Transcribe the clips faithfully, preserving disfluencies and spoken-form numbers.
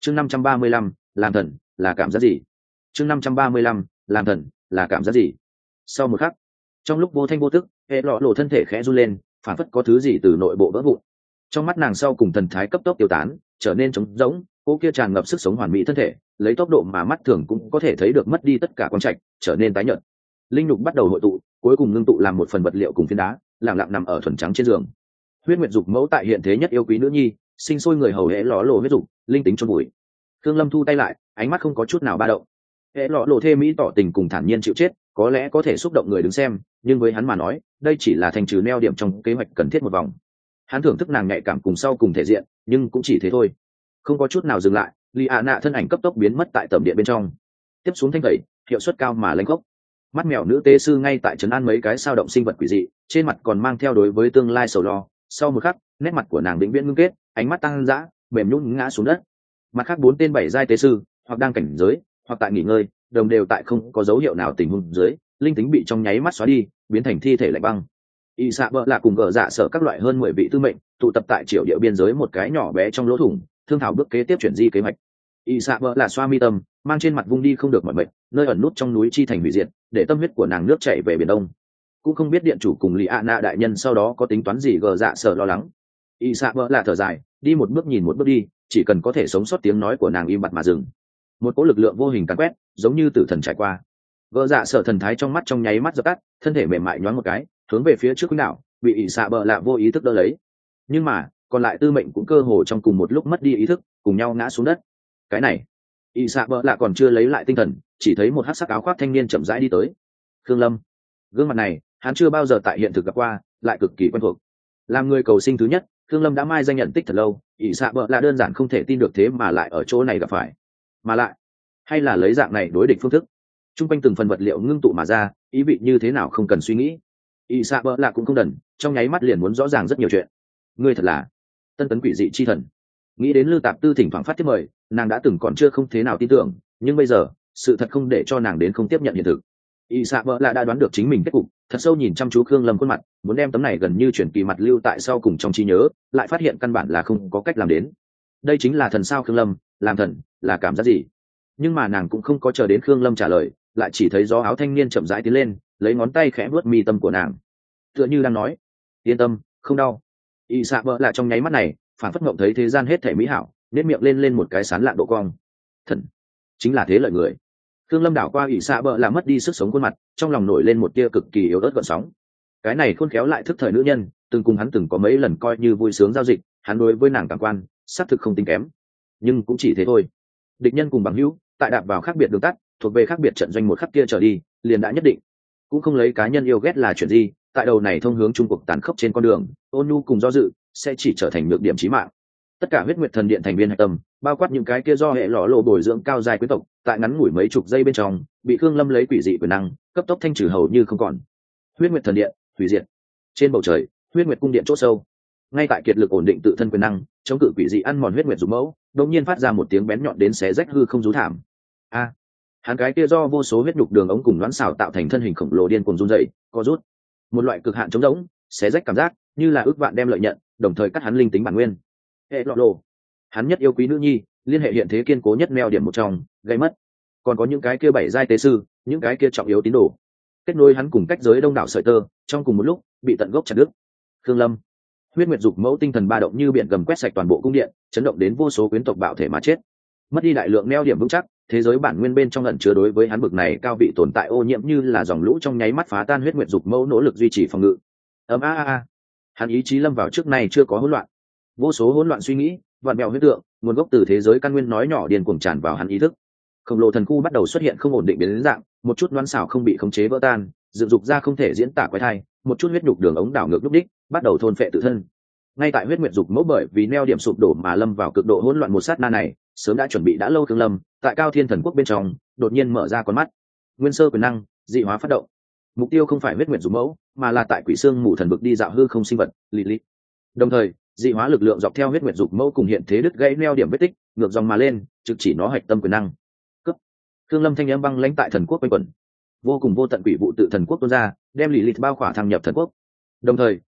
chương năm trăm ba mươi lăm làm thần là cảm giác gì chương năm trăm ba mươi lăm làm thần là cảm giác gì Sau một khắc, trong lúc vô thanh vô tức, hệ lọ lộ thân thể khẽ run lên, phản phất có thứ gì từ nội bộ vỡ vụn. Trong mắt nàng sau cùng thần thái cấp tốc tiêu tán, trở nên trống rỗng, cô kia tràn ngập sức sống hoàn mỹ thân thể, lấy tốc độ mà mắt thường cũng có thể thấy được mất đi tất cả quang trạch, trở nên tái nhợt. Linh nhục bắt đầu hội tụ, cuối cùng ngưng tụ làm một phần vật liệu cùng phiến đá, lặng lặng nằm ở thuần trắng trên giường. Huyết Nguyệt Dục mẫu tại hiện thế nhất yêu quý nữ nhi, sinh sôi người hầu hệ lọ lộ huyết dục, linh tính chôn bụi. Thương Lâm thu tay lại, ánh mắt không có chút nào ba động. Hệ lọ lộ thê mỹ tỏ tình cùng thản nhiên chịu chết, có lẽ có thể xúc động người đứng xem, nhưng với hắn mà nói, đây chỉ là thành trừ neo điểm trong kế hoạch cần thiết một vòng. Hắn thưởng thức nàng nhạy cảm cùng sau cùng thể diện, nhưng cũng chỉ thế thôi. Không có chút nào dừng lại, Lý ạ nạ thân ảnh cấp tốc biến mất tại tầm điện bên trong. Tiếp xuống thanh tẩy, hiệu suất cao mà lãnh khốc. Mắt mèo nữ tế sư ngay tại trấn an mấy cái sao động sinh vật quỷ dị, trên mặt còn mang theo đối với tương lai sầu lo. Sau một khắc, nét mặt của nàng vĩnh viễn ngưng kết, ánh mắt tăng dã, mềm nhũn ngã xuống đất. Mặt khác bốn tên bảy giai tế sư, hoặc đang cảnh giới, hoặc tại nghỉ ngơi, đồng đều tại không có dấu hiệu nào tình huống dưới, linh tính bị trong nháy mắt xóa đi, biến thành thi thể lạnh băng. Y xạ bợ lạ cùng gờ dạ sở các loại hơn mười vị tư mệnh tụ tập tại triệu địa biên giới một cái nhỏ bé trong lỗ thủng, thương thảo bước kế tiếp chuyển di kế hoạch. Y xạ bợ lạ xoa mi tâm, mang trên mặt vung đi không được mọi mệnh, nơi ẩn nút trong núi chi thành hủy diệt, để tâm huyết của nàng nước chảy về biển đông. Cũng không biết điện chủ cùng Lý ạ nạ đại nhân sau đó có tính toán gì, gờ dạ sở lo lắng. Y xạ bợ lạ thở dài, đi một bước nhìn một bước đi, chỉ cần có thể sống sót tiếng nói của nàng im bặt mà dừng. Một cỗ lực lượng vô hình càn quét, giống như tử thần trải qua. Gờ dạ sở thần thái trong mắt trong nháy mắt dập tắt, thân thể mềm mại nhoáng một cái, hướng về phía trước quỹ đạo, bị ỷ xạ bợ lạ vô ý thức đỡ lấy. Nhưng mà còn lại tư mệnh cũng cơ hồ trong cùng một lúc mất đi ý thức, cùng nhau ngã xuống đất. Cái này, ỷ xạ bợ lạ còn chưa lấy lại tinh thần, chỉ thấy một hắc sắc áo khoác thanh niên chậm rãi đi tới. Khương Lâm, gương mặt này hắn chưa bao giờ tại hiện thực gặp qua, lại cực kỳ quen thuộc. Làm người cầu sinh thứ nhất, Khương Lâm đã mai danh nhận tích thật lâu, ỷ xạ bợ lạ đơn giản không thể tin được thế mà lại ở chỗ này gặp phải, mà lại hay là lấy dạng này đối địch phương thức. Trung quanh từng phần vật liệu ngưng tụ mà ra, ý vị như thế nào không cần suy nghĩ. Y xạ bỡ lạ cũng không đần, trong nháy mắt liền muốn rõ ràng rất nhiều chuyện. Ngươi thật là tân tấn quỷ dị chi thần. Nghĩ đến Lư Tạp Tư thỉnh thoảng phát tiếp mời, nàng đã từng còn chưa không thế nào tin tưởng, nhưng bây giờ sự thật không để cho nàng đến không tiếp nhận hiện thực. Y xạ bỡ lạ đã đoán được chính mình kết cục, thật sâu nhìn chăm chú Khương Lâm khuôn mặt, muốn đem tấm này gần như chuyển kỳ mặt lưu tại sau cùng trong trí nhớ, lại phát hiện căn bản là không có cách làm đến. Đây chính là thần sao Khương Lâm, làm thần là cảm giác gì? Nhưng mà nàng cũng không có chờ đến Khương Lâm trả lời, lại chỉ thấy gió áo thanh niên chậm rãi tiến lên, lấy ngón tay khẽ vuốt mi tâm của nàng, tựa như đang nói: yên tâm, không đau. Y xạ bỡ lạ trong nháy mắt này phản phất ngộng thấy thế gian hết thể mỹ hảo, nếp miệng lên lên một cái sán lạn độ cong. Thần chính là thế lợi người. Khương Lâm đảo qua Y xạ bỡ lạ mất đi sức sống khuôn mặt, trong lòng nổi lên một tia cực kỳ yếu ớt gợn sóng. Cái này khôn khéo lại thức thời nữ nhân, từng cùng hắn từng có mấy lần coi như vui sướng giao dịch, hắn đối với nàng cảm quan xác thực không tính kém, nhưng cũng chỉ thế thôi. Địch nhân cùng bằng hữu tại đạp vào khác biệt đường tắt, thuộc về khác biệt trận doanh một khắc kia trở đi, liền đã nhất định. Cũng không lấy cá nhân yêu ghét là chuyện gì, tại đầu này thông hướng trung cuộc tàn khốc trên con đường, ôn nhu cùng do dự sẽ chỉ trở thành nhược điểm chí mạng. Tất cả huyết nguyệt thần điện thành viên hạch tâm, bao quát những cái kia do hệ lọ lộ bồi dưỡng cao dài quý tộc, tại ngắn ngủi mấy chục giây bên trong bị Khương Lâm lấy quỷ dị quyền năng cấp tốc thanh trừ hầu như không còn. Huyết nguyệt thần điện hủy diệt. Trên bầu trời, huyết nguyệt cung điện chỗ sâu, ngay tại kiệt lực ổn định tự thân quyền năng, chống cự quỷ dị ăn mòn huyết nguyệt dục mẫu, đột nhiên phát ra một tiếng bén nhọn đến xé rách hư không rú thảm. A! Hắn cái kia do vô số huyết nhục đường ống cùng đoán xảo tạo thành thân hình khổng lồ điên cuồng run rẩy, co rút. Một loại cực hạn chống rỗng, xé rách cảm giác, như là ước vạn đem lợi nhận, đồng thời cắt hắn linh tính bản nguyên. Hệ lọ lộ, hắn nhất yêu quý nữ nhi, liên hệ hiện thế kiên cố nhất neo điểm một trong, gây mất. Còn có những cái kia bảy giai tế sư, những cái kia trọng yếu tín đồ, kết nối hắn cùng cách giới đông đảo sợi tơ, trong cùng một lúc bị tận gốc chặt đứt. Khương Lâm, huyết nguyệt dục mẫu tinh thần ba động như biển gầm quét sạch toàn bộ cung điện, chấn động đến vô số quyến tộc bạo thể mà chết. Mất đi đại lượng neo điểm vững chắc, thế giới bản nguyên bên trong ẩn chứa đối với hắn bực này cao vị tồn tại ô nhiễm như là dòng lũ trong nháy mắt phá tan huyết nguyệt dục mẫu nỗ lực duy trì phòng ngự. Ầm a a a, hắn ý chí lâm vào trước này chưa có hỗn loạn, vô số hỗn loạn suy nghĩ, vạn mèo huyết tượng, nguồn gốc từ thế giới căn nguyên nói nhỏ điên cuồng tràn vào hắn ý thức. Khổng lồ thần khu bắt đầu xuất hiện không ổn định biến dạng, một chút loan xảo không bị khống chế vỡ tan, dựng dục ra không thể diễn tả quái thai, một chút huyết nhục đường ống đảo ngược lúc đích, bắt đầu thôn phệ tự thân. Ngay tại huyết nguyệt dục mẫu bởi vì neo điểm sụp đổ mà lâm vào cực độ hỗn loạn một sát na này, sớm đã chuẩn bị đã lâu Khương Lâm, tại Cao Thiên Thần Quốc bên trong, đột nhiên mở ra con mắt. Nguyên sơ quyền năng, dị hóa phát động. Mục tiêu không phải huyết nguyệt dục mẫu, mà là tại quỷ xương mù thần vực đi dạo hư không sinh vật, lì lì. Đồng thời, dị hóa lực lượng dọc theo huyết nguyệt dục mẫu cùng hiện thế đứt gãy neo điểm vết tích, ngược dòng mà lên, trực chỉ nó hạch tâm quyền năng. Cấp. Khương Lâm thanh âm băng lãnh tại thần quốc quanh quẩn. Vô cùng vô tận quỷ vụ tự thần quốc tuôn ra, đem lì lì bao khỏa thăng nhập thần quốc. Đồng thời,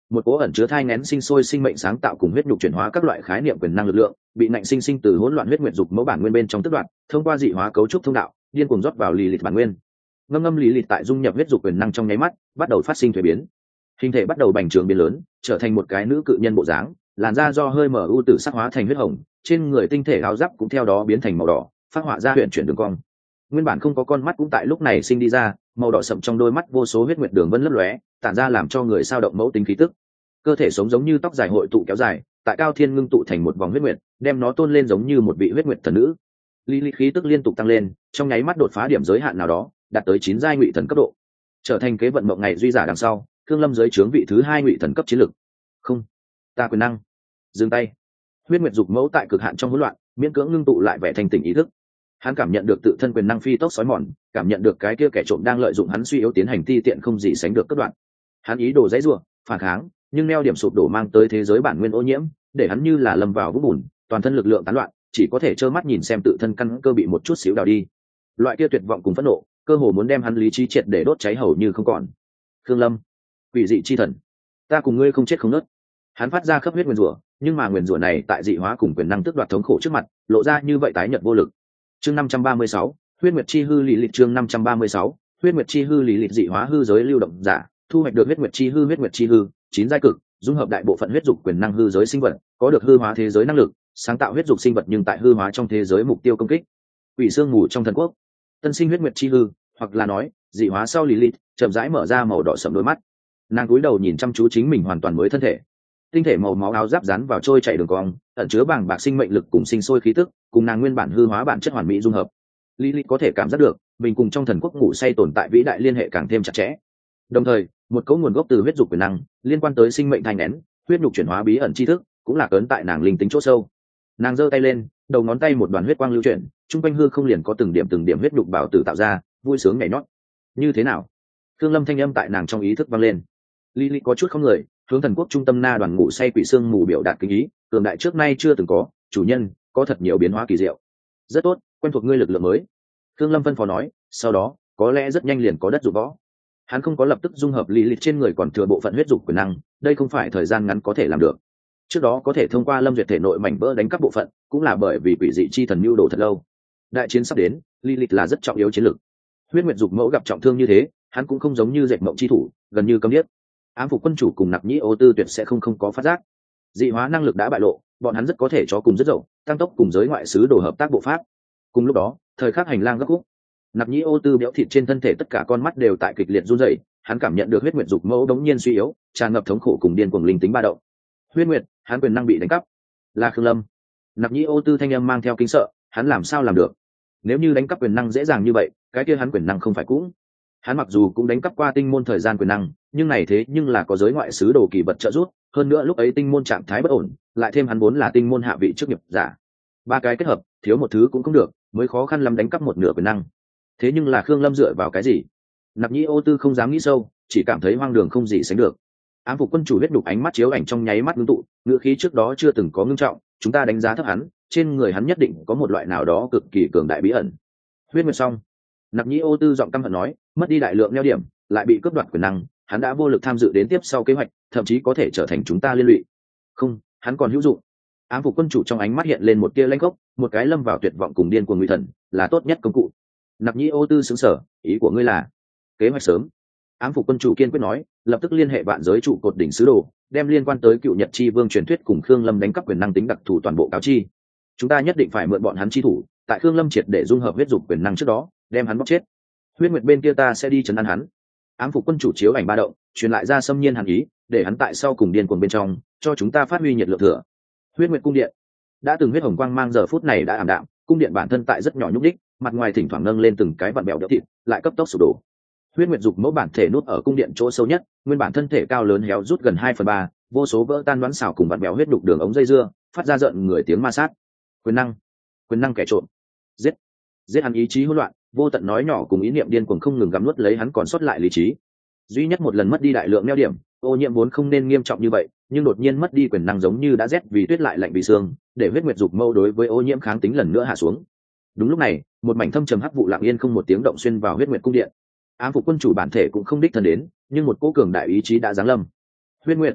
một cố ẩn chứa thai nghén sinh sôi sinh mệnh sáng tạo cùng huyết nhục chuyển hóa các loại khái niệm quyền năng lực lượng bị nạnh sinh sinh từ hỗn loạn huyết nguyệt dục mẫu bản nguyên bên trong tức đoạn thông qua dị hóa cấu trúc thông đạo điên cuồng rót vào lì lịt bản nguyên. Ngâm ngâm lì lịt tại dung nhập huyết dục quyền năng trong nháy mắt bắt đầu phát sinh thuế biến, hình thể bắt đầu bành trướng biến lớn, trở thành một cái nữ cự nhân bộ dáng, làn da do hơi mở ưu tử sắc hóa thành huyết hồng, trên người tinh thể áo giáp cũng theo đó biến thành màu đỏ, phát họa ra huyện chuyển đường cong. Nguyên bản không có con mắt cũng tại lúc này sinh đi ra, màu đỏ sậm trong đôi mắt vô số huyết nguyệt đường vân lấp lóe, tản ra làm cho người sao động mẫu tính khí tức. Cơ thể sống giống như tóc dài hội tụ kéo dài, tại cao thiên ngưng tụ thành một vòng huyết nguyệt, đem nó tôn lên giống như một vị huyết nguyệt thần nữ. Lý lý khí tức liên tục tăng lên, trong nháy mắt đột phá điểm giới hạn nào đó, đạt tới chín giai ngụy thần cấp độ, trở thành kế vận mộng ngày duy giả đằng sau, Thương Lâm dưới trướng vị thứ hai ngụy thần cấp chiến lực. Không, ta quyền năng. Dừng tay. Huyết nguyệt dục mẫu tại cực hạn trong hỗn loạn, miễn cưỡng ngưng tụ lại vẻ thanh tỉnh ý thức. Hắn cảm nhận được tự thân quyền năng phi tốc sói mòn, cảm nhận được cái kia kẻ trộm đang lợi dụng hắn suy yếu tiến hành ti tiện không gì sánh được cắt đoạn. Hắn ý đồ dãy rủa, phản kháng, nhưng neo điểm sụp đổ mang tới thế giới bản nguyên ô nhiễm, để hắn như là lâm vào vũng bùn, toàn thân lực lượng tán loạn, chỉ có thể trơ mắt nhìn xem tự thân căn cơ bị một chút xíu đào đi. Loại kia tuyệt vọng cùng phẫn nộ, cơ hồ muốn đem hắn lý trí triệt để đốt cháy hầu như không còn. Khương Lâm, quỷ dị chi thần, ta cùng ngươi không chết không nứt. Hắn phát ra khắp huyết nguyền rủa, nhưng mà nguyền rủa này tại dị hóa cùng quyền năng tước đoạt thống khổ trước mặt, lộ ra như vậy tái nhợt vô lực. Chương năm trăm ba mươi sáu, huyết nguyệt chi hư lý lịch. Chương năm trăm ba mươi sáu, huyết nguyệt chi hư lý lịch. Dị hóa hư giới lưu động giả, thu hoạch được huyết nguyệt chi hư. Huyết nguyệt chi hư, chín giai cực, dung hợp đại bộ phận huyết dục quyền năng hư giới sinh vật, có được hư hóa thế giới năng lực, sáng tạo huyết dục sinh vật nhưng tại hư hóa trong thế giới mục tiêu công kích. Quỷ xương mù trong thần quốc, tân sinh huyết nguyệt chi hư, hoặc là nói dị hóa sau lý lịch, chậm rãi mở ra màu đỏ sẫm đôi mắt. Nàng cúi đầu nhìn chăm chú chính mình hoàn toàn mới thân thể, tinh thể màu máu áo giáp dán vào trôi chảy đường cong, ẩn chứa bàng bạc sinh mệnh lực cùng sinh sôi khí tức, cùng nàng nguyên bản hư hóa bản chất hoàn mỹ dung hợp. Lilith có thể cảm giác được mình cùng trong thần quốc ngủ say tồn tại vĩ đại liên hệ càng thêm chặt chẽ. Đồng thời, một cấu nguồn gốc từ huyết dục quyền năng liên quan tới sinh mệnh thanh nén, huyết nhục chuyển hóa bí ẩn tri thức cũng là cấn tại nàng linh tính chỗ sâu. Nàng giơ tay lên, đầu ngón tay một đoàn huyết quang lưu chuyển, trung quanh hư không liền có từng điểm từng điểm huyết nhục bảo tử tạo ra, vui sướng nhảy nhót. Như thế nào? Thương Lâm thanh âm tại nàng trong ý thức vang lên. Lilith có chút không người, hướng thần quốc trung tâm na đoàn ngủ say quỷ xương mù biểu đạt kính ý, cường đại trước nay chưa từng có, chủ nhân có thật nhiều biến hóa kỳ diệu. Rất tốt, quen thuộc ngươi lực lượng mới. Thương Lâm phân phó nói, sau đó có lẽ rất nhanh liền có đất dụng võ. Hắn không có lập tức dung hợp lý lịch trên người còn thừa bộ phận huyết dục quyền năng, đây không phải thời gian ngắn có thể làm được. Trước đó có thể thông qua Lâm Duyệt thể nội mảnh vỡ đánh cắp bộ phận, cũng là bởi vì quỷ dị chi thần nhu đồ thật lâu. Đại chiến sắp đến, lý lịch là rất trọng yếu chiến lược. Huyết nguyệt dục mẫu gặp trọng thương như thế, hắn cũng không giống như dệt mộng chi thủ, gần như cấm điếc. Ám phục quân chủ cùng nặc nhĩ ô tư tuyệt sẽ không không có phát giác. Dị hóa năng lực đã bại lộ, bọn hắn rất có thể cho cùng rất dậu, tăng tốc cùng giới ngoại sứ đồ hợp tác bộ pháp. Cùng lúc đó, thời khắc hành lang gấp khúc, nặc nhĩ ô tư béo thịt trên thân thể tất cả con mắt đều tại kịch liệt run rẩy, hắn cảm nhận được huyết nguyệt dục mẫu đống nhiên suy yếu, tràn ngập thống khổ cùng điên cuồng linh tính ba động. Huyết nguyệt, hắn quyền năng bị đánh cắp. Là Khương Lâm. Nặc nhĩ ô tư thanh âm mang theo kính sợ, hắn làm sao làm được? Nếu như đánh cắp quyền năng dễ dàng như vậy, cái kia hắn quyền năng không phải cũng. Hắn mặc dù cũng đánh cắp qua tinh môn thời gian quyền năng, nhưng này thế nhưng là có giới ngoại sứ đồ kỳ vật trợ giúp, hơn nữa lúc ấy tinh môn trạng thái bất ổn, lại thêm hắn vốn là tinh môn hạ vị chức nghiệp giả, ba cái kết hợp, thiếu một thứ cũng không được, mới khó khăn lắm đánh cắp một nửa quyền năng. Thế nhưng là Khương Lâm dựa vào cái gì? Nặc nhĩ ô tư không dám nghĩ sâu, chỉ cảm thấy hoang đường không gì sánh được. Ám phục quân chủ huyết đục ánh mắt chiếu ảnh trong nháy mắt ngưng tụ, ngữ khí trước đó chưa từng có ngưng trọng, chúng ta đánh giá thấp hắn, trên người hắn nhất định có một loại nào đó cực kỳ cường đại bí ẩn. Huyết nguyệt xong. Nặc nhĩ ô tư giọng căm hận nói, mất đi đại lượng neo điểm, lại bị cướp đoạt quyền năng, hắn đã vô lực tham dự đến tiếp sau kế hoạch, thậm chí có thể trở thành chúng ta liên lụy. Không, hắn còn hữu dụng. Ám phục quân chủ trong ánh mắt hiện lên một tia lanh gốc, một cái lâm vào tuyệt vọng cùng điên cuồng nguy thần, là tốt nhất công cụ. Nặc nhĩ ô tư sững sờ, ý của ngươi là kế hoạch sớm. Ám phục quân chủ kiên quyết nói, lập tức liên hệ vạn giới trụ cột đỉnh sứ đồ, đem liên quan tới cựu nhật chi vương truyền thuyết cùng Khương Lâm đánh cắp quyền năng tính đặc thù toàn bộ cáo chi. Chúng ta nhất định phải mượn bọn hắn chi thủ, tại Khương Lâm triệt để dung hợp huyết dục quyền năng trước đó, đem hắn bóc chết. Huyết nguyệt bên kia ta sẽ đi trấn an hắn. Ám phục quân chủ chiếu ảnh ba động, truyền lại ra xâm nhiên hàn ý, để hắn tại sau cùng điên cuồng bên trong, cho chúng ta phát huy nhiệt lượng thừa. Huyết nguyệt cung điện đã từng huyết hồng quang mang giờ phút này đã ảm đạm, cung điện bản thân tại rất nhỏ nhúc đích, mặt ngoài thỉnh thoảng nâng lên từng cái vặn bẹo đỡ thịt, lại cấp tốc sụp đổ. Huyết nguyệt dục mẫu bản thể nút ở cung điện chỗ sâu nhất, nguyên bản thân thể cao lớn héo rút gần hai phần ba, vô số vỡ tan đoán xảo cùng vặn bẹo huyết đục đường ống dây dưa, phát ra giận người tiếng ma sát. Quyền năng, quyền năng kẻ trộm, giết, giết hắn ý chí hỗn loạn, vô tận nói nhỏ cùng ý niệm điên cuồng không ngừng gặm nuốt lấy hắn còn sót lại lý trí. Duy nhất một lần mất đi đại lượng neo điểm, ô nhiễm vốn không nên nghiêm trọng như vậy, nhưng đột nhiên mất đi quyền năng giống như đã rét vì tuyết lại lạnh vì xương, để huyết nguyệt dục mâu đối với ô nhiễm kháng tính lần nữa hạ xuống. Đúng lúc này, một mảnh thâm trầm hắc vụ lặng yên không một tiếng động xuyên vào huyết nguyệt cung điện. Ám phục quân chủ bản thể cũng không đích thân đến, nhưng một cô cường đại ý chí đã giáng lâm. Huyết nguyệt,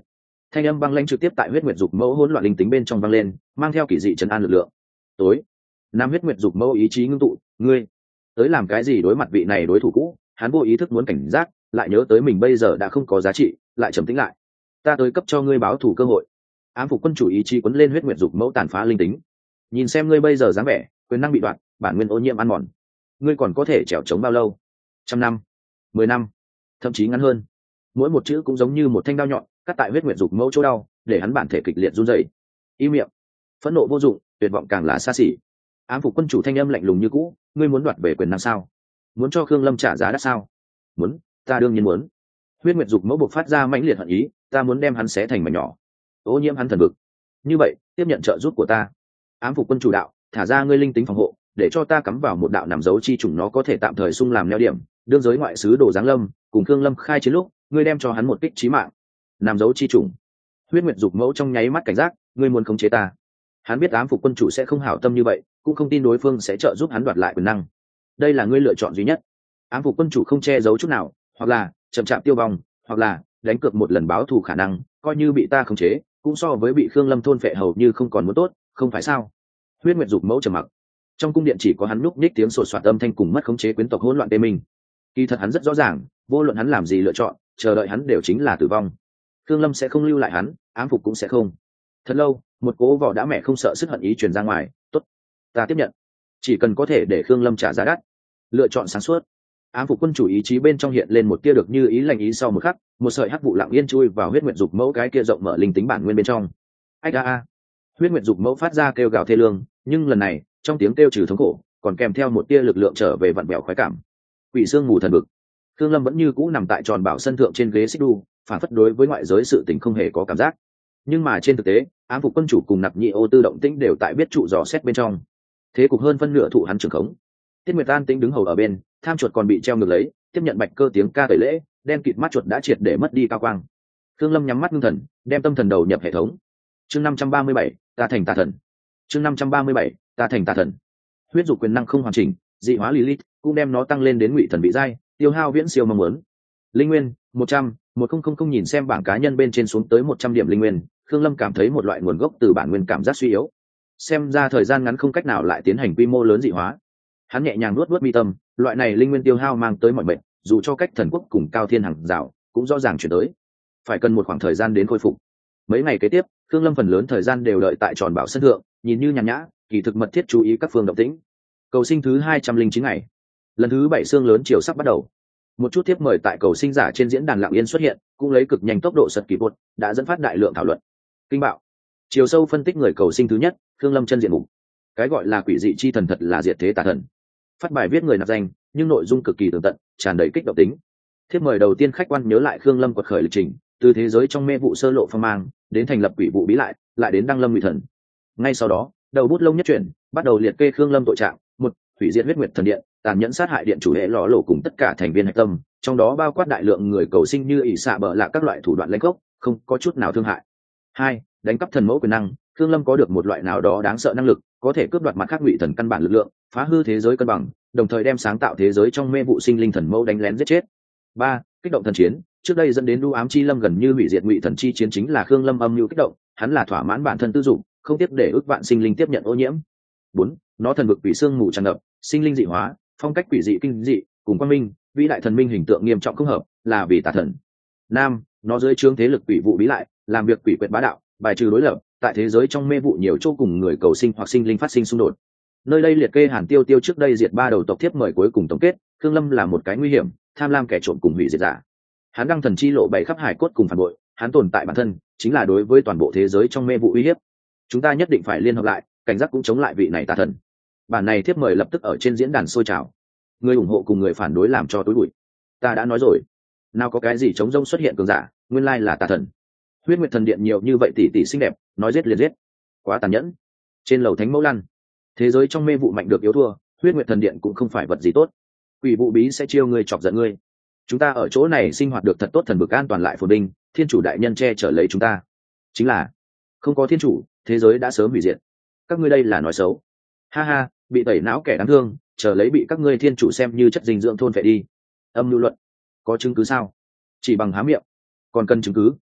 thanh âm băng lãnh trực tiếp tại huyết nguyệt dục mẫu hỗn loạn linh tính bên trong vang lên, mang theo kỳ dị trấn an lực lượng. Tối, nam huyết nguyệt dục mẫu ý chí ngưng tụ, ngươi tới làm cái gì đối mặt vị này đối thủ cũ? Hắn vô ý thức muốn cảnh giác, lại nhớ tới mình bây giờ đã không có giá trị, lại trầm tĩnh lại. Ta tới cấp cho ngươi báo thù cơ hội. Ám phục quân chủ ý chí quấn lên huyết nguyệt dục mẫu tàn phá linh tính. Nhìn xem ngươi bây giờ dáng vẻ, quyền năng bị đoạt, bản nguyên ô nhiễm ăn mòn, ngươi còn có thể trèo trống bao lâu? Trăm năm, mười năm, thậm chí ngắn hơn. Mỗi một chữ cũng giống như một thanh đao nhọn, cắt tại huyết nguyệt dục mẫu chỗ đau, để hắn bản thể kịch liệt run rẩy. Im miệng, phẫn nộ vô dụng, tuyệt vọng càng là xa xỉ. Ám phục quân chủ thanh âm lạnh lùng như cũ, ngươi muốn đoạt về quyền năng sao? Muốn cho Khương Lâm trả giá đắt sao? Muốn, ta đương nhiên muốn. Huyết nguyệt dục mẫu bộc phát ra mãnh liệt hận ý, ta muốn đem hắn xé thành mảnh nhỏ, ô nhiễm hắn thần vực. Như vậy, tiếp nhận trợ giúp của ta. Ám phục quân chủ đạo, thả ra ngươi linh tính phòng hộ, để cho ta cắm vào một đạo nằm dấu chi trùng, nó có thể tạm thời sung làm neo điểm. Đương giới ngoại sứ đồ giáng lâm, cùng Khương Lâm khai chiến lúc, ngươi đem cho hắn một kích chí mạng. Nằm dấu chi trùng. Huyết nguyệt dục mẫu trong nháy mắt cảnh giác, ngươi muốn khống chế ta. Hắn biết ám phục quân chủ sẽ không hảo tâm như vậy, cũng không tin đối phương sẽ trợ giúp hắn đoạt lại quyền năng. Đây là ngươi lựa chọn duy nhất. Ám phục quân chủ không che giấu chút nào, hoặc là chậm chạp tiêu vong, hoặc là đánh cược một lần báo thù khả năng, coi như bị ta khống chế, cũng so với bị Khương Lâm thôn phệ hầu như không còn muốn tốt, không phải sao? Huyết nguyệt dục mẫu trầm mặc. Trong cung điện chỉ có hắn núp ních tiếng sột soạt âm thanh cùng mất khống chế quyến tộc hỗn loạn tê mình. Kỳ thật hắn rất rõ ràng, vô luận hắn làm gì lựa chọn, chờ đợi hắn đều chính là tử vong. Khương Lâm sẽ không lưu lại hắn, ám phục cũng sẽ không. Thật lâu, một cố vỏ đã mẹ không sợ sức hận ý truyền ra ngoài, tốt, ta tiếp nhận, chỉ cần có thể để Khương Lâm trả giá đắt. Lựa chọn sáng suốt. Ám phục quân chủ ý chí bên trong hiện lên một tia được như ý lành ý, sau một khắc, một sợi hắc vụ lặng yên chui vào huyết nguyệt dục mẫu cái kia rộng mở linh tính bản nguyên bên trong. Ách a a. Huyết nguyệt dục mẫu phát ra kêu gào thê lương, nhưng lần này, trong tiếng kêu trừ thống khổ, còn kèm theo một tia lực lượng trở về vặn bẹo khoái cảm. Quỷ xương mù thần vực. Khương Lâm vẫn như cũ nằm tại tròn bảo sân thượng trên ghế xích đu, phản phất đối với ngoại giới sự tình không hề có cảm giác. Nhưng mà trên thực tế, ám phục quân chủ cùng nạp nhị ô tư động tĩnh đều tại biết trụ dò xét bên trong. Thế cục hơn phân nửa thụ hắn trưởng khống. Tiết Nguyệt An tĩnh đứng hầu ở bên, tham chuột còn bị treo ngược lấy, tiếp nhận bạch cơ tiếng ca tẩy lễ, đen kịt mắt chuột đã triệt để mất đi cao quang. Khương Lâm nhắm mắt ngưng thần, đem tâm thần đầu nhập hệ thống. Chương năm trăm ba mươi bảy, ta thành tà thần. Chương năm trăm ba mươi bảy, ta thành tà thần. Huyết dục quyền năng không hoàn chỉnh, dị hóa Lilith, cũng đem nó tăng lên đến ngụy thần vị giai, tiêu hao viễn siêu mong muốn. Linh nguyên, một trăm, một không không không nhìn xem bảng cá nhân bên trên xuống tới một trăm điểm linh nguyên, Khương Lâm cảm thấy một loại nguồn gốc từ bản nguyên cảm giác suy yếu. Xem ra thời gian ngắn không cách nào lại tiến hành quy mô lớn dị hóa. Hắn nhẹ nhàng nuốt nuốt mi tâm, loại này linh nguyên tiêu hao mang tới mọi bệnh, dù cho cách thần quốc cùng cao thiên hàng rào, cũng rõ ràng chuyển tới. Phải cần một khoảng thời gian đến khôi phục. Mấy ngày kế tiếp, Khương Lâm phần lớn thời gian đều đợi tại tròn bảo sân thượng, nhìn như nhàn nhã, kỳ thực mật thiết chú ý các phương động tĩnh. Cầu sinh thứ hai trăm linh chín ngày, lần thứ bảy xương lớn chiều sắp bắt đầu. Một chút tiếp mời tại cầu sinh giả trên diễn đàn lặng yên xuất hiện, cũng lấy cực nhanh tốc độ sật kỳ bột, đã dẫn phát đại lượng thảo luận. Kinh bạo, chiều sâu phân tích người cầu sinh thứ nhất, Khương Lâm chân diện mục. Cái gọi là quỷ dị chi thần thật là diệt thế tà thần. Phát bài viết người nạp danh, nhưng nội dung cực kỳ tường tận, tràn đầy kích động tính. Thiếp mời đầu tiên khách quan nhớ lại Khương Lâm quật khởi lịch trình, từ thế giới trong mê vụ sơ lộ phong mang, đến thành lập quỷ vụ bí lại, lại đến đăng lâm ngụy thần. Ngay sau đó, đầu bút lông nhất chuyển, bắt đầu liệt kê Khương Lâm tội trạng: một, hủy diệt huyết nguyệt thần điện, tàn nhẫn sát hại điện chủ hệ lò lộ cùng tất cả thành viên hạch tâm, trong đó bao quát đại lượng người cầu sinh như ỷ xạ bờ lạ các loại thủ đoạn lãnh gốc, không có chút nào thương hại. Hai, đánh cắp thần mẫu quyền năng, Khương Lâm có được một loại nào đó đáng sợ năng lực, có thể cướp đoạt mặt khác ngụy thần căn bản lực lượng, phá hư thế giới cân bằng, đồng thời đem sáng tạo thế giới trong mê vụ sinh linh thần mẫu đánh lén giết chết. Ba, kích động thần chiến, trước đây dẫn đến đu ám chi lâm gần như hủy diệt ngụy thần chi chiến chính là Khương Lâm âm mưu kích động, hắn là thỏa mãn bản thân tư dụng, không tiếp để ước vạn sinh linh tiếp nhận ô nhiễm. Bốn, nó thần vực quỷ xương mù tràn ngập, sinh linh dị hóa, phong cách quỷ dị kinh dị, cùng quang minh, vĩ đại thần minh hình tượng nghiêm trọng không hợp, là vì tà thần. Năm, nó dưới trướng thế lực quỷ vụ bí lại, làm việc quỷ quyệt bá đạo, bài trừ đối lập, tại thế giới trong mê vụ nhiều chỗ cùng người cầu sinh hoặc sinh linh phát sinh xung đột. Nơi đây liệt kê Hàn Tiêu Tiêu trước đây diệt ba đầu tộc thiếp mời cuối cùng tổng kết, Khương Lâm là một cái nguy hiểm, tham lam kẻ trộm cùng hủy diệt giả. Hắn đăng thần chi lộ bày khắp hải cốt cùng phản bội, hắn tồn tại bản thân chính là đối với toàn bộ thế giới trong mê vụ uy hiếp. Chúng ta nhất định phải liên hợp lại, cảnh giác cũng chống lại vị này tà thần. Bản này thiếp mời lập tức ở trên diễn đàn sôi trào, người ủng hộ cùng người phản đối làm cho tối bụi. Ta đã nói rồi, nào có cái gì chống rông xuất hiện cường giả, nguyên lai là tà thần. Huyết nguyệt thần điện nhiều như vậy tỷ tỷ xinh đẹp, nói giết liền giết, quá tàn nhẫn. Trên lầu thánh mẫu lăn, thế giới trong mê vụ mạnh được yếu thua, huyết nguyệt thần điện cũng không phải vật gì tốt. Quỷ vụ bí sẽ chiêu ngươi chọc giận ngươi. Chúng ta ở chỗ này sinh hoạt được thật tốt, thần vực an toàn lại phồn vinh, thiên chủ đại nhân che chở lấy chúng ta. Chính là không có thiên chủ, thế giới đã sớm hủy diệt. Các ngươi đây là nói xấu. Ha ha, bị tẩy não kẻ đáng thương, chờ lấy bị các ngươi thiên chủ xem như chất dinh dưỡng thôn phệ đi. Âm lưu luận, có chứng cứ sao? Chỉ bằng há miệng, còn cần chứng cứ.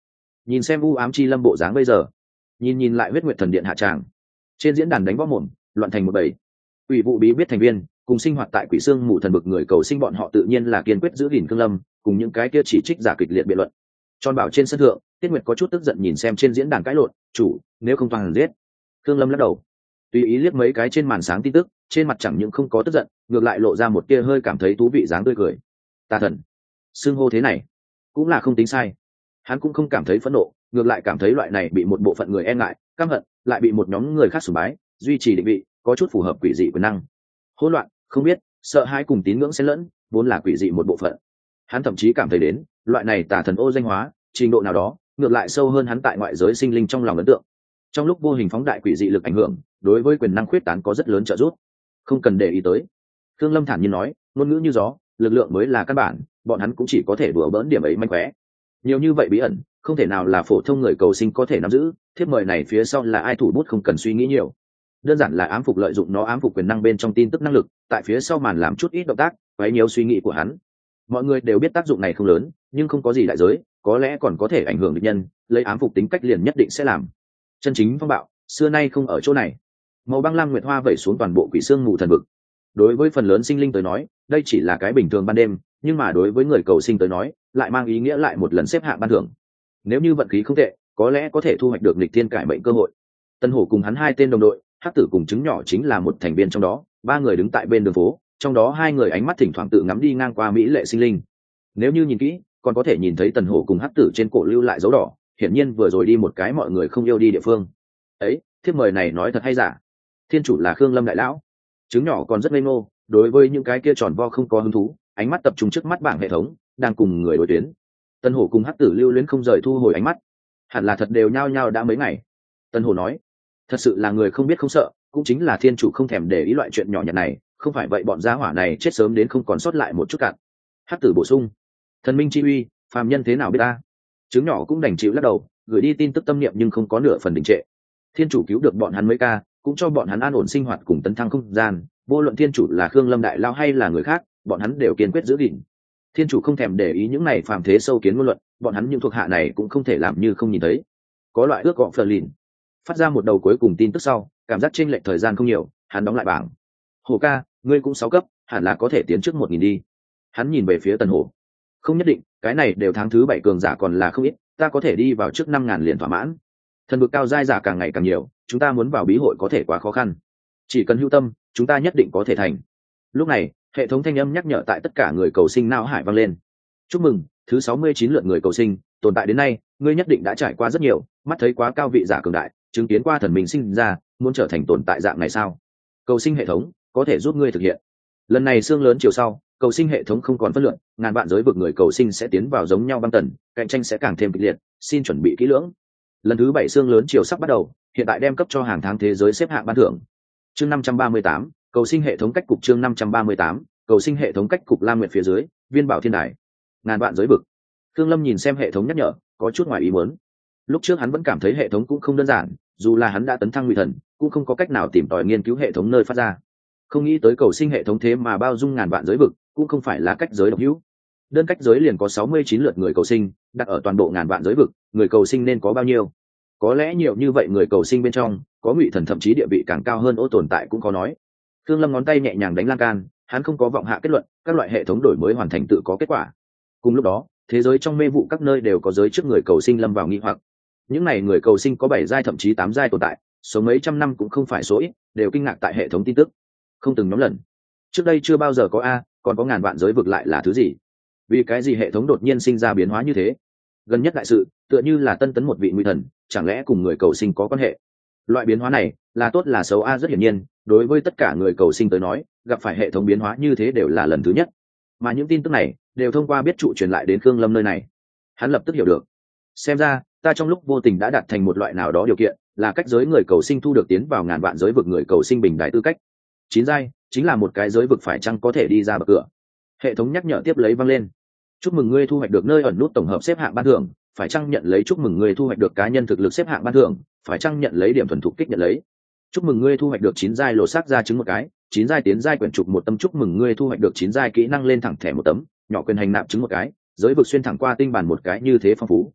nhìn xem u ám chi lâm bộ dáng bây giờ, nhìn nhìn lại huyết nguyệt thần điện hạ tràng, trên diễn đàn đánh võ mồm loạn thành một bầy. Ủy vụ bí biết thành viên cùng sinh hoạt tại quỷ xương mù thần bực người cầu sinh, bọn họ tự nhiên là kiên quyết giữ gìn Khương Lâm, cùng những cái kia chỉ trích giả kịch liệt biện luận. Tròn bảo trên sân thượng, Tiết Nguyệt có chút tức giận nhìn xem trên diễn đàn cãi lộn, chủ, nếu không toàn giết. Khương Lâm lắc đầu, tùy ý liếc mấy cái trên màn sáng tin tức, trên mặt chẳng những không có tức giận, ngược lại lộ ra một tia hơi cảm thấy thú vị dáng tươi cười. Tà thần, xưng hô thế này cũng là không tính sai. Hắn cũng không cảm thấy phẫn nộ, ngược lại cảm thấy loại này bị một bộ phận người e ngại, căm hận, lại bị một nhóm người khác sùng bái, duy trì định vị, có chút phù hợp quỷ dị quyền năng. Hỗn loạn, không biết, sợ hãi cùng tín ngưỡng xen lẫn, vốn là quỷ dị một bộ phận. Hắn thậm chí cảm thấy đến, loại này tà thần ô danh hóa, trình độ nào đó, ngược lại sâu hơn hắn tại ngoại giới sinh linh trong lòng ấn tượng. Trong lúc vô hình phóng đại quỷ dị lực ảnh hưởng, đối với quyền năng khuyết tán có rất lớn trợ giúp. Không cần để ý tới. Thương Lâm thản nhiên nói, ngôn ngữ như gió, lực lượng mới là căn bản, bọn hắn cũng chỉ có thể đùa bỡn điểm ấy manh khóe. Nhiều như vậy bí ẩn, không thể nào là phổ thông người cầu sinh có thể nắm giữ, thiếp mời này phía sau là ai thủ bút không cần suy nghĩ nhiều. Đơn giản là ám phục lợi dụng nó ám phục quyền năng bên trong tin tức năng lực, tại phía sau màn làm chút ít động tác, quấy nhiều suy nghĩ của hắn. Mọi người đều biết tác dụng này không lớn, nhưng không có gì đại giới, có lẽ còn có thể ảnh hưởng địch nhân, lấy ám phục tính cách liền nhất định sẽ làm. Chân chính phong bạo, xưa nay không ở chỗ này. Màu băng lam nguyệt hoa vẩy xuống toàn bộ quỷ xương mù thần vực. Đối với phần lớn sinh linh tới nói, đây chỉ là cái bình thường ban đêm, nhưng mà đối với người cầu sinh tới nói, lại mang ý nghĩa lại một lần xếp hạng ban thưởng. Nếu như vận khí không tệ, có lẽ có thể thu hoạch được nghịch thiên cải mệnh cơ hội. Tân Hổ cùng hắn hai tên đồng đội, Hắc Tử cùng Trứng Nhỏ chính là một thành viên trong đó, ba người đứng tại bên đường phố, trong đó hai người ánh mắt thỉnh thoảng tự ngắm đi ngang qua mỹ lệ sinh linh. Nếu như nhìn kỹ, còn có thể nhìn thấy Tần Hổ cùng Hắc Tử trên cổ lưu lại dấu đỏ, hiển nhiên vừa rồi đi một cái mọi người không yêu đi địa phương. Ấy, thiếp mời này nói thật hay giả? Thiên chủ là Khương Lâm đại lão. Trứng Nhỏ còn rất ngây ngô, đối với những cái kia tròn vo không có hứng thú, ánh mắt tập trung trước mắt bảng hệ thống, đang cùng người đối tuyến. Tân Hổ cùng Hắc Tử lưu luyến không rời thu hồi ánh mắt. Hẳn là thật đều nhao nhao đã mấy ngày. Tân Hổ nói, thật sự là người không biết không sợ, cũng chính là thiên chủ không thèm để ý loại chuyện nhỏ nhặt này, không phải vậy bọn gia hỏa này chết sớm đến không còn sót lại một chút cạn. Hắc Tử bổ sung, thần minh chi uy, phàm nhân thế nào biết ta? Trứng Nhỏ cũng đành chịu lắc đầu, gửi đi tin tức tâm niệm nhưng không có nửa phần đình trệ. Thiên chủ cứu được bọn hắn mấy ca, cũng cho bọn hắn an ổn sinh hoạt cùng tấn thăng không gian, vô luận thiên chủ là Khương Lâm đại lao hay là người khác, bọn hắn đều kiên quyết giữ gìn. Thiên chủ không thèm để ý những này phàm thế sâu kiến ngôn luận, bọn hắn những thuộc hạ này cũng không thể làm như không nhìn thấy. Có loại ước gọn phờ lìn, phát ra một đầu cuối cùng tin tức sau, cảm giác chênh lệch thời gian không nhiều, hắn đóng lại bảng. Hổ ca, ngươi cũng sáu cấp, hẳn là có thể tiến trước một nghìn đi. Hắn nhìn về phía Tần Hổ, không nhất định, cái này đều tháng thứ bảy cường giả còn là không ít, ta có thể đi vào trước năm ngàn liền thỏa mãn. Thần vực cao giai giả càng ngày càng nhiều, chúng ta muốn vào bí hội có thể quá khó khăn. Chỉ cần hữu tâm, chúng ta nhất định có thể thành. Lúc này, hệ thống thanh âm nhắc nhở tại tất cả người cầu sinh não hải vang lên. Chúc mừng, thứ sáu mươi chín lượt người cầu sinh, tồn tại đến nay, ngươi nhất định đã trải qua rất nhiều, mắt thấy quá cao vị giả cường đại, chứng kiến qua thần mình sinh ra, muốn trở thành tồn tại dạng này sao? Cầu sinh hệ thống có thể giúp ngươi thực hiện. Lần này xương lớn chiều sau, cầu sinh hệ thống không còn phân lượng, ngàn vạn giới vực người cầu sinh sẽ tiến vào giống nhau băng tần, cạnh tranh sẽ càng thêm kịch liệt, xin chuẩn bị kỹ lưỡng. Lần thứ bảy xương lớn chiều sắp bắt đầu, hiện tại đem cấp cho hàng tháng thế giới xếp hạng ban thưởng. Chương năm trăm ba mươi tám, cầu sinh hệ thống cách cục chương năm trăm ba mươi tám, cầu sinh hệ thống cách cục Lam Nguyệt phía dưới, Viên Bảo Thiên Đài. Ngàn vạn giới vực. Thương Lâm nhìn xem hệ thống nhắc nhở, có chút ngoài ý muốn. Lúc trước hắn vẫn cảm thấy hệ thống cũng không đơn giản, dù là hắn đã tấn thăng ngụy thần, cũng không có cách nào tìm tòi nghiên cứu hệ thống nơi phát ra. Không nghĩ tới cầu sinh hệ thống thế mà bao dung ngàn vạn giới vực, cũng không phải là cách giới độc hữu. Đơn cách giới liền có sáu mươi chín lượt người cầu sinh, đặt ở toàn bộ ngàn vạn giới vực, người cầu sinh nên có bao nhiêu? Có lẽ nhiều như vậy người cầu sinh bên trong, có ngụy thần thậm chí địa vị càng cao hơn ô tồn tại cũng có nói. Thương Lâm ngón tay nhẹ nhàng đánh lan can, hắn không có vọng hạ kết luận, các loại hệ thống đổi mới hoàn thành tự có kết quả. Cùng lúc đó, thế giới trong mê vụ các nơi đều có giới trước người cầu sinh lâm vào nghi hoặc. Những này người cầu sinh có bảy giai thậm chí tám giai tồn tại, số mấy trăm năm cũng không phải số ít, đều kinh ngạc tại hệ thống tin tức. Không từng nhóm lần. Trước đây chưa bao giờ có a, còn có ngàn vạn giới vực lại là thứ gì? Vì cái gì hệ thống đột nhiên sinh ra biến hóa như thế? Gần nhất đại sự, tựa như là tân tấn một vị ngụy thần, chẳng lẽ cùng người cầu sinh có quan hệ? Loại biến hóa này, là tốt là xấu a rất hiển nhiên, đối với tất cả người cầu sinh tới nói, gặp phải hệ thống biến hóa như thế đều là lần thứ nhất. Mà những tin tức này, đều thông qua biết trụ truyền lại đến Khương Lâm nơi này. Hắn lập tức hiểu được. Xem ra, ta trong lúc vô tình đã đạt thành một loại nào đó điều kiện, là cách giới người cầu sinh thu được tiến vào ngàn vạn giới vực người cầu sinh bình đại tư cách. Chín giai, chính là một cái giới vực phải chăng có thể đi ra bậc cửa. Hệ thống nhắc nhở tiếp lấy vang lên. Chúc mừng ngươi thu hoạch được nơi ẩn nút tổng hợp xếp hạng ban thưởng, phải chăng nhận lấy chúc mừng ngươi thu hoạch được cá nhân thực lực xếp hạng ban thưởng, phải chăng nhận lấy điểm thuần thục kích nhận lấy. Chúc mừng ngươi thu hoạch được chín giai lột xác ra trứng một cái, chín giai tiến giai quyển trục một tấm. Chúc mừng ngươi thu hoạch được chín giai kỹ năng lên thẳng thẻ một tấm, nhỏ quyền hành nạp trứng một cái, giới vực xuyên thẳng qua tinh bản một cái, như thế phong phú.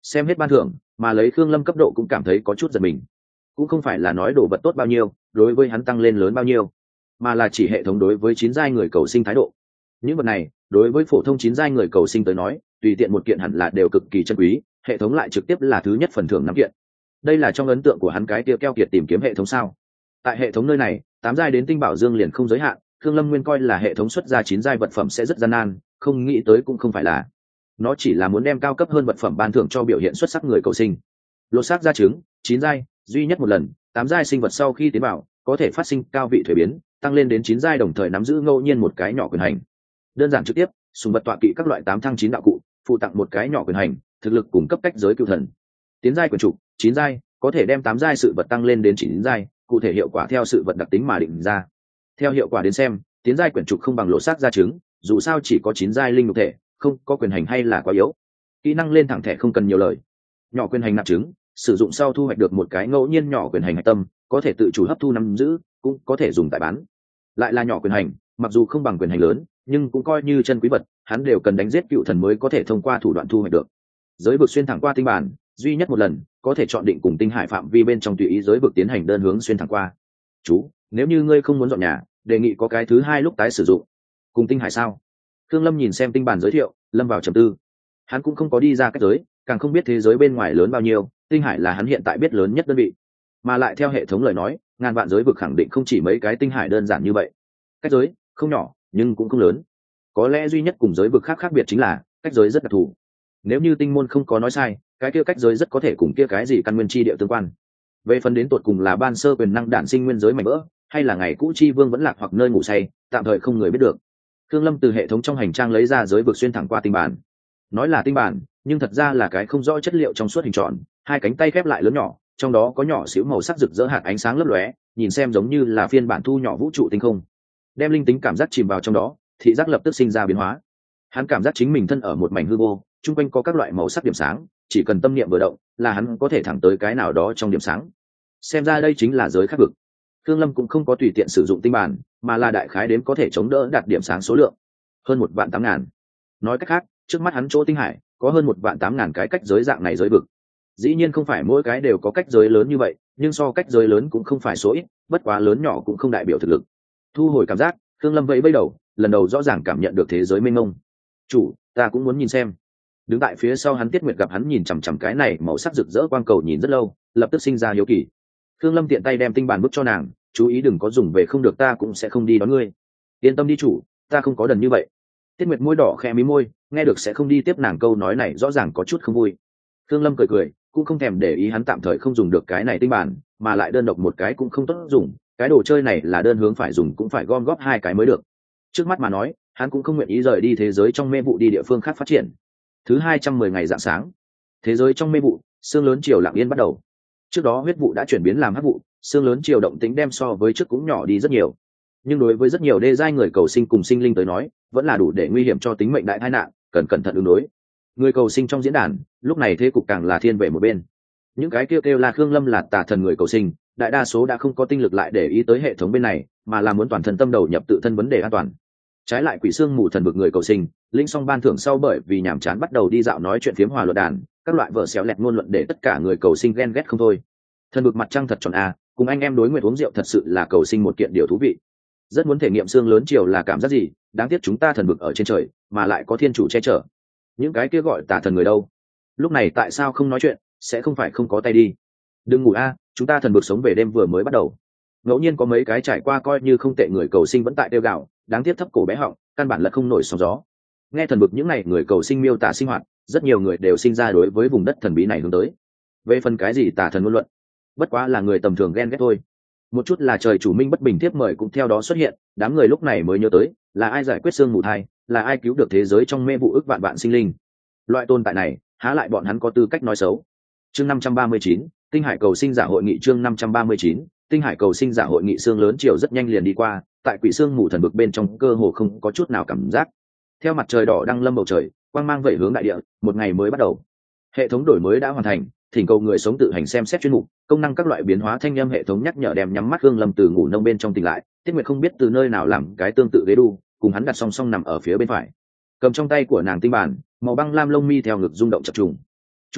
xem hết ban thưởng mà lấy Khương Lâm cấp độ cũng cảm thấy có chút giật mình. Cũng không phải là nói đồ vật tốt bao nhiêu đối với hắn tăng lên lớn bao nhiêu, mà là chỉ hệ thống đối với chín giai người cầu sinh thái độ. Những vật này đối với phổ thông chín giai người cầu sinh tới nói tùy tiện một kiện hẳn là đều cực kỳ chân quý, hệ thống lại trực tiếp là thứ nhất phần thưởng năm kiện. Đây là trong ấn tượng của hắn cái tiêu keo kiệt tìm kiếm hệ thống sao. Tại hệ thống nơi này tám giai đến tinh bảo dương liền không giới hạn, Khương Lâm nguyên coi là hệ thống xuất ra chín giai vật phẩm sẽ rất gian nan, không nghĩ tới cũng không phải là. Nó chỉ là muốn đem cao cấp hơn vật phẩm ban thưởng cho biểu hiện xuất sắc người cầu sinh. Lột xác ra trứng chín giai duy nhất một lần, tám giai sinh vật sau khi tiến vào có thể phát sinh cao vị thuế biến, tăng lên đến chín giai đồng thời nắm giữ ngẫu nhiên một cái nhỏ quyền hành. Đơn giản trực tiếp, sùng vật tọa kỵ các loại tám thăng chín đạo cụ, phụ tặng một cái nhỏ quyền hành, thực lực cung cấp cách giới cựu thần. Tiến giai quyền trục chín giai, có thể đem tám giai sự vật tăng lên đến chín giai, cụ thể hiệu quả theo sự vật đặc tính mà định ra. Theo hiệu quả đến xem, tiến giai quyển trục không bằng lộ xác ra trứng, dù sao chỉ có chín giai linh nhục thể, không có quyền hành hay là quá yếu. Kỹ năng lên thẳng thẻ không cần nhiều lời. Nhỏ quyền hành nạp trứng, sử dụng sau thu hoạch được một cái ngẫu nhiên nhỏ quyền hành hạch tâm, có thể tự chủ hấp thu nắm giữ, cũng có thể dùng tại bán. Lại là nhỏ quyền hành, mặc dù không bằng quyền hành lớn, nhưng cũng coi như chân quý vật, hắn đều cần đánh giết cựu thần mới có thể thông qua thủ đoạn thu hoạch được. Giới vực xuyên thẳng qua tinh bản, duy nhất một lần, có thể chọn định cùng tinh hải phạm vi bên trong tùy ý giới vực tiến hành đơn hướng xuyên thẳng qua. Chú, nếu như ngươi không muốn dọn nhà, đề nghị có cái thứ hai lúc tái sử dụng. Cùng tinh hải sao? Khương Lâm nhìn xem tinh bản giới thiệu, lâm vào trầm tư. Hắn cũng không có đi ra cách giới, càng không biết thế giới bên ngoài lớn bao nhiêu, tinh hải là hắn hiện tại biết lớn nhất đơn vị. Mà lại theo hệ thống lời nói, ngàn vạn giới vực khẳng định không chỉ mấy cái tinh hải đơn giản như vậy. Cách giới không nhỏ, nhưng cũng không lớn. Có lẽ duy nhất cùng giới vực khác khác biệt chính là cách giới rất đặc thù. Nếu như tinh môn không có nói sai, cái kia cách giới rất có thể cùng kia cái gì căn nguyên chi địa tương quan. Về phần đến tột cùng là ban sơ quyền năng đản sinh nguyên giới mảnh vỡ, hay là ngày cũ chi vương vẫn lạc hoặc nơi ngủ say, tạm thời không người biết được. Khương Lâm từ hệ thống trong hành trang lấy ra giới vực xuyên thẳng qua tinh bản. Nói là tinh bản, nhưng thật ra là cái không rõ chất liệu trong suốt hình tròn, hai cánh tay khép lại lớn nhỏ, trong đó có nhỏ xíu màu sắc rực rỡ hạt ánh sáng lấp lóe, nhìn xem giống như là phiên bản thu nhỏ vũ trụ tinh không. Đem linh tính cảm giác chìm vào trong đó, thị giác lập tức sinh ra biến hóa. Hắn cảm giác chính mình thân ở một mảnh hư vô, chung quanh có các loại màu sắc điểm sáng, chỉ cần tâm niệm vừa động là hắn có thể thẳng tới cái nào đó trong điểm sáng. Xem ra đây chính là giới khác vực. Khương Lâm cũng không có tùy tiện sử dụng tinh bản, mà là đại khái đếm có thể chống đỡ đạt điểm sáng số lượng hơn một vạn tám ngàn. Nói cách khác, trước mắt hắn chỗ tinh hải có hơn một vạn tám ngàn cái cách giới dạng này giới vực. Dĩ nhiên không phải mỗi cái đều có cách giới lớn như vậy, nhưng so cách giới lớn cũng không phải số ít, bất quá lớn nhỏ cũng không đại biểu thực lực. Thu hồi cảm giác, Khương Lâm vẫy vẫy đầu, lần đầu rõ ràng cảm nhận được thế giới mênh mông. Chủ, ta cũng muốn nhìn xem. Đứng tại phía sau hắn Tiết Nguyệt gặp hắn nhìn chằm chằm cái này màu sắc rực rỡ quang cầu nhìn rất lâu, lập tức sinh ra hiếu kỳ. Khương Lâm tiện tay đem tinh bản bức cho nàng, chú ý đừng có dùng về không được ta cũng sẽ không đi đón ngươi. Yên tâm đi chủ, ta không có đần như vậy. Tiết Nguyệt môi đỏ khẽ mí môi, nghe được sẽ không đi tiếp nàng câu nói này rõ ràng có chút không vui. Khương Lâm cười cười, cũng không thèm để ý hắn tạm thời không dùng được cái này tinh bản, mà lại đơn độc một cái cũng không tốt dùng, cái đồ chơi này là đơn hướng phải dùng cũng phải gom góp hai cái mới được. Trước mắt mà nói, hắn cũng không nguyện ý rời đi thế giới trong mê vụ đi địa phương khác phát triển. Thứ hai trăm mười ngày rạng sáng, thế giới trong mê vụ, sương lớn chiều lặng yên bắt đầu. Trước đó huyết vụ đã chuyển biến làm hắc vụ, sương lớn chiều động tính đem so với trước cũng nhỏ đi rất nhiều. Nhưng đối với rất nhiều đê giai người cầu sinh cùng sinh linh tới nói, vẫn là đủ để nguy hiểm cho tính mệnh đại tai nạn, cần cẩn thận ứng đối. Người cầu sinh trong diễn đàn, lúc này thế cục càng là thiên về một bên. Những cái kêu kêu là Khương Lâm là tà thần người cầu sinh, đại đa số đã không có tinh lực lại để ý tới hệ thống bên này, mà là muốn toàn thân tâm đầu nhập tự thân vấn đề an toàn. Trái lại quỷ xương mù thần vực người cầu sinh, linh song ban thưởng sau bởi vì nhàm chán bắt đầu đi dạo nói chuyện phiếm hòa luận đàn, các loại vở xéo lẹt ngôn luận để tất cả người cầu sinh ghen ghét không thôi. Thần vực mặt trăng thật tròn a, cùng anh em đối nguyện uống rượu thật sự là cầu sinh một kiện điều thú vị. Rất muốn thể nghiệm xương lớn chiều là cảm giác gì, đáng tiếc chúng ta thần vực ở trên trời, mà lại có thiên chủ che chở. Những cái kia gọi tà thần người đâu? Lúc này tại sao không nói chuyện, sẽ không phải không có tay đi. Đừng ngủ a, chúng ta thần vực sống về đêm vừa mới bắt đầu. Ngẫu nhiên có mấy cái trải qua coi như không tệ người cầu sinh vẫn tại đeo gạo, đáng tiếc thấp cổ bé họng, căn bản là không nổi sóng gió. Nghe thần vực những này người cầu sinh miêu tả sinh hoạt, rất nhiều người đều sinh ra đối với vùng đất thần bí này hướng tới. Về phần cái gì tà thần ngôn luận, bất quá là người tầm thường ghen ghét thôi. Một chút là trời chủ minh bất bình tiếp mời cũng theo đó xuất hiện, đám người lúc này mới nhớ tới, là ai giải quyết xương mù thai, là ai cứu được thế giới trong mê vụ ức vạn vạn sinh linh. Loại tồn tại này, há lại bọn hắn có tư cách nói xấu. Chương năm trăm ba mươi chín, Tinh Hải cầu sinh giả hội nghị chương năm trăm ba mươi chín, Tinh Hải cầu sinh giả hội nghị xương lớn chiều rất nhanh liền đi qua, tại quỷ xương mù thần vực bên trong cơ hồ không có chút nào cảm giác. Theo mặt trời đỏ đang lâm bầu trời, quang mang vẩy hướng đại địa, một ngày mới bắt đầu. Hệ thống đổi mới đã hoàn thành, thỉnh cầu người sống tự hành xem xét chuyên mục, công năng các loại biến hóa thanh âm hệ thống nhắc nhở đem nhắm mắt Hương Lâm từ ngủ nông bên trong tỉnh lại, Tiết Nguyệt không biết từ nơi nào làm cái tương tự ghế đu, cùng hắn đặt song song nằm ở phía bên phải. Cầm trong tay của nàng tinh bản, màu băng lam lông mi theo ngực rung động chập trùng. "Chủ,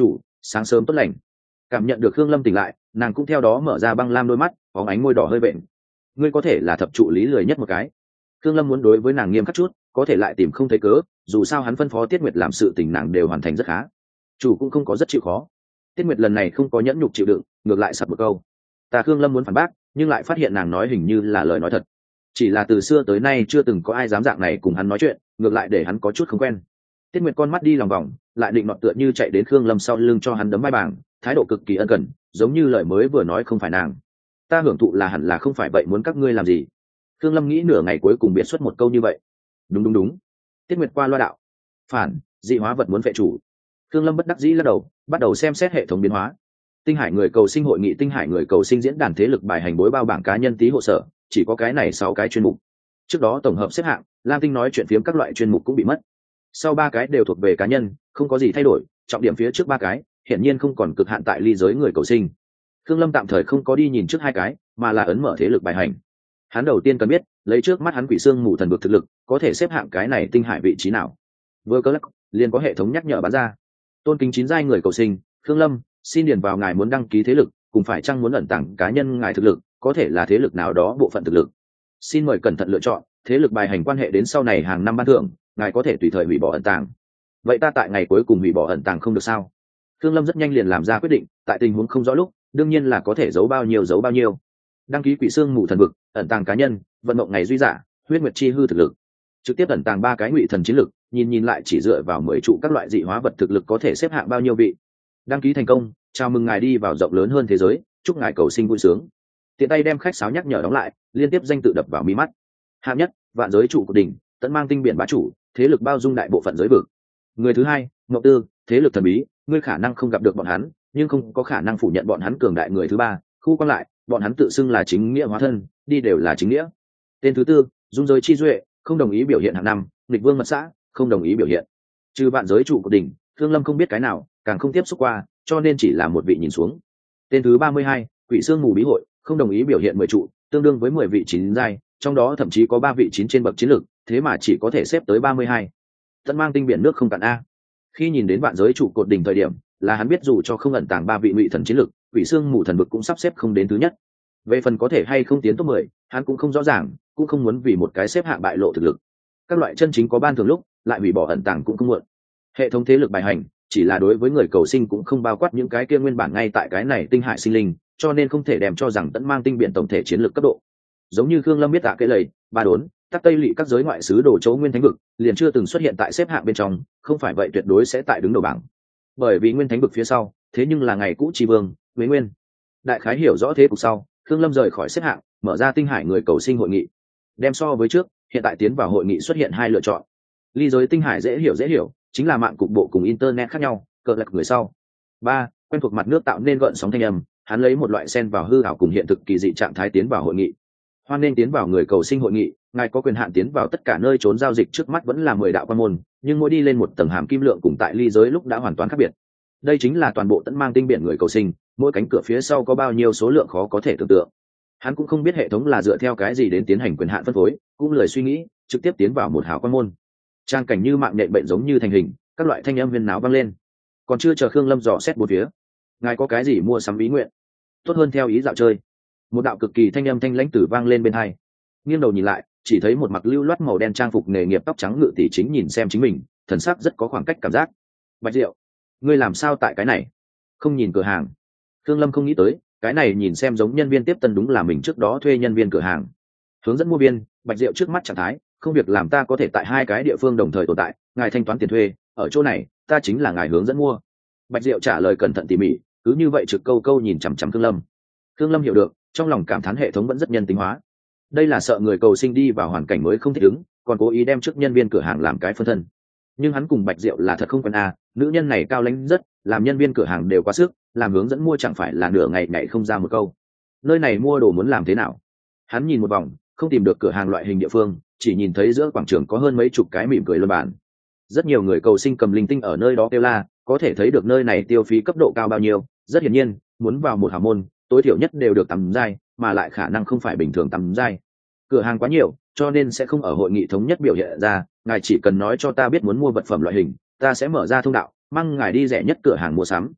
sáng sớm tốt lành. Cảm nhận được Khương Lâm tỉnh lại, nàng cũng theo đó mở ra băng lam đôi mắt, bóng ánh môi đỏ hơi vện. Ngươi có thể là thập trụ lý lười nhất một cái. Khương Lâm muốn đối với nàng nghiêm khắc chút, có thể lại tìm không thấy cớ, dù sao hắn phân phó Tiết Nguyệt làm sự tình nàng đều hoàn thành rất khá. Chủ cũng không có rất chịu khó. Tiết Nguyệt lần này không có nhẫn nhục chịu đựng, ngược lại sập một câu. Ta Khương Lâm muốn phản bác, nhưng lại phát hiện nàng nói hình như là lời nói thật. Chỉ là từ xưa tới nay chưa từng có ai dám dạng này cùng hắn nói chuyện, ngược lại để hắn có chút không quen. Tiết Nguyệt con mắt đi lòng vòng, lại định nọt tựa như chạy đến Khương Lâm sau lưng cho hắn đấm vai bảng, thái độ cực kỳ ân cần, giống như lời mới vừa nói không phải nàng. Ta hưởng thụ là hẳn là không phải vậy, muốn các ngươi làm gì? Khương Lâm nghĩ nửa ngày cuối cùng biệt xuất một câu như vậy. Đúng đúng đúng. Tiết Nguyệt qua loa đạo. Phản, dị hóa vật muốn phệ chủ. Khương Lâm bất đắc dĩ lắc đầu, bắt đầu xem xét hệ thống biến hóa. Tinh Hải người cầu sinh hội nghị, Tinh Hải người cầu sinh diễn đàn, thế lực bài hành bối bao bảng cá nhân tí hộ sở, chỉ có cái này sáu cái chuyên mục. Trước đó tổng hợp xếp hạng, Lam Tinh nói chuyện phiếm các loại chuyên mục cũng bị mất. Sau ba cái đều thuộc về cá nhân, không có gì thay đổi, trọng điểm phía trước ba cái, hiển nhiên không còn cực hạn tại ly giới người cầu sinh. Khương Lâm tạm thời không có đi nhìn trước hai cái, mà là ấn mở thế lực bài hành. Hắn đầu tiên cần biết, lấy trước mắt hắn quỷ xương mù thần vực thực lực, có thể xếp hạng cái này tinh hải vị trí nào. Vừa có lắc, liền có hệ thống nhắc nhở bán ra. Tôn kính chín giai người cầu sinh, Khương Lâm, xin điền vào ngài muốn đăng ký thế lực, cùng phải chăng muốn ẩn tàng cá nhân ngài thực lực, có thể là thế lực nào đó bộ phận thực lực. Xin mời cẩn thận lựa chọn, thế lực bài hành quan hệ đến sau này hàng năm ban thưởng, ngài có thể tùy thời hủy bỏ ẩn tàng. Vậy ta tại ngày cuối cùng hủy bỏ ẩn tàng không được sao? Khương Lâm rất nhanh liền làm ra quyết định, tại tình huống không rõ lúc, đương nhiên là có thể giấu bao nhiêu giấu bao nhiêu. Đăng ký quỷ xương mù thần vực, ẩn tàng cá nhân, vận mộng ngày duy giả, huyết nguyệt chi hư thực lực. Trực tiếp ẩn tàng ba cái ngụy thần chiến lực, nhìn nhìn lại chỉ dựa vào mười trụ các loại dị hóa vật thực lực có thể xếp hạng bao nhiêu vị. Đăng ký thành công, chào mừng ngài đi vào rộng lớn hơn thế giới, chúc ngài cầu sinh vui sướng. Tiện tay đem khách sáo nhắc nhở đóng lại, liên tiếp danh tự đập vào mí mắt. Hạng nhất, vạn giới trụ của đỉnh, tận mang tinh biển bá chủ, thế lực bao dung đại bộ phận giới vực. Người thứ hai, Ngọc Tư, thế lực thần bí, ngươi khả năng không gặp được bọn hắn, nhưng không có khả năng phủ nhận bọn hắn cường đại. Người thứ ba, khu quan lại, bọn hắn tự xưng là chính nghĩa hóa thân, đi đều là chính nghĩa. Tên thứ tư, dung giới chi duệ, không đồng ý biểu hiện hạng năm, nghịch vương mật xã, không đồng ý biểu hiện. Trừ vạn giới trụ của đỉnh, Thương Lâm không biết cái nào, càng không tiếp xúc qua, cho nên chỉ là một vị nhìn xuống. Tên thứ ba mươi hai, quỷ xương mù bí hội, không đồng ý biểu hiện mười trụ, tương đương với mười vị chín giai, trong đó thậm chí có ba vị chín trên bậc chiến lược, thế mà chỉ có thể xếp tới ba mươi hai. Tận mang tinh biển nước không cạn a. Khi nhìn đến vạn giới trụ cột đỉnh thời điểm, là hắn biết dù cho không ẩn tàng ba vị ngụy thần chiến lực, quỷ xương mù thần vực cũng sắp xếp không đến thứ nhất. Về phần có thể hay không tiến top mười, hắn cũng không rõ ràng, cũng không muốn vì một cái xếp hạng bại lộ thực lực. Các loại chân chính có ban thường lúc, lại hủy bỏ ẩn tàng cũng không muộn. Hệ thống thế lực bài hành, chỉ là đối với người cầu sinh cũng không bao quát những cái kia nguyên bản ngay tại cái này tinh hại sinh linh, cho nên không thể đem cho rằng tận mang tinh biển tổng thể chiến lược cấp độ. Giống như Khương Lâm biết tạ cái lầy, ba đốn, tắc tây lỵ các giới ngoại sứ đồ châu nguyên thánh vực, liền chưa từng xuất hiện tại xếp hạng bên trong, không phải vậy tuyệt đối sẽ tại đứng đầu bảng. Bởi vì nguyên thánh vực phía sau, thế nhưng là ngày cũ tri vương, Huế Nguyên. Đại khái hiểu rõ thế cục sau, Khương Lâm rời khỏi xếp hạng, mở ra tinh hải người cầu sinh hội nghị. Đem so với trước, hiện tại tiến vào hội nghị xuất hiện hai lựa chọn. Ly giới tinh hải dễ hiểu dễ hiểu, chính là mạng cục bộ cùng internet khác nhau, cờ lạc người sau. Ba, quen thuộc mặt nước tạo nên gợn sóng thanh âm, hắn lấy một loại sen vào hư ảo cùng hiện thực kỳ dị trạng thái tiến vào hội nghị. Hoan nên tiến vào người cầu sinh hội nghị, ngài có quyền hạn tiến vào tất cả nơi trốn giao dịch, trước mắt vẫn là mười đạo quan môn, nhưng mỗi đi lên một tầng hàm kim lượng cùng tại ly giới lúc đã hoàn toàn khác biệt. Đây chính là toàn bộ tận mang tinh biển người cầu sinh, mỗi cánh cửa phía sau có bao nhiêu số lượng khó có thể tưởng tượng. Hắn cũng không biết hệ thống là dựa theo cái gì đến tiến hành quyền hạn phân phối, cũng lười suy nghĩ, trực tiếp tiến vào một hào quan môn. Trang cảnh như mạng nhện bệnh giống như thành hình, các loại thanh âm huyên náo vang lên. Còn chưa chờ Khương Lâm dò xét bốn phía, ngài có cái gì mua sắm ý nguyện, tốt hơn theo ý dạo chơi. Một đạo cực kỳ thanh âm thanh lãnh tử vang lên bên hai. Nghiêng đầu nhìn lại, chỉ thấy một mặc lưu loát màu đen trang phục nghề nghiệp tóc trắng ngự tỷ chính nhìn xem chính mình, thần sắc rất có khoảng cách cảm giác. Bạch Diệu, ngươi làm sao tại cái này? Không nhìn cửa hàng. Khương Lâm không nghĩ tới, cái này nhìn xem giống nhân viên tiếp tân đúng là mình trước đó thuê nhân viên cửa hàng. Hướng dẫn mua viên, Bạch Diệu trước mắt trạng thái, không việc làm ta có thể tại hai cái địa phương đồng thời tồn tại, ngài thanh toán tiền thuê, ở chỗ này, ta chính là ngài hướng dẫn mua. Bạch Diệu trả lời cẩn thận tỉ mỉ, cứ như vậy trực câu câu nhìn chằm chằm Khương Lâm. Khương Lâm hiểu được, trong lòng cảm thán hệ thống vẫn rất nhân tính hóa. Đây là sợ người cầu sinh đi vào hoàn cảnh mới không thích ứng, còn cố ý đem trước nhân viên cửa hàng làm cái phân thân. Nhưng hắn cùng Bạch Diệu là thật không quen a, nữ nhân này cao lãnh rất, làm nhân viên cửa hàng đều quá sức, làm hướng dẫn mua chẳng phải là nửa ngày nhảy không ra một câu. Nơi này mua đồ muốn làm thế nào? Hắn nhìn một vòng, không tìm được cửa hàng loại hình địa phương, chỉ nhìn thấy giữa quảng trường có hơn mấy chục cái mỉm cười luân bản. Rất nhiều người cầu sinh cầm linh tinh ở nơi đó kêu la, có thể thấy được nơi này tiêu phí cấp độ cao bao nhiêu. Rất hiển nhiên, muốn vào một hào môn, tối thiểu nhất đều được tầm giai, mà lại khả năng không phải bình thường tầm giai. Cửa hàng quá nhiều, cho nên sẽ không ở hội nghị thống nhất biểu hiện ra. Ngài chỉ cần nói cho ta biết muốn mua vật phẩm loại hình, ta sẽ mở ra thông đạo, mang ngài đi rẻ nhất cửa hàng mua sắm.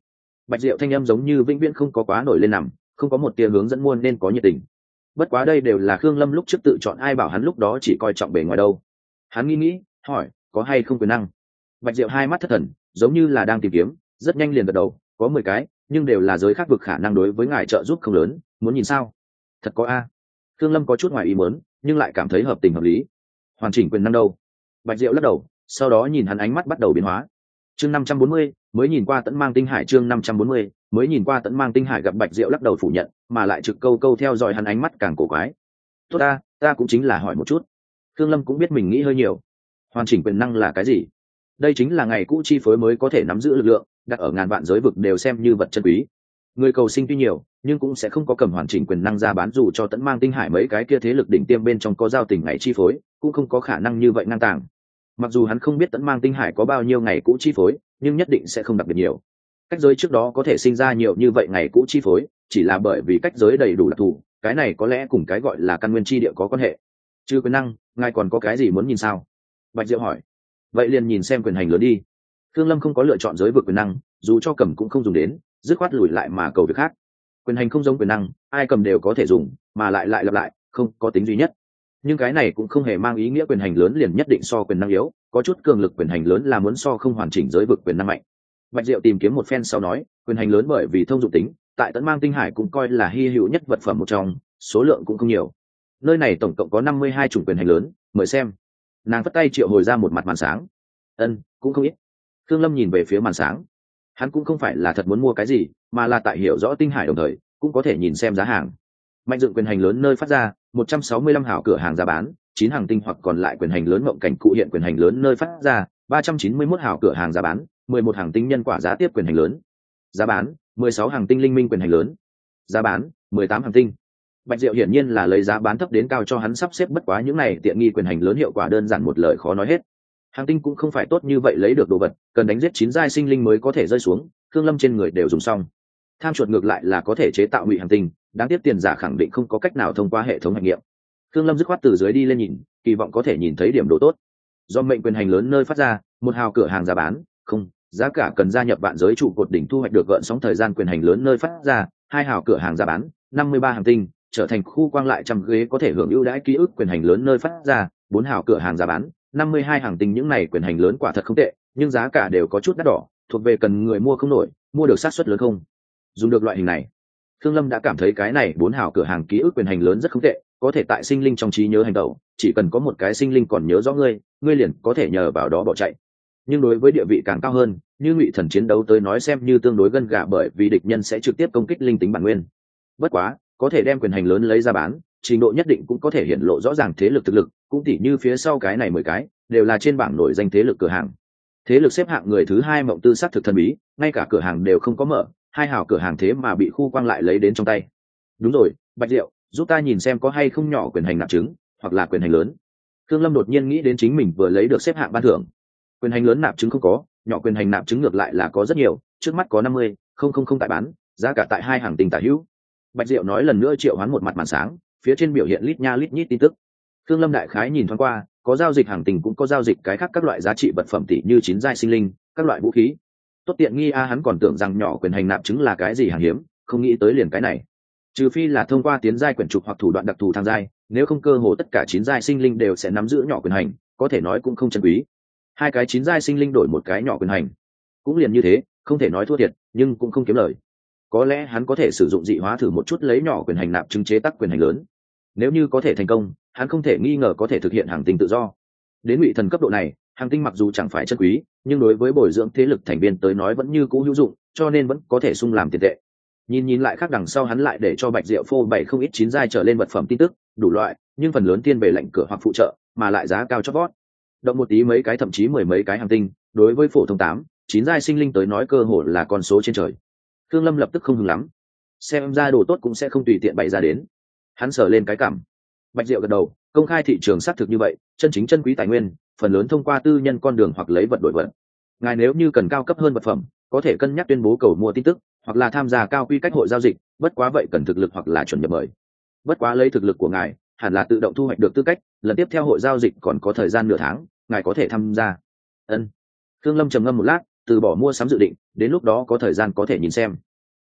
Bạch Diệu thanh âm giống như vĩnh viễn không có quá nổi lên nằm, không có một tia hướng dẫn muôn nên có nhiệt tình. Bất quá đây đều là Khương Lâm lúc trước tự chọn, ai bảo hắn lúc đó chỉ coi trọng bề ngoài đâu. Hắn nghĩ nghĩ, hỏi, có hay không quyền năng? Bạch Diệu hai mắt thất thần, giống như là đang tìm kiếm, rất nhanh liền gật đầu, có mười cái, nhưng đều là giới khác vực, khả năng đối với ngài trợ giúp không lớn, muốn nhìn sao? Thật có a. Khương Lâm có chút ngoài ý muốn, nhưng lại cảm thấy hợp tình hợp lý. Hoàn chỉnh quyền năng đâu? Bạch Diệu lắc đầu, sau đó nhìn hắn ánh mắt bắt đầu biến hóa. Chương năm trăm bốn mươi, mới nhìn qua Tẫn Mang Tinh Hải, chương năm trăm bốn mươi, mới nhìn qua Tẫn Mang Tinh Hải, gặp Bạch Diệu lắc đầu phủ nhận, mà lại trực câu câu theo dõi hắn ánh mắt càng cổ quái. Tốt ta, ta cũng chính là hỏi một chút. Khương Lâm cũng biết mình nghĩ hơi nhiều. Hoàn chỉnh quyền năng là cái gì? Đây chính là ngày cũ chi phối mới có thể nắm giữ lực lượng, đặt ở ngàn vạn giới vực đều xem như vật chân quý. Người cầu sinh tuy nhiều, nhưng cũng sẽ không có cầm hoàn chỉnh quyền năng ra bán, dù cho Tẫn Mang Tinh Hải mấy cái kia thế lực đỉnh tiêm bên trong có giao tình ngày chi phối, cũng không có khả năng như vậy ngang tàng. Mặc dù hắn không biết Tẫn Mang Tinh Hải có bao nhiêu ngày cũ chi phối, nhưng nhất định sẽ không đặc biệt nhiều. Cách giới trước đó có thể sinh ra nhiều như vậy ngày cũ chi phối, chỉ là bởi vì cách giới đầy đủ đặc thù, cái này có lẽ cùng cái gọi là căn nguyên chi địa có quan hệ. Chứ quyền năng, ngài còn có cái gì muốn nhìn sao? Bạch Diệu hỏi. Vậy liền nhìn xem quyền hành lớn đi. Khương Lâm không có lựa chọn giới vực quyền năng, dù cho cầm cũng không dùng đến, dứt khoát lùi lại mà cầu việc khác. Quyền hành không giống quyền năng, ai cầm đều có thể dùng, mà lại lại lặp lại, không có tính duy nhất. Nhưng cái này cũng không hề mang ý nghĩa quyền hành lớn liền nhất định so quyền năng yếu, có chút cường lực quyền hành lớn là muốn so không hoàn chỉnh giới vực quyền năng mạnh. Bạch Diệu tìm kiếm một phen sau nói, quyền hành lớn bởi vì thông dụng tính, tại Tẫn Mang Tinh Hải cũng coi là hy hữu nhất vật phẩm một trong, số lượng cũng không nhiều. Nơi này tổng cộng có năm mươi hai chủng quyền hành lớn, mời xem. Nàng phất tay triệu hồi ra một mặt màn sáng. Ân, cũng không ít. Khương Lâm nhìn về phía màn sáng. Hắn cũng không phải là thật muốn mua cái gì, mà là tại hiểu rõ Tinh Hải đồng thời, cũng có thể nhìn xem giá hàng. Mạnh dựng quyền hành lớn nơi phát ra, một trăm sáu mươi lăm hảo cửa hàng giá bán, chín hàng tinh hoặc còn lại quyền hành lớn mộng cảnh cụ hiện quyền hành lớn nơi phát ra, ba trăm chín mươi mốt hảo cửa hàng giá bán, mười một hàng tinh nhân quả giá tiếp quyền hành lớn. Giá bán, mười sáu hàng tinh linh minh quyền hành lớn. Giá bán, mười tám hàng tinh. Bạch Diệu hiển nhiên là lấy giá bán thấp đến cao cho hắn sắp xếp, bất quá những này tiện nghi quyền hành lớn hiệu quả đơn giản một lời khó nói hết. Hàng tinh cũng không phải tốt như vậy lấy được đồ vật, cần đánh giết chín giai sinh linh mới có thể rơi xuống, Khương Lâm trên người đều dùng xong. Tham chuột ngược lại là có thể chế tạo ngụy hàng tinh, đáng tiếc tiền giả khẳng định không có cách nào thông qua hệ thống hành nghiệm. Khương Lâm dứt khoát từ dưới đi lên nhìn, kỳ vọng có thể nhìn thấy điểm đồ tốt. Do mệnh quyền hành lớn nơi phát ra, một hào cửa hàng giá bán, không, giá cả cần gia nhập vạn giới trụ cột đỉnh thu hoạch được gợn sóng thời gian quyền hành lớn nơi phát ra, hai hào cửa hàng giá bán, năm mươi ba hàng tinh, trở thành khu quang lại trăm ghế có thể hưởng ưu đãi ký ức quyền hành lớn nơi phát ra, bốn hào cửa hàng giá bán, năm mươi hai hàng tinh. Những này quyền hành lớn quả thật không tệ, nhưng giá cả đều có chút đắt đỏ, thuộc về cần người mua không nổi, mua được xác suất lớn không dùng được loại hình này. Khương Lâm đã cảm thấy cái này bốn hào cửa hàng ký ức quyền hành lớn rất không tệ, có thể tại sinh linh trong trí nhớ hành động, chỉ cần có một cái sinh linh còn nhớ rõ ngươi, ngươi liền có thể nhờ vào đó bỏ chạy. Nhưng đối với địa vị càng cao hơn, như Ngụy Thần chiến đấu tới nói xem như tương đối gân gà, bởi vì địch nhân sẽ trực tiếp công kích linh tính bản nguyên. Bất quá, có thể đem quyền hành lớn lấy ra bán, trình độ nhất định cũng có thể hiện lộ rõ ràng thế lực thực lực, cũng tỉ như phía sau cái này mười cái, đều là trên bảng nổi danh thế lực cửa hàng. Thế lực xếp hạng người thứ hai Mộng Tư sắc thực thần bí, ngay cả cửa hàng đều không có mở, hai hào cửa hàng thế mà bị khu quang lại lấy đến trong tay. Đúng rồi, Bạch Diệu, giúp ta nhìn xem có hay không nhỏ quyền hành nạp trứng, hoặc là quyền hành lớn. Khương Lâm đột nhiên nghĩ đến chính mình vừa lấy được xếp hạng ban thưởng. Quyền hành lớn nạp trứng không có, nhỏ quyền hành nạp trứng ngược lại là có rất nhiều, trước mắt có năm mươi, không không không tại bán, giá cả tại hai hàng tinh tả hữu. Bạch Diệu nói lần nữa triệu hoán một mặt màn sáng, phía trên biểu hiện lít nha lít nhít tin tức. Khương Lâm đại khái nhìn thoáng qua, có giao dịch hàng tinh cũng có giao dịch cái khác các loại giá trị vật phẩm tỷ như chín giai sinh linh, các loại vũ khí. Tốt tiện nghi a, hắn còn tưởng rằng nhỏ quyền hành nạp trứng là cái gì hàng hiếm, không nghĩ tới liền cái này. Trừ phi là thông qua tiến giai quyển trục hoặc thủ đoạn đặc thù thăng giai, nếu không cơ hồ tất cả chín giai sinh linh đều sẽ nắm giữ nhỏ quyền hành, có thể nói cũng không chân quý. Hai cái chín giai sinh linh đổi một cái nhỏ quyền hành, cũng liền như thế, không thể nói thua thiệt, nhưng cũng không kiếm lời. Có lẽ hắn có thể sử dụng dị hóa thử một chút lấy nhỏ quyền hành nạp trứng chế tác quyền hành lớn. Nếu như có thể thành công, hắn không thể nghi ngờ có thể thực hiện hàng tinh tự do. Đến Ngụy Thần cấp độ này, hàng tinh mặc dù chẳng phải chân quý, nhưng đối với bồi dưỡng thế lực thành viên tới nói vẫn như cũ hữu dụng, cho nên vẫn có thể sung làm tiền tệ. Nhìn nhìn lại khác đằng sau hắn lại để cho Bạch Diệu phô bày không ít chín giai trở lên vật phẩm tin tức, đủ loại, nhưng phần lớn tiên về lệnh cửa hoặc phụ trợ, mà lại giá cao chót vót. Động một tí mấy cái thậm chí mười mấy cái hàng tinh, đối với phổ thông tám, chín giai sinh linh tới nói cơ hội là con số trên trời. Khương Lâm lập tức không hứng lắm, xem ra đồ tốt cũng sẽ không tùy tiện bày ra đến. Hắn sờ lên cái cảm. Bạch Diệu gật đầu, công khai thị trường xác thực như vậy, chân chính chân quý tài nguyên, phần lớn thông qua tư nhân con đường hoặc lấy vật đổi vật. Ngài nếu như cần cao cấp hơn vật phẩm, có thể cân nhắc tuyên bố cầu mua tin tức, hoặc là tham gia cao quy cách hội giao dịch, bất quá vậy cần thực lực hoặc là chuẩn nhập mời. Bất quá lấy thực lực của ngài, hẳn là tự động thu hoạch được tư cách, lần tiếp theo hội giao dịch còn có thời gian nửa tháng, ngài có thể tham gia. Ân. Khương Lâm trầm ngâm một lát, từ bỏ mua sắm dự định, đến lúc đó có thời gian có thể nhìn xem.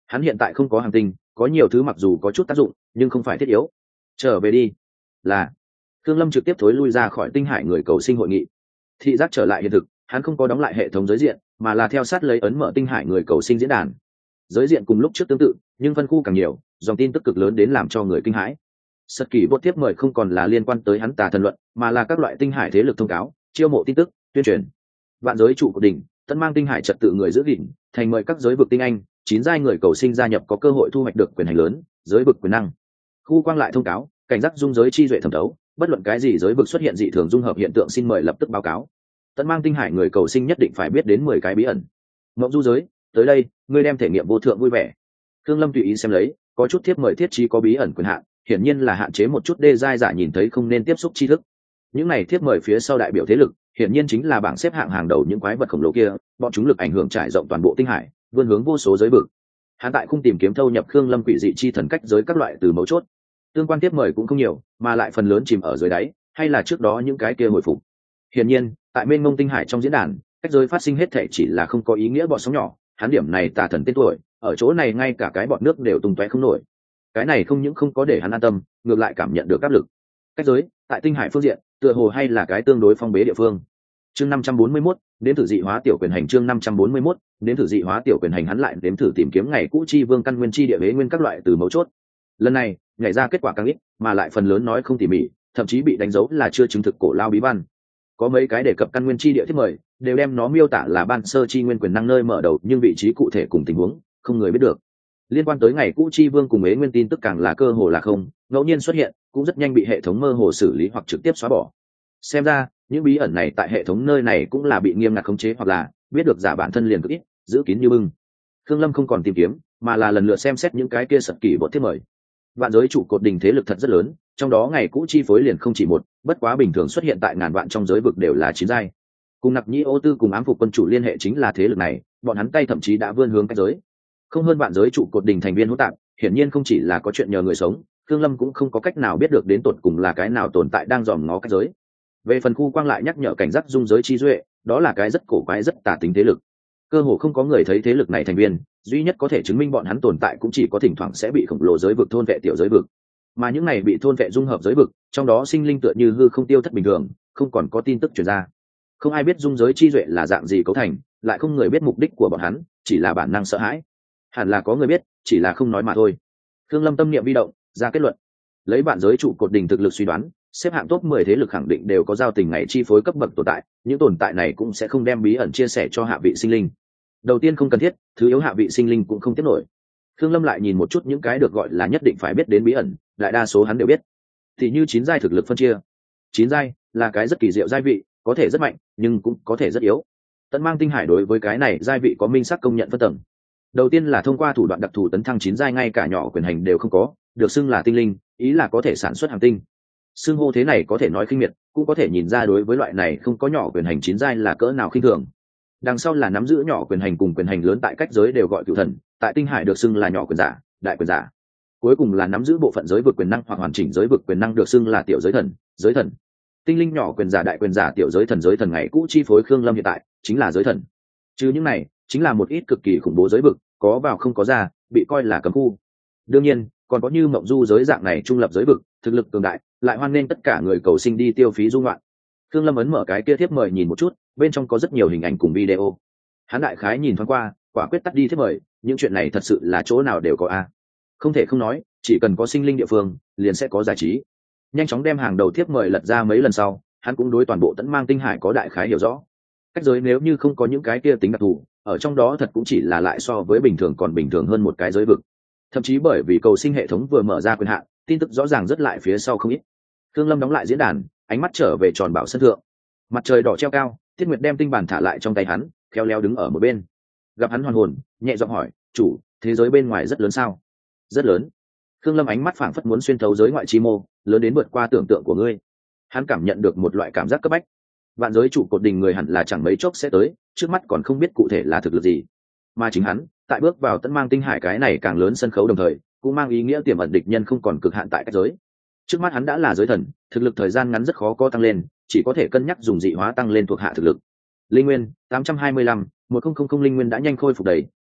Hắn hiện tại không có hành tinh, có nhiều thứ mặc dù có chút tác dụng nhưng không phải thiết yếu. Trở về đi. Là. Thương Lâm trực tiếp thối lui ra khỏi tinh hải người cầu sinh hội nghị. Thị giác trở lại hiện thực, hắn không có đóng lại hệ thống giới diện mà là theo sát lấy ấn mở tinh hải người cầu sinh diễn đàn. Giới diện cùng lúc trước tương tự nhưng phân khu càng nhiều, dòng tin tức cực lớn đến làm cho người kinh hãi. Sật kỳ bột tiếp mời không còn là liên quan tới hắn tà thần luận mà là các loại tinh hải thế lực thông cáo, chiêu mộ tin tức, tuyên truyền. Vạn giới trụ của đỉnh Tân mang tinh hải trật tự người giữ gìn, thành mời các giới vực tinh anh chín giai người cầu sinh gia nhập có cơ hội thu hoạch được quyền hành lớn, giới vực quyền năng. Khu quang lại thông cáo, cảnh giác dung giới chi duệ thẩm thấu, bất luận cái gì giới vực xuất hiện dị thường dung hợp hiện tượng xin mời lập tức báo cáo. Tân mang tinh hải người cầu sinh nhất định phải biết đến mười cái bí ẩn. Ngọc du giới, tới đây, ngươi đem thể nghiệm vô thượng vui vẻ. Thương Lâm tùy ý xem lấy, có chút thiếp mời thiết trí có bí ẩn quyền hạn, hiển nhiên là hạn chế một chút đê giai giả nhìn thấy không nên tiếp xúc tri thức. Những này thiếp mời phía sau đại biểu thế lực, hiển nhiên chính là bảng xếp hạng hàng đầu những quái vật khổng lồ kia, bọn chúng lực ảnh hưởng trải rộng toàn bộ tinh hải, vươn hướng vô số giới vực. Hắn tại không tìm kiếm thâu nhập Khương Lâm quỷ dị chi thần cách giới các loại từ mấu chốt. Tương quan tiếp mời cũng không nhiều, mà lại phần lớn chìm ở dưới đáy, hay là trước đó những cái kia hồi phục. Hiển nhiên, tại bên ngông tinh hải trong diễn đàn, cách giới phát sinh hết thể chỉ là không có ý nghĩa bọn sóng nhỏ, hắn điểm này tà thần tên tuổi, ở chỗ này ngay cả cái bọt nước đều tung tóe không nổi. Cái này không những không có để hắn an tâm, ngược lại cảm nhận được áp lực. Cách giới, tại tinh hải phương diện, tựa hồ hay là cái tương đối phong bế địa phương. Chương năm trăm bốn mươi mốt, đến thử dị hóa tiểu quyền hành chương năm trăm bốn mươi mốt, đến thử dị hóa tiểu quyền hành hắn lại đến thử tìm kiếm ngày cũ chi vương căn nguyên chi địa hế nguyên các loại từ mấu chốt. Lần này, nhảy ra kết quả càng ít, mà lại phần lớn nói không tỉ mỉ, thậm chí bị đánh dấu là chưa chứng thực cổ lao bí văn. Có mấy cái đề cập căn nguyên chi địa thiết mời, đều đem nó miêu tả là ban sơ chi nguyên quyền năng nơi mở đầu, nhưng vị trí cụ thể cùng tình huống, không người biết được. Liên quan tới ngày cũ chi vương cùng hế nguyên tin tức càng là cơ hồ là không, ngẫu nhiên xuất hiện, cũng rất nhanh bị hệ thống mơ hồ xử lý hoặc trực tiếp xóa bỏ. Xem ra, những bí ẩn này tại hệ thống nơi này cũng là bị nghiêm ngặt khống chế hoặc là biết được giả bản thân liền cực ít, giữ kín như bưng. Khương Lâm không còn tìm kiếm, mà là lần lượt xem xét những cái kia sật kỳ bột thiết mời. Vạn giới trụ cột đình thế lực thật rất lớn, trong đó ngày cũ chi phối liền không chỉ một, bất quá bình thường xuất hiện tại ngàn vạn trong giới vực đều là chín giai. Cùng Nặc Nhĩ Ô Tư cùng ám phục quân chủ liên hệ chính là thế lực này, bọn hắn tay thậm chí đã vươn hướng cách giới. Không hơn vạn giới trụ cột đình thành viên hỗn tạp, hiển nhiên không chỉ là có chuyện nhờ người sống, Khương Lâm cũng không có cách nào biết được đến tột cùng là cái nào tồn tại đang dòm ngó cách giới. Về phần khu quang lại nhắc nhở cảnh giác dung giới chi duệ, đó là cái rất cổ quái rất tà tính thế lực. Cơ hồ không có người thấy thế lực này thành viên, duy nhất có thể chứng minh bọn hắn tồn tại cũng chỉ có thỉnh thoảng sẽ bị khổng lồ giới vực thôn vệ tiểu giới vực. Mà những này bị thôn vệ dung hợp giới vực, trong đó sinh linh tựa như hư không tiêu thất bình thường, không còn có tin tức truyền ra. Không ai biết dung giới chi duệ là dạng gì cấu thành, lại không người biết mục đích của bọn hắn, chỉ là bản năng sợ hãi. Hẳn là có người biết, chỉ là không nói mà thôi. Khương Lâm tâm niệm vi động, ra kết luận. Lấy bản giới trụ cột đỉnh thực lực suy đoán, xếp hạng top mười thế lực khẳng định đều có giao tình ngày chi phối cấp bậc tồn tại, những tồn tại này cũng sẽ không đem bí ẩn chia sẻ cho hạ vị sinh linh. Đầu tiên không cần thiết, thứ yếu hạ vị sinh linh cũng không tiếp nổi. Khương Lâm lại nhìn một chút những cái được gọi là nhất định phải biết đến bí ẩn, đại đa số hắn đều biết. Thì như chín giai thực lực phân chia. Chín giai là cái rất kỳ diệu giai vị, có thể rất mạnh, nhưng cũng có thể rất yếu. Tấn mang tinh hải đối với cái này giai vị có minh xác công nhận phân tầng. Đầu tiên là thông qua thủ đoạn đặc thù tấn thăng chín giai ngay cả nhỏ quyền hành đều không có, được xưng là tinh linh, ý là có thể sản xuất hàng tinh. Xưng hô thế này có thể nói khinh miệt, cũng có thể nhìn ra đối với loại này không có nhỏ quyền hành chín giai là cỡ nào khinh thường. Đằng sau là nắm giữ nhỏ quyền hành cùng quyền hành lớn tại cách giới đều gọi cựu thần, tại tinh hải được xưng là nhỏ quyền giả, đại quyền giả. Cuối cùng là nắm giữ bộ phận giới vực quyền năng hoặc hoàn chỉnh giới vực quyền năng được xưng là tiểu giới thần, giới thần. Tinh linh nhỏ quyền giả, đại quyền giả, tiểu giới thần, giới thần ngày cũ chi phối Khương Lâm hiện tại chính là giới thần. Chứ những này, chính là một ít cực kỳ khủng bố giới vực, có vào không có ra, bị coi là cấm khu. Đương nhiên, còn có như mộng du giới dạng này trung lập giới vực, thực lực cường đại, lại hoan nghênh tất cả người cầu sinh đi tiêu phí du ngoạn. Khương Lâm ấn mở cái kia thiếp mời nhìn một chút, bên trong có rất nhiều hình ảnh cùng video. Hắn đại khái nhìn thoáng qua, quả quyết tắt đi thiếp mời, những chuyện này thật sự là chỗ nào đều có a. Không thể không nói, chỉ cần có sinh linh địa phương, liền sẽ có giải trí. Nhanh chóng đem hàng đầu thiếp mời lật ra mấy lần sau, hắn cũng đối toàn bộ Tấn mang tinh hải có đại khái hiểu rõ. Cách giới nếu như không có những cái kia tính đặc thù, ở trong đó thật cũng chỉ là lại so với bình thường còn bình thường hơn một cái giới vực. Thậm chí bởi vì cầu sinh hệ thống vừa mở ra quyền hạn, tin tức rõ ràng rất lại phía sau không ít. Khương Lâm đóng lại diễn đàn, ánh mắt trở về tròn bảo sân thượng. Mặt trời đỏ treo cao, Tiết Nguyệt đem tinh bản thả lại trong tay hắn, khéo léo đứng ở một bên. Gặp hắn hoàn hồn, nhẹ giọng hỏi, "Chủ, thế giới bên ngoài rất lớn sao?" "Rất lớn." Khương Lâm ánh mắt phảng phất muốn xuyên thấu giới ngoại chi mô, lớn đến vượt qua tưởng tượng của ngươi. Hắn cảm nhận được một loại cảm giác cấp bách. Vạn giới trụ cột đình người hẳn là chẳng mấy chốc sẽ tới, trước mắt còn không biết cụ thể là thực lực gì. Mà chính hắn, tại bước vào Tấn mang tinh hải cái này càng lớn sân khấu đồng thời, cũng mang ý nghĩa tiềm ẩn địch nhân không còn cực hạn tại các giới. Trước mắt hắn đã là giới thần, thực lực thời gian ngắn rất khó có tăng lên, chỉ có thể cân nhắc dùng dị hóa tăng lên thuộc hạ thực lực. Linh nguyên tám trăm hai mươi lăm, một nghìn linh nguyên đã nhanh khôi phục đầy,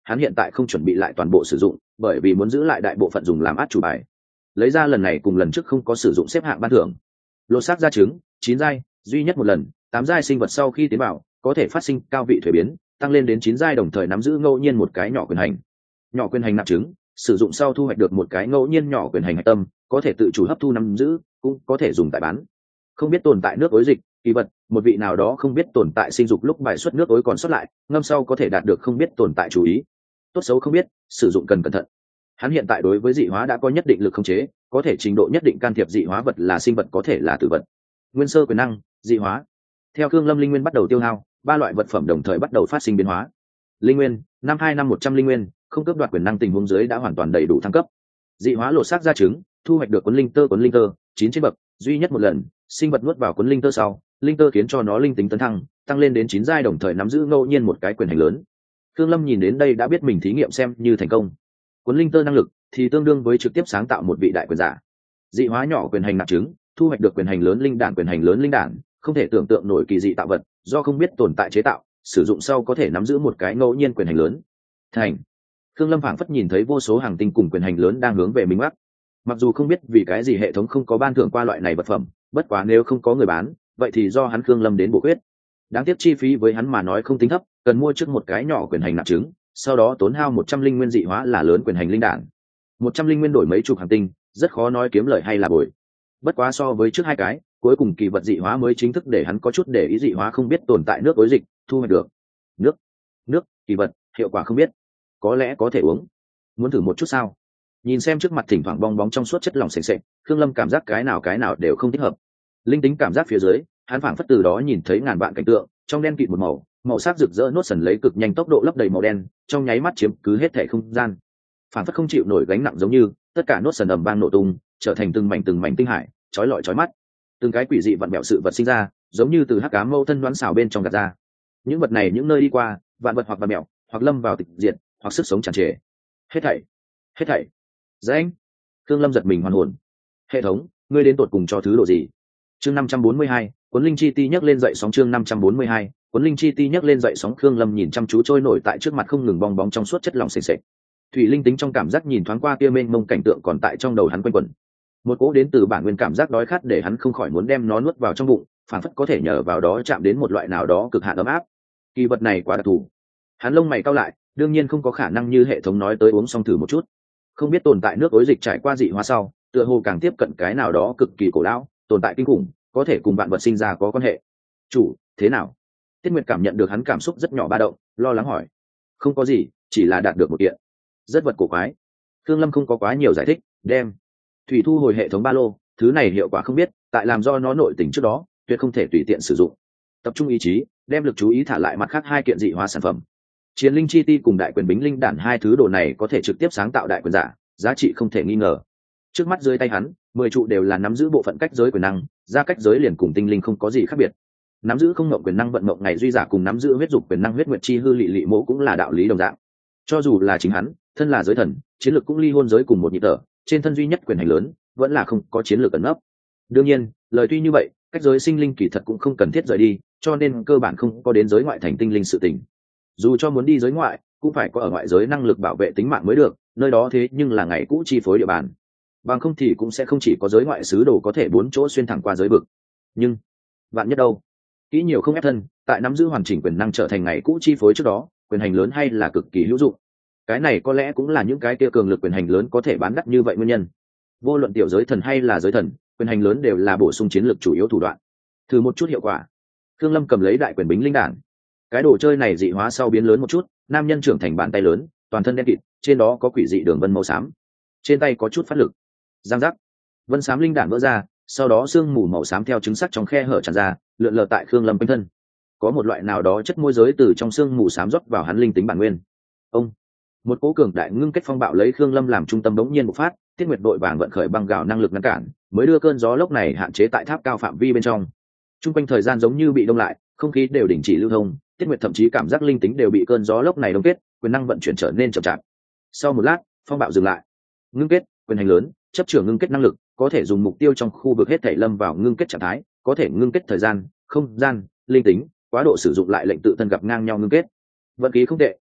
hắn hiện tại không chuẩn bị lại toàn bộ sử dụng, bởi vì muốn giữ lại đại bộ phận dùng làm át chủ bài. Lấy ra lần này cùng lần trước không có sử dụng xếp hạng ban thưởng. Lột xác ra trứng, chín giai, duy nhất một lần, tám giai sinh vật sau khi tiến vào có thể phát sinh cao vị thuế biến, tăng lên đến chín giai đồng thời nắm giữ ngẫu nhiên một cái nhỏ quyền hành. Nhỏ quyền hành nạp trứng, sử dụng sau thu hoạch được một cái ngẫu nhiên nhỏ quyền hành hạch tâm, có thể tự chủ hấp thu nắm giữ, cũng có thể dùng tại bán. Không biết tồn tại nước ối dịch, kỳ vật, một vị nào đó không biết tồn tại sinh dục lúc bài xuất nước ối còn sót lại, ngâm sau có thể đạt được không biết tồn tại chú ý. Tốt xấu không biết, sử dụng cần cẩn thận. Hắn hiện tại đối với dị hóa đã có nhất định lực khống chế, có thể trình độ nhất định can thiệp dị hóa vật là sinh vật có thể là tử vật. Nguyên sơ quyền năng, dị hóa. Theo Thương Lâm linh nguyên bắt đầu tiêu hao, ba loại vật phẩm đồng thời bắt đầu phát sinh biến hóa. Linh nguyên, năm hai năm một trăm linh nguyên, không cấp đoạt quyền năng tình huống dưới đã hoàn toàn đầy đủ thăng cấp. Dị hóa lột xác ra trứng, thu hoạch được cuốn linh tơ cuốn linh tơ, chín trên bậc, duy nhất một lần, sinh vật nuốt vào cuốn linh tơ sau, linh tơ khiến cho nó linh tính tấn thăng, tăng lên đến chín giai đồng thời nắm giữ ngẫu nhiên một cái quyền hành lớn. Thương Lâm nhìn đến đây đã biết mình thí nghiệm xem như thành công. Cuốn linh tơ năng lực thì tương đương với trực tiếp sáng tạo một vị đại quyền giả. Dị hóa nhỏ quyền hành nạp trứng, thu hoạch được quyền hành lớn linh đản quyền hành lớn linh đản, không thể tưởng tượng nổi kỳ dị tạo vật, do không biết tồn tại chế tạo, sử dụng sau có thể nắm giữ một cái ngẫu nhiên quyền hành lớn. Thành. Thương Lâm phảng phất nhìn thấy vô số hàng tinh cùng quyền hành lớn đang hướng về mình mắc. Mặc dù không biết vì cái gì hệ thống không có ban thưởng qua loại này vật phẩm, bất quá nếu không có người bán, vậy thì do hắn Thương Lâm đến bổ quyết. Đáng tiếc chi phí với hắn mà nói không tính thấp, cần mua trước một cái nhỏ quyền hành nạp trứng, sau đó tốn hao một trăm linh nguyên dị hóa là lớn quyền hành linh đản. Một trăm linh nguyên đổi mấy chục hàng tinh, rất khó nói kiếm lời hay là bồi. Bất quá so với trước hai cái, cuối cùng kỳ vật dị hóa mới chính thức để hắn có chút để ý dị hóa không biết tồn tại nước ối dịch, thu hoạch được. Nước, nước, kỳ vật, hiệu quả không biết. Có lẽ có thể uống. Muốn thử một chút sao? Nhìn xem trước mặt thỉnh thoảng bong bóng trong suốt chất lỏng sền sệt, Khương Lâm cảm giác cái nào cái nào đều không thích hợp. Linh tính cảm giác phía dưới, hắn phảng phất từ đó nhìn thấy ngàn vạn cảnh tượng, trong đen kịt một màu, màu sắc rực rỡ nốt sần lấy cực nhanh tốc độ lấp đầy màu đen, trong nháy mắt chiếm cứ hết thể không gian. Phảng phất không chịu nổi gánh nặng giống như, tất cả nốt sần ầm vang nổ tung, trở thành từng mảnh từng mảnh tinh hải, chói lọi chói mắt. Từng cái quỷ dị vặn vẹo sự vật sinh ra, giống như từ hắc ám mâu thân đoán xào bên trong gạt ra. Những vật này những nơi đi qua, vạn vật hoặc vặn mẹo, hoặc lâm vào tịch diệt, hoặc sức sống tràn trề. Hết thảy, hết thảy. Danh. Khương Lâm giật mình hoàn hồn. Hệ thống, ngươi đến tột cùng cho thứ độ gì? Chương năm trăm bốn mươi hai, Cuốn Linh Chi Ti nhấc lên dậy sóng chương năm trăm bốn mươi hai, Cuốn Linh Chi Ti nhấc lên dậy sóng Khương Lâm nhìn chăm chú trôi nổi tại trước mặt không ngừng bong bóng trong suốt chất lỏng sền sệt. Thủy linh tính trong cảm giác nhìn thoáng qua kia mênh mông cảnh tượng còn tại trong đầu hắn quanh quẩn. Một cỗ đến từ bản nguyên cảm giác đói khát để hắn không khỏi muốn đem nó nuốt vào trong bụng, phản phất có thể nhờ vào đó chạm đến một loại nào đó cực hạn ấm áp. Kỳ vật này quá đặc thù. Hắn lông mày cau lại, đương nhiên không có khả năng như hệ thống nói tới uống xong thử một chút. Không biết tồn tại nước ối dịch trải qua dị hóa sau, tựa hồ càng tiếp cận cái nào đó cực kỳ cổ lão, tồn tại kinh khủng, có thể cùng vạn vật sinh ra có quan hệ. Chủ, thế nào? Tiết Nguyệt cảm nhận được hắn cảm xúc rất nhỏ ba động, lo lắng hỏi. Không có gì, chỉ là đạt được một kiện. Rất vật cổ quái. Thương Lâm không có quá nhiều giải thích, đem thủy thu hồi hệ thống ba lô, thứ này hiệu quả không biết, tại làm do nó nội tình trước đó, tuyệt không thể tùy tiện sử dụng. Tập trung ý chí, đem lực chú ý thả lại mặt khác hai kiện dị hóa sản phẩm. Chiến linh chi ti cùng đại quyền bính linh đản hai thứ đồ này có thể trực tiếp sáng tạo đại quyền giả, giá trị không thể nghi ngờ. Trước mắt dưới tay hắn, mười trụ đều là nắm giữ bộ phận cách giới quyền năng, ra cách giới liền cùng tinh linh không có gì khác biệt. Nắm giữ không ngộng quyền năng vận mộng ngày duy giả cùng nắm giữ huyết dục quyền năng huyết nguyệt chi hư lị lị mỗ cũng là đạo lý đồng dạng. Cho dù là chính hắn, thân là giới thần, chiến lược cũng ly hôn giới cùng một nhịp thở, trên thân duy nhất quyền hành lớn, vẫn là không có chiến lược ẩn nấp. Đương nhiên, lời tuy như vậy, cách giới sinh linh kỳ thật cũng không cần thiết rời đi, cho nên cơ bản không có đến giới ngoại thành tinh linh sự tình. Dù cho muốn đi giới ngoại, cũng phải có ở ngoại giới năng lực bảo vệ tính mạng mới được, nơi đó thế nhưng là ngày cũ chi phối địa bàn. Bằng không thì cũng sẽ không chỉ có giới ngoại sứ đồ có thể bốn chỗ xuyên thẳng qua giới vực. Nhưng, vạn nhất đâu? Kỹ nhiều không ép thân, tại nắm giữ hoàn chỉnh quyền năng trở thành ngày cũ chi phối trước đó, quyền hành lớn hay là cực kỳ hữu dụng. Cái này có lẽ cũng là những cái kia cường lực quyền hành lớn có thể bán đắt như vậy nguyên nhân. Vô luận tiểu giới thần hay là giới thần, quyền hành lớn đều là bổ sung chiến lược chủ yếu thủ đoạn. Thử một chút hiệu quả. Thương Lâm cầm lấy đại quyền bính linh đản. Cái đồ chơi này dị hóa sau biến lớn một chút, nam nhân trưởng thành bàn tay lớn, toàn thân đen kịt, trên đó có quỷ dị đường vân màu xám. Trên tay có chút phát lực. Giang giác. Vân xám linh đản vỡ ra, sau đó sương mù màu xám theo trứng sắt trong khe hở tràn ra, lượn lờ tại Khương Lâm quanh thân. Có một loại nào đó chất môi giới từ trong sương mù xám rót vào hắn linh tính bản nguyên. Ông. Một cỗ cường đại ngưng kết phong bạo lấy Khương Lâm làm trung tâm đống nhiên bộc phát, Tiết Nguyệt đội vàng vận khởi băng gạo năng lực ngăn cản, mới đưa cơn gió lốc này hạn chế tại tháp cao phạm vi bên trong. Trung quanh thời gian giống như bị đông lại, không khí đều đình chỉ lưu thông, Tiết Nguyệt thậm chí cảm giác linh tính đều bị cơn gió lốc này đông kết, quyền năng vận chuyển trở nên chậm chạp. Sau một lát, phong bạo dừng lại. Ngưng kết, quyền hành lớn, chấp trưởng ngưng kết năng lực, có thể dùng mục tiêu trong khu vực hết thảy lâm vào ngưng kết trạng thái, có thể ngưng kết thời gian, không gian, linh tính, quá độ sử dụng lại lệnh tự thân gặp ngang nhau ngưng kết. Vận khí không tệ,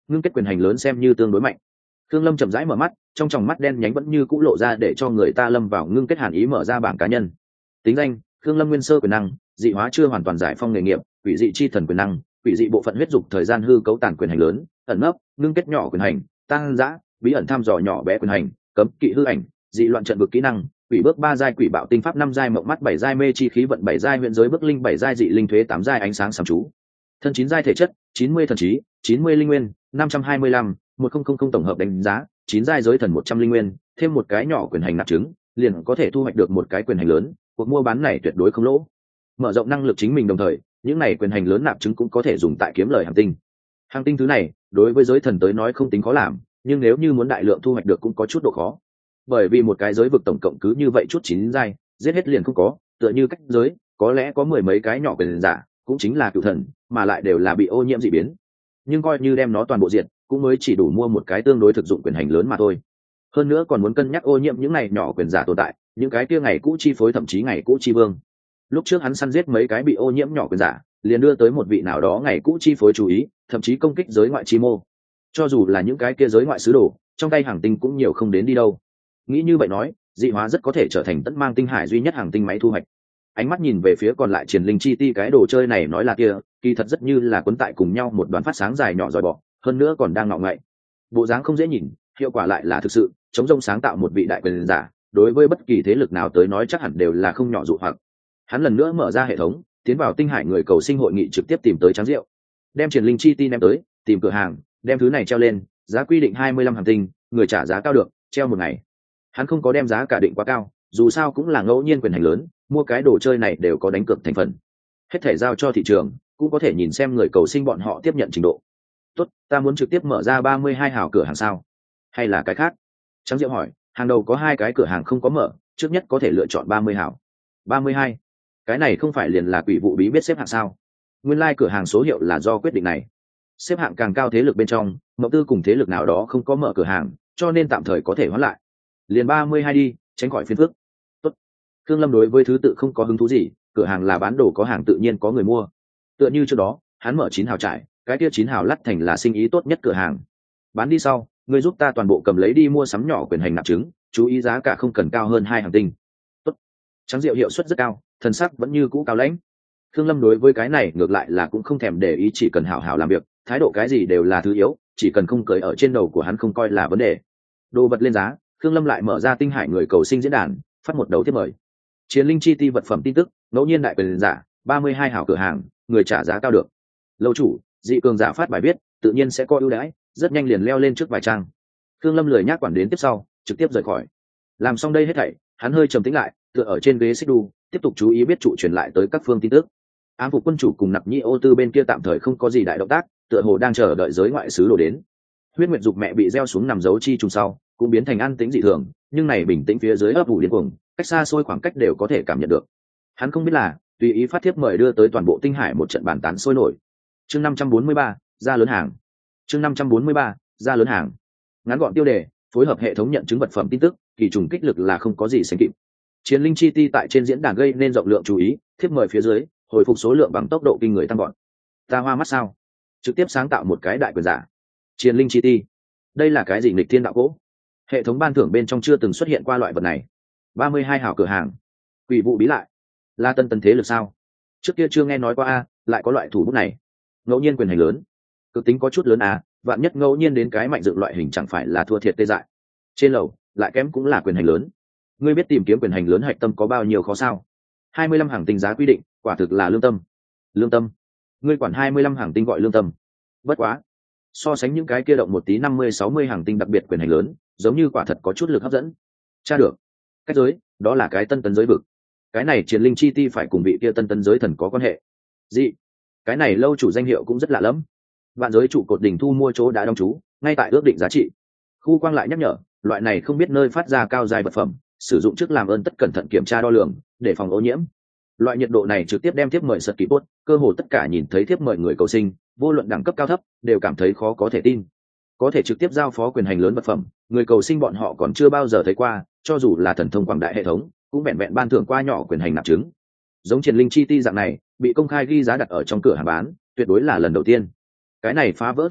ngưng kết quyền hành lớn xem như tương đối mạnh. Khương Lâm chậm rãi mở mắt, trong tròng mắt đen nhánh vẫn như cũ lộ ra để cho người ta lâm vào ngưng kết hàn ý. Mở ra bảng cá nhân, tính danh Khương Lâm nguyên sơ quyền năng, dị hóa chưa hoàn toàn giải phong nghề nghiệp, quỷ dị chi thần quyền năng, quỷ dị bộ phận huyết dục thời gian hư cấu tàn quyền hành lớn, ẩn nấp, ngưng kết nhỏ quyền hành, tăng dã, bí ẩn thăm dò nhỏ bé quyền hành, cấm kỵ hư ảnh, dị loạn trận vực kỹ năng, quỷ bước ba giai quỷ bạo tinh pháp năm giai mộng mắt bảy giai mê chi khí vận bảy giai huyện giới bước linh bảy giai dị linh thuế tám giai ánh sáng sám chú, thân chín giai thể chất, chín mươi thần trí, chín mươi linh nguyên, năm trăm hai mươi lăm, một nghìn tổng hợp đánh giá, chín giai giới thần một trăm linh nguyên, thêm một cái nhỏ quyền hành nạp trứng, liền có thể thu hoạch được một cái quyền hành lớn, cuộc mua bán này tuyệt đối không lỗ. Mở rộng năng lực chính mình đồng thời, những này quyền hành lớn nạp trứng cũng có thể dùng tại kiếm lời hành tinh. Hành tinh thứ này, đối với giới thần tới nói không tính khó làm, nhưng nếu như muốn đại lượng thu hoạch được cũng có chút độ khó. Bởi vì một cái giới vực tổng cộng cứ như vậy chút chín giai, giết hết liền không có, tựa như cách giới, có lẽ có mười mấy cái nhỏ quyền giả, cũng chính là cựu thần, mà lại đều là bị ô nhiễm dị biến. Nhưng coi như đem nó toàn bộ diệt, cũng mới chỉ đủ mua một cái tương đối thực dụng quyền hành lớn mà thôi. Hơn nữa còn muốn cân nhắc ô nhiễm những này nhỏ quyền giả tồn tại, những cái kia ngày cũ chi phối thậm chí ngày cũ chi vương. Lúc trước hắn săn giết mấy cái bị ô nhiễm nhỏ quyền giả, liền đưa tới một vị nào đó ngày cũ chi phối chú ý, thậm chí công kích giới ngoại chi mô. Cho dù là những cái kia giới ngoại sứ đồ, trong tay hàng tinh cũng nhiều không đến đi đâu. Nghĩ như vậy nói, dị hóa rất có thể trở thành tất mang tinh hải duy nhất hàng tinh máy thu hoạch. Ánh mắt nhìn về phía còn lại Triền Linh Chi Ti, cái đồ chơi này nói là kia, kỳ thật rất như là cuốn tại cùng nhau một đoàn phát sáng dài nhỏ dòi bọ, hơn nữa còn đang ngọ ngậy. Bộ dáng không dễ nhìn, hiệu quả lại là thực sự, chống rông sáng tạo một vị đại quyền giả, đối với bất kỳ thế lực nào tới nói chắc hẳn đều là không nhỏ dụ hoặc. Hắn lần nữa mở ra hệ thống, tiến vào tinh hải người cầu sinh hội nghị, trực tiếp tìm tới Tráng Diệu, đem Triền Linh Chi Ti ném tới, tìm cửa hàng, đem thứ này treo lên, giá quy định hai mươi lăm hàng tinh, người trả giá cao được, treo một ngày. Hắn không có đem giá cả định quá cao, dù sao cũng là ngẫu nhiên quyền hành lớn, mua cái đồ chơi này đều có đánh cược thành phần. Hết thể giao cho thị trường, cũng có thể nhìn xem người cầu sinh bọn họ tiếp nhận trình độ. Tốt, ta muốn trực tiếp mở ra ba mươi hai hào cửa hàng sao? Hay là cái khác? Tráng Diệu hỏi, hàng đầu có hai cái cửa hàng không có mở, trước nhất có thể lựa chọn ba mươi hào. ba mươi hai. Cái này không phải liền là quỷ vụ bí biết xếp hạng sao? Nguyên lai like cửa hàng số hiệu là do quyết định này. Xếp hạng càng cao thế lực bên trong, Mộng Tư cùng thế lực nào đó không có mở cửa hàng, cho nên tạm thời có thể hoãn lại. Liền ba mươi hai đi, tránh khỏi phiền phức. Tốt. Khương Lâm đối với thứ tự không có hứng thú gì, cửa hàng là bán đồ có hàng tự nhiên có người mua. Tựa như trước đó, hắn mở chín hào trại, cái kia chín hào lắt thành là sinh ý tốt nhất cửa hàng. Bán đi sau, người giúp ta toàn bộ cầm lấy đi mua sắm nhỏ quyền hành nạp trứng, chú ý giá cả không cần cao hơn hai hàng tinh. Tốt. Tráng Diệu hiệu suất rất cao, thần sắc vẫn như cũ cao lãnh. Khương Lâm đối với cái này ngược lại là cũng không thèm để ý, chỉ cần hảo hảo làm việc, thái độ cái gì đều là thứ yếu, chỉ cần không cởi ở trên đầu của hắn không coi là vấn đề. Đồ vật lên giá, Khương Lâm lại mở ra tinh hải người cầu sinh diễn đàn, phát một đầu tiếp mời. Chiến Linh Chi Ti vật phẩm tin tức, ngẫu nhiên đại quyền giả, ba mươi hai hảo cửa hàng, người trả giá cao được. Lâu chủ, dị cường giả phát bài viết, tự nhiên sẽ có ưu đãi, rất nhanh liền leo lên trước vài trang. Khương Lâm lười nhác quản đến tiếp sau, trực tiếp rời khỏi. Làm xong đây hết thảy, hắn hơi trầm tĩnh lại, tựa ở trên ghế xích đu, tiếp tục chú ý biết trụ truyền lại tới các phương tin tức. Ám phục quân chủ cùng Nặc Nhĩ Ô Tư bên kia tạm thời không có gì đại động tác, tựa hồ đang chờ đợi giới ngoại sứ đồ đến. Huyết Nguyệt Dục mẹ bị gieo xuống nằm dấu chi trùng sau, cũng biến thành an tĩnh dị thường, nhưng này bình tĩnh phía dưới ấp ủ điên cuồng, cách xa xôi khoảng cách đều có thể cảm nhận được. Hắn không biết là, tùy ý phát thiếp mời đưa tới toàn bộ tinh hải một trận bàn tán sôi nổi. Chương năm trăm bốn mươi ba, ra lớn hàng. Chương năm trăm bốn mươi ba, ra lớn hàng. Ngắn gọn tiêu đề, phối hợp hệ thống nhận chứng vật phẩm tin tức, kỳ trùng kích lực là không có gì sánh kịp. Chiến Linh Chi Ti tại trên diễn đàn gây nên rộng lượng chú ý, thiếp mời phía dưới, hồi phục số lượng bằng tốc độ kinh người tăng gọn. Ta hoa mắt sao? Trực tiếp sáng tạo một cái đại quyền giả. Chiến Linh Chi Ti, đây là cái gì nghịch thiên đạo cỗ? Hệ thống ban thưởng bên trong chưa từng xuất hiện qua loại vật này. ba mươi hai hào cửa hàng, quỷ vụ bí lại, là tân tân thế lực sao? Trước kia chưa nghe nói qua a, lại có loại thủ bút này. Ngẫu nhiên quyền hành lớn, cực tính có chút lớn à, vạn nhất ngẫu nhiên đến cái mạnh dựng loại hình chẳng phải là thua thiệt tê dại. Trên lầu, lại kém cũng là quyền hành lớn. Ngươi biết tìm kiếm quyền hành lớn hạch tâm có bao nhiêu khó sao? hai mươi lăm hàng tinh giá quy định, quả thực là lương tâm. Lương tâm? Ngươi quản hai mươi lăm hàng tinh gọi lương tâm? Bất quá, so sánh những cái kia động một tí năm mươi sáu mươi hàng tinh đặc biệt quyền hành lớn, giống như quả thật có chút lực hấp dẫn. Tra được. Cách giới, đó là cái tân tấn giới vực. Cái này Chiến Linh Chi Ti phải cùng vị kia tân tấn giới thần có quan hệ. Dị, cái này lâu chủ danh hiệu cũng rất lạ lẫm. Vạn giới trụ cột đỉnh thu mua chỗ đã đóng trú, ngay tại ước định giá trị. Khu quang lại nhắc nhở, loại này không biết nơi phát ra cao dài vật phẩm, sử dụng trước làm ơn tất cẩn thận kiểm tra đo lường, để phòng ô nhiễm. Loại nhiệt độ này trực tiếp đem tiếp mời sật kỳ bốt, cơ hồ tất cả nhìn thấy tiếp mời người cầu sinh, vô luận đẳng cấp cao thấp, đều cảm thấy khó có thể tin. Có thể trực tiếp giao phó quyền hành lớn vật phẩm, người cầu sinh bọn họ còn chưa bao giờ thấy qua, cho dù là thần thông quảng đại hệ thống, cũng vẹn vẹn ban thưởng qua nhỏ quyền hành nạp trứng. Giống Chiến Linh Chi Ti dạng này, bị công khai ghi giá đặt ở trong cửa hàng bán, tuyệt đối là lần đầu tiên. Cái này phá vỡ thưởng thức,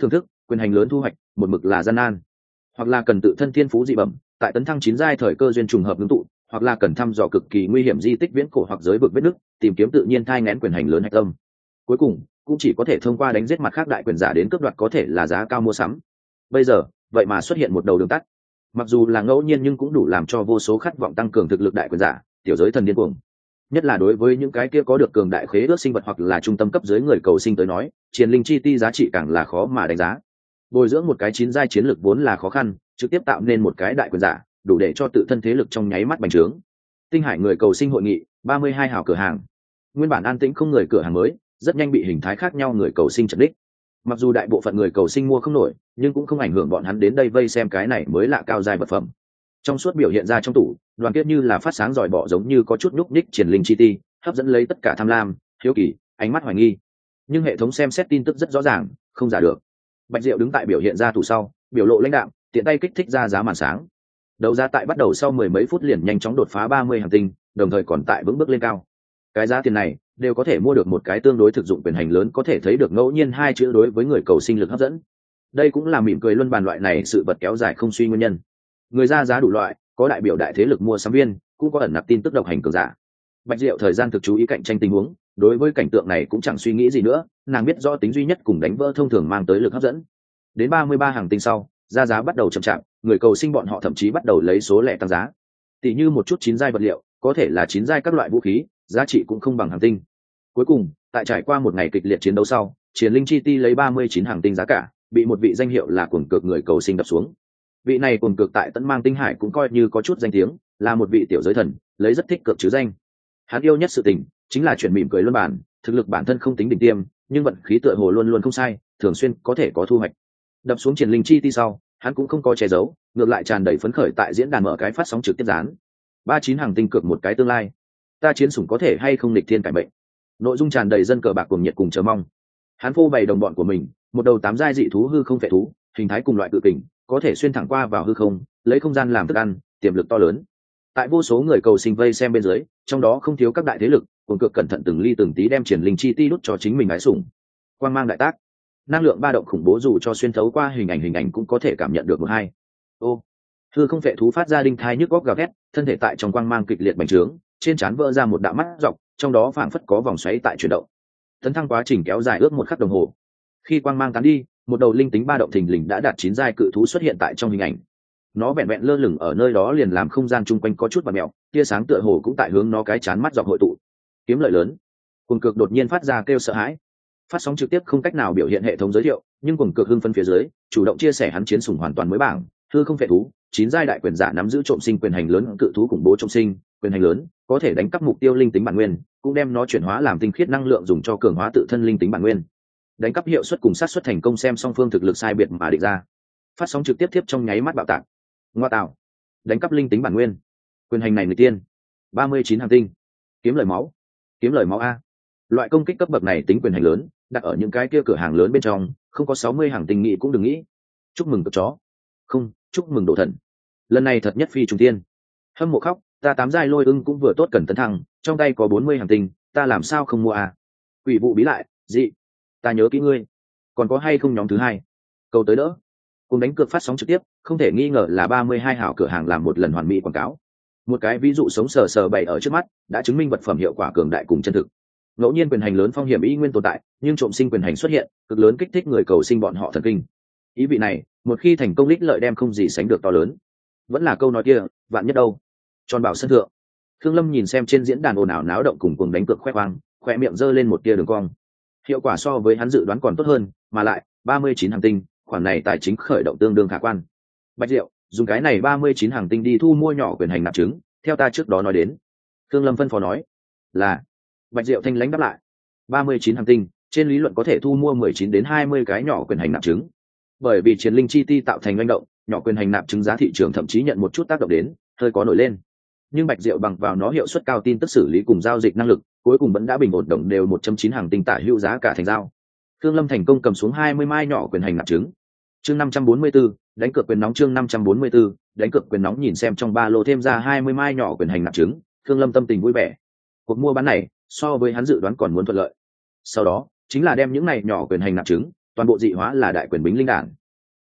quyền hành lớn thu hoạch một mực là gian nan, hoặc là cần tự thân thiên phú dị bẩm, tại tấn thăng chín giai thời cơ duyên trùng hợp ngưng tụ, hoặc là cần thăm dò cực kỳ nguy hiểm di tích viễn cổ hoặc giới vực vết nứt, tìm kiếm tự nhiên thai nghén quyền hành lớn hạch tâm. Cuối cùng cũng chỉ có thể thông qua đánh giết mặt khác đại quyền giả đến cướp đoạt có thể là giá cao mua sắm. Bây giờ vậy mà xuất hiện một đầu đường tắt, mặc dù là ngẫu nhiên nhưng cũng đủ làm cho vô số khát vọng tăng cường thực lực đại quyền giả tiểu giới thần điên cuồng. Nhất là đối với những cái kia có được cường đại khế ước sinh vật hoặc là trung tâm cấp dưới người cầu sinh tới nói, chiến linh chi ti giá trị càng là khó mà đánh giá. Bồi dưỡng một cái chín giai chiến lược vốn là khó khăn, trực tiếp tạo nên một cái đại quyền giả đủ để cho tự thân thế lực trong nháy mắt bành trướng. Tinh hải người cầu sinh hội nghị, ba mươi hai hào cửa hàng. Nguyên bản an tĩnh không người cửa hàng mới, rất nhanh bị hình thái khác nhau người cầu sinh chật đích. Mặc dù đại bộ phận người cầu sinh mua không nổi, nhưng cũng không ảnh hưởng bọn hắn đến đây vây xem cái này mới lạ cao giai vật phẩm. Trong suốt biểu hiện ra trong tủ, đoàn kết như là phát sáng giỏi bỏ giống như có chút nhúc nhích triển linh chi ti, hấp dẫn lấy tất cả tham lam, hiếu kỳ, ánh mắt hoài nghi. Nhưng hệ thống xem xét tin tức rất rõ ràng, không giả được. Bạch Diệu đứng tại biểu hiện ra tủ sau, biểu lộ lãnh đạm, tiện tay kích thích ra giá màn sáng. Đấu giá tại bắt đầu sau mười mấy phút liền nhanh chóng đột phá ba mươi hàng tinh, đồng thời còn tại vững bước lên cao. Cái giá tiền này đều có thể mua được một cái tương đối thực dụng quyền hành lớn, có thể thấy được ngẫu nhiên hai chữ đối với người cầu sinh lực hấp dẫn. Đây cũng là mỉm cười luân bàn loại này sự vật kéo dài không suy nguyên nhân. Người ra giá đủ loại, có đại biểu đại thế lực mua sắm viên, cũng có ẩn nặc tin tức độc hành cường giả. Bạch Diệu thời gian thực chú ý cạnh tranh tình huống, đối với cảnh tượng này cũng chẳng suy nghĩ gì nữa, nàng biết rõ tính duy nhất cùng đánh vỡ thông thường mang tới lực hấp dẫn. Đến ba mươi ba hàng tinh sau, ra giá bắt đầu chậm chạp, người cầu sinh bọn họ thậm chí bắt đầu lấy số lẻ tăng giá. Tỷ như một chút chín giai vật liệu, có thể là chín giai các loại vũ khí, giá trị cũng không bằng hàng tinh. Cuối cùng, tại trải qua một ngày kịch liệt chiến đấu sau, Chiến Linh Chi Ti lấy ba mươi chín hàng tinh giá cả, bị một vị danh hiệu là cuồng cực người cầu sinh đập xuống. Vị này cuồng cực tại Tấn Mang Tinh Hải cũng coi như có chút danh tiếng, là một vị tiểu giới thần, lấy rất thích cực chứ danh. Hắn yêu nhất sự tình chính là chuyện mỉm cười luân bản, thực lực bản thân không tính đỉnh tiêm, nhưng vận khí tựa hồ luôn luôn không sai, thường xuyên có thể có thu hoạch. Đập xuống Chiến Linh Chi Ti sau, hắn cũng không có che giấu, ngược lại tràn đầy phấn khởi tại diễn đàn mở cái phát sóng trực tiếp dán. ba mươi chín hàng tinh cược một cái tương lai, ta chiến sủng có thể hay không nghịch thiên cải mệnh. Nội dung tràn đầy dân cờ bạc cuồng nhiệt cùng chờ mong. Hắn phô bày đồng bọn của mình, một đầu tám giai dị thú hư không phệ thú, hình thái cùng loại cự kình, có thể xuyên thẳng qua vào hư không, lấy không gian làm thức ăn, tiềm lực to lớn. Tại vô số người cầu sinh vây xem bên dưới, trong đó không thiếu các đại thế lực, cuồng cực cẩn thận từng ly từng tí đem Triển Linh Chi Ti đút cho chính mình ái sủng. Quang mang đại tác, năng lượng ba động khủng bố dù cho xuyên thấu qua hình ảnh hình ảnh cũng có thể cảm nhận được một hai. Ô, hư không phệ thú phát ra đinh thai nhức góc gào thét, thân thể tại trong quang mang kịch liệt bành trướng, trên trán vỡ ra một đạo mắt dọc, trong đó phảng phất có vòng xoáy tại chuyển động. Tấn thăng quá trình kéo dài ước một khắc đồng hồ. Khi quang mang tán đi, một đầu linh tính ba động thình lình đã đạt chín giai cự thú xuất hiện tại trong hình ảnh. Nó vẹn vẹn lơ lửng ở nơi đó liền làm không gian chung quanh có chút vặn mèo, tia sáng tựa hồ cũng tại hướng nó cái chán mắt dọc hội tụ. Kiếm lợi lớn. Cuồng cực đột nhiên phát ra kêu sợ hãi. Phát sóng trực tiếp không cách nào biểu hiện hệ thống giới thiệu, nhưng cuồng cực hưng phân phía dưới, chủ động chia sẻ hắn chiến sủng hoàn toàn mới bảng, hư không phệ thú, chín giai đại quyền giả nắm giữ trộm sinh quyền hành lớn, cự thú khủng bố trộm sinh, quyền hành lớn, có thể đánh cắp mục tiêu linh tính bản nguyên, cũng đem nó chuyển hóa làm tinh khiết năng lượng dùng cho cường hóa tự thân linh tính bản nguyên. Đánh cắp hiệu suất cùng sát suất thành công xem song phương thực lực sai biệt mà định ra. Phát sóng trực tiếp tiếp trong nháy mắt bạo tạc. Ngoa tạo, đánh cắp linh tính bản nguyên, quyền hành này người tiên, ba mươi chín hàng tinh, kiếm lời máu, kiếm lời máu a. Loại công kích cấp bậc này tính quyền hành lớn, đặt ở những cái kia cửa hàng lớn bên trong, không có sáu mươi hàng tinh nghĩ cũng đừng nghĩ. Chúc mừng cực chó. Không, chúc mừng độ thần. Lần này thật nhất phi trùng tiên. Hâm mộ khóc, ta tám giai lôi ưng cũng vừa tốt cần tấn thăng, trong tay có bốn mươi hàng tinh, ta làm sao không mua à? Quỷ vụ bí lại, dị, ta nhớ kỹ ngươi. Còn có hay không nhóm thứ hai? Câu tới đỡ. Cùng đánh cược phát sóng trực tiếp, không thể nghi ngờ là ba mươi hai hảo cửa hàng làm một lần hoàn mỹ quảng cáo. Một cái ví dụ sống sờ sờ bày ở trước mắt, đã chứng minh vật phẩm hiệu quả cường đại cùng chân thực. Ngẫu nhiên quyền hành lớn phong hiểm y nguyên tồn tại, nhưng trộm sinh quyền hành xuất hiện, cực lớn kích thích người cầu sinh bọn họ thần kinh. Ý vị này, một khi thành công lích lợi đem không gì sánh được to lớn. Vẫn là câu nói kia, vạn nhất đâu. Tròn bảo sân thượng. Khương Lâm nhìn xem trên diễn đàn ồn ào náo động cùng cuồng đánh cược khoe khoang, khoe miệng giơ lên một tia đường cong. Hiệu quả so với hắn dự đoán còn tốt hơn, mà lại ba mươi chín hàng tinh, khoản này tài chính khởi động tương đương khả quan. Bạch Diệu, dùng cái này ba mươi chín hàng tinh đi thu mua nhỏ quyền hành nạp trứng, theo ta trước đó nói đến. Khương Lâm phân phó nói. Là. Bạch Diệu thanh lãnh đáp lại. ba mươi chín hàng tinh, trên lý luận có thể thu mua mười chín đến hai mươi cái nhỏ quyền hành nạp trứng. Bởi vì Chiến Linh Chi Ti tạo thành manh động, nhỏ quyền hành nạp trứng giá thị trường thậm chí nhận một chút tác động đến, hơi có nổi lên. Nhưng Bạch Diệu bằng vào nó hiệu suất cao tin tức xử lý cùng giao dịch năng lực, cuối cùng vẫn đã bình ổn đồng đều một trăm chín hàng tinh tả hữu giá cả thành giao. Khương Lâm thành công cầm xuống hai mươi mai nhỏ quyền hành nạp trứng. Chương năm trăm bốn mươi tư, đánh cược quyền nóng chương năm trăm bốn mươi tư, đánh cược quyền nóng nhìn xem trong ba lô thêm ra hai mươi mai nhỏ quyền hành nạp trứng, Khương Lâm tâm tình vui vẻ. Cuộc mua bán này, so với hắn dự đoán còn muốn thuận lợi. Sau đó, chính là đem những này nhỏ quyền hành nạp trứng, toàn bộ dị hóa là đại quyền bính linh đản,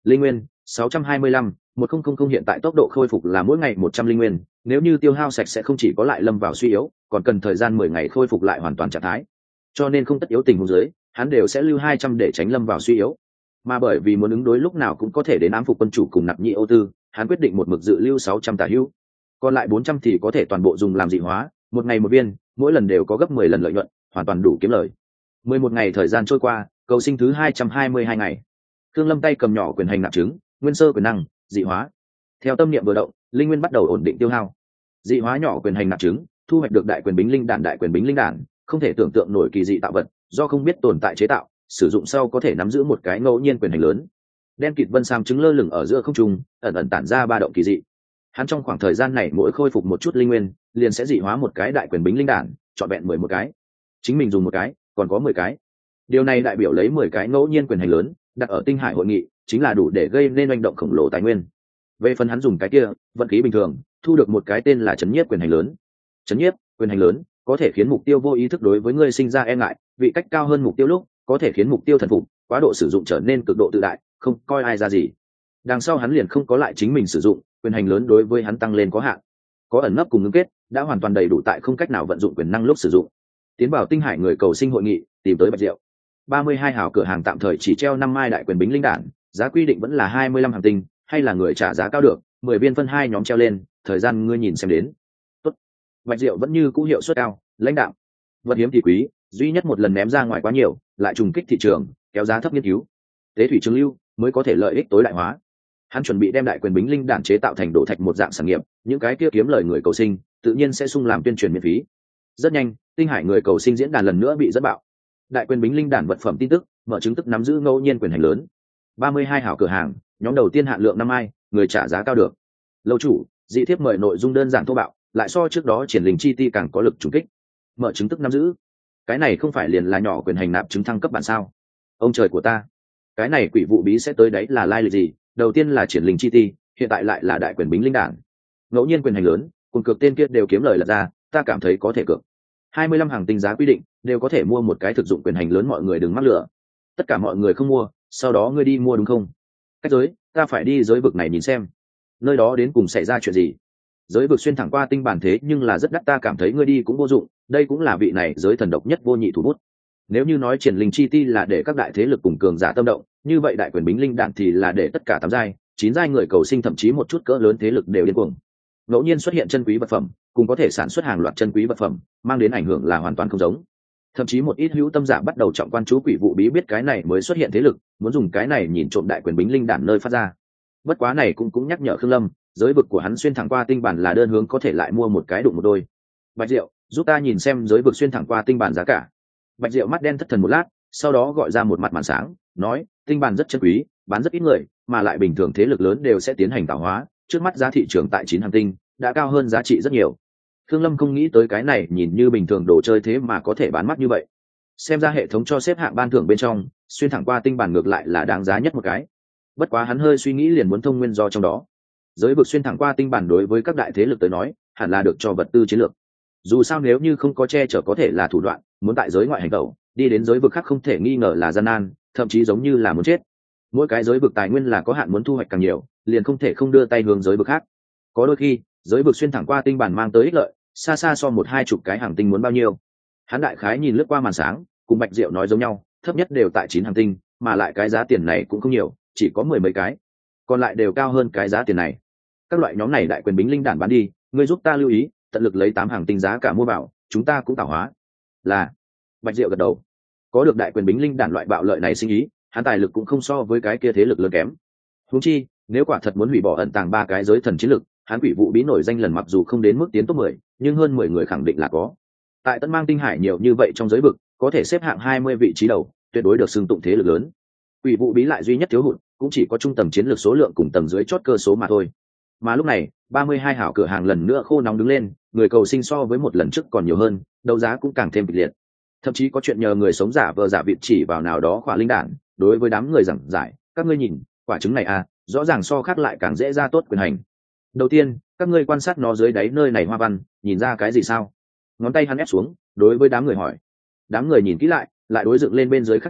linh nguyên sáu trăm hai mươi lăm, một nghìn hiện tại tốc độ khôi phục là mỗi ngày một trăm linh nguyên, nếu như tiêu hao sạch sẽ không chỉ có lại lâm vào suy yếu, còn cần thời gian mười ngày khôi phục lại hoàn toàn trạng thái. Cho nên không tất yếu tình huống dưới, hắn đều sẽ lưu hai trăm để tránh lâm vào suy yếu. Mà bởi vì muốn ứng đối lúc nào cũng có thể đến ám phục quân chủ cùng nạp nhị ô tư, hắn quyết định một mực dự lưu sáu trăm tả hữu. Còn lại bốn trăm thì có thể toàn bộ dùng làm dị hóa, một ngày một viên, mỗi lần đều có gấp mười lần lợi nhuận, hoàn toàn đủ kiếm lời. mười một ngày thời gian trôi qua, cầu sinh thứ hai trăm hai mươi hai ngày. Thương Lâm tay cầm nhỏ quyền hành nạp trứng, nguyên sơ quyền năng, dị hóa. Theo tâm niệm vừa động, linh nguyên bắt đầu ổn định tiêu hao. Dị hóa nhỏ quyền hành nạp trứng, thu hoạch được đại quyền bính linh đản đại quyền bính linh đản, không thể tưởng tượng nổi kỳ dị tạo vật, do không biết tồn tại chế tạo, sử dụng sau có thể nắm giữ một cái ngẫu nhiên quyền hành lớn. Đen kịt vân sam trứng lơ lửng ở giữa không trung, ẩn ẩn tản ra ba động kỳ dị. Hắn trong khoảng thời gian này mỗi khôi phục một chút linh nguyên, liền sẽ dị hóa một cái đại quyền bính linh đản, chọn vẹn mười một cái. Chính mình dùng một cái, còn có mười cái. Điều này đại biểu lấy mười cái ngẫu nhiên quyền hành lớn, đặt ở tinh hải hội nghị, chính là đủ để gây nên hành động khổng lồ tài nguyên. Về phần hắn dùng cái kia, vận khí bình thường, thu được một cái tên là chấn nhiếp quyền hành lớn. Chấn nhiếp, quyền hành lớn, có thể khiến mục tiêu vô ý thức đối với ngươi sinh ra e ngại, vị cách cao hơn mục tiêu lúc, có thể khiến mục tiêu thần phục, quá độ sử dụng trở nên cực độ tự đại, không coi ai ra gì. Đằng sau hắn liền không có lại chính mình sử dụng, quyền hành lớn đối với hắn tăng lên có hạn. Có ẩn nấp cùng ngưng kết, đã hoàn toàn đầy đủ tại không cách nào vận dụng quyền năng lúc sử dụng. Tiến vào tinh hải người cầu sinh hội nghị, tìm tới Bạch Diệu. ba mươi hai hào cửa hàng tạm thời chỉ treo năm mai đại quyền bính linh đản, giá quy định vẫn là hai mươi lăm hàng tinh, hay là người trả giá cao được, mười viên phân hai nhóm treo lên, thời gian ngươi nhìn xem đến. Tốt. Bạch Diệu vẫn như cũ hiệu suất cao, lãnh đạo. Vật hiếm thì quý, duy nhất một lần ném ra ngoài quá nhiều, lại trùng kích thị trường, kéo giá thấp nghiên cứu. Tế thủy trường lưu mới có thể lợi ích tối đại hóa. Hắn chuẩn bị đem đại quyền bính linh đản chế tạo thành đổ thạch một dạng sản nghiệp, những cái kia kiếm lời người cầu sinh, tự nhiên sẽ sung làm tuyên truyền miễn phí. Rất nhanh, tinh hải người cầu sinh diễn đàn lần nữa bị dẫn bạo. Đại quyền bính linh đản vật phẩm tin tức, mở chứng tức nắm giữ ngẫu nhiên quyền hành lớn. ba mươi hai hảo cửa hàng, nhóm đầu tiên hạn lượng năm ai, người trả giá cao được. Lâu chủ, dị thiếp mời nội dung đơn giản thô bạo, lại so trước đó triển linh chi ti càng có lực trùng kích. Mở chứng tức nắm giữ. Cái này không phải liền là nhỏ quyền hành nạp chứng thăng cấp bản sao? Ông trời của ta, cái này quỷ vụ bí sẽ tới đấy là lai lịch gì? Đầu tiên là triển linh chi ti, hiện tại lại là đại quyền bính linh đản. Ngẫu nhiên quyền hành lớn, cùng cược tên kia đều kiếm lời lật ra, ta cảm thấy có thể cược. hai mươi lăm hàng tinh giá quy định, đều có thể mua một cái thực dụng quyền hành lớn, mọi người đừng mắc lửa. Tất cả mọi người không mua, sau đó ngươi đi mua đúng không? Cách giới, ta phải đi giới vực này nhìn xem, nơi đó đến cùng xảy ra chuyện gì. Giới vực xuyên thẳng qua tinh bản thế nhưng là rất đắt, ta cảm thấy ngươi đi cũng vô dụng, đây cũng là vị này giới thần độc nhất vô nhị thủ bút. Nếu như nói triển linh chi ti là để các đại thế lực cùng cường giả tâm động, như vậy đại quyền bính linh đản thì là để tất cả tám giai, chín giai người cầu sinh thậm chí một chút cỡ lớn thế lực đều điên cuồng. Ngẫu nhiên xuất hiện chân quý vật phẩm, cùng có thể sản xuất hàng loạt chân quý vật phẩm, mang đến ảnh hưởng là hoàn toàn không giống. Thậm chí một ít hữu tâm giả bắt đầu trọng quan chú quỷ vụ bí biết cái này mới xuất hiện thế lực, muốn dùng cái này nhìn trộm đại quyền bính linh đản nơi phát ra. Bất quá này cũng cũng nhắc nhở Khương Lâm, giới vực của hắn xuyên thẳng qua tinh bản là đơn hướng, có thể lại mua một cái đụng một đôi. Bạch Diệu, giúp ta nhìn xem giới vực xuyên thẳng qua tinh bản giá cả. Bạch Diệu mắt đen thất thần một lát, sau đó gọi ra một mặt màn sáng, nói, tinh bản rất chân quý, bán rất ít người, mà lại bình thường thế lực lớn đều sẽ tiến hành tạo hóa, trước mắt giá thị trường tại chín hàng tinh đã cao hơn giá trị rất nhiều. Khương Lâm không nghĩ tới cái này nhìn như bình thường đồ chơi thế mà có thể bán mắt như vậy. Xem ra hệ thống cho xếp hạng ban thưởng bên trong, xuyên thẳng qua tinh bản ngược lại là đáng giá nhất một cái. Bất quá hắn hơi suy nghĩ liền muốn thông nguyên do trong đó. Giới vực xuyên thẳng qua tinh bản đối với các đại thế lực tới nói, hẳn là được cho vật tư chiến lược. Dù sao nếu như không có che chở có thể là thủ đoạn, muốn tại giới ngoại hành tẩu, đi đến giới vực khác không thể nghi ngờ là gian nan, thậm chí giống như là muốn chết. Mỗi cái giới vực tài nguyên là có hạn, muốn thu hoạch càng nhiều, liền không thể không đưa tay hướng giới vực khác. Có đôi khi, giới vực xuyên thẳng qua tinh bản mang tới ích lợi, xa xa so một hai chục cái hàng tinh muốn bao nhiêu. Hắn đại khái nhìn lướt qua màn sáng, cùng Bạch Diệu nói giống nhau, thấp nhất đều tại chín hàng tinh, mà lại cái giá tiền này cũng không nhiều, chỉ có mười mấy cái, còn lại đều cao hơn cái giá tiền này. Các loại nhóm này đại quyền bính linh đản bán đi, ngươi giúp ta lưu ý, tận lực lấy tám hàng tinh giá cả mua bảo, chúng ta cũng tạo hóa. Là. Bạch Diệu gật đầu. Có được đại quyền bính linh đản loại bạo lợi này sinh ý, hắn tài lực cũng không so với cái kia thế lực lớn kém. Huống chi, nếu quả thật muốn hủy bỏ ẩn tàng ba cái giới thần chiến lực, hắn quỷ vụ bí nổi danh lần mặc dù không đến mức tiến top mười, nhưng hơn mười người khẳng định là có. Tại Tân Mang tinh hải nhiều như vậy trong giới vực, có thể xếp hạng hai mươi vị trí đầu, tuyệt đối được xưng tụng thế lực lớn. Quỷ vụ bí lại duy nhất thiếu hụt, cũng chỉ có trung tầng chiến lược số lượng cùng tầng dưới chót cơ số mà thôi. Mà lúc này, ba mươi hai hảo cửa hàng lần nữa khô nóng đứng lên, người cầu sinh so với một lần trước còn nhiều hơn, đấu giá cũng càng thêm kịch liệt. Thậm chí có chuyện nhờ người sống giả vờ giả vịt chỉ vào nào đó khỏa linh đản, đối với đám người giảng giải, các ngươi nhìn, quả trứng này à, rõ ràng so khác lại càng dễ ra tốt quyền hành. Đầu tiên, các ngươi quan sát nó dưới đáy nơi này hoa văn, nhìn ra cái gì sao? Ngón tay hắn ép xuống, đối với đám người hỏi. Đám người nhìn kỹ lại, lại đối dựng lên bên dưới khắc trứng,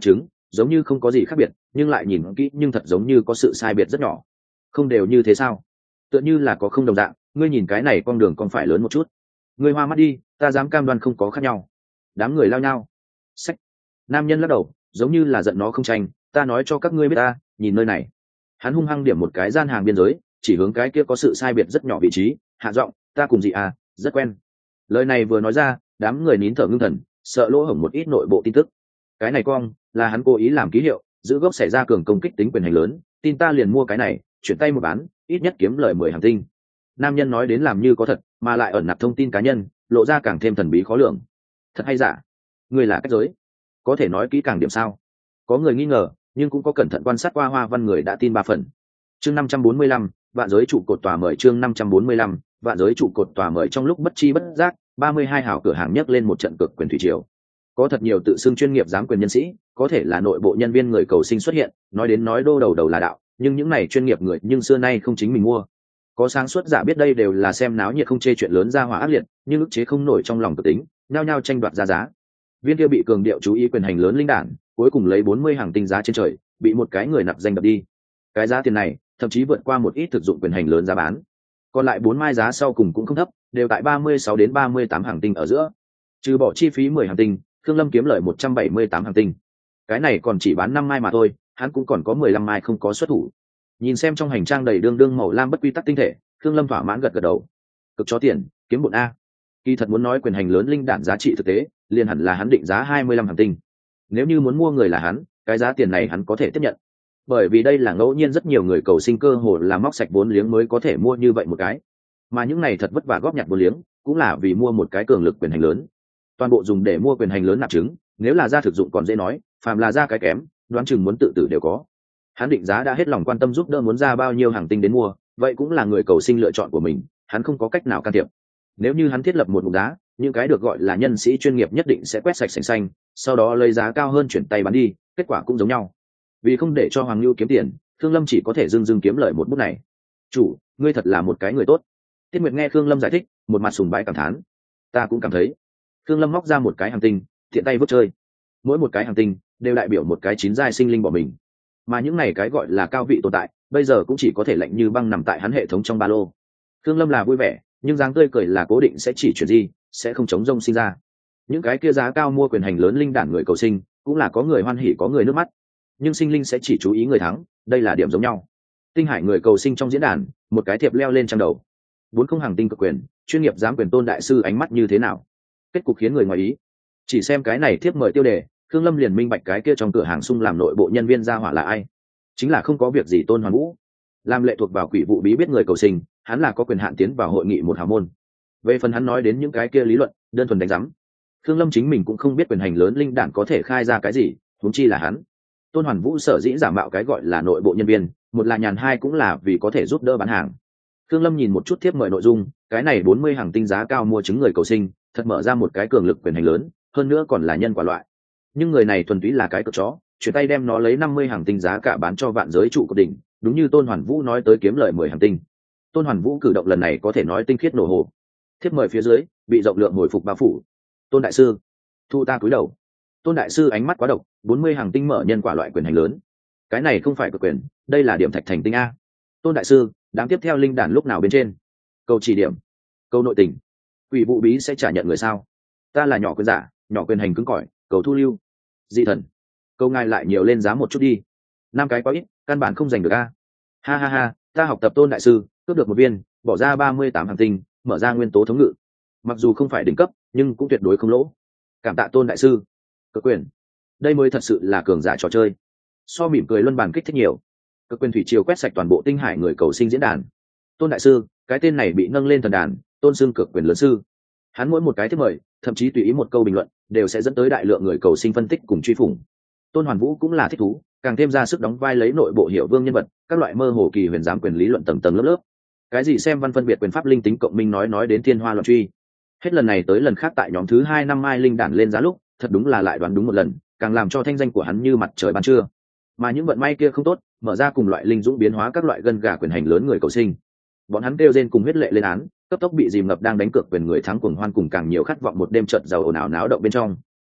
giống như không có gì khác biệt, nhưng lại nhìn kỹ nhưng thật giống như có sự sai biệt rất nhỏ. Không đều như thế sao? Tựa như là có không đồng dạng, ngươi nhìn cái này con đường còn phải lớn một chút. Ngươi hoa mắt đi, ta dám cam đoan không có khác nhau. Đám người lao nhau. Sách. Nam nhân lắc đầu, giống như là giận nó không tranh, ta nói cho các ngươi biết ta, nhìn nơi này. Hắn hung hăng điểm một cái gian hàng biên giới, chỉ hướng cái kia có sự sai biệt rất nhỏ vị trí, hạ giọng, ta cùng gì à, rất quen. Lời này vừa nói ra, đám người nín thở ngưng thần, sợ lỗ hổng một ít nội bộ tin tức. Cái này cong là hắn cố ý làm ký hiệu, giữ gốc xảy ra cường công kích tính quyền hành lớn, tin ta liền mua cái này, chuyển tay một bán, ít nhất kiếm lời mười hàng tinh. Nam nhân nói đến làm như có thật, mà lại ẩn nạp thông tin cá nhân, lộ ra càng thêm thần bí khó lường. Thật hay giả? Người là cách giới, có thể nói kỹ càng điểm sao? Có người nghi ngờ, nhưng cũng có cẩn thận quan sát qua hoa văn người đã tin ba phần. Chương năm trăm bốn mươi lăm, vạn giới trụ cột tòa mời chương năm trăm bốn mươi lăm, vạn giới trụ cột tòa mời trong lúc bất chi bất giác, ba mươi hai hào cửa hàng nhấc lên một trận cực quyền thủy triều. Có thật nhiều tự xưng chuyên nghiệp giám quyền nhân sĩ, có thể là nội bộ nhân viên người cầu sinh xuất hiện, nói đến nói đô đầu đầu là đạo, nhưng những này chuyên nghiệp người nhưng xưa nay không chính mình mua. Có sáng suốt giả biết đây đều là xem náo nhiệt không chê chuyện lớn ra hỏa ác liệt, nhưng ức chế không nổi trong lòng tự tính, nhao nhao tranh đoạt ra giá. Viên kia bị cường điệu chú ý quyền hành lớn linh đản, cuối cùng lấy bốn mươi hàng tinh giá trên trời, bị một cái người nạp danh đập đi. Cái giá tiền này, thậm chí vượt qua một ít thực dụng quyền hành lớn giá bán. Còn lại bốn mai giá sau cùng cũng không thấp, đều tại ba mươi sáu đến ba mươi tám hàng tinh ở giữa. Trừ bỏ chi phí mười hàng tinh, Khương Lâm kiếm lời một trăm bảy mươi tám hàng tinh. Cái này còn chỉ bán năm mai mà thôi, hắn cũng còn có mười lăm mai không có xuất thủ. Nhìn xem trong hành trang đầy đương đương màu lam bất quy tắc tinh thể, Khương Lâm thỏa mãn gật gật đầu. Cực cho tiền, kiếm bộn a. Kỳ thật muốn nói quyền hành lớn linh đản giá trị thực tế, liền hẳn là hắn định giá hai mươi lăm hàng tinh. Nếu như muốn mua người là hắn, cái giá tiền này hắn có thể tiếp nhận. Bởi vì đây là ngẫu nhiên rất nhiều người cầu sinh cơ hội là móc sạch vốn liếng mới có thể mua như vậy một cái. Mà những này thật vất vả góp nhặt vốn liếng, cũng là vì mua một cái cường lực quyền hành lớn. Toàn bộ dùng để mua quyền hành lớn nạp trứng, nếu là ra thực dụng còn dễ nói, phàm là ra cái kém, đoán chừng muốn tự tử đều có. Hắn định giá đã hết lòng quan tâm giúp đỡ muốn ra bao nhiêu hàng tinh đến mua, vậy cũng là người cầu sinh lựa chọn của mình, hắn không có cách nào can thiệp. Nếu như hắn thiết lập một mục giá, những cái được gọi là nhân sĩ chuyên nghiệp nhất định sẽ quét sạch sành xanh, sau đó lấy giá cao hơn chuyển tay bán đi, kết quả cũng giống nhau. Vì không để cho Hoàng Nưu kiếm tiền, Khương Lâm chỉ có thể dưng dưng kiếm lợi một bút này. Chủ, ngươi thật là một cái người tốt. Tiết Nguyệt nghe Khương Lâm giải thích, một mặt sùng bái cảm thán. Ta cũng cảm thấy. Khương Lâm móc ra một cái hàng tinh, thiện tay vứt chơi. Mỗi một cái hàng tinh đều đại biểu một cái chín giai sinh linh bỏ mình. Mà những này cái gọi là cao vị tồn tại, bây giờ cũng chỉ có thể lạnh như băng nằm tại hắn hệ thống trong ba lô. Khương Lâm là vui vẻ, nhưng dáng tươi cười là cố định sẽ chỉ chuyển gì, sẽ không chống rông sinh ra. Những cái kia giá cao mua quyền hành lớn linh đản người cầu sinh, cũng là có người hoan hỉ có người nước mắt. Nhưng sinh linh sẽ chỉ chú ý người thắng, đây là điểm giống nhau. Tinh hải người cầu sinh trong diễn đàn, một cái thiệp leo lên trang đầu. Bốn không hàng tinh cực quyền, chuyên nghiệp giám quyền Tôn đại sư ánh mắt như thế nào? Kết cục khiến người ngoài ý. Chỉ xem cái này thiếp mời tiêu đề, Khương Lâm liền minh bạch cái kia trong cửa hàng sung làm nội bộ nhân viên gia hỏa là ai. Chính là không có việc gì Tôn Hoàn Vũ. Làm lệ thuộc vào quỷ vụ bí biết người cầu sinh, hắn là có quyền hạn tiến vào hội nghị một hào môn. Về phần hắn nói đến những cái kia lý luận, đơn thuần đánh giám. Khương Lâm chính mình cũng không biết quyền hành lớn linh đản có thể khai ra cái gì, huống chi là hắn. Tôn Hoàn Vũ sở dĩ giả mạo cái gọi là nội bộ nhân viên, một là nhàn, hai cũng là vì có thể giúp đỡ bán hàng. Khương Lâm nhìn một chút thiếp mời nội dung, cái này bốn mươi hàng tinh giá cao mua chứng người cầu sinh, thật mở ra một cái cường lực quyền hành lớn, hơn nữa còn là nhân quả loại. Nhưng người này thuần túy là cái cược chó, chuyển tay đem nó lấy năm mươi hàng tinh giá cả bán cho vạn giới trụ cột đỉnh, đúng như Tôn Hoàn Vũ nói tới kiếm lợi mười hàng tinh. Tôn Hoàn Vũ cử động lần này có thể nói tinh khiết nổ hồ. Thiếp mời phía dưới bị rộng lượng hồi phục bao phủ. Tôn đại sư, thu ta cúi đầu. Tôn đại sư ánh mắt quá độc, bốn mươi hàng tinh mở nhân quả loại quyền hành lớn. Cái này không phải cực quyền, đây là điểm thạch thành tinh a. Tôn đại sư, đám tiếp theo linh đàn lúc nào bên trên? Câu chỉ điểm, câu nội tình. Quỷ vụ bí sẽ trả nhận người sao? Ta là nhỏ quyền giả, nhỏ quyền hành cứng cỏi, cầu thu lưu. Dị thần, câu ngài lại nhiều lên giá một chút đi. Năm cái quá ít, căn bản không giành được a. Ha ha ha, ta học tập Tôn đại sư, cướp được một viên, bỏ ra ba mươi tám hàng tinh, mở ra nguyên tố thống ngự. Mặc dù không phải đỉnh cấp, nhưng cũng tuyệt đối không lỗ. Cảm tạ Tôn đại sư. Cực quyền, đây mới thật sự là cường giả trò chơi. So mỉm cười luân bàn kích thích nhiều. Cực quyền thủy triều quét sạch toàn bộ tinh hải người cầu sinh diễn đàn. Tôn đại sư, cái tên này bị nâng lên thần đàn, tôn xưng cực quyền lớn sư. Hắn mỗi một cái thiết mời, thậm chí tùy ý một câu bình luận, đều sẽ dẫn tới đại lượng người cầu sinh phân tích cùng truy phủng. Tôn Hoàn Vũ cũng là thích thú, càng thêm ra sức đóng vai lấy nội bộ hiểu vương nhân vật, các loại mơ hồ kỳ huyền giám quyền lý luận tầng tầng lớp lớp. Cái gì xem văn phân biệt quyền pháp linh tính cộng minh nói nói đến thiên hoa loạn truy. Hết lần này tới lần khác tại nhóm thứ hai năm mai linh đản lên giá lúc, thật đúng là lại đoán đúng một lần, càng làm cho thanh danh của hắn như mặt trời ban trưa. Mà những vận may kia không tốt, mở ra cùng loại linh dũng biến hóa các loại gân gà quyền hành lớn người cầu sinh. Bọn hắn kêu rên cùng huyết lệ lên án, cấp tốc bị dìm ngập đang đánh cược quyền người thắng cuồng hoan cùng càng nhiều khát vọng một đêm trận giàu ồn ào náo động bên trong.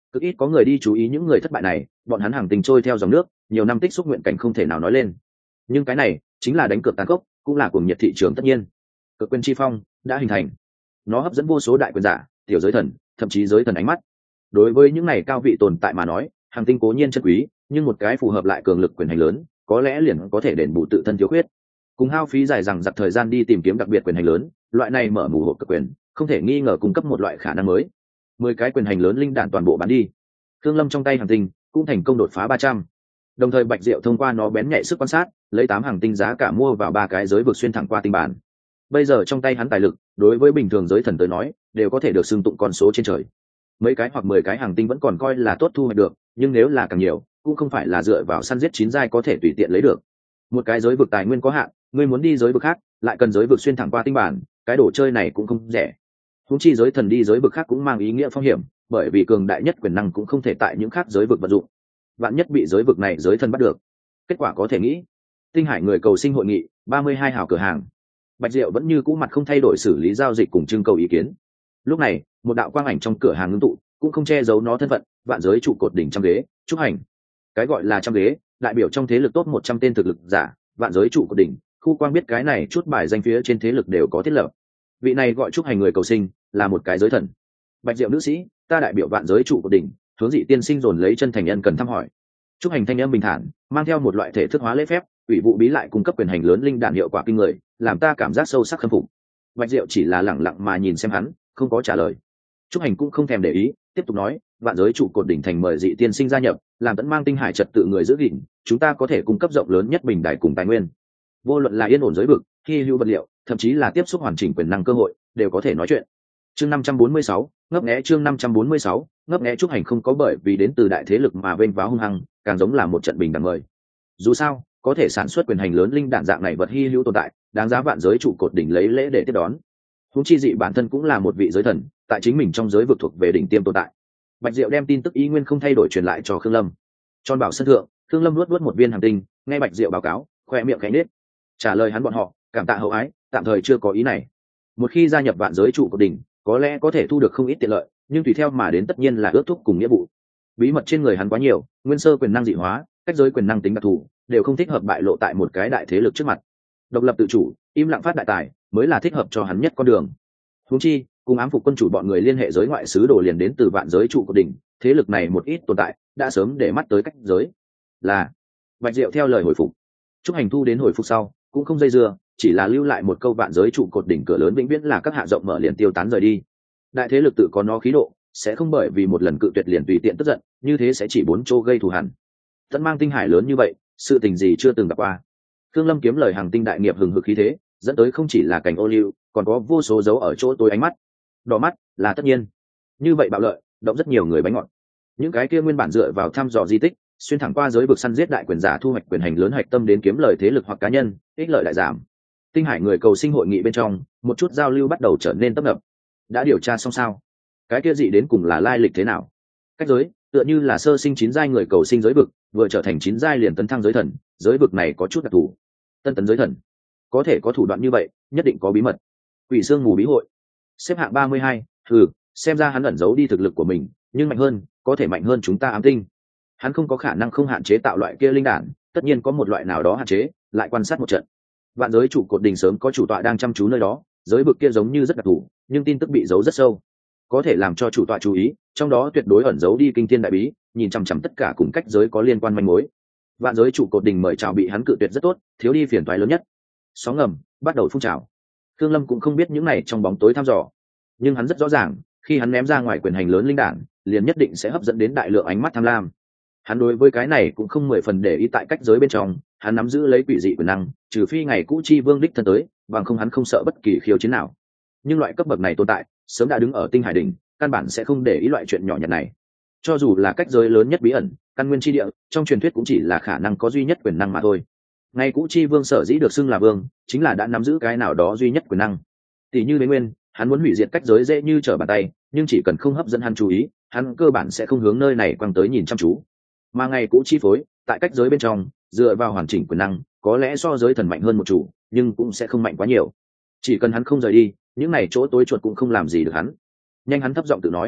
cực ít có người đi chú ý những người thất bại này, bọn hắn hàng tình trôi theo dòng nước, nhiều năm tích xúc nguyện cảnh không thể nào nói lên. Nhưng cái này chính là đánh cược tàn khốc, cũng là cuồng nhiệt thị trường tất nhiên. Cực quyền chi phong đã hình thành, nó hấp dẫn vô số đại quyền giả, tiểu giới thần, thậm chí giới thần ánh mắt. Đối với những này cao vị tồn tại mà nói, hàng tinh cố nhiên chân quý, nhưng một cái phù hợp lại cường lực quyền hành lớn, có lẽ liền có thể đền bù tự thân thiếu khuyết. Cùng hao phí dài dằng dặc thời gian đi tìm kiếm đặc biệt quyền hành lớn, loại này mở mù hộp cực quyền, không thể nghi ngờ cung cấp một loại khả năng mới. Mười cái quyền hành lớn linh đạn toàn bộ bán đi. Thương Lâm trong tay hàng tinh cũng thành công đột phá ba trăm. Đồng thời Bạch Diệu thông qua nó bén nhạy sức quan sát, lấy tám hàng tinh giá cả mua vào ba cái giới vực xuyên thẳng qua tinh bản. Bây giờ trong tay hắn tài lực, đối với bình thường giới thần tới nói, đều có thể được xưng tụng con số trên trời. Mấy cái hoặc mười cái hàng tinh vẫn còn coi là tốt thu hoạch được, nhưng nếu là càng nhiều, cũng không phải là dựa vào săn giết chín giai có thể tùy tiện lấy được. Một cái giới vực tài nguyên có hạn, ngươi muốn đi giới vực khác, lại cần giới vực xuyên thẳng qua tinh bản, cái đồ chơi này cũng không rẻ. Huống chi giới thần đi giới vực khác cũng mang ý nghĩa phong hiểm, bởi vì cường đại nhất quyền năng cũng không thể tại những khác giới vực vận dụng. Vạn nhất bị giới vực này giới thần bắt được, kết quả có thể nghĩ. Tinh Hải người cầu sinh hội nghị, ba mươi hai hào cửa hàng. Bạch Diệu vẫn như cũ mặt không thay đổi xử lý giao dịch cùng trưng cầu ý kiến. Lúc này, một đạo quang ảnh trong cửa hàng ngưng tụ, cũng không che giấu nó thân phận, vạn giới trụ cột đỉnh trăm ghế, chúc hành. Cái gọi là trăm ghế, đại biểu trong thế lực top một trăm tên thực lực giả, vạn giới trụ cột đỉnh, khu quang biết cái này chút bài danh phía trên thế lực đều có thiết lập. Vị này gọi chúc hành người cầu sinh, là một cái giới thần. Bạch Diệu nữ sĩ, ta đại biểu vạn giới trụ cột đỉnh, hướng dị tiên sinh dồn lấy chân thành nhân cần thăm hỏi. Chúc hành thanh âm bình thản, mang theo một loại thể thức hóa lễ phép, ủy vụ bí lại cung cấp quyền hành lớn linh đạn hiệu quả kinh người, làm ta cảm giác sâu sắc khâm phục. Bạch Diệu chỉ là lẳng lặng mà nhìn xem hắn, không có trả lời. Trúc Hành cũng không thèm để ý, tiếp tục nói, vạn giới trụ cột đỉnh thành mời dị tiên sinh gia nhập, làm tận mang tinh hải trật tự người giữ gìn, chúng ta có thể cung cấp rộng lớn nhất bình đại cùng tài nguyên. Vô luận là yên ổn giới vực, hy hữu vật liệu, thậm chí là tiếp xúc hoàn chỉnh quyền năng cơ hội, đều có thể nói chuyện. Chương năm trăm bốn mươi sáu, ngấp nghé chương năm trăm bốn mươi sáu, ngấp nghé. Trúc Hành không có bởi vì đến từ đại thế lực mà vênh váo hung hăng, càng giống là một trận bình đẳng mời. Dù sao, có thể sản xuất quyền hành lớn linh đạn dạng này vật hy hữu tồn tại, đáng giá vạn giới trụ cột đỉnh lấy lễ để tiếp đón. Huống chi dị bản thân cũng là một vị giới thần, tại chính mình trong giới vực thuộc về đỉnh tiêm tồn tại. Bạch Diệu đem tin tức ý nguyên không thay đổi truyền lại cho Khương Lâm. Tròn bảo sân thượng, Khương Lâm nuốt nuốt một viên hàm tinh, nghe Bạch Diệu báo cáo, khoe miệng khẽ nết. Trả lời hắn bọn họ, cảm tạ hậu ái, tạm thời chưa có ý này. Một khi gia nhập vạn giới trụ cột đỉnh, có lẽ có thể thu được không ít tiện lợi, nhưng tùy theo mà đến tất nhiên là ước thúc cùng nghĩa vụ. Bí mật trên người hắn quá nhiều, nguyên sơ quyền năng dị hóa, cách giới quyền năng tính đặc thù, đều không thích hợp bại lộ tại một cái đại thế lực trước mặt. Độc lập tự chủ, im lặng phát đại tài, mới là thích hợp cho hắn nhất con đường. Huống chi, cùng ám phục quân chủ bọn người liên hệ giới ngoại sứ đồ liền đến từ vạn giới trụ cột đỉnh, thế lực này một ít tồn tại, đã sớm để mắt tới cách giới. Là Bạch Diệu theo lời hồi phục. Trúc Hành thu đến hồi phục sau, cũng không dây dưa, chỉ là lưu lại một câu vạn giới trụ cột đỉnh cửa lớn vĩnh viễn là các hạ rộng mở liền tiêu tán rời đi. Đại thế lực tự có nó khí độ, sẽ không bởi vì một lần cự tuyệt liền tùy tiện tức giận, như thế sẽ chỉ bốn chỗ gây thù hằn. Tận mang tinh hải lớn như vậy, sự tình gì chưa từng gặp qua. Khương Lâm kiếm lời hàng tinh đại nghiệp hừng hực khí thế, dẫn tới không chỉ là cảnh ô liu, còn có vô số dấu ở chỗ tối ánh mắt. Đỏ mắt là tất nhiên. Như vậy bạo lợi, động rất nhiều người bánh ngọt. Những cái kia nguyên bản dựa vào thăm dò di tích, xuyên thẳng qua giới vực săn giết đại quyền giả thu hoạch quyền hành lớn hoạch tâm đến kiếm lời thế lực hoặc cá nhân, ích lợi lại giảm. Tinh hải người cầu sinh hội nghị bên trong, một chút giao lưu bắt đầu trở nên tấp nập. Đã điều tra xong sao? Cái kia dị đến cùng là lai lịch thế nào? Cách giới, tựa như là sơ sinh chín giai người cầu sinh giới vực, vừa trở thành chín giai liền tấn thăng giới thần, giới vực này có chút đặc thù. Tân tấn giới thần, có thể có thủ đoạn như vậy, nhất định có bí mật. Quỷ xương mù bí hội, xếp hạng ba mươi hai, ừ, xem ra hắn ẩn giấu đi thực lực của mình, nhưng mạnh hơn, có thể mạnh hơn chúng ta ám tinh. Hắn không có khả năng không hạn chế tạo loại kia linh đản, tất nhiên có một loại nào đó hạn chế, lại quan sát một trận. Vạn giới trụ cột đỉnh sớm có chủ tọa đang chăm chú nơi đó, giới vực kia giống như rất đặc thù, nhưng tin tức bị giấu rất sâu, có thể làm cho chủ tọa chú ý, trong đó tuyệt đối ẩn giấu đi kinh thiên đại bí, nhìn chằm chằm tất cả cùng cách giới có liên quan manh mối. Vạn giới trụ cột đỉnh mời chào bị hắn cự tuyệt rất tốt, thiếu đi phiền toái lớn nhất. Sóng ngầm bắt đầu phun trào. Khương Lâm cũng không biết những này trong bóng tối thăm dò, nhưng hắn rất rõ ràng, khi hắn ném ra ngoài quyền hành lớn linh đản, liền nhất định sẽ hấp dẫn đến đại lượng ánh mắt tham lam. Hắn đối với cái này cũng không mười phần để ý, tại cách giới bên trong, hắn nắm giữ lấy quỷ dị quyền năng, trừ phi ngày cũ chi vương đích thân tới, bằng không hắn không sợ bất kỳ khiêu chiến nào. Nhưng loại cấp bậc này tồn tại, sớm đã đứng ở tinh hải đỉnh, căn bản sẽ không để ý loại chuyện nhỏ nhặt này. Cho dù là cách giới lớn nhất bí ẩn, căn nguyên chi địa, trong truyền thuyết cũng chỉ là khả năng có duy nhất quyền năng mà thôi. Ngày cũ chi vương sở dĩ được xưng là vương, chính là đã nắm giữ cái nào đó duy nhất quyền năng. Tỷ như Đế Nguyên, hắn muốn hủy diệt cách giới dễ như trở bàn tay, nhưng chỉ cần không hấp dẫn hắn chú ý, hắn cơ bản sẽ không hướng nơi này quăng tới nhìn chăm chú. Mà ngày cũ chi phối, tại cách giới bên trong, dựa vào hoàn chỉnh quyền năng, có lẽ so giới thần mạnh hơn một chủ, nhưng cũng sẽ không mạnh quá nhiều. Chỉ cần hắn không rời đi, những này chỗ tối chuột cũng không làm gì được hắn. Nhanh, hắn thấp giọng tự nói.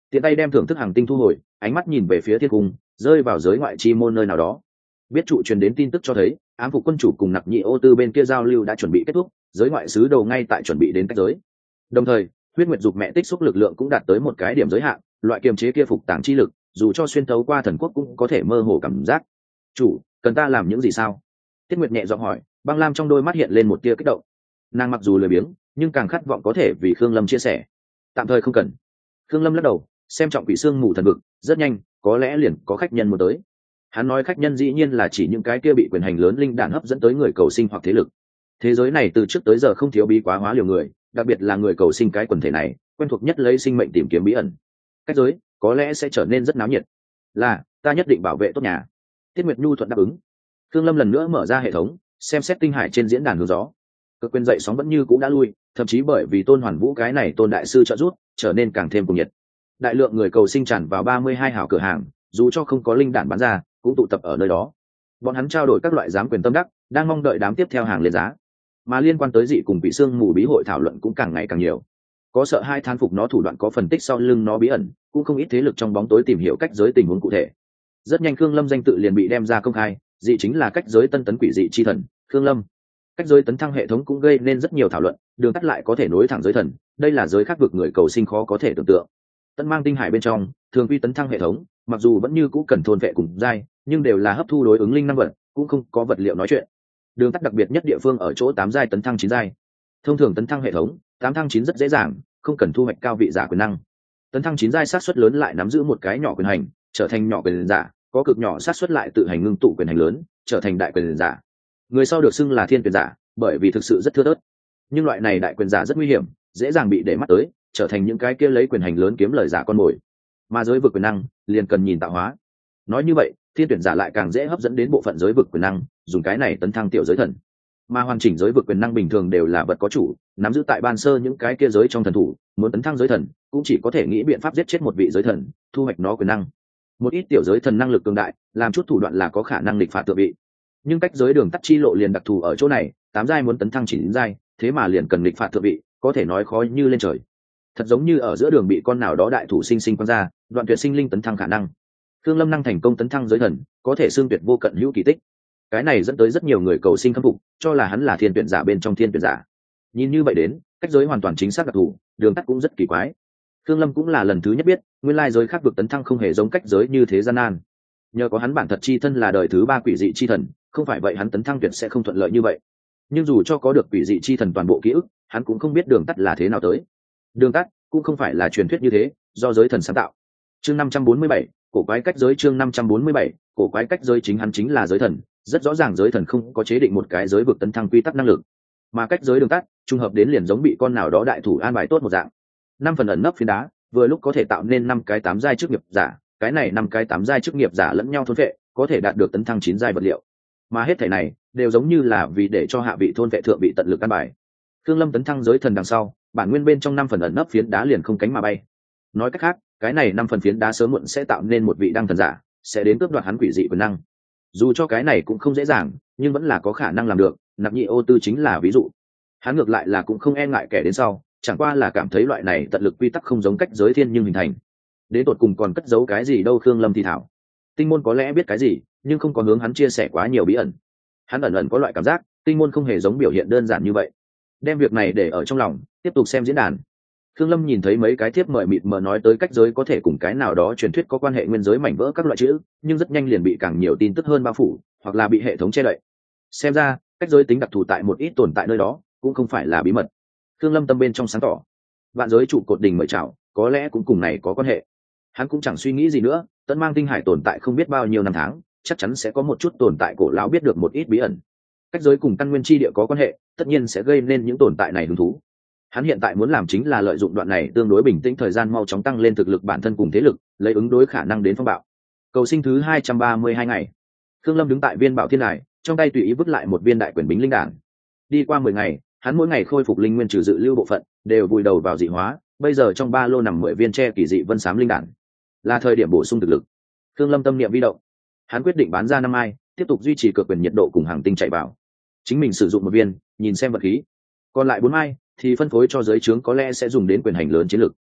tiện tay đem thưởng thức hàng tinh thu hồi, ánh mắt nhìn về phía thiên cung, rơi vào giới ngoại chi môn nơi nào đó. Biết trụ truyền đến tin tức cho thấy ám phục quân chủ cùng Nặc Nhị Ô Tư bên kia giao lưu đã chuẩn bị kết thúc, giới ngoại sứ đầu ngay tại chuẩn bị đến cách giới. Đồng thời huyết nguyệt dục mẹ tích xúc lực lượng cũng đạt tới một cái điểm giới hạn, loại kiềm chế kia phục tàng chi lực dù cho xuyên thấu qua thần quốc cũng có thể mơ hồ cảm giác. Chủ, cần ta làm những gì sao? Tiết Nguyệt nhẹ giọng hỏi, băng lam trong đôi mắt hiện lên một tia kích động. Nàng mặc dù lười biếng nhưng càng khát vọng có thể vì Khương Lâm chia sẻ. Tạm thời không cần. Khương Lâm lắc đầu, xem trọng quỷ xương mù thần vực, rất nhanh có lẽ liền có khách nhân muốn tới. Hắn nói khách nhân dĩ nhiên là chỉ những cái kia bị quyền hành lớn linh đạn hấp dẫn tới người cầu sinh hoặc thế lực. Thế giới này từ trước tới giờ không thiếu bí quá hóa liều người, đặc biệt là người cầu sinh cái quần thể này quen thuộc nhất lấy sinh mệnh tìm kiếm bí ẩn. Cách giới có lẽ sẽ trở nên rất náo nhiệt. Là, ta nhất định bảo vệ tốt nhà. Tiết Nguyệt Nhu thuận đáp ứng. Khương Lâm lần nữa mở ra hệ thống, xem xét tinh hải trên diễn đàn hướng gió. Cực quyền dậy sóng vẫn như cũ đã lui, thậm chí bởi vì Tôn Hoàn Vũ cái này Tôn đại sư trợ giúp, trở nên càng thêm cuồng nhiệt. Đại lượng người cầu sinh tràn vào ba mươi hai hào cửa hàng, dù cho không có linh đạn bán ra, cũng tụ tập ở nơi đó. Bọn hắn trao đổi các loại giám quyền tâm đắc, đang mong đợi đám tiếp theo hàng lên giá. Mà liên quan tới dị cùng bị xương mù bí hội thảo luận cũng càng ngày càng nhiều. Có sợ hai thán phục nó thủ đoạn có phần tích sau lưng nó bí ẩn, cũng không ít thế lực trong bóng tối tìm hiểu cách giới tình huống cụ thể. Rất nhanh Khương Lâm danh tự liền bị đem ra công khai, dị chính là cách giới tân tấn quỷ dị chi thần Khương Lâm. Cách giới tấn thăng hệ thống cũng gây nên rất nhiều thảo luận, đường tắt lại có thể nối thẳng giới thần, đây là giới khác vực người cầu sinh khó có thể tưởng tượng. Tân mang tinh hải bên trong thường quy tấn thăng hệ thống, mặc dù vẫn như cũ cần thôn vệ cùng giai, nhưng đều là hấp thu đối ứng linh năng vật, cũng không có vật liệu nói chuyện. Đường tắt đặc biệt nhất địa phương ở chỗ tám giai tấn thăng chín giai. Thông thường tấn thăng hệ thống tám thăng chín rất dễ dàng, không cần thu hoạch cao vị giả quyền năng. Tấn thăng chín giai sát suất lớn lại nắm giữ một cái nhỏ quyền hành, trở thành nhỏ quyền giả, có cực nhỏ sát suất lại tự hành ngưng tụ quyền hành lớn, trở thành đại quyền giả. Người sau được xưng là thiên quyền giả, bởi vì thực sự rất thưa thớt. Nhưng loại này đại quyền giả rất nguy hiểm, dễ dàng bị để mắt tới, trở thành những cái kia lấy quyền hành lớn kiếm lời giả con mồi. Mà giới vực quyền năng liền cần nhìn tạo hóa. Nói như vậy, thiên tuyển giả lại càng dễ hấp dẫn đến bộ phận giới vực quyền năng, dùng cái này tấn thăng tiểu giới thần. Mà hoàn chỉnh giới vực quyền năng bình thường đều là vật có chủ, nắm giữ tại ban sơ những cái kia giới trong thần thủ, muốn tấn thăng giới thần, cũng chỉ có thể nghĩ biện pháp giết chết một vị giới thần, thu hoạch nó quyền năng. Một ít tiểu giới thần năng lực cường đại, làm chút thủ đoạn là có khả năng địch phạt tự vị. Nhưng cách giới đường tắt chi lộ liền đặc thù ở chỗ này, tám giai muốn tấn thăng chỉ đến giai, thế mà liền cần địch phạt tự vị, có thể nói khó như lên trời. Thật giống như ở giữa đường bị con nào đó đại thủ sinh sinh quăng ra, đoạn tuyệt sinh linh tấn thăng khả năng. Khương Lâm năng thành công tấn thăng giới thần, có thể xương tuyệt vô cận hữu kỳ tích. Cái này dẫn tới rất nhiều người cầu sinh khâm phục, cho là hắn là thiên tuyển giả bên trong thiên tuyển giả. Nhìn như vậy đến, cách giới hoàn toàn chính xác đặc thù, đường tắt cũng rất kỳ quái. Khương Lâm cũng là lần thứ nhất biết, nguyên lai giới khác vực tấn thăng không hề giống cách giới như thế gian nan. Nhờ có hắn bản thật chi thân là đời thứ ba quỷ dị chi thần, không phải vậy hắn tấn thăng tuyệt sẽ không thuận lợi như vậy. Nhưng dù cho có được quỷ dị chi thần toàn bộ ký ức, hắn cũng không biết đường tắt là thế nào tới. Đường tắt cũng không phải là truyền thuyết như thế, do giới thần sáng tạo. Chương năm trăm bốn mươi bảy, cổ quái cách giới chương năm trăm bốn mươi bảy, cổ quái cách giới chính hắn chính là giới thần, rất rõ ràng giới thần không có chế định một cái giới vực tấn thăng quy tắc năng lực, mà cách giới đường tắt, trùng hợp đến liền giống bị con nào đó đại thủ an bài tốt một dạng. Năm phần ẩn nấp phiến đá, vừa lúc có thể tạo nên năm cái tám giai chức nghiệp giả, cái này năm cái tám giai chức nghiệp giả lẫn nhau thôn vệ, có thể đạt được tấn thăng chín giai vật liệu. Mà hết thảy này đều giống như là vì để cho hạ vị thôn vệ thượng vị tận lực an bài. Khương Lâm tấn thăng giới thần đằng sau, bản nguyên bên trong năm phần ẩn nấp phiến đá liền không cánh mà bay. Nói cách khác, cái này năm phần phiến đá sớm muộn sẽ tạo nên một vị đăng thần giả, sẽ đến cướp đoạt hắn quỷ dị quyền năng. Dù cho cái này cũng không dễ dàng, nhưng vẫn là có khả năng làm được, Nặc Nhị Ô Tư chính là ví dụ. Hắn ngược lại là cũng không e ngại kẻ đến sau, chẳng qua là cảm thấy loại này tận lực quy tắc không giống cách giới thiên nhưng hình thành. Đến tột cùng còn cất giấu cái gì đâu Khương Lâm thì thảo. Tinh môn có lẽ biết cái gì, nhưng không có hướng hắn chia sẻ quá nhiều bí ẩn. Hắn ẩn ẩn có loại cảm giác, tinh môn không hề giống biểu hiện đơn giản như vậy. Đem việc này để ở trong lòng, tiếp tục xem diễn đàn. Khương Lâm nhìn thấy mấy cái thiếp mời mịt mờ nói tới cách giới có thể cùng cái nào đó truyền thuyết có quan hệ nguyên giới mảnh vỡ các loại chữ, nhưng rất nhanh liền bị càng nhiều tin tức hơn bao phủ, hoặc là bị hệ thống che đậy. Xem ra, cách giới tính đặc thù tại một ít tồn tại nơi đó, cũng không phải là bí mật. Khương Lâm tâm bên trong sáng tỏ. Vạn giới trụ cột đỉnh mời chào, có lẽ cũng cùng này có quan hệ. Hắn cũng chẳng suy nghĩ gì nữa, tận mang tinh hải tồn tại không biết bao nhiêu năm tháng, chắc chắn sẽ có một chút tồn tại cổ lão biết được một ít bí ẩn. Cách giới cùng căn nguyên chi địa có quan hệ, tất nhiên sẽ gây nên những tồn tại này hứng thú. Hắn hiện tại muốn làm chính là lợi dụng đoạn này tương đối bình tĩnh thời gian mau chóng tăng lên thực lực bản thân cùng thế lực, lấy ứng đối khả năng đến phong bạo. Cầu sinh thứ hai trăm ba mươi hai ngày. Khương Lâm đứng tại viên bảo thiên đài, trong tay tùy ý vứt lại một viên đại quyền bính linh đản. Đi qua mười ngày, hắn mỗi ngày khôi phục linh nguyên trừ dự lưu bộ phận, đều vùi đầu vào dị hóa, bây giờ trong ba lô nằm mười viên tre kỳ dị vân xám linh đản. Là thời điểm bổ sung thực lực. Khương Lâm tâm niệm vi động. Hắn quyết định bán ra năm ai, tiếp tục duy trì cược quyền nhiệt độ cùng hàng tinh chạy vào. Chính mình sử dụng một viên, nhìn xem vật khí. Còn lại bốn mai thì phân phối cho giới trướng có lẽ sẽ dùng đến quyền hành lớn chiến lược.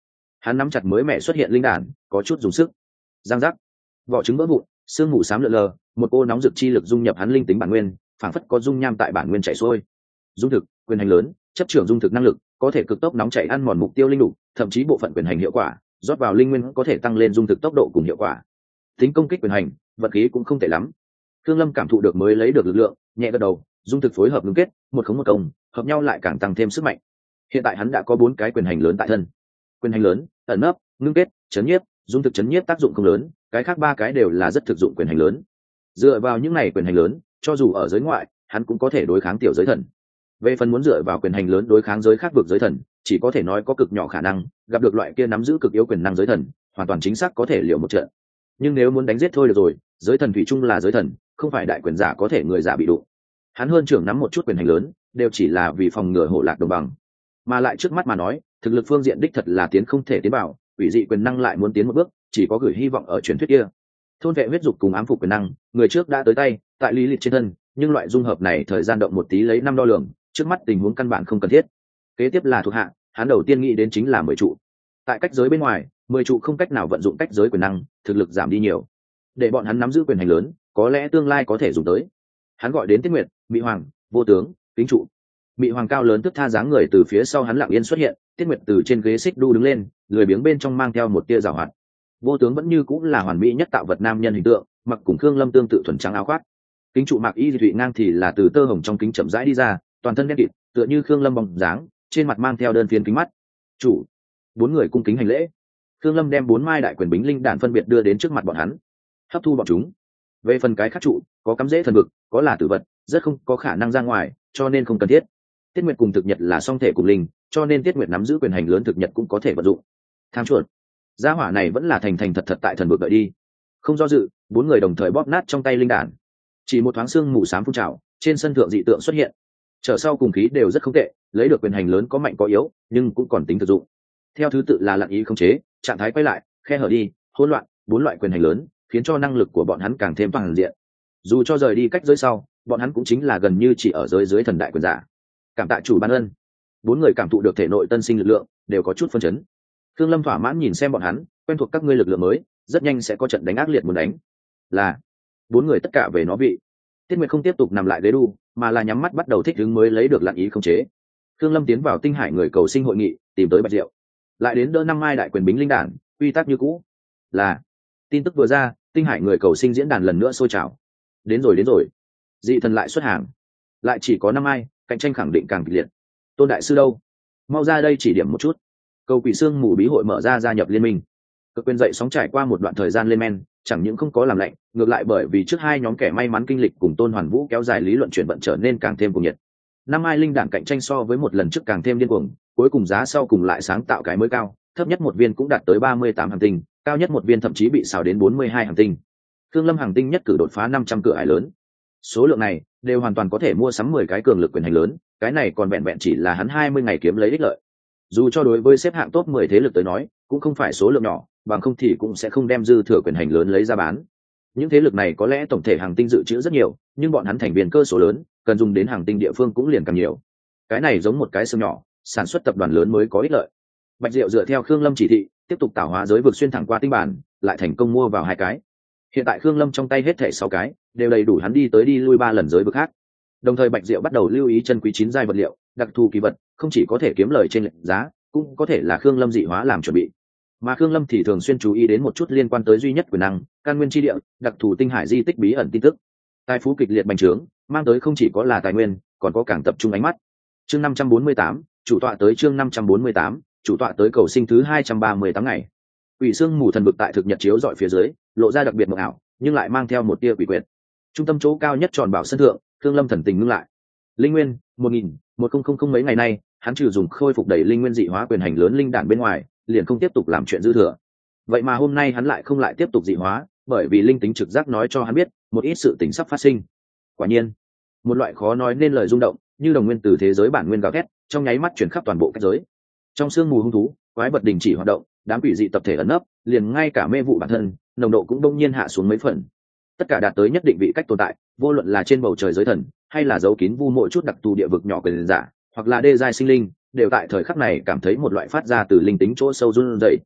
hắn nắm chặt mới mẹ xuất hiện linh đàn, có chút dùng sức. Giang giác, vỏ trứng vỡ vụn, sương mù xám lượn lờ, một cô nóng rực chi lực dung nhập hắn linh tính bản nguyên, phảng phất có dung nham tại bản nguyên chảy xuôi. Dung thực, quyền hành lớn, chấp trưởng dung thực năng lực, có thể cực tốc nóng chảy ăn mòn mục tiêu linh đủ, thậm chí bộ phận quyền hành hiệu quả, rót vào linh nguyên có thể tăng lên dung thực tốc độ cùng hiệu quả. Tính công kích quyền hành, vật khí cũng không tệ lắm. Thương Lâm cảm thụ được mới lấy được lực lượng, nhẹ gật đầu, dung thực phối hợp ngưng kết, một khống một công, hợp nhau lại càng tăng thêm sức mạnh. Hiện tại hắn đã có bốn cái quyền hành lớn tại thân. Quyền hành lớn, ẩn nấp, ngưng kết, chấn nhiếp, dung thực chấn nhiếp tác dụng không lớn, cái khác ba cái đều là rất thực dụng quyền hành lớn. Dựa vào những này quyền hành lớn, cho dù ở giới ngoại, hắn cũng có thể đối kháng tiểu giới thần. Về phần muốn dựa vào quyền hành lớn đối kháng giới khác vực giới thần, chỉ có thể nói có cực nhỏ khả năng, gặp được loại kia nắm giữ cực yếu quyền năng giới thần, hoàn toàn chính xác có thể liều một trận. Nhưng nếu muốn đánh giết thôi được rồi, giới thần thủy chung là giới thần, không phải đại quyền giả có thể người giả bị đụng. Hắn hơn trưởng nắm một chút quyền hành lớn, đều chỉ là vì phòng ngừa hổ lạc đồng bằng. Mà lại trước mắt mà nói, thực lực phương diện đích thật là tiến không thể tiến bảo, ủy dị quyền năng lại muốn tiến một bước, chỉ có gửi hy vọng ở truyền thuyết kia. Thôn vệ huyết dục cùng ám phục quyền năng, người trước đã tới tay, tại lý lịch trên thân, nhưng loại dung hợp này thời gian động một tí lấy năm đo lường, trước mắt tình huống căn bản không cần thiết. Kế tiếp là thuộc hạ, hắn đầu tiên nghĩ đến chính là mười trụ. Tại cách giới bên ngoài, mười trụ không cách nào vận dụng cách giới quyền năng, thực lực giảm đi nhiều. Để bọn hắn nắm giữ quyền hành lớn, có lẽ tương lai có thể dùng tới. Hắn gọi đến Tiết Nguyệt, Mỹ Hoàng, Vô Tướng, Kính Trụ. Mỹ Hoàng cao lớn tức tha dáng người từ phía sau hắn lặng yên xuất hiện, Tiết Nguyệt từ trên ghế xích đu đứng lên, lười biếng bên trong mang theo một tia giảo hoạt. Vô Tướng vẫn như cũng là hoàn mỹ nhất tạo vật nam nhân hình tượng, mặc cùng Khương Lâm tương tự thuần trắng áo khoác. Kính Trụ mặc y thụy ngang thì là từ tơ hồng trong kính chậm rãi đi ra, toàn thân đen kịt, tựa như Khương Lâm bóng dáng, trên mặt mang theo đơn phiến kính mắt. Chủ, bốn người cung kính hành lễ. Khương Lâm đem bốn mai đại quyền bính linh đạn phân biệt đưa đến trước mặt bọn hắn, hấp thu bọn chúng. Về phần cái khác trụ, có cắm rễ thần vực, có là tử vật, rất không có khả năng ra ngoài, cho nên không cần thiết. Tiết Nguyệt cùng thực nhật là song thể cùng linh, cho nên Tiết Nguyệt nắm giữ quyền hành lớn, thực nhật cũng có thể vận dụng. Tham chuột, gia hỏa này vẫn là thành thành thật thật tại thần vực đợi đi. Không do dự, bốn người đồng thời bóp nát trong tay linh đạn. Chỉ một thoáng xương mù xám phun trào, trên sân thượng dị tượng xuất hiện. Trở sau cùng khí đều rất không tệ, lấy được quyền hành lớn có mạnh có yếu, nhưng cũng còn tính thực dụng. Theo thứ tự là lặng ý không chế, trạng thái quay lại, khe hở đi, hỗn loạn, bốn loại quyền hành lớn, khiến cho năng lực của bọn hắn càng thêm toàn diện. Dù cho rời đi cách giới sau, bọn hắn cũng chính là gần như chỉ ở giới dưới thần đại quyền giả. Cảm tạ chủ ban ân. Bốn người cảm thụ được thể nội tân sinh lực lượng, đều có chút phân chấn. Thương Lâm thỏa mãn nhìn xem bọn hắn, quen thuộc các ngươi lực lượng mới, rất nhanh sẽ có trận đánh ác liệt muốn đánh. Là bốn người tất cả về nó vị. Tiết Nguyệt không tiếp tục nằm lại ghế đu, mà là nhắm mắt bắt đầu thích ứng mới lấy được lặng ý không chế. Thương Lâm tiến vào tinh hải người cầu sinh hội nghị, tìm tới Bạch Diệu, lại đến đỡ năm mai đại quyền bính linh đản, quy tắc như cũ. Là tin tức vừa ra, tinh hải người cầu sinh diễn đàn lần nữa sôi trào. Đến rồi đến rồi, dị thần lại xuất hàng, lại chỉ có năm ai, cạnh tranh khẳng định càng kịch liệt. Tôn đại sư đâu, mau ra đây chỉ điểm một chút. Cầu quỷ xương mù bí hội mở ra gia nhập liên minh. Cực quyền dậy sóng trải qua một đoạn thời gian lên men, chẳng những không có làm lạnh, ngược lại bởi vì trước hai nhóm kẻ may mắn kinh lịch cùng Tôn Hoàn Vũ kéo dài lý luận chuyển vận trở nên càng thêm cuồng nhiệt. Năm ai linh đảng cạnh tranh so với một lần trước càng thêm điên cuồng, cuối cùng giá sau cùng lại sáng tạo cái mới cao, thấp nhất một viên cũng đạt tới ba mươi tám hành tinh, cao nhất một viên thậm chí bị xào đến bốn mươi hai hành tinh. Thương Lâm hành tinh nhất cử đột phá năm trăm cửa ải lớn. Số lượng này đều hoàn toàn có thể mua sắm mười cái cường lực quyền hành lớn, cái này còn vẹn vẹn chỉ là hắn hai mươi ngày kiếm lấy ích lợi. Dù cho đối với xếp hạng top mười thế lực tới nói, cũng không phải số lượng nhỏ, bằng không thì cũng sẽ không đem dư thừa quyền hành lớn lấy ra bán. Những thế lực này có lẽ tổng thể hành tinh dự trữ rất nhiều, nhưng bọn hắn thành viên cơ số lớn, cần dùng đến hành tinh địa phương cũng liền càng nhiều. Cái này giống một cái xương nhỏ, sản xuất tập đoàn lớn mới có ích lợi. Bạch Diệu dựa theo Khương Lâm chỉ thị, tiếp tục tạo hóa giới vực xuyên thẳng qua tinh bản, lại thành công mua vào hai cái. Hiện tại Khương Lâm trong tay hết thảy sáu cái, đều đầy đủ hắn đi tới đi lui ba lần giới vực khác. Đồng thời Bạch Diệu bắt đầu lưu ý chân quý chín giai vật liệu, đặc thù kỳ vật, không chỉ có thể kiếm lời trên lệnh giá, cũng có thể là Khương Lâm dị hóa làm chuẩn bị. Mà Khương Lâm thì thường xuyên chú ý đến một chút liên quan tới duy nhất quyền năng, căn nguyên chi địa, đặc thù tinh hải di tích bí ẩn tin tức. Tài phú kịch liệt bành trướng, mang tới không chỉ có là tài nguyên, còn có càng tập trung ánh mắt. Chương năm trăm bốn mươi tám, chủ tọa tới chương năm trăm bốn mươi tám, chủ tọa tới cầu sinh thứ hai trăm ba mươi tám ngày. Quỷ xương mù thần vực tại thực nhật chiếu dọi phía dưới, lộ ra đặc biệt mộng ảo, nhưng lại mang theo một tia quỷ quyệt. Trung tâm chỗ cao nhất tròn bảo sân thượng, Khương Lâm thần tình ngưng lại. Linh nguyên một nghìn, một nghìn mấy ngày nay, hắn trừ dùng khôi phục đầy linh nguyên dị hóa quyền hành lớn linh đản bên ngoài, liền không tiếp tục làm chuyện dư thừa. Vậy mà hôm nay hắn lại không lại tiếp tục dị hóa, bởi vì linh tính trực giác nói cho hắn biết, một ít sự tình sắp phát sinh. Quả nhiên, một loại khó nói nên lời rung động, như đồng nguyên từ thế giới bản nguyên gào thét, trong nháy mắt chuyển khắp toàn bộ cách giới. Trong sương mù hung thú, quái vật đình chỉ hoạt động, đám quỷ dị tập thể ẩn nấp, liền ngay cả mê vụ bản thân, nồng độ cũng đông nhiên hạ xuống mấy phần. Tất cả đạt tới nhất định vị cách tồn tại, vô luận là trên bầu trời giới thần, hay là giấu kín vu mỗi chút đặc thù địa vực nhỏ quyền giả, hoặc là đê giai sinh linh, đều tại thời khắc này cảm thấy một loại phát ra từ linh tính chỗ sâu run rẩy,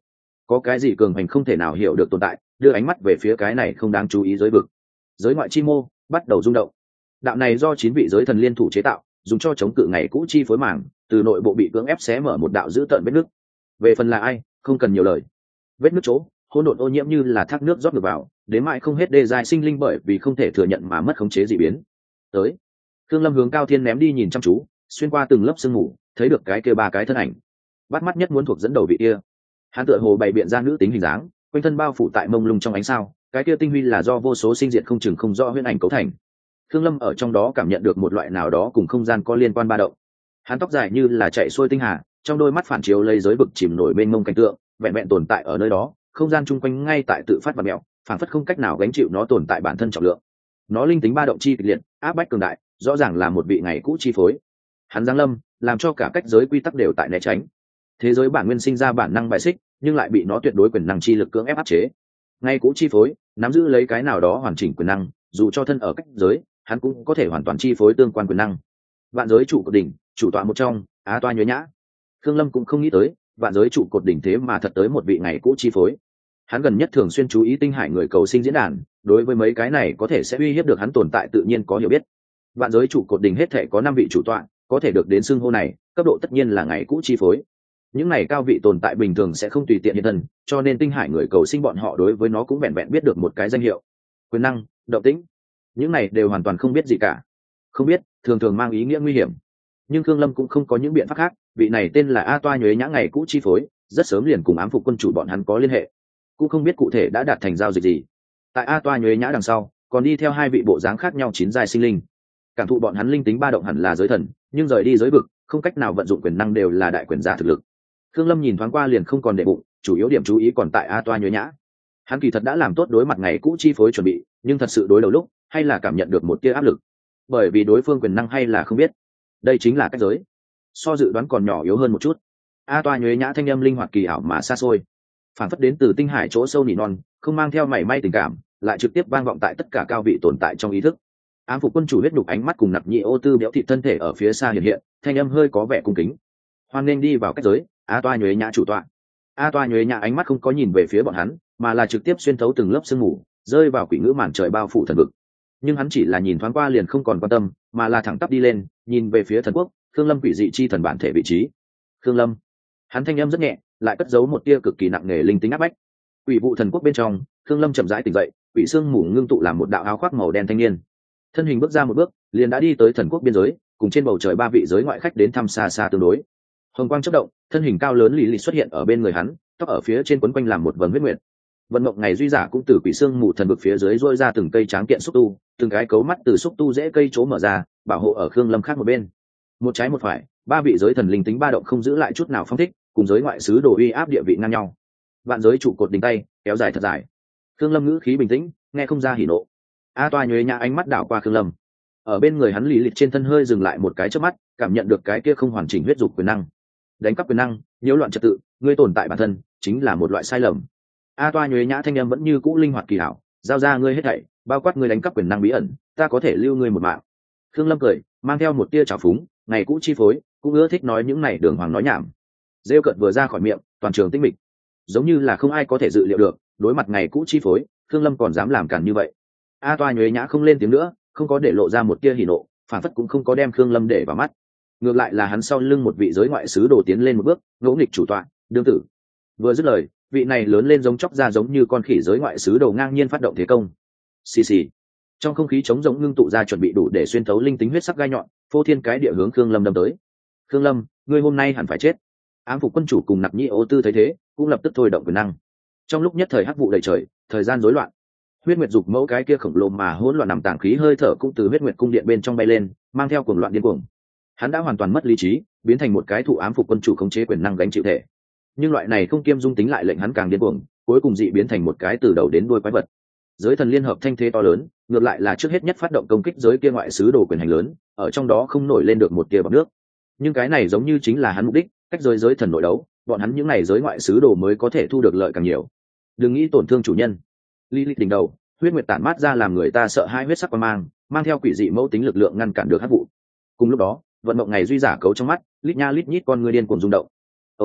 có cái gì cường hành không thể nào hiểu được tồn tại đưa ánh mắt về phía cái này không đáng chú ý giới vực. Giới ngoại chi mô bắt đầu rung động. Đạo này do chín vị giới thần liên thủ chế tạo, dùng cho chống cự ngày cũ chi phối màng, từ nội bộ bị cưỡng ép xé mở một đạo dữ tợn vết nứt. Về phần là ai, không cần nhiều lời. Vết nứt chỗ, hỗn độn ô nhiễm như là thác nước rót ngược vào, đến mãi không hết đê dài sinh linh bởi vì không thể thừa nhận mà mất khống chế dị biến. Tới, Thương Lâm hướng Cao Thiên ném đi nhìn chăm chú, xuyên qua từng lớp sương mù, thấy được cái kia ba cái thân ảnh. Bắt mắt nhất muốn thuộc dẫn đầu vị kia. Hắn tựa hồ bày biện ra nữ tính hình dáng, quanh thân bao phủ tại mông lung trong ánh sao, cái kia tinh huy là do vô số sinh diệt không chừng không rõ huyễn ảnh cấu thành. Thương Lâm ở trong đó cảm nhận được một loại nào đó cùng không gian có liên quan ba động. Hắn tóc dài như là chạy xuôi tinh hà, trong đôi mắt phản chiếu lấy giới vực chìm nổi mênh mông cảnh tượng, vẹn vẹn tồn tại ở nơi đó, không gian chung quanh ngay tại tự phát và mèo, phản phất không cách nào gánh chịu nó tồn tại bản thân trọng lượng. Nó linh tính ba động chi kịch liệt, áp bách cường đại, rõ ràng là một vị ngày cũ chi phối. Hắn giáng lâm, làm cho cả cách giới quy tắc đều tại né tránh. Thế giới bản nguyên sinh ra bản năng bài xích, nhưng lại bị nó tuyệt đối quyền năng chi lực cưỡng ép áp chế. Ngày cũ chi phối, nắm giữ lấy cái nào đó hoàn chỉnh quyền năng, dù cho thân ở cách giới, hắn cũng có thể hoàn toàn chi phối tương quan quyền năng. Vạn giới trụ cột đỉnh, chủ tọa một trong, Á Toa Nhuế Nhã. Khương Lâm cũng không nghĩ tới, vạn giới trụ cột đỉnh thế mà thật tới một vị ngày cũ chi phối. Hắn gần nhất thường xuyên chú ý tinh hải người cầu sinh diễn đàn, đối với mấy cái này có thể sẽ uy hiếp được hắn tồn tại tự nhiên có hiểu biết. Vạn giới trụ cột đỉnh hết thể có năm vị chủ tọa, có thể được đến xưng hô này, cấp độ tất nhiên là ngày cũ chi phối. Những này cao vị tồn tại bình thường sẽ không tùy tiện hiện thân, cho nên tinh hải người cầu sinh bọn họ đối với nó cũng vẹn vẹn biết được một cái danh hiệu. Quyền năng, động tĩnh, những này đều hoàn toàn không biết gì cả. Không biết thường thường mang ý nghĩa nguy hiểm, nhưng Khương Lâm cũng không có những biện pháp khác. Vị này tên là A Toa Nhuế Nhã ngày cũ chi phối, rất sớm liền cùng ám phục quân chủ bọn hắn có liên hệ, cũng không biết cụ thể đã đạt thành giao dịch gì. Tại A Toa Nhuế Nhã đằng sau còn đi theo hai vị bộ dáng khác nhau chín giai sinh linh, cảm thụ bọn hắn linh tính ba động hẳn là giới thần, nhưng rời đi giới vực không cách nào vận dụng quyền năng, đều là đại quyền giả thực lực. Khương Lâm nhìn thoáng qua liền không còn để bụng, chủ yếu điểm chú ý còn tại A Toa Nhuế Nhã. Hắn kỳ thật đã làm tốt đối mặt ngày cũ chi phối chuẩn bị, nhưng thật sự đối đầu lúc hay là cảm nhận được một tia áp lực, bởi vì đối phương quyền năng hay là không biết. Đây chính là cách giới, so dự đoán còn nhỏ yếu hơn một chút. A Toa Nhuế Nhã thanh âm linh hoạt kỳ ảo mà xa xôi, phản phất đến từ tinh hải chỗ sâu nỉ non, không mang theo mảy may tình cảm, lại trực tiếp vang vọng tại tất cả cao vị tồn tại trong ý thức. Ám phục quân chủ huyết đục ánh mắt cùng nặc nhị ô tư béo thịt thân thể ở phía xa hiện hiện, thanh âm hơi có vẻ cung kính. Hoan nên đi vào cách giới, A Toa Nhuế Nhã chủ tọa. A Toa Nhuế Nhã ánh mắt không có nhìn về phía bọn hắn, mà là trực tiếp xuyên thấu từng lớp sương mù, rơi vào quỷ ngữ màn trời bao phủ thần vực. Nhưng hắn chỉ là nhìn thoáng qua liền không còn quan tâm, mà là thẳng tắp đi lên, nhìn về phía thần quốc, Khương Lâm quỷ dị chi thần bản thể vị trí. Khương Lâm, hắn thanh âm rất nhẹ, lại cất giấu một tia cực kỳ nặng nề linh tính áp bách. Quỷ vụ thần quốc bên trong, Khương Lâm chậm rãi tỉnh dậy, quỷ xương mù ngưng tụ làm một đạo áo khoác màu đen thanh niên. Thân hình bước ra một bước, liền đã đi tới thần quốc biên giới, cùng trên bầu trời ba vị giới ngoại khách đến thăm xa xa tương đối. Hồng quang chớp động, thân hình cao lớn lý lịch xuất hiện ở bên người hắn, tóc ở phía trên quấn quanh làm một vầng huyết nguyệt. Vận mộng ngày duy giả cũng từ quỷ xương mù thần vực phía dưới rôi ra từng cây tráng kiện xúc tu, từng cái cấu mắt từ xúc tu dễ cây chỗ mở ra, bảo hộ ở Khương Lâm khác một bên. Một trái một phải, ba vị giới thần linh tính ba động không giữ lại chút nào phong thích, cùng giới ngoại sứ đồ uy áp địa vị ngang nhau. Vạn giới trụ cột đỉnh tay kéo dài thật dài. Khương Lâm ngữ khí bình tĩnh, nghe không ra hỉ nộ. A Toa Nhuế Nhã ánh mắt đảo qua Khương Lâm, ở bên người hắn lý lịch trên thân hơi dừng lại một cái chớp mắt, cảm nhận được cái kia không hoàn chỉnh huyết dục quyền năng. Đánh cắp quyền năng, nhiễu loạn trật tự, ngươi tồn tại bản thân chính là một loại sai lầm. A Toa Nhuế Nhã thanh âm vẫn như cũ linh hoạt kỳ hảo, giao ra ngươi hết thảy, bao quát ngươi đánh cắp quyền năng bí ẩn, ta có thể lưu ngươi một mạng. Khương Lâm cười, mang theo một tia trào phúng, ngày cũ chi phối, cũng ưa thích nói những này đường hoàng nói nhảm. Rêu cợt vừa ra khỏi miệng, toàn trường tĩnh mịch, giống như là không ai có thể dự liệu được, đối mặt ngày cũ chi phối, Khương Lâm còn dám làm cản như vậy. A Toa Nhuế Nhã không lên tiếng nữa, không có để lộ ra một tia hỉ nộ, phản phất cũng không có đem Khương Lâm để vào mắt. Ngược lại là hắn sau lưng một vị giới ngoại sứ đồ tiến lên một bước, ngỗ nghịch chủ tọa, đương tử. Vừa dứt lời, vị này lớn lên giống chóc ra giống như con khỉ giới ngoại sứ đồ ngang nhiên phát động thế công. Xì xì. Trong không khí trống rỗng ngưng tụ ra chuẩn bị đủ để xuyên thấu linh tính huyết sắc gai nhọn, phô thiên cái địa hướng Khương Lâm đâm tới. Khương Lâm, ngươi hôm nay hẳn phải chết. Ám phục quân chủ cùng nặc nhĩ ô tư thấy thế, cũng lập tức thôi động quyền năng. Trong lúc nhất thời hắc vụ đầy trời, thời gian rối loạn. Huyết Nguyệt dục mẫu cái kia khổng lồ mà hỗn loạn nằm tàng khí hơi thở cũng từ Huyết Nguyệt cung điện bên trong bay lên, mang theo cuồng loạn điên cuồng. Hắn đã hoàn toàn mất lý trí, biến thành một cái thụ ám phục quân chủ khống chế quyền năng gánh chịu thể. Nhưng loại này không kiêm dung tính lại lệnh hắn càng điên cuồng, cuối cùng dị biến thành một cái từ đầu đến đuôi quái vật. Giới thần liên hợp thanh thế to lớn, ngược lại là trước hết nhất phát động công kích giới kia ngoại sứ đồ quyền hành lớn, ở trong đó không nổi lên được một tia bọt nước. Nhưng cái này giống như chính là hắn mục đích, cách giới giới thần nội đấu, bọn hắn những này giới ngoại sứ đồ mới có thể thu được lợi càng nhiều. Đừng nghĩ tổn thương chủ nhân. Lilith đỉnh đầu, huyết nguyệt tản mát ra làm người ta sợ hai huyết sắc quang mang, mang theo quỷ dị mẫu tính lực lượng ngăn cản được hắc vụ. Cùng lúc đó, vận mộng ngày duy giả cấu trong mắt, lít nha lít nhít con người điên cuồng rung động. Ông,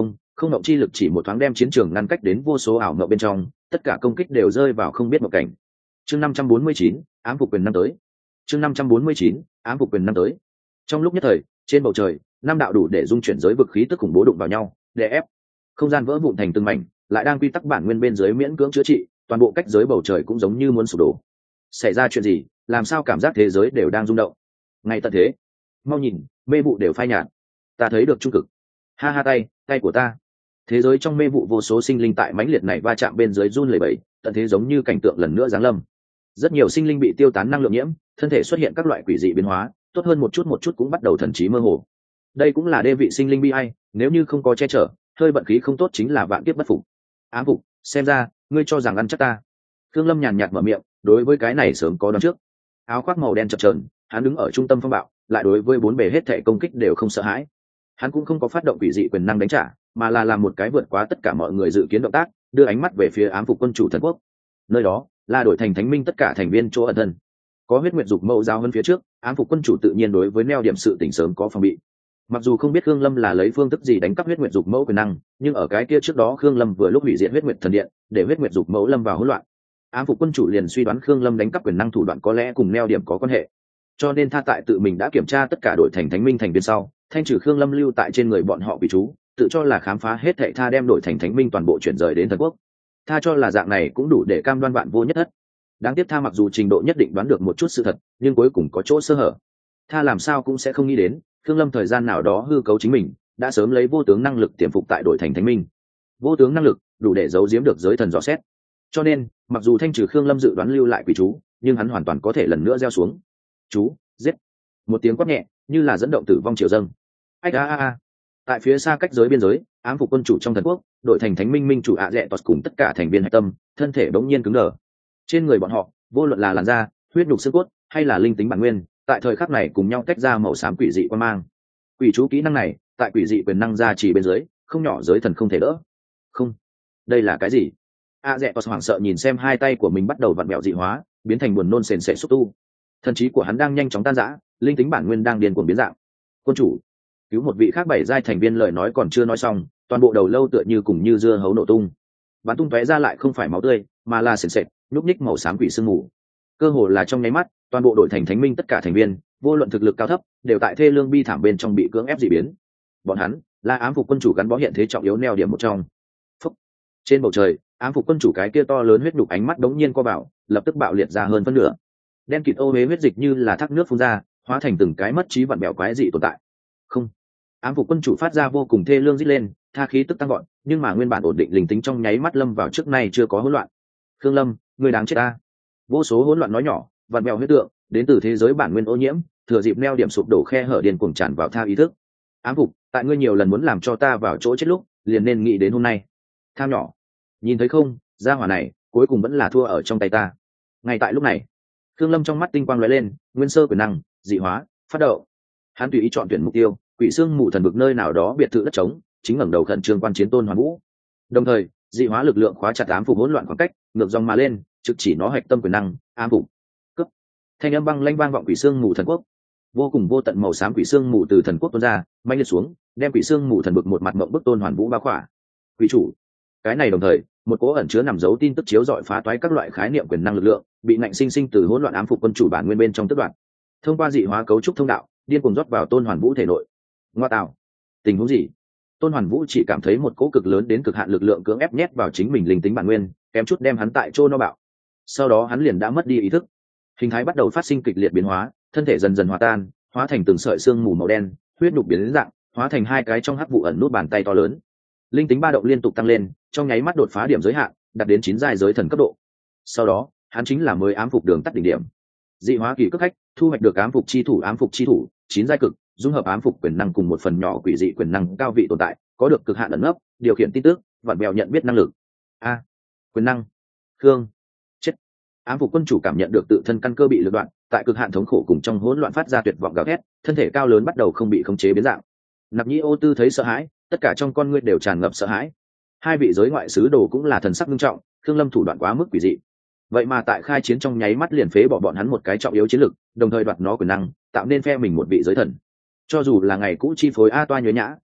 không ngộng chi lực chỉ một thoáng đem chiến trường ngăn cách đến vô số ảo ngộng bên trong, tất cả công kích đều rơi vào không biết một cảnh. Chương năm trăm bốn mươi chín, ám phục quyền năm tới. Chương năm trăm bốn mươi chín, ám phục quyền năm tới. Trong lúc nhất thời, trên bầu trời, năm đạo đủ để dung chuyển giới vực khí tức khủng bố đụng vào nhau, đè ép. Không gian vỡ vụn thành từng mảnh, lại đang quy tắc bản nguyên bên dưới miễn cưỡng chữa trị, toàn bộ cách giới bầu trời cũng giống như muốn sụp đổ. Xảy ra chuyện gì, làm sao cảm giác thế giới đều đang rung động? Ngay tận thế, mau nhìn, mê vụ đều phai nhạt. Ta thấy được trung cực. Ha ha, tay, tay của ta. Thế giới trong mê vụ vô số sinh linh tại mãnh liệt này va chạm bên dưới run lẩy bẩy, tận thế giống như cảnh tượng lần nữa giáng lâm. Rất nhiều sinh linh bị tiêu tán năng lượng nhiễm, thân thể xuất hiện các loại quỷ dị biến hóa, tốt hơn một chút một chút cũng bắt đầu thần trí mơ hồ. Đây cũng là đê vị sinh linh bi ai, nếu như không có che chở, hơi vận khí không tốt chính là vạn kiếp bất phục. Ám phục, xem ra ngươi cho rằng ăn chắc ta. Thương Lâm nhàn nhạt mở miệng, đối với cái này sớm có đoán trước. Áo khoác màu đen chập chờn, hắn đứng ở trung tâm phong bạo, lại đối với bốn bề hết thảy công kích đều không sợ hãi. Hắn cũng không có phát động quỷ dị quyền năng đánh trả, mà là làm một cái vượt quá tất cả mọi người dự kiến động tác, đưa ánh mắt về phía ám phục quân chủ thần quốc. Nơi đó là đổi thành thánh minh tất cả thành viên chỗ ẩn thân. Có huyết nguyệt dục mẫu giao hơn phía trước, ám phục quân chủ tự nhiên đối với neo điểm sự tỉnh sớm có phòng bị. Mặc dù không biết Khương Lâm là lấy phương thức gì đánh cắp huyết nguyệt dục mẫu quyền năng, nhưng ở cái kia trước đó Khương Lâm vừa lúc hủy diệt huyết nguyệt thần điện, để huyết nguyệt dục mẫu lâm vào hỗn loạn. Ám phục quân chủ liền suy đoán Khương Lâm đánh cắp quyền năng thủ đoạn có lẽ cùng neo điểm có quan hệ, cho nên tha tại tự mình đã kiểm tra tất cả đội thành thánh minh thành viên sau, thanh trừ Khương Lâm lưu tại trên người bọn họ bị chú, tự cho là khám phá hết thảy, tha đem đội thành thánh minh toàn bộ chuyển rời đến thần quốc. Tha cho là dạng này cũng đủ để cam đoan vạn vô nhất thất. Đáng tiếc tha mặc dù trình độ nhất định đoán được một chút sự thật, nhưng cuối cùng có chỗ sơ hở. Tha làm sao cũng sẽ không nghĩ đến Khương Lâm thời gian nào đó hư cấu chính mình, đã sớm lấy vô tướng năng lực tiềm phục tại đội thành thánh minh. Vô tướng năng lực đủ để giấu giếm được giới thần dò xét, cho nên mặc dù thanh trừ Khương Lâm dự đoán lưu lại quỷ chú, nhưng hắn hoàn toàn có thể lần nữa gieo xuống chú giết. Một tiếng quát nhẹ như là dẫn động tử vong triều dâng. Ách a a a. Tại phía xa cách giới biên giới, ám phục quân chủ trong thần quốc, đội thành thánh minh minh chủ ạ rẽ tọt cùng tất cả thành viên hạch tâm, thân thể bỗng nhiên cứng đờ. Trên người bọn họ, vô luận là làn da, huyết nhục xương cốt hay là linh tính bản nguyên, tại thời khắc này cùng nhau tách ra màu xám quỷ dị quan mang. Quỷ chú kỹ năng này, tại quỷ dị quyền năng gia trì bên dưới, không nhỏ giới thần không thể đỡ. Không, đây là cái gì? A Dẹ Tos hoảng sợ nhìn xem hai tay của mình bắt đầu vặn vẹo dị hóa, biến thành buồn nôn sền sệt xúc tu. Thần trí của hắn đang nhanh chóng tan rã, linh tính bản nguyên đang điên cuồng biến dạng. Quân chủ, cứu một vị khác bảy giai thành viên, lời nói còn chưa nói xong, toàn bộ đầu lâu tựa như cùng như dưa hấu nổ tung. Bắn tung tóe ra lại không phải máu tươi, mà là sền sệt, nhúc nhích màu xám quỷ sương mù. Cơ hồ là trong nháy mắt, toàn bộ đội thành thánh minh tất cả thành viên, vô luận thực lực cao thấp, đều tại thê lương bi thảm bên trong bị cưỡng ép dị biến. Bọn hắn là ám phục quân chủ gắn bó hiện thế trọng yếu neo điểm một trong. Phúc. Trên bầu trời, ám phục quân chủ cái kia to lớn huyết nhục ánh mắt đống nhiên co vào, lập tức bạo liệt ra hơn phân nửa. Đen kịt ô huế huyết dịch như là thác nước phun ra, hóa thành từng cái mất trí vặn bẹo quái dị tồn tại. Không. Ám phục quân chủ phát ra vô cùng thê lương rít lên, tha khí tức tăng gọn, nhưng mà nguyên bản ổn định linh tính trong nháy mắt lâm vào trước nay chưa có hỗn loạn. Khương Lâm, người đáng chết ta. Vô số hỗn loạn nói nhỏ, vặn bẹo huyết tượng, đến từ thế giới bản nguyên ô nhiễm, thừa dịp neo điểm sụp đổ khe hở điên cuồng tràn vào tha ý thức. Ám phục, tại ngươi nhiều lần muốn làm cho ta vào chỗ chết lúc, liền nên nghĩ đến hôm nay. Tham nhỏ, nhìn thấy không, gia hỏa này cuối cùng vẫn là thua ở trong tay ta. Ngay tại lúc này, Khương Lâm trong mắt tinh quang lóe lên, nguyên sơ quyền năng dị hóa phát động. Hắn tùy ý chọn tuyển mục tiêu, quỷ xương mù thần vực nơi nào đó biệt thự đất trống, chính ngẩng đầu khẩn trương quan chiến Tôn Hoàn Vũ. Đồng thời, dị hóa lực lượng khóa chặt ám phục hỗn loạn khoảng cách, ngược dòng mà lên, trực chỉ nó hạch tâm quyền năng, ám phục. Cấp. Thanh âm băng lanh vang vọng quỷ xương mù thần quốc. Vô cùng vô tận màu xám quỷ xương mù từ thần quốc tuôn ra, mạnh liệt xuống, đem quỷ xương mù thần vực một mặt mộng bức Tôn Hoàn Vũ bao khỏa. Quỷ chủ. Cái này đồng thời, một cố ẩn chứa nằm giấu tin tức chiếu rọi phá toái các loại khái niệm quyền năng lực lượng, bị nạnh sinh sinh từ hỗn loạn ám phục quân chủ bản nguyên bên trong tức đoạn. Thông qua dị hóa cấu trúc thông đạo, điên cuồng rót vào Tôn Hoàn Vũ thể nội. Ngoa tạo, tình huống gì? Tôn Hoàn Vũ chỉ cảm thấy một cỗ cực lớn đến cực hạn lực lượng cưỡng ép nhét vào chính mình linh tính bản nguyên, kém chút đem hắn tại chỗ no bạo. Sau đó hắn liền đã mất đi ý thức, hình thái bắt đầu phát sinh kịch liệt biến hóa, thân thể dần dần hòa tan, hóa thành từng sợi xương mù màu đen, huyết nhục biến dạng, hóa thành hai cái trong hắc vụ ẩn nút bàn tay to lớn. Linh tính ba động liên tục tăng lên, trong nháy mắt đột phá điểm giới hạn, đạt đến chín giai giới thần cấp độ. Sau đó, hắn chính là mới ám phục đường tắt đỉnh điểm. Dị hóa kỳ cấp khách, thu hoạch được ám phục chi thủ, ám phục chi thủ, chín giai cực, dung hợp ám phục quyền năng cùng một phần nhỏ quỷ dị quyền năng cao vị tồn tại, có được cực hạn ẩn nấp, điều khiển tin tức, vặn vẹo nhận biết năng lực. A, quyền năng. Khương. Chết. Ám phục quân chủ cảm nhận được tự thân căn cơ bị lật đoạn, tại cực hạn thống khổ cùng trong hỗn loạn phát ra tuyệt vọng gào thét, thân thể cao lớn bắt đầu không bị khống chế biến dạng. Nạp Nhĩ Ô Tư thấy sợ hãi, tất cả trong con ngươi đều tràn ngập sợ hãi. Hai vị giới ngoại sứ đồ cũng là thần sắc nghiêm trọng, Khương Lâm thủ đoạn quá mức quỷ dị. Vậy mà tại khai chiến trong nháy mắt liền phế bỏ bọn hắn một cái trọng yếu chiến lực, đồng thời đoạt nó quyền năng, tạo nên phe mình một vị giới thần. Cho dù là ngày cũ chi phối A Toa nhớ nhã,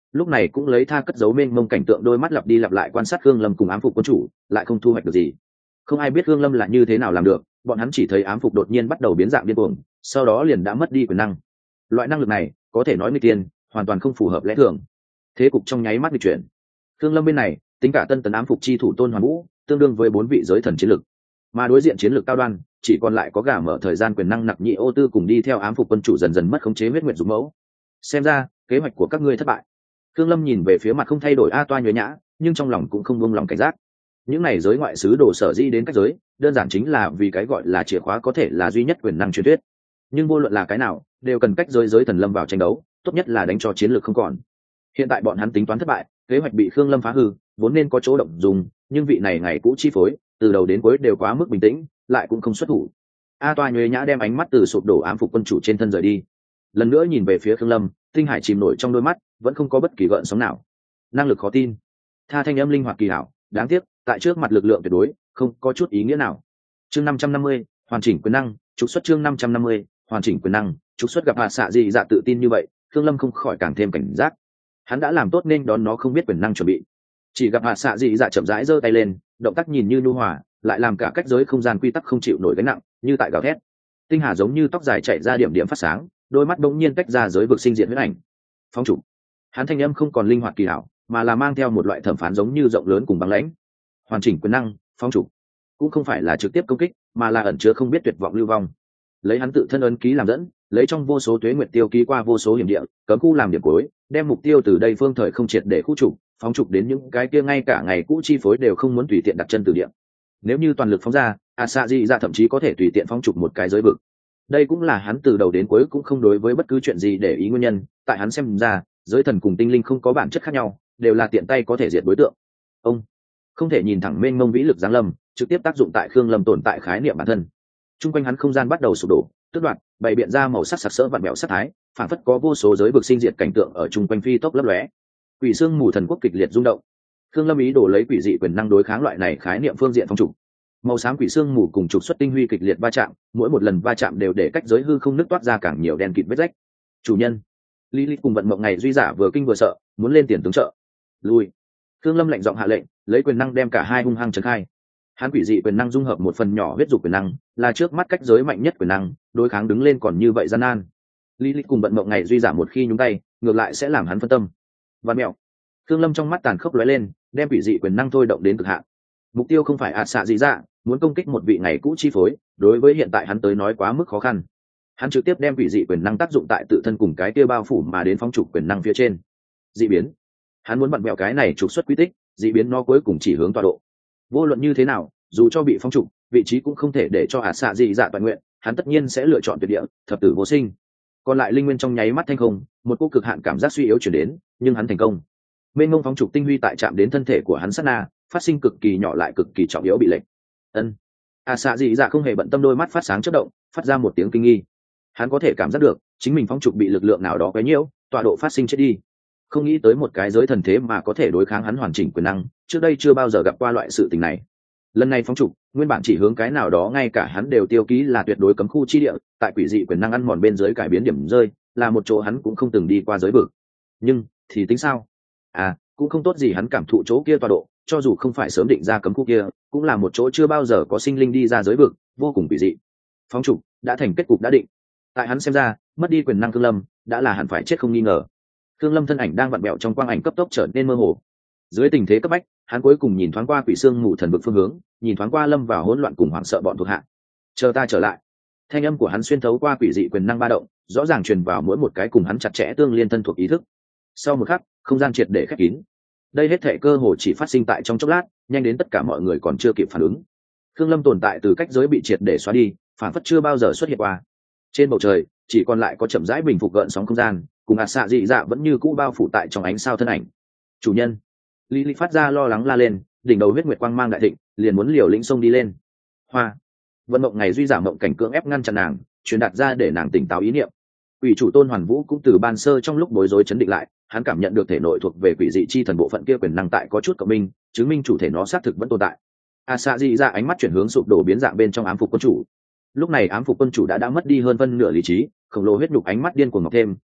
lúc này cũng lấy tha cất giấu mênh mông cảnh tượng, đôi mắt lặp đi lặp lại quan sát Khương Lâm cùng ám phục quân chủ, lại không thu hoạch được gì. Không ai biết Khương Lâm là như thế nào làm được, bọn hắn chỉ thấy ám phục đột nhiên bắt đầu biến dạng điên cuồng, sau đó liền đã mất đi quyền năng. Loại năng lực này có thể nói nguy tiên, hoàn toàn không phù hợp lẽ thường. Thế cục trong nháy mắt bị chuyển. Khương Lâm bên này tính cả tân tấn ám phục chi thủ Tôn Hoàn Vũ, tương đương với bốn vị giới thần chiến lực, mà đối diện chiến lược cao đoan chỉ còn lại có gà mở thời gian quyền năng nặc nhị ô tư cùng đi theo ám phục quân chủ dần dần mất khống chế huyết nguyệt dục mẫu. Xem ra kế hoạch của các ngươi thất bại. Khương Lâm nhìn về phía mặt không thay đổi A Toa nhuế nhã, nhưng trong lòng cũng không buông lòng cảnh giác. Những này giới ngoại sứ đồ sở di đến cách giới, đơn giản chính là vì cái gọi là chìa khóa có thể là duy nhất quyền năng truyền thuyết. Nhưng vô luận là cái nào, đều cần cách giới giới thần lâm vào tranh đấu, tốt nhất là đánh cho chiến lược không còn. Hiện tại bọn hắn tính toán thất bại, kế hoạch bị Khương Lâm phá hư, vốn nên có chỗ động dùng, nhưng vị này ngày cũ chi phối, từ đầu đến cuối đều quá mức bình tĩnh, lại cũng không xuất thủ. A Toa nhuế nhã đem ánh mắt từ sụp đổ ám phục quân chủ trên thân rời đi, lần nữa nhìn về phía Khương Lâm, tinh hải chìm nổi trong đôi mắt, vẫn không có bất kỳ gợn sóng nào. Năng lực khó tin, tha thanh âm linh hoạt kỳ hảo, đáng tiếc tại trước mặt lực lượng tuyệt đối, không có chút ý nghĩa nào. Chương năm trăm năm mươi, hoàn chỉnh quyền năng, trục xuất chương năm trăm năm mươi, hoàn chỉnh quyền năng, trục xuất gặp hạ xạ gì dạ tự tin như vậy, Khương Lâm không khỏi càng thêm cảnh giác. Hắn đã làm tốt nên đón nó không biết quyền năng chuẩn bị. Chỉ gặp hạ xạ dị dạ chậm rãi giơ tay lên, động tác nhìn như nhu hòa, lại làm cả cách giới không gian quy tắc không chịu nổi gánh nặng, như tại gào thét. Tinh hà giống như tóc dài chạy ra điểm điểm phát sáng, đôi mắt bỗng nhiên tách ra giới vực sinh diện huyết ảnh. Phóng chủ. Hắn thanh âm không còn linh hoạt kỳ hảo, mà là mang theo một loại thẩm phán giống như rộng lớn cùng băng lãnh. Hoàn chỉnh quyền năng, phóng chủ. Cũng không phải là trực tiếp công kích, mà là ẩn chứa không biết tuyệt vọng lưu vong. Lấy hắn tự thân ấn ký làm dẫn, lấy trong vô số tuế nguyệt tiêu ký qua vô số hiểm địa, cấm khu làm điểm cuối, đem mục tiêu từ đây phương thời không triệt để khu trục, phóng trục đến những cái kia ngay cả ngày cũ chi phối đều không muốn tùy tiện đặt chân từ địa. Nếu như toàn lực phóng ra, Asaji ra thậm chí có thể tùy tiện phóng trục một cái giới vực. Đây cũng là hắn từ đầu đến cuối cũng không đối với bất cứ chuyện gì để ý nguyên nhân, tại hắn xem ra, giới thần cùng tinh linh không có bản chất khác nhau, đều là tiện tay có thể diệt đối tượng. Ông không thể nhìn thẳng mênh mông vĩ lực giáng lâm, trực tiếp tác dụng tại Khương Lâm tồn tại khái niệm bản thân. Trung quanh hắn không gian bắt đầu sụp đổ, tước đoạt, bày biện ra màu sắc sặc sỡ vặn vẹo sắc thái, phản phất có vô số giới vực sinh diệt cảnh tượng ở trung quanh phi tốc lấp lóe. Quỷ xương mù thần quốc kịch liệt rung động. Khương Lâm ý đồ lấy quỷ dị quyền năng đối kháng loại này khái niệm phương diện phong trục. Màu xám quỷ xương mù cùng trục xuất tinh huy kịch liệt va chạm, mỗi một lần va chạm đều để cách giới hư không nứt toát ra càng nhiều đen kịt vết rách. Chủ nhân, Lilith cùng vận mộng ngày duy giả vừa kinh vừa sợ, muốn lên tiền tướng trợ. Lui. Khương Lâm lạnh giọng hạ lệnh, lấy quyền năng đem cả hai hung hăng trấn khai. Hắn quỷ dị quyền năng dung hợp một phần nhỏ huyết dục quyền năng, là trước mắt cách giới mạnh nhất quyền năng, đối kháng đứng lên còn như vậy gian nan. Lilith cùng vận mộng ngày duy giả một khi nhúng tay, ngược lại sẽ làm hắn phân tâm. Văn mèo. Khương Lâm trong mắt tàn khốc lóe lên, đem quỷ dị quyền năng thôi động đến cực hạn. Mục tiêu không phải ạt xạ dị dạ, muốn công kích một vị ngày cũ chi phối, đối với hiện tại hắn tới nói quá mức khó khăn. Hắn trực tiếp đem quỷ dị quyền năng tác dụng tại tự thân cùng cái kia bao phủ mà đến phóng trục quyền năng phía trên. Dị biến. Hắn muốn bật mẹo cái này trục xuất quy tích, dị biến nó cuối cùng chỉ hướng tọa độ. Vô luận như thế nào, dù cho bị phóng trục, vị trí cũng không thể để cho ạt xạ dị dạ toàn nguyện, hắn tất nhiên sẽ lựa chọn tuyệt địa, thập tử vô sinh. Còn lại linh nguyên trong nháy mắt thanh không, một cô cực hạn cảm giác suy yếu chuyển đến, nhưng hắn thành công. Mênh mông phóng trục tinh huy tại chạm đến thân thể của hắn sát na, phát sinh cực kỳ nhỏ lại cực kỳ trọng yếu bị lệch. Ân. A xạ dị dạ không hề bận tâm, đôi mắt phát sáng chớp động, phát ra một tiếng kinh nghi. Hắn có thể cảm giác được, chính mình phóng trục bị lực lượng nào đó quấy nhiễu, tọa độ phát sinh chết đi. Không nghĩ tới một cái giới thần thế mà có thể đối kháng hắn hoàn chỉnh quyền năng, trước đây chưa bao giờ gặp qua loại sự tình này. Lần này phóng trục, nguyên bản chỉ hướng cái nào đó ngay cả hắn đều tiêu ký là tuyệt đối cấm khu chi địa, tại quỷ dị quyền năng ăn mòn bên dưới cải biến điểm rơi, là một chỗ hắn cũng không từng đi qua giới vực. Nhưng, thì tính sao? À, cũng không tốt gì, hắn cảm thụ chỗ kia tọa độ, cho dù không phải sớm định ra cấm khu kia, cũng là một chỗ chưa bao giờ có sinh linh đi ra giới vực, vô cùng quỷ dị. Phóng trục đã thành kết cục đã định. Tại hắn xem ra, mất đi quyền năng Khương Lâm, đã là hẳn phải chết không nghi ngờ. Khương Lâm thân ảnh đang vặn bẹo trong quang ảnh cấp tốc trở nên mơ hồ. Dưới tình thế cấp bách, hắn cuối cùng nhìn thoáng qua quỷ xương mù thần vực phương hướng, nhìn thoáng qua Lâm vào hỗn loạn cùng hoảng sợ bọn thuộc hạ. Chờ ta trở lại. Thanh âm của hắn xuyên thấu qua quỷ dị quyền năng ba động, rõ ràng truyền vào mỗi một cái cùng hắn chặt chẽ tương liên thân thuộc ý thức. Sau một khắc, không gian triệt để khép kín. Đây hết thảy cơ hồ chỉ phát sinh tại trong chốc lát, nhanh đến tất cả mọi người còn chưa kịp phản ứng. Khương Lâm tồn tại từ cách giới bị triệt để xóa đi, phản phất chưa bao giờ xuất hiện qua. Trên bầu trời, chỉ còn lại có chậm rãi bình phục gợn sóng không gian, cùng ạt xạ dị dạ vẫn như cũ bao phủ tại trong ánh sao thân ảnh. Chủ nhân. Lý phát ra lo lắng la lên, đỉnh đầu huyết nguyệt quang mang đại thịnh, liền muốn liều lĩnh xông đi lên. Hoa. Vận mộng ngày duy giả mộng cảnh cưỡng ép ngăn chặn nàng, truyền đạt ra để nàng tỉnh táo ý niệm. Quỷ chủ Tôn Hoàn Vũ cũng từ ban sơ trong lúc bối rối chấn định lại, hắn cảm nhận được thể nội thuộc về quỷ dị chi thần bộ phận kia quyền năng tại có chút cộng minh, chứng minh chủ thể nó xác thực vẫn tồn tại. A xạ dị dạ ánh mắt chuyển hướng sụp đổ biến dạng bên trong ám phục quân chủ. Lúc này ám phục quân chủ đã đã mất đi hơn phân nửa lý trí, khổng lồ huyết nhục ánh mắt điên cuồng ngọc thêm,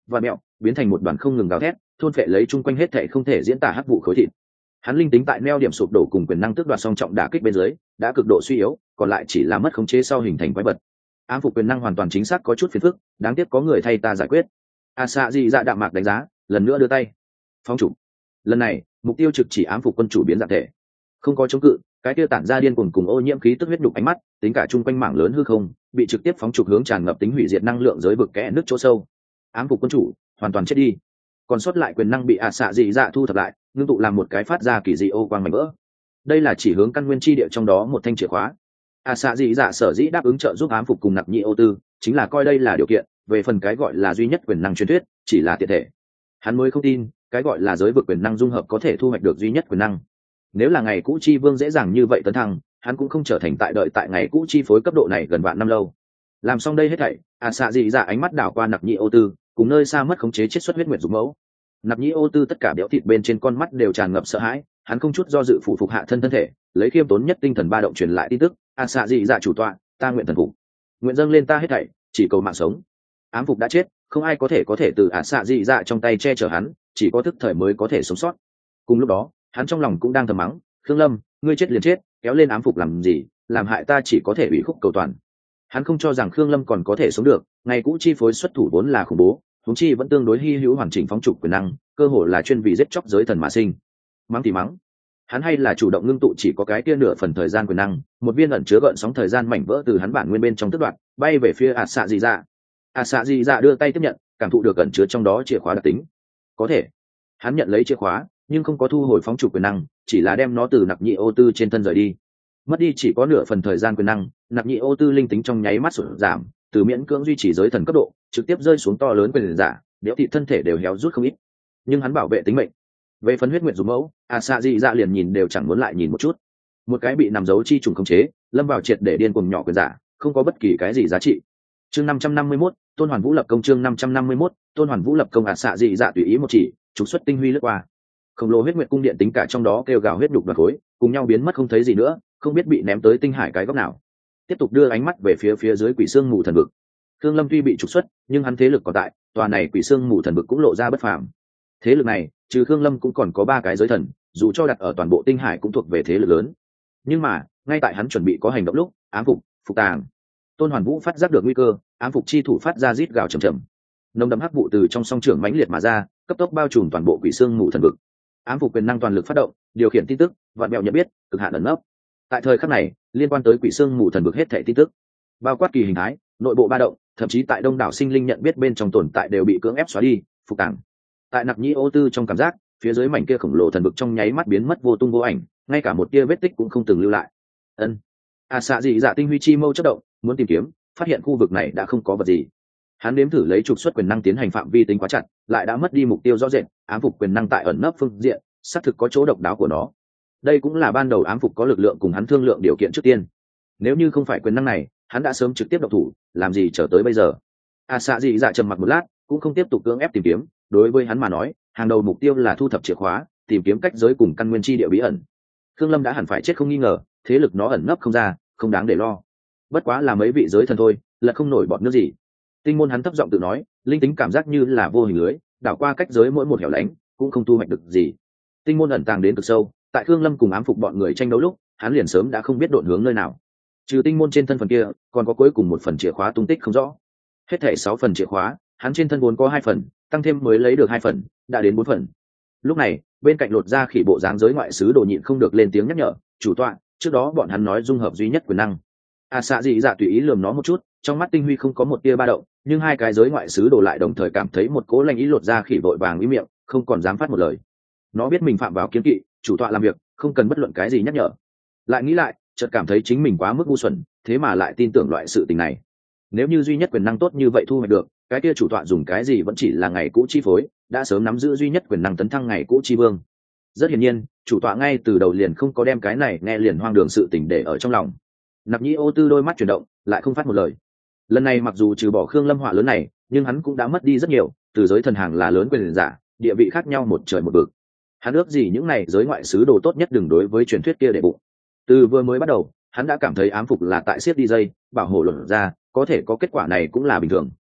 và mẹo biến thành một đoàn không ngừng gào thét thôn phệ lấy chung quanh hết thệ không thể diễn tả hắc vụ khối thịt. Hắn linh tính tại neo điểm sụp đổ cùng quyền năng tước đoạt song trọng đả kích bên dưới đã cực độ suy yếu, còn lại chỉ là mất khống chế sau hình thành quái vật. Ám phục quyền năng hoàn toàn chính xác có chút phiền phức, đáng tiếc có người thay ta giải quyết. A xạ dị dạ đạm mạc đánh giá, lần nữa đưa tay phóng chủ. Lần này mục tiêu trực chỉ ám phục quân chủ biến dạng thể, không có chống cự, cái tiêu tản ra điên cuồng cùng ô nhiễm khí tức huyết đục ánh mắt, tính cả chung quanh mảng lớn hư không bị trực tiếp phóng trục hướng tràn ngập tính hủy diệt năng lượng giới vực kẽ nước chỗ sâu. Ám phục quân chủ hoàn toàn chết đi, còn sót lại quyền năng bị A xạ dị dạ thu thập lại, ngưng tụ làm một cái phát ra kỳ dị ô quang mảnh vỡ. Đây là chỉ hướng căn nguyên chi địa trong đó một thanh chìa khóa. A xạ dị dạ sở dĩ đáp ứng trợ giúp ám phục cùng nặc nhị ô tư chính là coi đây là điều kiện, về phần cái gọi là duy nhất quyền năng truyền thuyết chỉ là tiện thể. Hắn mới không tin cái gọi là giới vực quyền năng dung hợp có thể thu hoạch được duy nhất quyền năng. Nếu là ngày cũ chi vương dễ dàng như vậy tấn thăng, hắn cũng không trở thành tại đợi tại ngày cũ chi phối cấp độ này gần vạn năm lâu. Làm xong đây hết thảy, A xạ dị dạ ánh mắt đảo qua nặc nhị ô tư cùng nơi xa mất khống chế chết xuất huyết nguyệt dục mẫu. Nặc nhĩ ô tư tất cả béo thịt bên trên con mắt đều tràn ngập sợ hãi, hắn không chút do dự phụ phục hạ thân thân thể, lấy khiêm tốn nhất tinh thần ba động truyền lại tin tức. A xạ dị dạ chủ tọa, ta nguyện thần phục, nguyện dâng lên ta hết thảy, chỉ cầu mạng sống. Ám phục đã chết, không ai có thể có thể từ A xạ dị dạ trong tay che chở hắn, chỉ có thức thời mới có thể sống sót. Cùng lúc đó hắn trong lòng cũng đang thầm mắng, Khương Lâm, ngươi chết liền chết, kéo lên ám phục làm gì, làm hại ta chỉ có thể ủy khúc cầu toàn. Hắn không cho rằng Khương Lâm còn có thể sống được, ngày cũ chi phối xuất thủ vốn là khủng bố, huống chi vẫn tương đối hy hữu hoàn chỉnh phóng trục quyền năng, cơ hồ là chuyên vì giết chóc giới thần mà sinh. Mắng thì mắng, hắn hay là chủ động ngưng tụ chỉ có cái kia nửa phần thời gian quyền năng, một viên ẩn chứa gợn sóng thời gian mảnh vỡ từ hắn bản nguyên bên trong tước đoạt, bay về phía A xạ dị dạ. A xạ dị dạ đưa tay tiếp nhận, cảm thụ được ẩn chứa trong đó chìa khóa đặc tính. Có thể, hắn nhận lấy chìa khóa, nhưng không có thu hồi phóng trục quyền năng, chỉ là đem nó từ nặc nhị ô tư trên thân rời đi. Mất đi chỉ có nửa phần thời gian quyền năng, nặc nhị ô tư linh tính trong nháy mắt sụt giảm, từ miễn cưỡng duy trì giới thần cấp độ trực tiếp rơi xuống to lớn quyền giả, đẽo thịt thân thể đều héo rút không ít, nhưng hắn bảo vệ tính mệnh. Về phần huyết nguyện dùng mẫu, A xạ dị dạ liền nhìn đều chẳng muốn lại nhìn một chút. Một cái bị nằm giấu chi trùng khống chế, lâm vào triệt để điên cuồng nhỏ quyền giả, không có bất kỳ cái gì giá trị. Chương năm trăm năm mươi mốt, Tôn Hoàn Vũ lập công. Chương năm trăm năm mươi mốt, Tôn Hoàn Vũ lập công. A xạ dị dạ tùy ý một chỉ, trục xuất tinh huy lướt qua. Khổng lồ huyết nguyện cung điện tính cả trong đó kêu gào huyết đục đoạt khối, cùng nhau biến mất không thấy gì nữa, không biết bị ném tới tinh hải cái góc nào. Tiếp tục đưa ánh mắt về phía phía dưới quỷ xương mù thần vực. Khương Lâm tuy bị trục xuất, nhưng hắn thế lực còn tại, tòa này quỷ xương mù thần vực cũng lộ ra bất phàm. Thế lực này, trừ Khương Lâm cũng còn có ba cái giới thần, dù cho đặt ở toàn bộ tinh hải cũng thuộc về thế lực lớn. Nhưng mà, ngay tại hắn chuẩn bị có hành động lúc, ám phục, phục tàng. Tôn Hoàn Vũ phát giác được nguy cơ, ám phục chi thủ phát ra rít gào trầm trầm. Nồng đậm hắc vụ từ trong song trưởng mãnh liệt mà ra, cấp tốc bao trùm toàn bộ quỷ xương mù thần vực. Ám phục quyền năng toàn lực phát động, điều khiển tin tức, vạn mèo nhận biết, cực hạn ẩn nấp. Tại thời khắc này, liên quan tới quỷ xương mù thần vực hết thảy tin tức, bao quát kỳ hình thái, nội bộ ba động, thậm chí tại đông đảo sinh linh nhận biết bên trong tồn tại đều bị cưỡng ép xóa đi, phục tàng. Tại nặc nhĩ ô tư trong cảm giác, phía dưới mảnh kia khổng lồ thần vực trong nháy mắt biến mất vô tung vô ảnh, ngay cả một tia vết tích cũng không từng lưu lại. Ân. A xạ dị dạ tinh huy chi mâu chớp động, muốn tìm kiếm, phát hiện khu vực này đã không có vật gì. Hắn nếm thử lấy trục xuất quyền năng tiến hành phạm vi tính quá chặt, lại đã mất đi mục tiêu rõ rệt, ám phục quyền năng tại ẩn nấp phương diện, xác thực có chỗ độc đáo của nó. Đây cũng là ban đầu ám phục có lực lượng cùng hắn thương lượng điều kiện trước tiên. Nếu như không phải quyền năng này, hắn đã sớm trực tiếp độc thủ, làm gì chờ tới bây giờ. A xạ dị dạ trầm mặc một lát, cũng không tiếp tục cưỡng ép tìm kiếm, đối với hắn mà nói, hàng đầu mục tiêu là thu thập chìa khóa, tìm kiếm cách giới cùng căn nguyên chi địa bí ẩn. Khương Lâm đã hẳn phải chết không nghi ngờ, thế lực nó ẩn nấp không ra, không đáng để lo. Bất quá là mấy vị giới thần thôi, là không nổi bọt nước gì. Tinh môn hắn thấp giọng tự nói, linh tính cảm giác như là vô hình lưới, đảo qua cách giới mỗi một hẻo lánh, cũng không thu hoạch được gì. Tinh môn ẩn tàng đến cực sâu, tại Khương Lâm cùng ám phục bọn người tranh đấu lúc, hắn liền sớm đã không biết độn hướng nơi nào. Trừ tinh môn trên thân phần kia, còn có cuối cùng một phần chìa khóa tung tích không rõ. Hết thảy sáu phần chìa khóa, hắn trên thân vốn có hai phần, tăng thêm mới lấy được hai phần, đã đến bốn phần. Lúc này, bên cạnh lột ra khỉ bộ dáng giới ngoại sứ đồ nhịn không được lên tiếng nhắc nhở, chủ tọa, trước đó bọn hắn nói dung hợp duy nhất quyền năng. A xạ dị dạ tùy ý lườm nó một chút, trong mắt tinh huy không có một tia ba động, nhưng hai cái giới ngoại sứ đồ lại đồng thời cảm thấy một cố lanh ý lột ra khỉ vội vàng ý miệng, không còn dám phát một lời. Nó biết mình phạm vào kiến kỵ, chủ tọa làm việc không cần bất luận cái gì nhắc nhở. Lại nghĩ lại, chợt cảm thấy chính mình quá mức ngu xuẩn, thế mà lại tin tưởng loại sự tình này. Nếu như duy nhất quyền năng tốt như vậy thu hoạch được, cái kia chủ tọa dùng cái gì vẫn chỉ là ngày cũ chi phối, đã sớm nắm giữ duy nhất quyền năng tấn thăng ngày cũ chi vương. Rất hiển nhiên, chủ tọa ngay từ đầu liền không có đem cái này nghe liền hoang đường sự tình để ở trong lòng. Nặc nhĩ ô tư đôi mắt chuyển động, lại không phát một lời. Lần này mặc dù trừ bỏ Khương Lâm họa lớn này, nhưng hắn cũng đã mất đi rất nhiều, từ giới thần hàng là lớn quyền giả, địa vị khác nhau một trời một vực. Hắn ước gì những này giới ngoại sứ đồ tốt nhất đừng đối với truyền thuyết kia để bụng. Từ vừa mới bắt đầu, hắn đã cảm thấy ám phục là tại siết đi dây, bảo hộ luận ra, có thể có kết quả này cũng là bình thường.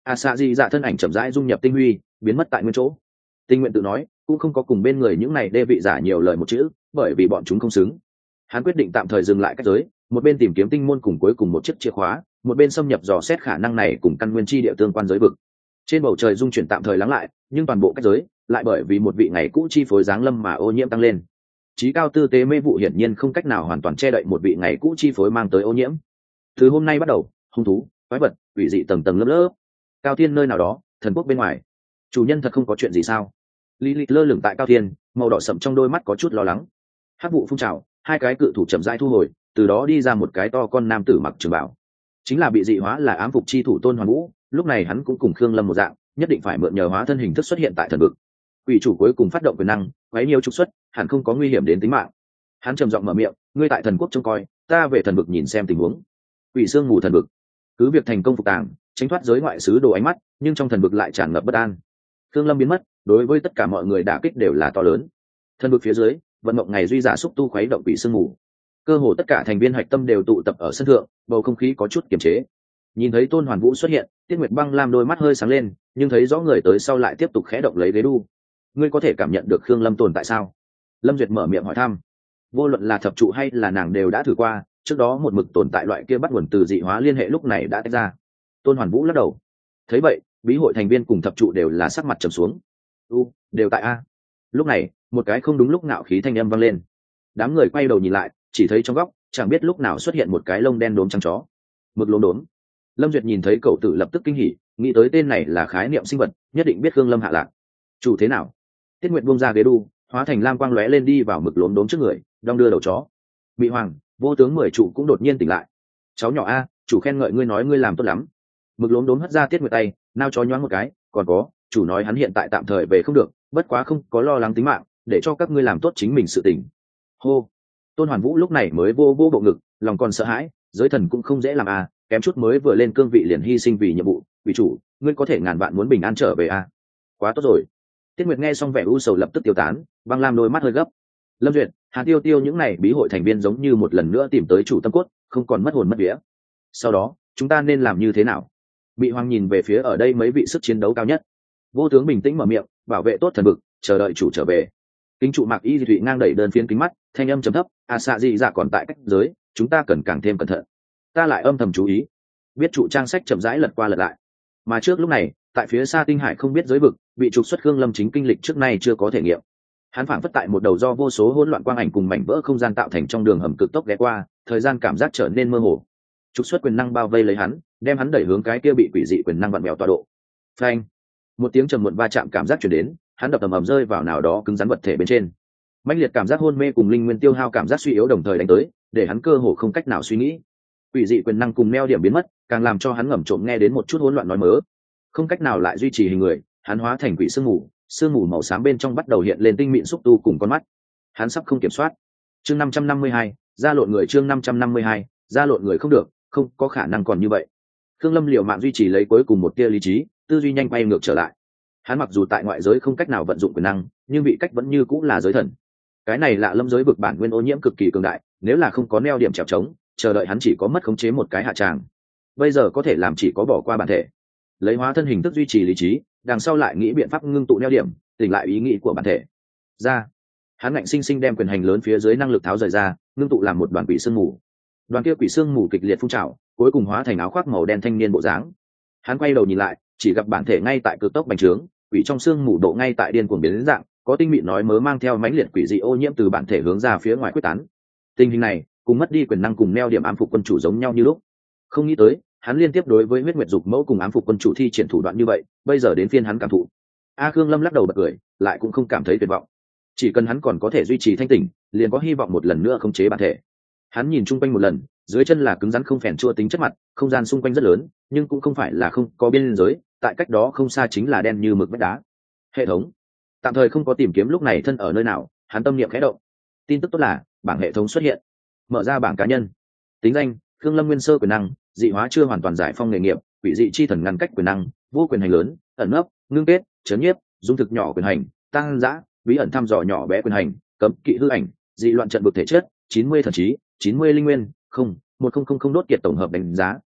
a xạ dị dạ thân ảnh chậm rãi dung nhập tinh huy, biến mất tại nguyên chỗ. Tinh nguyện tự nói cũng không có cùng bên người những này đê vị giả nhiều lời một chữ, bởi vì bọn chúng không xứng. Hắn quyết định tạm thời dừng lại cách giới, một bên tìm kiếm tinh môn cùng cuối cùng một chiếc chìa khóa, một bên xâm nhập dò xét khả năng này cùng căn nguyên chi địa tương quan giới vực. Trên bầu trời dung chuyển tạm thời lắng lại, nhưng toàn bộ cách giới lại bởi vì một vị ngày cũ chi phối giáng lâm mà ô nhiễm tăng lên. Chí cao tư tế mê vụ hiển nhiên không cách nào hoàn toàn che đậy một vị ngày cũ chi phối mang tới ô nhiễm. Từ hôm nay bắt đầu, hung thú, quái vật, quỷ dị tầng tầng lớp lớp. Cao thiên nơi nào đó, thần quốc bên ngoài. Chủ nhân thật không có chuyện gì sao? Lý Lịch lơ lửng tại cao thiên, màu đỏ sậm trong đôi mắt có chút lo lắng. Hắc vụ phun trào, hai cái cự thủ chậm rãi thu hồi, từ đó đi ra một cái to con nam tử mặc trường bào, chính là bị dị hóa là ám phục chi thủ Tôn Hoàn Vũ. Lúc này hắn cũng cùng Khương Lâm một dạng, nhất định phải mượn nhờ hóa thân hình thức xuất hiện tại thần vực. Quỷ chủ cuối cùng phát động quyền năng, quấy nhiều trục xuất, hẳn không có nguy hiểm đến tính mạng. Hắn trầm giọng mở miệng, ngươi tại thần quốc trông coi, ta về thần vực nhìn xem tình huống. Quỷ xương ngủ thần vực, cứ việc thành công phục tàng, tránh thoát giới ngoại sứ đồ ánh mắt, nhưng trong thần vực lại tràn ngập bất an. Khương Lâm biến mất, đối với tất cả mọi người đả kích đều là to lớn. Thần vực phía dưới, vận mộng ngày duy giả xúc tu khuấy động quỷ xương ngủ, cơ hồ tất cả thành viên hạch tâm đều tụ tập ở sân thượng, bầu không khí có chút kiềm chế. Nhìn thấy Tôn Hoàn Vũ xuất hiện, Tiết Nguyệt Băng Lam đôi mắt hơi sáng lên, nhưng thấy rõ người tới sau lại tiếp tục khẽ động lấy ghế đu. Ngươi có thể cảm nhận được Khương Lâm tồn tại sao? Lâm Duyệt mở miệng hỏi thăm. Vô luận là thập trụ hay là nàng đều đã thử qua, trước đó một mực tồn tại loại kia bắt nguồn từ dị hóa liên hệ lúc này đã tách ra. Tôn Hoàn Vũ lắc đầu. Thấy vậy, bí hội thành viên cùng thập trụ đều là sắc mặt trầm xuống. U, đều tại a. Lúc này, một cái không đúng lúc ngạo khí thanh âm vang lên. Đám người quay đầu nhìn lại, chỉ thấy trong góc, chẳng biết lúc nào xuất hiện một cái lông đen đốm trắng chó. Mực lốm đốm. Lâm Duyệt nhìn thấy cậu tử lập tức kinh hỉ, nghĩ tới tên này là khái niệm sinh vật, nhất định biết Khương Lâm hạ lạc. Chủ thế nào? Tiết Nguyệt buông ra ghế đu, hóa thành lam quang lóe lên đi vào mực lốm đốm trước người, đong đưa đầu chó. Mị Hoàng, vô tướng mười trụ cũng đột nhiên tỉnh lại. Cháu nhỏ a, chủ khen ngợi ngươi nói ngươi làm tốt lắm. Mực lốm đốm hất ra Tiết Nguyệt tay, nao chó nhoáng một cái, còn có, chủ nói hắn hiện tại tạm thời về không được, bất quá không có lo lắng tính mạng, để cho các ngươi làm tốt chính mình sự tình. Hô. Tôn Hoàn Vũ lúc này mới vô vô bộ ngực, lòng còn sợ hãi, giới thần cũng không dễ làm à, kém chút mới vừa lên cương vị liền hy sinh vì nhiệm vụ. Vị chủ, ngươi có thể ngàn vạn muốn bình an trở về à? Quá tốt rồi. Tiết Nguyệt nghe xong vẻ u sầu lập tức tiêu tán, Băng Lam đôi mắt hơi gấp. Lâm Duyệt, Hà Tiêu Tiêu những này bí hội thành viên giống như một lần nữa tìm tới chủ tâm cốt, không còn mất hồn mất vía. Sau đó, chúng ta nên làm như thế nào? Bị Hoàng nhìn về phía ở đây mấy vị sức chiến đấu cao nhất. Vô tướng bình tĩnh mở miệng, bảo vệ tốt thần vực, chờ đợi chủ trở về. Kính trụ Mạc Y Di Thụy ngang đẩy đơn phiến kính mắt, thanh âm trầm thấp, à xạ dị dạ còn tại cách giới, chúng ta cần càng thêm cẩn thận. Ta lại âm thầm chú ý, biết trụ trang sách chậm rãi lật qua lật lại. Mà trước lúc này, tại phía xa tinh hải không biết giới vực, bị trục xuất Khương Lâm chính kinh lịch trước nay chưa có thể nghiệm. Hắn phảng phất tại một đầu do vô số hỗn loạn quang ảnh cùng mảnh vỡ không gian tạo thành trong đường hầm cực tốc ghé qua, thời gian cảm giác trở nên mơ hồ. Trục xuất quyền năng bao vây lấy hắn, đem hắn đẩy hướng cái kia bị quỷ dị quyền năng vặn mèo tọa độ. Phanh! Một tiếng trầm muộn va chạm cảm giác truyền đến, hắn đập ầm ầm rơi vào nào đó cứng rắn vật thể bên trên. Mãnh liệt cảm giác hôn mê cùng linh nguyên tiêu hao cảm giác suy yếu đồng thời đánh tới, để hắn cơ hồ không cách nào suy nghĩ. Quỷ dị quyền năng cùng neo điểm biến mất, càng làm cho hắn ngầm trộm nghe đến một chút hỗn loạn nói mớ. Không cách nào lại duy trì hình người, hắn hóa thành quỷ sương mù, sương mù màu xám bên trong bắt đầu hiện lên tinh mịn xúc tu cùng con mắt. Hắn sắp không kiểm soát. Chương năm trăm năm mươi hai, ra lộn người chương năm trăm năm mươi hai, ra lộn người không được, không có khả năng còn như vậy. Khương Lâm liều mạng duy trì lấy cuối cùng một tia lý trí, tư duy nhanh quay ngược trở lại. Hắn mặc dù tại ngoại giới không cách nào vận dụng quyền năng, nhưng bị cách vẫn như cũng là giới thần. Cái này lạ lâm giới vực bản nguyên ô nhiễm cực kỳ cường đại, nếu là không có neo điểm trèo trống, chờ đợi hắn chỉ có mất khống chế một cái hạ tràng. Bây giờ có thể làm chỉ có bỏ qua bản thể, lấy hóa thân hình thức duy trì lý trí, đằng sau lại nghĩ biện pháp ngưng tụ neo điểm, tỉnh lại ý nghĩ của bản thể. Ra, hắn ngạnh sinh sinh đem quyền hành lớn phía dưới năng lực tháo rời ra, ngưng tụ làm một đoàn quỷ sương mù. Đoàn kia quỷ sương mù kịch liệt phun trào, cuối cùng hóa thành áo khoác màu đen thanh niên bộ dáng. Hắn quay đầu nhìn lại, chỉ gặp bản thể ngay tại cực tốc bành trướng, quỷ trong sương mù độ ngay tại điên cuồng biến đến dạng, có tinh mịn nói mớ mang theo mãnh liệt quỷ dị ô nhiễm từ bản thể hướng ra phía ngoài quyết tán. Tình hình này cùng mất đi quyền năng cùng neo điểm ám phục quân chủ giống nhau như lúc. Không nghĩ tới, hắn liên tiếp đối với huyết nguyệt dục mẫu cùng ám phục quân chủ thi triển thủ đoạn như vậy, bây giờ đến phiên hắn cảm thụ. A Khương Lâm lắc đầu bật cười, lại cũng không cảm thấy tuyệt vọng. Chỉ cần hắn còn có thể duy trì thanh tỉnh, liền có hy vọng một lần nữa khống chế bản thể. Hắn nhìn chung quanh một lần, dưới chân là cứng rắn không phèn chua tính chất mặt, không gian xung quanh rất lớn, nhưng cũng không phải là không có biên giới, tại cách đó không xa chính là đen như mực vách đá. Hệ thống tạm thời không có tìm kiếm lúc này thân ở nơi nào, hắn tâm niệm khẽ động. Tin tức tốt là bảng hệ thống xuất hiện. Mở ra bảng cá nhân. Tính danh: Khương Lâm nguyên sơ quyền năng, dị hóa chưa hoàn toàn giải phong nghề nghiệp, quỷ dị chi thần ngăn cách quyền năng, vô quyền hành lớn, ẩn nấp, ngưng kết, chấn nhiếp, dung thực nhỏ quyền hành, tăng dã, bí ẩn thăm dò nhỏ bé quyền hành, cấm kỵ hư ảnh, dị loạn trận vực thể chất, chín mươi thần trí, chín mươi linh nguyên, không, một không không không đốt kiệt tổng hợp đánh giá,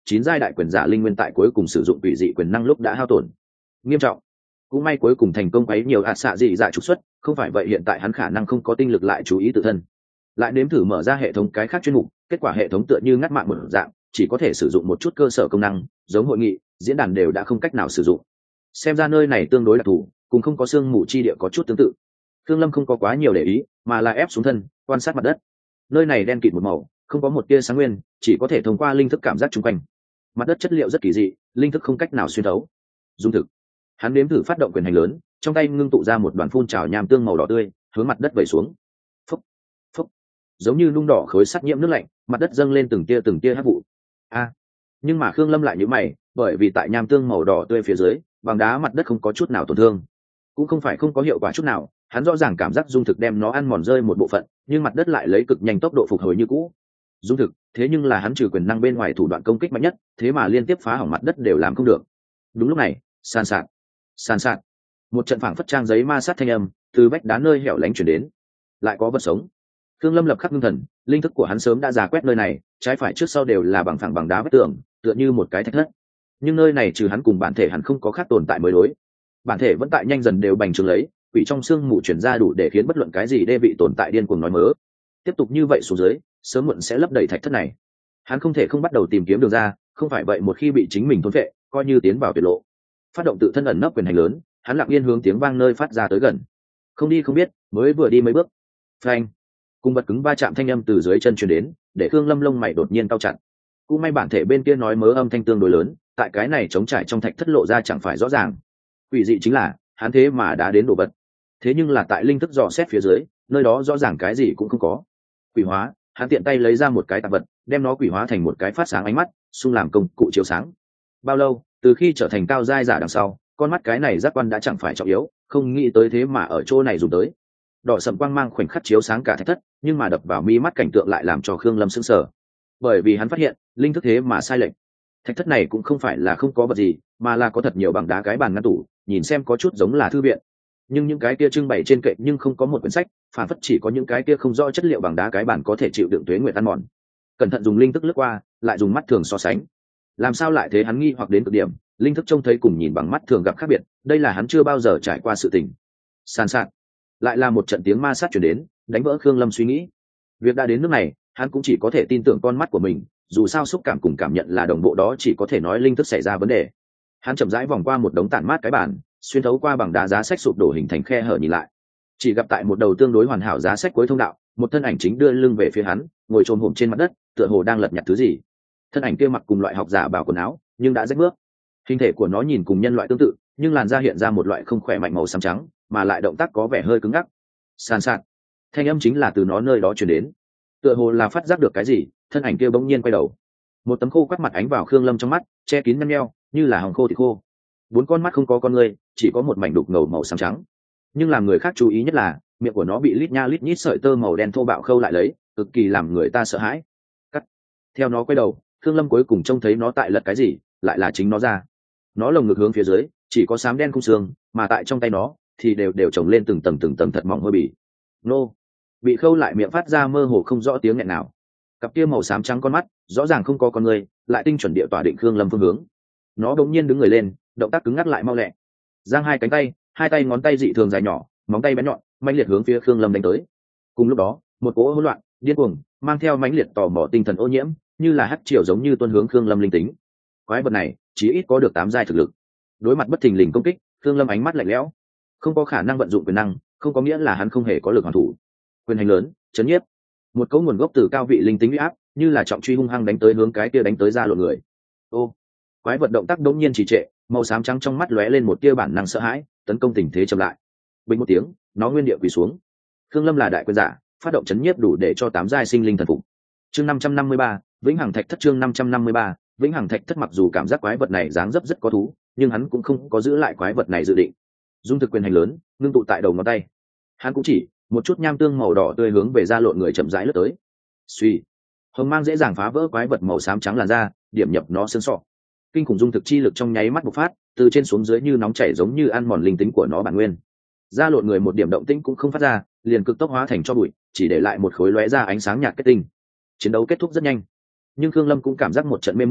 chín giai đại quyền giả linh nguyên tại cuối cùng sử dụng quỷ dị quyền năng lúc đã hao tổn nghiêm trọng. Cũng may cuối cùng thành công quấy nhiều hạt xạ dị dạ trục xuất, không phải vậy hiện tại hắn khả năng không có tinh lực lại chú ý tự thân. Lại nếm thử mở ra hệ thống cái khác chuyên mục, kết quả hệ thống tựa như ngắt mạng một dạng, chỉ có thể sử dụng một chút cơ sở công năng, giống hội nghị, diễn đàn đều đã không cách nào sử dụng. Xem ra nơi này tương đối đặc thù, cùng không có xương mù chi địa có chút tương tự. Thương Lâm không có quá nhiều để ý, mà là ép xuống thân, quan sát mặt đất. Nơi này đen kịt một màu, không có một tia sáng nguyên, chỉ có thể thông qua linh thức cảm giác xung quanh. Mặt đất chất liệu rất kỳ dị, linh thức không cách nào xuyên thấu. Dung thực, hắn nếm thử phát động quyền hành lớn, trong tay ngưng tụ ra một đoàn phun trào nham tương màu đỏ tươi, hướng mặt đất vẩy xuống. Phốc, phốc, giống như nung đỏ khối sắt nhiễm nước lạnh, mặt đất dâng lên từng tia từng tia hắc vụ. A, nhưng mà Khương Lâm lại nhíu mày, bởi vì tại nham tương màu đỏ tươi phía dưới, bằng đá mặt đất không có chút nào tổn thương, cũng không phải không có hiệu quả chút nào. Hắn rõ ràng cảm giác dung thực đem nó ăn mòn rơi một bộ phận, nhưng mặt đất lại lấy cực nhanh tốc độ phục hồi như cũ. Dung thực, thế nhưng là hắn trừ quyền năng bên ngoài thủ đoạn công kích mạnh nhất, thế mà liên tiếp phá hỏng mặt đất đều làm không được. Đúng lúc này, san sạt, san sạt, một trận phảng phất trang giấy ma sát thanh âm từ vách đá nơi hẻo lánh chuyển đến. Lại có vật sống. Thương Lâm lập khắc ngưng thần, linh thức của hắn sớm đã giả quét nơi này, trái phải trước sau đều là bằng phẳng bằng đá vách tường, tựa như một cái thạch thất. Nhưng nơi này trừ hắn cùng bản thể hắn không có khác tồn tại mới đối. Bản thể vẫn tại nhanh dần đều bành trướng lấy, quỷ trong xương mù chuyển ra đủ để khiến bất luận cái gì đê vị tồn tại điên cuồng nói mớ. Tiếp tục như vậy xuống dưới, sớm muộn sẽ lấp đầy thạch thất này. Hắn không thể không bắt đầu tìm kiếm đường ra, không phải vậy một khi bị chính mình thôn phệ, coi như tiến vào tuyệt lộ. Phát động tự thân ẩn nấp quyền hành lớn, hắn lặng yên hướng tiếng vang nơi phát ra tới gần. Không đi không biết, mới vừa đi mấy bước, phanh, cùng vật cứng va chạm thanh âm từ dưới chân truyền đến, để Khương Lâm lông mày đột nhiên cau chặt. Cũng may bản thể bên kia nói mớ âm thanh tương đối lớn, tại cái này chống trải trong thạch thất lộ ra chẳng phải rõ ràng. Quỷ dị chính là, hắn thế mà đã đến đổ vật. Thế nhưng là tại linh thức dò xét phía dưới, nơi đó rõ ràng cái gì cũng không có. Quỷ hóa, hắn tiện tay lấy ra một cái tạp vật, đem nó quỷ hóa thành một cái phát sáng ánh mắt, xung làm công cụ chiếu sáng. Bao lâu, từ khi trở thành cao giai giả đằng sau, con mắt cái này giác quan đã chẳng phải trọng yếu, không nghĩ tới thế mà ở chỗ này dùng tới. Đỏ sậm quang mang khoảnh khắc chiếu sáng cả thạch thất, nhưng mà đập vào mi mắt cảnh tượng lại làm cho Khương Lâm sững sờ. Bởi vì hắn phát hiện, linh thức thế mà sai lệch. Thạch thất này cũng không phải là không có vật gì, mà là có thật nhiều bằng đá cái bàn ngăn tủ, nhìn xem có chút giống là thư viện. Nhưng những cái kia trưng bày trên kệ nhưng không có một quyển sách, phản phất chỉ có những cái kia không rõ chất liệu bằng đá cái bàn có thể chịu đựng tuế nguyệt ăn mòn. Cẩn thận dùng linh thức lướt qua, lại dùng mắt thường so sánh. Làm sao lại thế, hắn nghi hoặc đến cực điểm, linh thức trông thấy cùng nhìn bằng mắt thường gặp khác biệt, đây là hắn chưa bao giờ trải qua sự tình. San sạt, lại là một trận tiếng ma sát truyền đến, đánh vỡ Khương Lâm suy nghĩ. Việc đã đến nước này, hắn cũng chỉ có thể tin tưởng con mắt của mình, dù sao xúc cảm cùng cảm nhận là đồng bộ, đó chỉ có thể nói linh thức xảy ra vấn đề. Hắn chậm rãi vòng qua một đống tản mát cái bàn, xuyên thấu qua bằng đá giá sách sụp đổ hình thành khe hở nhìn lại, chỉ gặp tại một đầu tương đối hoàn hảo giá sách cuối thông đạo, một thân ảnh chính đưa lưng về phía hắn, ngồi trồm hổm trên mặt đất, tựa hồ đang lật nhặt thứ gì. Thân ảnh kia mặc cùng loại học giả bảo quần áo, nhưng đã rách bước. Hình thể của nó nhìn cùng nhân loại tương tự, nhưng làn da hiện ra một loại không khỏe mạnh màu xám trắng, mà lại động tác có vẻ hơi cứng ngắc. San sạt, thanh âm chính là từ nó nơi đó truyền đến. Tựa hồ là phát giác được cái gì, thân ảnh kia bỗng nhiên quay đầu. Một tấm khô quắt mặt ánh vào Khương Lâm trong mắt, che kín nhăn nheo, như là hồng khô thì khô. Bốn con mắt không có con người, chỉ có một mảnh đục ngầu màu xám trắng. Nhưng làm người khác chú ý nhất là miệng của nó bị lít nha lít nhít sợi tơ màu đen thô bạo khâu lại lấy, cực kỳ làm người ta sợ hãi. Cắt. Theo nó quay đầu, Khương Lâm cuối cùng trông thấy nó tại lật cái gì, lại là chính nó ra. Nó lồng ngực hướng phía dưới, chỉ có xám đen khung xương, mà tại trong tay nó thì đều đều chồng lên từng tầng từng tầng thật mỏng hơi bì. Nô. Bị khâu lại miệng phát ra mơ hồ không rõ tiếng nghẹn nào. Cặp kia màu xám trắng con mắt, rõ ràng không có con người, lại tinh chuẩn địa tỏa định Khương Lâm phương hướng. Nó đột nhiên đứng người lên, động tác cứng ngắc lại mau lẹ. Giang hai cánh tay, hai tay ngón tay dị thường dài nhỏ, móng tay bén nhọn, mãnh liệt hướng phía Khương Lâm đánh tới. Cùng lúc đó, một cỗ hỗn loạn, điên cuồng, mang theo mãnh liệt tò mò tinh thần ô nhiễm, như là hắc triều giống như tuôn hướng Khương Lâm linh tính. Quái vật này, chí ít có được tám giai thực lực. Đối mặt bất thình lình công kích, Khương Lâm ánh mắt lạnh lẽo, không có khả năng vận dụng quyền năng, không có nghĩa là hắn không hề có lực hoàn thủ. Quyền hành lớn, chấn nhiếp. Một cỗ nguồn gốc từ cao vị linh tính uy áp, như là trọng truy hung hăng đánh tới hướng cái kia đánh tới ra lộn người. Ô, quái vật động tác đống nhiên trì trệ, màu xám trắng trong mắt lóe lên một tia bản năng sợ hãi, tấn công tình thế chậm lại. Bình một tiếng, nó nguyên địa quỳ xuống. Khương Lâm là đại quyền giả, phát động chấn nhiếp đủ để cho tám giai sinh linh thần phục. Chương năm trăm năm mươi ba, vĩnh hằng thạch thất. Chương năm trăm năm mươi ba, vĩnh hằng thạch thất. Mặc dù cảm giác quái vật này dáng dấp rất có thú, nhưng hắn cũng không có giữ lại quái vật này dự định. Dung thực quyền hành lớn, ngưng tụ tại đầu ngón tay. Hắn cũng chỉ một chút nham tương màu đỏ tươi hướng về ra lộn người chậm rãi lướt tới. Suy, hồng mang dễ dàng phá vỡ quái vật màu xám trắng làn da, điểm nhập nó xương sọ. Kinh khủng dung thực chi lực trong nháy mắt bộc phát, từ trên xuống dưới như nóng chảy, giống như ăn mòn linh tính của nó bản nguyên. Ra lộn người một điểm động tĩnh cũng không phát ra, liền cực tốc hóa thành cho bụi, chỉ để lại một khối lóe ra ánh sáng nhạt kết tinh. Chiến đấu kết thúc rất nhanh, nhưng Khương Lâm cũng cảm giác một trận mê muội,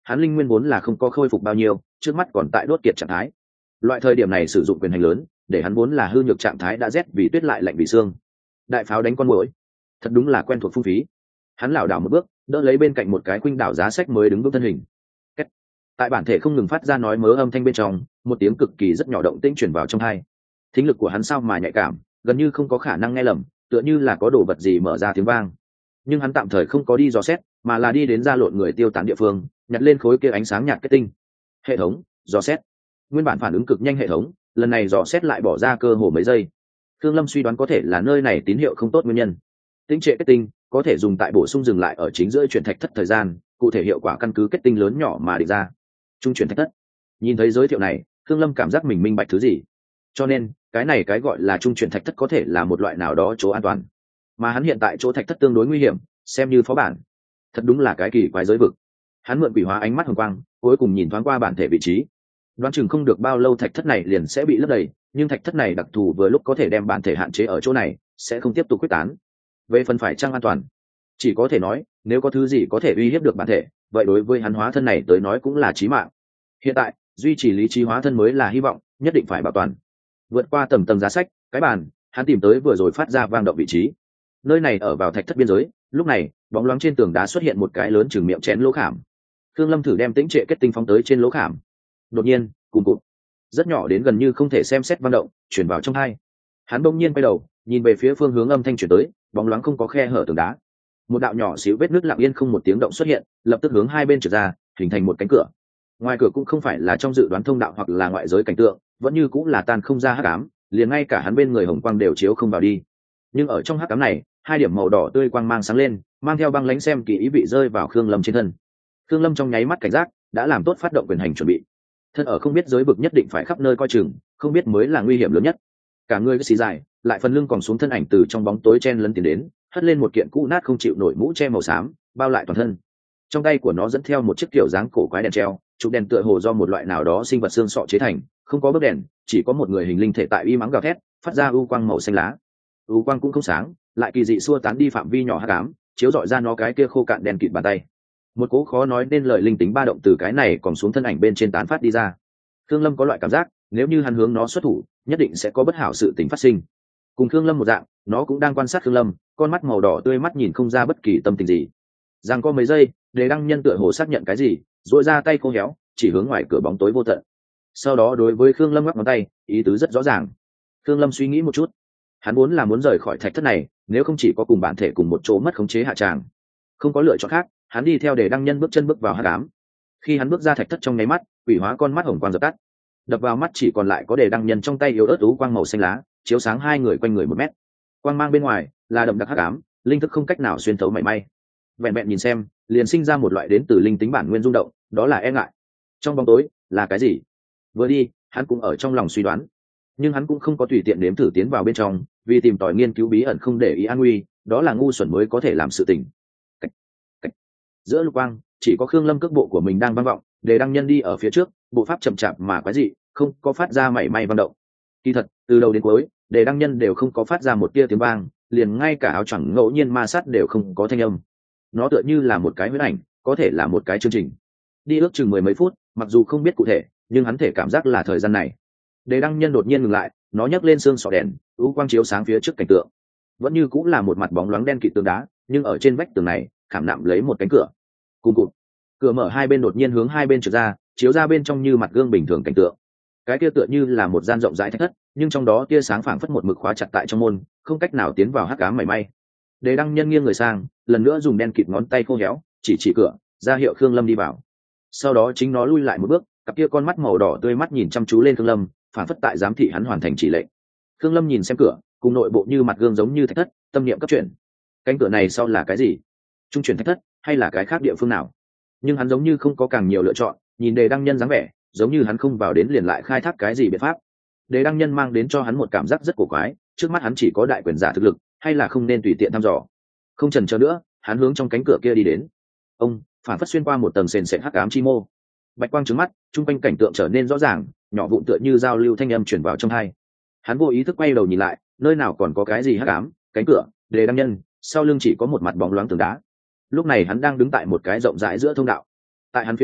hắn linh nguyên vốn là không có khôi phục bao nhiêu, trước mắt còn tại đốt kiệt trạng thái. Loại thời điểm này sử dụng quyền hành lớn, để hắn vốn là hư nhược trạng thái đã rét vì tuyết lại lạnh vì xương. Đại pháo đánh con muỗi, thật đúng là quen thuộc phung phí. Hắn lảo đảo một bước, đỡ lấy bên cạnh một cái khuynh đảo giá sách mới đứng vững thân hình. Kết. Tại bản thể không ngừng phát ra nói mớ âm thanh bên trong, một tiếng cực kỳ rất nhỏ động tĩnh truyền vào trong tai. Thính lực của hắn sao mà nhạy cảm, gần như không có khả năng nghe lầm, tựa như là có đồ vật gì mở ra tiếng vang. Nhưng hắn tạm thời không có đi dò xét, mà là đi đến ra lộn người tiêu tán địa phương, nhặt lên khối kia ánh sáng nhạt kết tinh. Hệ thống dò xét. Nguyên bản phản ứng cực nhanh hệ thống, lần này dò xét lại bỏ ra cơ hồ mấy giây. Thương Lâm suy đoán có thể là nơi này tín hiệu không tốt nguyên nhân. Tinh trệ kết tinh có thể dùng tại bổ sung dừng lại ở chính giữa chuyển thạch thất thời gian, cụ thể hiệu quả căn cứ kết tinh lớn nhỏ mà định ra. Trung chuyển thạch thất. Nhìn thấy giới thiệu này, Thương Lâm cảm giác mình minh bạch thứ gì. Cho nên, cái này cái gọi là trung chuyển thạch thất có thể là một loại nào đó chỗ an toàn. Mà hắn hiện tại chỗ thạch thất tương đối nguy hiểm, xem như phó bản. Thật đúng là cái kỳ quái giới vực. Hắn mượn quỷ hóa ánh mắt hồng quang, cuối cùng nhìn thoáng qua bản thể vị trí. Đoán chừng không được bao lâu thạch thất này liền sẽ bị lấp đầy, nhưng thạch thất này đặc thù vừa lúc có thể đem bản thể hạn chế ở chỗ này, sẽ không tiếp tục quyết tán. Về phần phải chăng an toàn, chỉ có thể nói, nếu có thứ gì có thể uy hiếp được bản thể, vậy đối với hắn hóa thân này tới nói cũng là chí mạng. Hiện tại, duy trì lý trí hóa thân mới là hy vọng, nhất định phải bảo toàn. Vượt qua tầng tầng giá sách, cái bàn, hắn tìm tới vừa rồi phát ra vang động vị trí. Nơi này ở vào thạch thất biên giới, lúc này, bóng loáng trên tường đá xuất hiện một cái lớn chừng miệng chén lỗ khảm. Thương Lâm thử đem tĩnh trệ kết tinh phóng tới trên lỗ khảm. Đột nhiên, cùng cụt, rất nhỏ đến gần như không thể xem xét vang động, chuyển vào trong hai. Hắn bỗng nhiên quay đầu, nhìn về phía phương hướng âm thanh chuyển tới, bóng loáng không có khe hở tường đá. Một đạo nhỏ xíu vết nước lặng yên không một tiếng động xuất hiện, lập tức hướng hai bên trượt ra, hình thành một cánh cửa. Ngoài cửa cũng không phải là trong dự đoán thông đạo hoặc là ngoại giới cảnh tượng, vẫn như cũng là tan không ra hắc ám, liền ngay cả hắn bên người hồng quang đều chiếu không vào đi. Nhưng ở trong hắc ám này, hai điểm màu đỏ tươi quang mang sáng lên, mang theo băng lãnh xem kỳ ý vị rơi vào Khương Lâm trên thân. Khương Lâm trong nháy mắt cảnh giác, đã làm tốt phát động quyền hành chuẩn bị. Thân ở không biết giới vực nhất định phải khắp nơi coi chừng, không biết mới là nguy hiểm lớn nhất. Cả người cái xì dài, lại phần lưng còn xuống thân ảnh từ trong bóng tối chen lấn tiến đến, hất lên một kiện cũ nát không chịu nổi mũ che màu xám, bao lại toàn thân. Trong tay của nó dẫn theo một chiếc kiểu dáng cổ quái đèn treo, trụ đèn tựa hồ do một loại nào đó sinh vật xương sọ chế thành, không có bức đèn, chỉ có một người hình linh thể tại y mắng gào thét, phát ra u quang màu xanh lá. U quang cũng không sáng, lại kỳ dị xua tán đi phạm vi nhỏ hắc ám, chiếu rọi ra nó cái kia khô cạn đèn kịt bàn tay. Một cố khó nói nên lời linh tính ba động từ cái này còn xuống thân ảnh bên trên tán phát đi ra. Khương Lâm có loại cảm giác, nếu như hắn hướng nó xuất thủ, nhất định sẽ có bất hảo sự tình phát sinh. Cùng Khương Lâm một dạng, nó cũng đang quan sát Khương Lâm, con mắt màu đỏ tươi mắt nhìn không ra bất kỳ tâm tình gì. Giang có mấy giây, Đề Đăng Nhân tựa hồ xác nhận cái gì, duỗi ra tay khô héo, chỉ hướng ngoài cửa bóng tối vô tận. Sau đó đối với Khương Lâm ngoắc ngón tay, ý tứ rất rõ ràng. Khương Lâm suy nghĩ một chút, hắn muốn là muốn rời khỏi thạch thất này, nếu không chỉ có cùng bản thể cùng một chỗ mất khống chế hạ tràng, không có lựa chọn khác, hắn đi theo Đề Đăng Nhân bước chân bước vào hắc ám. Khi hắn bước ra thạch thất trong nháy mắt, quỷ hóa con mắt hồng quang dập tắt, đập vào mắt chỉ còn lại có Đề Đăng Nhân trong tay yếu ớt ú quang màu xanh lá, chiếu sáng hai người quanh người một mét. Quang mang bên ngoài là đậm đặc hắc ám, linh thức không cách nào xuyên thấu mảy may. Vẹn vẹn nhìn xem, liền sinh ra một loại đến từ linh tính bản nguyên rung động, đó là e ngại. Trong bóng tối là cái gì? Vừa đi, hắn cũng ở trong lòng suy đoán, nhưng hắn cũng không có tùy tiện nếm thử tiến vào bên trong, vì tìm tòi nghiên cứu bí ẩn không để ý an nguy, đó là ngu xuẩn mới có thể làm sự tình. Cách, cách. Giữa lục quang, chỉ có Khương Lâm cước bộ của mình đang vang vọng, Đề Đăng Nhân đi ở phía trước, bộ pháp chậm chạp mà quái dị, không có phát ra mảy may vang động. Kỳ thật, từ đầu đến cuối, Đề Đăng Nhân đều không có phát ra một tia tiếng vang, liền ngay cả áo choàng ngẫu nhiên ma sát đều không có thanh âm. Nó tựa như là một cái huyễn ảnh, có thể là một cái chương trình. Đi ước chừng mười mấy phút, mặc dù không biết cụ thể, nhưng hắn thể cảm giác là thời gian này. Đề Đăng Nhân đột nhiên ngừng lại, nó nhấc lên xương sọ đèn, u quang chiếu sáng phía trước cảnh tượng. Vẫn như cũng là một mặt bóng loáng đen kịt tường đá, nhưng ở trên vách tường này, khảm nạm lấy một cánh cửa. Cùng cụt, cửa mở hai bên đột nhiên hướng hai bên trượt ra, chiếu ra bên trong như mặt gương bình thường cảnh tượng. Cái kia tựa như là một gian rộng rãi thạch thất, nhưng trong đó tia sáng phảng phất một mực khóa chặt tại trong môn, không cách nào tiến vào hắc ám mảy may. Đề Đăng Nhân nghiêng người sang, lần nữa dùng đen kịt ngón tay khô héo chỉ chỉ cửa, ra hiệu Khương Lâm đi vào. Sau đó chính nó lui lại một bước, cặp kia con mắt màu đỏ tươi mắt nhìn chăm chú lên Khương Lâm, phảng phất tại giám thị hắn hoàn thành chỉ lệnh. Khương Lâm nhìn xem cửa, cùng nội bộ như mặt gương giống như thạch thất, tâm niệm cấp chuyển. Cánh cửa này sau là cái gì? Trung chuyển thạch thất, hay là cái khác địa phương nào? Nhưng hắn giống như không có càng nhiều lựa chọn, nhìn Đề Đăng Nhân dáng vẻ, giống như hắn không vào đến liền lại khai thác cái gì biện pháp. Đề Đăng Nhân mang đến cho hắn một cảm giác rất cổ quái, trước mắt hắn chỉ có đại quyền giả thực lực, hay là không nên tùy tiện thăm dò. Không chần chờ nữa, hắn hướng trong cánh cửa kia đi đến. Ông phản phất xuyên qua một tầng sền sệt hắc ám chi mô, bạch quang trứng mắt, trung quanh cảnh tượng trở nên rõ ràng, nhỏ vụn tựa như giao lưu thanh âm truyền vào trong tai. Hắn vô ý thức quay đầu nhìn lại, nơi nào còn có cái gì hắc ám, cánh cửa, Đề Đăng Nhân, sau lưng chỉ có một mặt bóng loáng tường đá. Lúc này hắn đang đứng tại một cái rộng rãi giữa thông đạo. Tại hắn phía trước,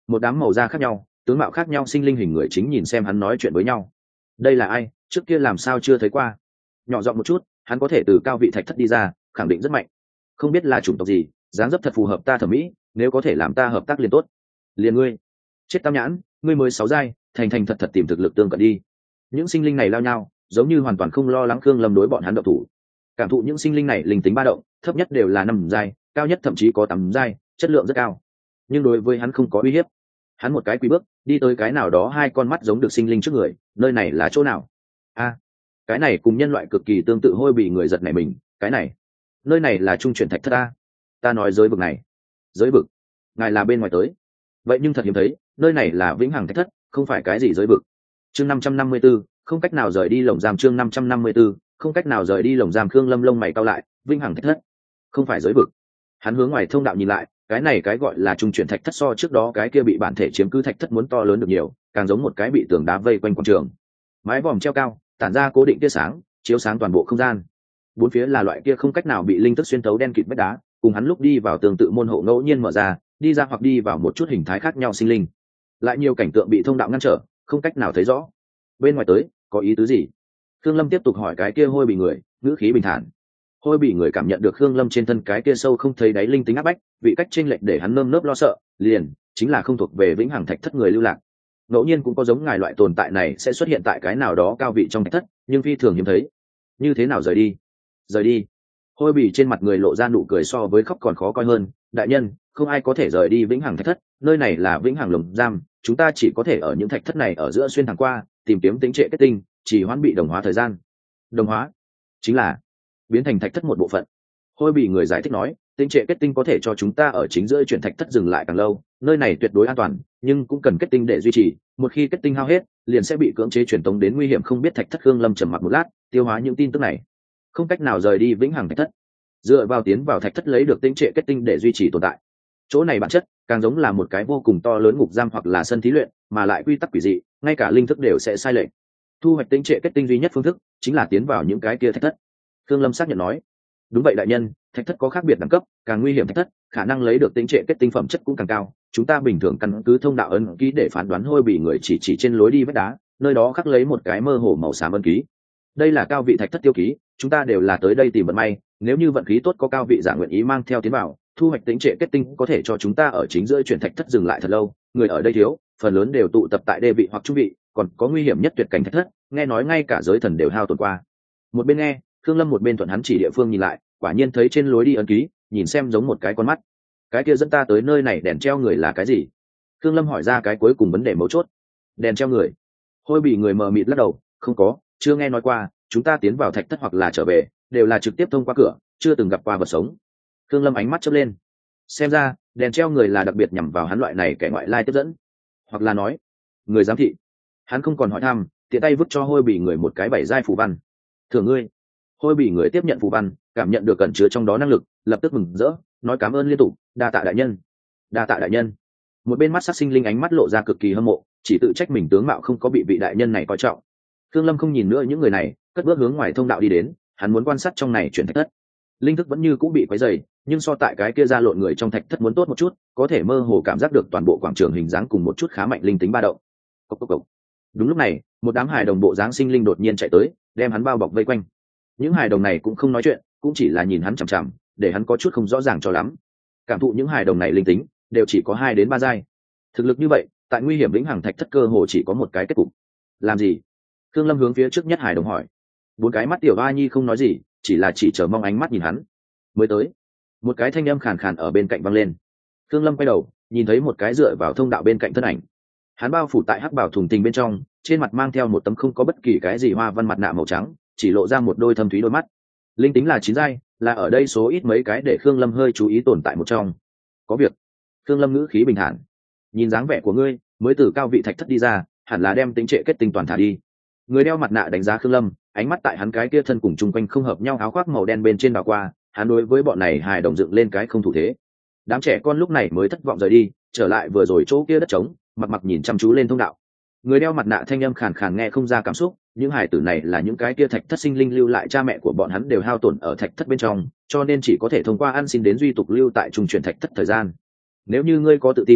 một đám màu da khác nhau, tướng mạo khác nhau sinh linh hình người chính nhìn xem hắn nói chuyện với nhau. Đây là ai, trước kia làm sao chưa thấy qua? Nhỏ giọng một chút, hắn có thể từ cao vị thạch thất đi ra, khẳng định rất mạnh. Không biết là chủng tộc gì, dáng dấp thật phù hợp ta thẩm mỹ, nếu có thể làm ta hợp tác liền tốt. Liền ngươi, chết tam nhãn, ngươi mới sáu giai, thành thành thật thật tìm thực lực tương cận đi. Những sinh linh này lao nhau, giống như hoàn toàn không lo lắng Khương Lâm đối bọn hắn động thủ. Cảm thụ những sinh linh này linh tính ba động, thấp nhất đều là năm giai, cao nhất thậm chí có tám giai, chất lượng rất cao. Nhưng đối với hắn không có uy hiếp. Hắn một cái quý bước đi tới cái nào đó hai con mắt giống được sinh linh trước người, nơi này là chỗ nào? A, cái này cùng nhân loại cực kỳ tương tự. Hôi bị người giật nảy mình, cái này, nơi này là trung chuyển thạch thất ta. Ta nói giới vực này, giới vực, ngài là bên ngoài tới. Vậy nhưng thật hiếm thấy, nơi này là vĩnh hằng thạch thất, không phải cái gì giới vực. Chương năm trăm năm mươi 554, không cách nào rời đi lồng giam. Chương năm trăm năm mươi 554, không cách nào rời đi lồng giam. Khương Lâm lông mày cau lại, vĩnh hằng thạch thất, không phải giới vực. Hắn hướng ngoài thông đạo nhìn lại, cái này cái gọi là trung chuyển thạch thất so trước đó cái kia bị bản thể chiếm cứ thạch thất muốn to lớn được nhiều, càng giống một cái bị tường đá vây quanh quảng trường. Mái vòm treo cao, tản ra cố định tia sáng, chiếu sáng toàn bộ không gian. Bốn phía là loại kia không cách nào bị linh thức xuyên tấu đen kịt vách đá, cùng hắn lúc đi vào tường tự môn hộ ngẫu nhiên mở ra, đi ra hoặc đi vào một chút hình thái khác nhau sinh linh. Lại nhiều cảnh tượng bị thông đạo ngăn trở, không cách nào thấy rõ. Bên ngoài tới, có ý tứ gì? Khương Lâm tiếp tục hỏi cái kia hôi bị người, ngữ khí bình thản. Hôi bị người cảm nhận được Khương Lâm trên thân cái kia sâu không thấy đáy linh tính áp bách, vị cách chênh lệch để hắn nơm nớp lo sợ, liền chính là không thuộc về vĩnh hằng thạch thất người lưu lạc. Ngẫu nhiên cũng có giống ngài loại tồn tại này sẽ xuất hiện tại cái nào đó cao vị trong thạch thất, nhưng phi thường hiếm thấy. Như thế nào rời đi? Rời đi? Hôi bị trên mặt người lộ ra nụ cười so với khóc còn khó coi hơn. Đại nhân, không ai có thể rời đi vĩnh hằng thạch thất, nơi này là vĩnh hằng lồng giam, chúng ta chỉ có thể ở những thạch thất này ở giữa xuyên thẳng qua, tìm kiếm tính trệ kết tinh, chỉ hoãn bị đồng hóa thời gian. Đồng hóa chính là biến thành thạch thất một bộ phận. Hôi bị người giải thích nói, tính trệ kết tinh có thể cho chúng ta ở chính giữa chuyển thạch thất dừng lại càng lâu, nơi này tuyệt đối an toàn, nhưng cũng cần kết tinh để duy trì, một khi kết tinh hao hết liền sẽ bị cưỡng chế truyền tống đến nguy hiểm không biết thạch thất. Khương Lâm trầm mặc một lát, tiêu hóa những tin tức này. Không cách nào rời đi vĩnh hằng thạch thất, dựa vào tiến vào thạch thất lấy được tính trệ kết tinh để duy trì tồn tại. Chỗ này bản chất càng giống là một cái vô cùng to lớn ngục giam hoặc là sân thí luyện, mà lại quy tắc quỷ dị, ngay cả linh thức đều sẽ sai lệch. Thu hoạch tính trệ kết tinh duy nhất phương thức chính là tiến vào những cái kia thạch thất. Khương Lâm xác nhận nói, đúng vậy đại nhân, thạch thất có khác biệt đẳng cấp, càng nguy hiểm thạch thất khả năng lấy được tính trệ kết tinh phẩm chất cũng càng cao. Chúng ta bình thường căn cứ thông đạo ấn ký để phán đoán. Hôi bị người chỉ chỉ trên lối đi vách đá, nơi đó khắc lấy một cái mơ hồ màu xám ấn ký. Đây là cao vị thạch thất tiêu ký, chúng ta đều là tới đây tìm vận may, nếu như vận khí tốt có cao vị giả nguyện ý mang theo tiến vào, thu hoạch tính trệ kết tinh có thể cho chúng ta ở chính giữa chuyển thạch thất dừng lại thật lâu. Người ở đây thiếu, phần lớn đều tụ tập tại đê vị hoặc trung vị, còn có nguy hiểm nhất tuyệt cảnh thạch thất, nghe nói ngay cả giới thần đều hao tổn qua. Một bên nghe, Khương Lâm một bên thuận hắn chỉ địa phương nhìn lại, quả nhiên thấy trên lối đi ấn ký, nhìn xem giống một cái con mắt. Cái kia dẫn ta tới nơi này đèn treo người là cái gì? Khương Lâm hỏi ra cái cuối cùng vấn đề mấu chốt. Đèn treo người? Hôi bị người mờ mịt lắc đầu, không có, chưa nghe nói qua, chúng ta tiến vào thạch thất hoặc là trở về, đều là trực tiếp thông qua cửa, chưa từng gặp qua vật sống. Khương Lâm ánh mắt chớp lên. Xem ra, đèn treo người là đặc biệt nhằm vào hắn loại này kẻ ngoại lai tiếp dẫn, hoặc là nói, người giám thị. Hắn không còn hỏi thăm, tiện tay vứt cho hôi bị người một cái bảy giai phù văn. Thưởng ngươi. Hôi bị người tiếp nhận phù văn, cảm nhận được cẩn chứa trong đó năng lực, lập tức mừng rỡ, nói cảm ơn liên tục, đa tạ đại nhân, đa tạ đại nhân. Một bên mắt sắc sinh linh ánh mắt lộ ra cực kỳ hâm mộ, chỉ tự trách mình tướng mạo không có bị vị đại nhân này coi trọng. Khương Lâm không nhìn nữa những người này, cất bước hướng ngoài thông đạo đi đến, hắn muốn quan sát trong này chuyển thạch thất. Linh thức vẫn như cũng bị quấy rầy, nhưng so tại cái kia ra lộn người trong thạch thất muốn tốt một chút, có thể mơ hồ cảm giác được toàn bộ quảng trường hình dáng cùng một chút khá mạnh linh tính ba động. Cốc cốc cốc. Đúng lúc này, một đám hài đồng bộ dáng sinh linh đột nhiên chạy tới, đem hắn bao bọc vây quanh. Những hài đồng này cũng không nói chuyện, cũng chỉ là nhìn hắn chằm chằm, để hắn có chút không rõ ràng cho lắm. Cảm thụ những hài đồng này linh tính, đều chỉ có hai đến ba giai. Thực lực như vậy, tại nguy hiểm vĩnh hằng thạch thất cơ hồ chỉ có một cái kết cục. Làm gì? Khương Lâm hướng phía trước nhất hài đồng hỏi. Bốn cái mắt tiểu oa nhi không nói gì, chỉ là chỉ chờ mong ánh mắt nhìn hắn. Mới tới, một cái thanh âm khàn khàn ở bên cạnh vang lên. Khương Lâm quay đầu, nhìn thấy một cái dựa vào thông đạo bên cạnh thân ảnh. Hắn bao phủ tại hắc bảo thùng tình bên trong, trên mặt mang theo một tấm không có bất kỳ cái gì hoa văn mặt nạ màu trắng, chỉ lộ ra một đôi thâm thúy đôi mắt. Linh tính là chín giai, là ở đây số ít mấy cái để Khương Lâm hơi chú ý tồn tại một trong. Có việc. Khương Lâm ngữ khí bình thản. Nhìn dáng vẻ của ngươi, mới từ cao vị thạch thất đi ra, hẳn là đem tính trệ kết tinh toàn thả đi. Người đeo mặt nạ đánh giá Khương Lâm, ánh mắt tại hắn cái kia thân cùng chung quanh không hợp nhau áo khoác màu đen bên trên đảo qua, hắn đối với bọn này hài đồng dựng lên cái không thủ thế. Đám trẻ con lúc này mới thất vọng rời đi, trở lại vừa rồi chỗ kia đất trống, mặt mặt nhìn chăm chú lên thông đạo. Người đeo mặt nạ thanh âm khàn khàn nghe không ra cảm xúc, những hài tử này là những cái kia thạch thất sinh linh lưu lại, cha mẹ của bọn hắn đều hao tổn ở thạch thất bên trong, cho nên chỉ có thể thông qua ăn xin đến duy tục lưu tại trung chuyển thạch thất thời gian. Nếu như ngươi có tự tin,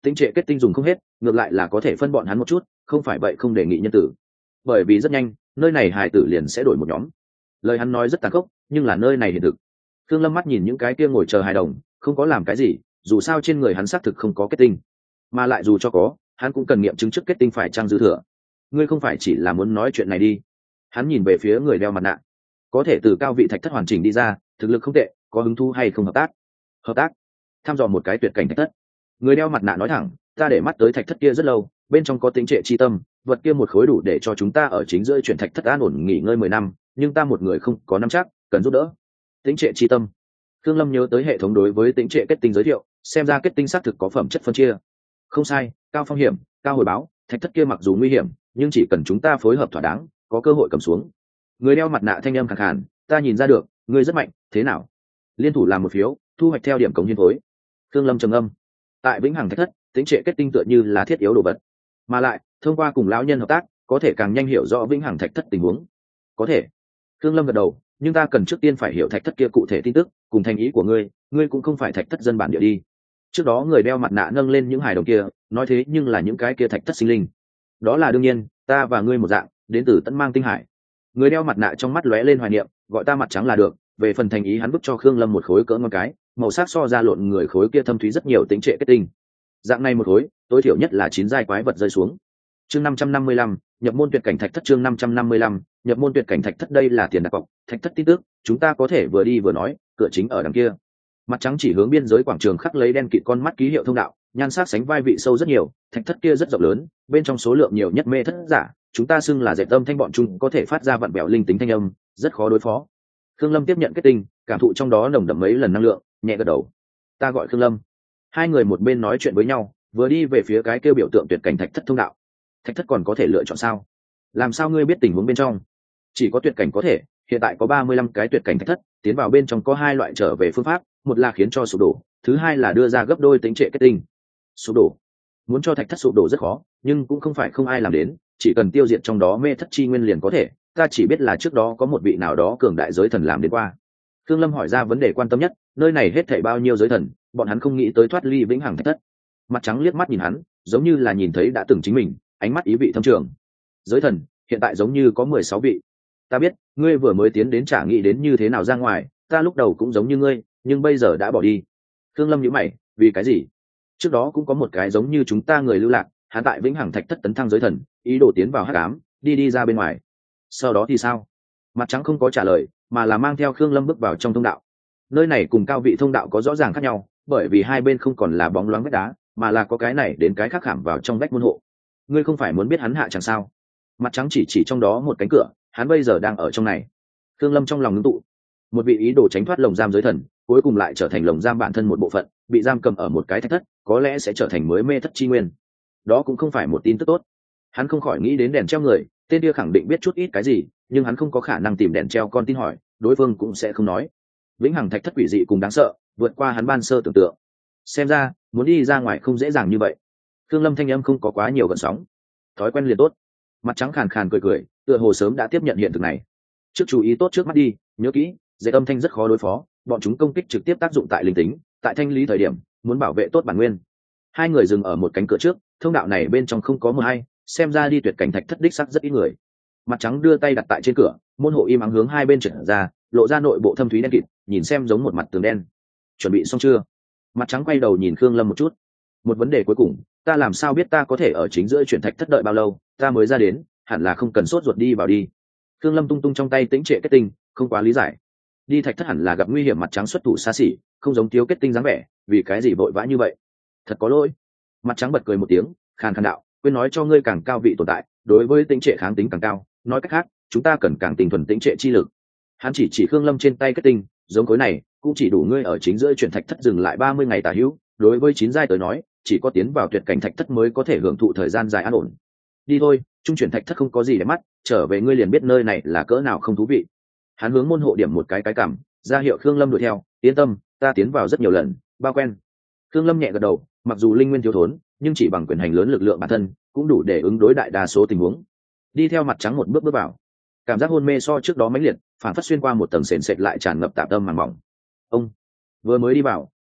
tính trệ kết tinh dùng không hết, ngược lại là có thể phân bọn hắn một chút, không phải vậy không đề nghị nhân tử. Bởi vì rất nhanh nơi này hài tử liền sẽ đổi một nhóm. Lời hắn nói rất tàn khốc, nhưng là nơi này hiện thực. Thương Lâm mắt nhìn những cái kia ngồi chờ hài đồng, không có làm cái gì, dù sao trên người hắn xác thực không có kết tinh, mà lại dù cho có, hắn cũng cần nghiệm chứng trước kết tinh phải trang dư thừa. Ngươi không phải chỉ là muốn nói chuyện này đi? Hắn nhìn về phía người đeo mặt nạ. Có thể từ cao vị thạch thất hoàn chỉnh đi ra, thực lực không tệ, có hứng thú hay không hợp tác? Hợp tác? Tham dò một cái tuyệt cảnh thạch thất. Người đeo mặt nạ nói thẳng, ta để mắt tới thạch thất kia rất lâu, bên trong có tính trệ chi tâm, vật kia một khối đủ để cho chúng ta ở chính giữa chuyển thạch thất an ổn nghỉ ngơi mười năm, nhưng ta một người không có nắm chắc, cần giúp đỡ. Tính trệ chi tâm. Thương Lâm nhớ tới hệ thống đối với tính trệ kết tinh giới thiệu, xem ra kết tinh xác thực có phẩm chất phân chia. Không sai, cao phong hiểm, cao hồi báo, thạch thất kia mặc dù nguy hiểm, nhưng chỉ cần chúng ta phối hợp thỏa đáng, có cơ hội cầm xuống. Người đeo mặt nạ thanh âm khàn khàn, ta nhìn ra được, ngươi rất mạnh, thế nào? Liên thủ làm một phiếu, thu hoạch theo điểm cống hiến phối. Thương Lâm trầm âm. Tại vĩnh hằng thạch thất, tính trệ kết tinh tựa như là thiết yếu đồ vật, mà lại thông qua cùng lão nhân hợp tác, có thể càng nhanh hiểu rõ vĩnh hằng thạch thất tình huống. Có thể. Thương Lâm gật đầu, nhưng ta cần trước tiên phải hiểu thạch thất kia cụ thể tin tức, cùng thành ý của ngươi, ngươi cũng không phải thạch thất dân bản địa đi. Trước đó người đeo mặt nạ nâng lên những hài đồng kia, nói thế nhưng là những cái kia thạch thất sinh linh. Đó là đương nhiên, ta và ngươi một dạng, đến từ Tấn Mang Tinh Hải. Người đeo mặt nạ trong mắt lóe lên hoài niệm, gọi ta mặt trắng là được. Về phần thành ý hắn bức cho Khương Lâm một khối cỡ ngon cái, màu sắc so ra lộn người khối kia thâm thúy rất nhiều, tính trệ kết tinh. Dạng này một khối, tối thiểu nhất là chín giai quái vật rơi xuống. Chương năm trăm năm mươi lăm, nhập môn tuyệt cảnh thạch thất. Chương năm trăm năm mươi lăm, nhập môn tuyệt cảnh thạch thất. Đây là tiền đặt cọc, thạch thất tin tức, chúng ta có thể vừa đi vừa nói, cửa chính ở đằng kia. Mặt trắng chỉ hướng biên giới quảng trường khắc lấy đen kịt con mắt ký hiệu thông đạo, nhan sắc sánh vai vị sâu rất nhiều, thạch thất kia rất rộng lớn, bên trong số lượng nhiều nhất mê thất giả, chúng ta xưng là dệt âm thanh, bọn chúng có thể phát ra vặn bèo linh tính thanh âm, rất khó đối phó. Khương Lâm tiếp nhận kết tinh, cảm thụ trong đó nồng đậm mấy lần năng lượng, nhẹ gật đầu. Ta gọi Khương Lâm. Hai người một bên nói chuyện với nhau, vừa đi về phía cái kêu biểu tượng tuyệt cảnh thạch thất thông đạo. Thạch thất còn có thể lựa chọn sao? Làm sao ngươi biết tình huống bên trong? Chỉ có tuyệt cảnh có thể, hiện tại có ba mươi lăm cái tuyệt cảnh thạch thất, tiến vào bên trong có hai loại trở về phương pháp, một là khiến cho sụp đổ, thứ hai là đưa ra gấp đôi tính trệ kết tinh. Sụp đổ, muốn cho thạch thất sụp đổ rất khó, nhưng cũng không phải không ai làm đến, chỉ cần tiêu diệt trong đó mê thất chi nguyên liền có thể. Ta chỉ biết là trước đó có một vị nào đó cường đại giới thần làm đến qua. Thương Lâm hỏi ra vấn đề quan tâm nhất, nơi này hết thảy bao nhiêu giới thần, bọn hắn không nghĩ tới thoát ly vĩnh hằng thạch thất. Mặt trắng liếc mắt nhìn hắn, giống như là nhìn thấy đã từng chính mình, ánh mắt ý vị thâm trường. Giới thần, hiện tại giống như có mười sáu vị. Ta biết, ngươi vừa mới tiến đến chả nghĩ đến như thế nào ra ngoài, ta lúc đầu cũng giống như ngươi, nhưng bây giờ đã bỏ đi. Thương Lâm nhíu mày, vì cái gì? Trước đó cũng có một cái giống như chúng ta người lưu lạc, hắn tại vĩnh hằng thạch thất tấn thăng giới thần, ý đồ tiến vào hắc ám, đi đi ra bên ngoài. Sau đó thì sao? Mặt trắng không có trả lời, mà là mang theo Khương Lâm bước vào trong thông đạo. Nơi này cùng cao vị thông đạo có rõ ràng khác nhau, bởi vì hai bên không còn là bóng loáng vách đá, mà là có cái này đến cái khác khảm vào trong vách môn hộ. Ngươi không phải muốn biết hắn hạ chẳng sao? Mặt trắng chỉ chỉ trong đó một cánh cửa, hắn bây giờ đang ở trong này. Khương Lâm trong lòng ngưng tụ, một vị ý đồ tránh thoát lồng giam giới thần, cuối cùng lại trở thành lồng giam bản thân một bộ phận, bị giam cầm ở một cái thạch thất, có lẽ sẽ trở thành mới mê thất chi nguyên. Đó cũng không phải một tin tức tốt. Hắn không khỏi nghĩ đến đèn treo người, tên kia khẳng định biết chút ít cái gì, nhưng hắn không có khả năng tìm đèn treo con tin hỏi, đối phương cũng sẽ không nói. Vĩnh hằng thạch thất quỷ dị cùng đáng sợ, vượt qua hắn ban sơ tưởng tượng. Xem ra muốn đi ra ngoài không dễ dàng như vậy. Thương Lâm thanh âm không có quá nhiều gợn sóng, thói quen liền tốt. Mặt trắng khàn khàn cười cười, tựa hồ sớm đã tiếp nhận hiện thực này. Trước chú ý tốt trước mắt đi, nhớ kỹ, dệt âm thanh rất khó đối phó, bọn chúng công kích trực tiếp tác dụng tại linh tính, tại thanh lý thời điểm muốn bảo vệ tốt bản nguyên. Hai người dừng ở một cánh cửa trước, thông đạo này bên trong không có mờ hay, xem ra đi tuyệt cảnh thạch thất đích sắc rất ít người. Mặt trắng đưa tay đặt tại trên cửa, môn hộ im ắng hướng hai bên trở ra, lộ ra nội bộ thâm thúy đen kịt, nhìn xem giống một mặt tường đen. Chuẩn bị xong chưa? Mặt trắng quay đầu nhìn Khương Lâm một chút. Một vấn đề cuối cùng, ta làm sao biết ta có thể ở chính giữa chuyển thạch thất đợi bao lâu? Ta mới ra đến, hẳn là không cần sốt ruột đi vào đi. Khương Lâm tung tung trong tay tĩnh trệ kết tinh, không quá lý giải. Đi thạch thất hẳn là gặp nguy hiểm, mặt trắng xuất thủ xa xỉ, không giống thiếu kết tinh dáng vẻ, vì cái gì vội vã như vậy? Thật có lỗi. Mặt trắng bật cười một tiếng, khàn khàn đạo, quên nói cho ngươi, càng cao vị tồn tại, đối với tĩnh trệ kháng tính càng cao, nói cách khác, chúng ta cần càng tinh thuần tĩnh trệ chi lực. Hắn chỉ chỉ Khương Lâm trên tay kết tinh, giống khối này, cũng chỉ đủ ngươi ở chính giữa chuyển thạch thất dừng lại ba mươi ngày tà hữu, đối với chín giai tới nói, chỉ có tiến vào tuyệt cảnh thạch thất mới có thể hưởng thụ thời gian dài an ổn. Đi thôi, trung chuyển thạch thất không có gì để mắt, trở về ngươi liền biết nơi này là cỡ nào không thú vị. Hắn hướng môn hộ điểm một cái cái cảm, ra hiệu Khương Lâm đuổi theo, yên tâm, ta tiến vào rất nhiều lần, bao quen. Khương Lâm nhẹ gật đầu, mặc dù linh nguyên thiếu thốn, nhưng chỉ bằng quyền hành lớn lực lượng bản thân, cũng đủ để ứng đối đại đa số tình huống. Đi theo mặt trắng một bước bước vào, cảm giác hôn mê so trước đó mãnh liệt, phản phất xuyên qua một tầng sền sệt lại tràn ngập tạp tâm màng mỏng. Ông vừa mới đi vào,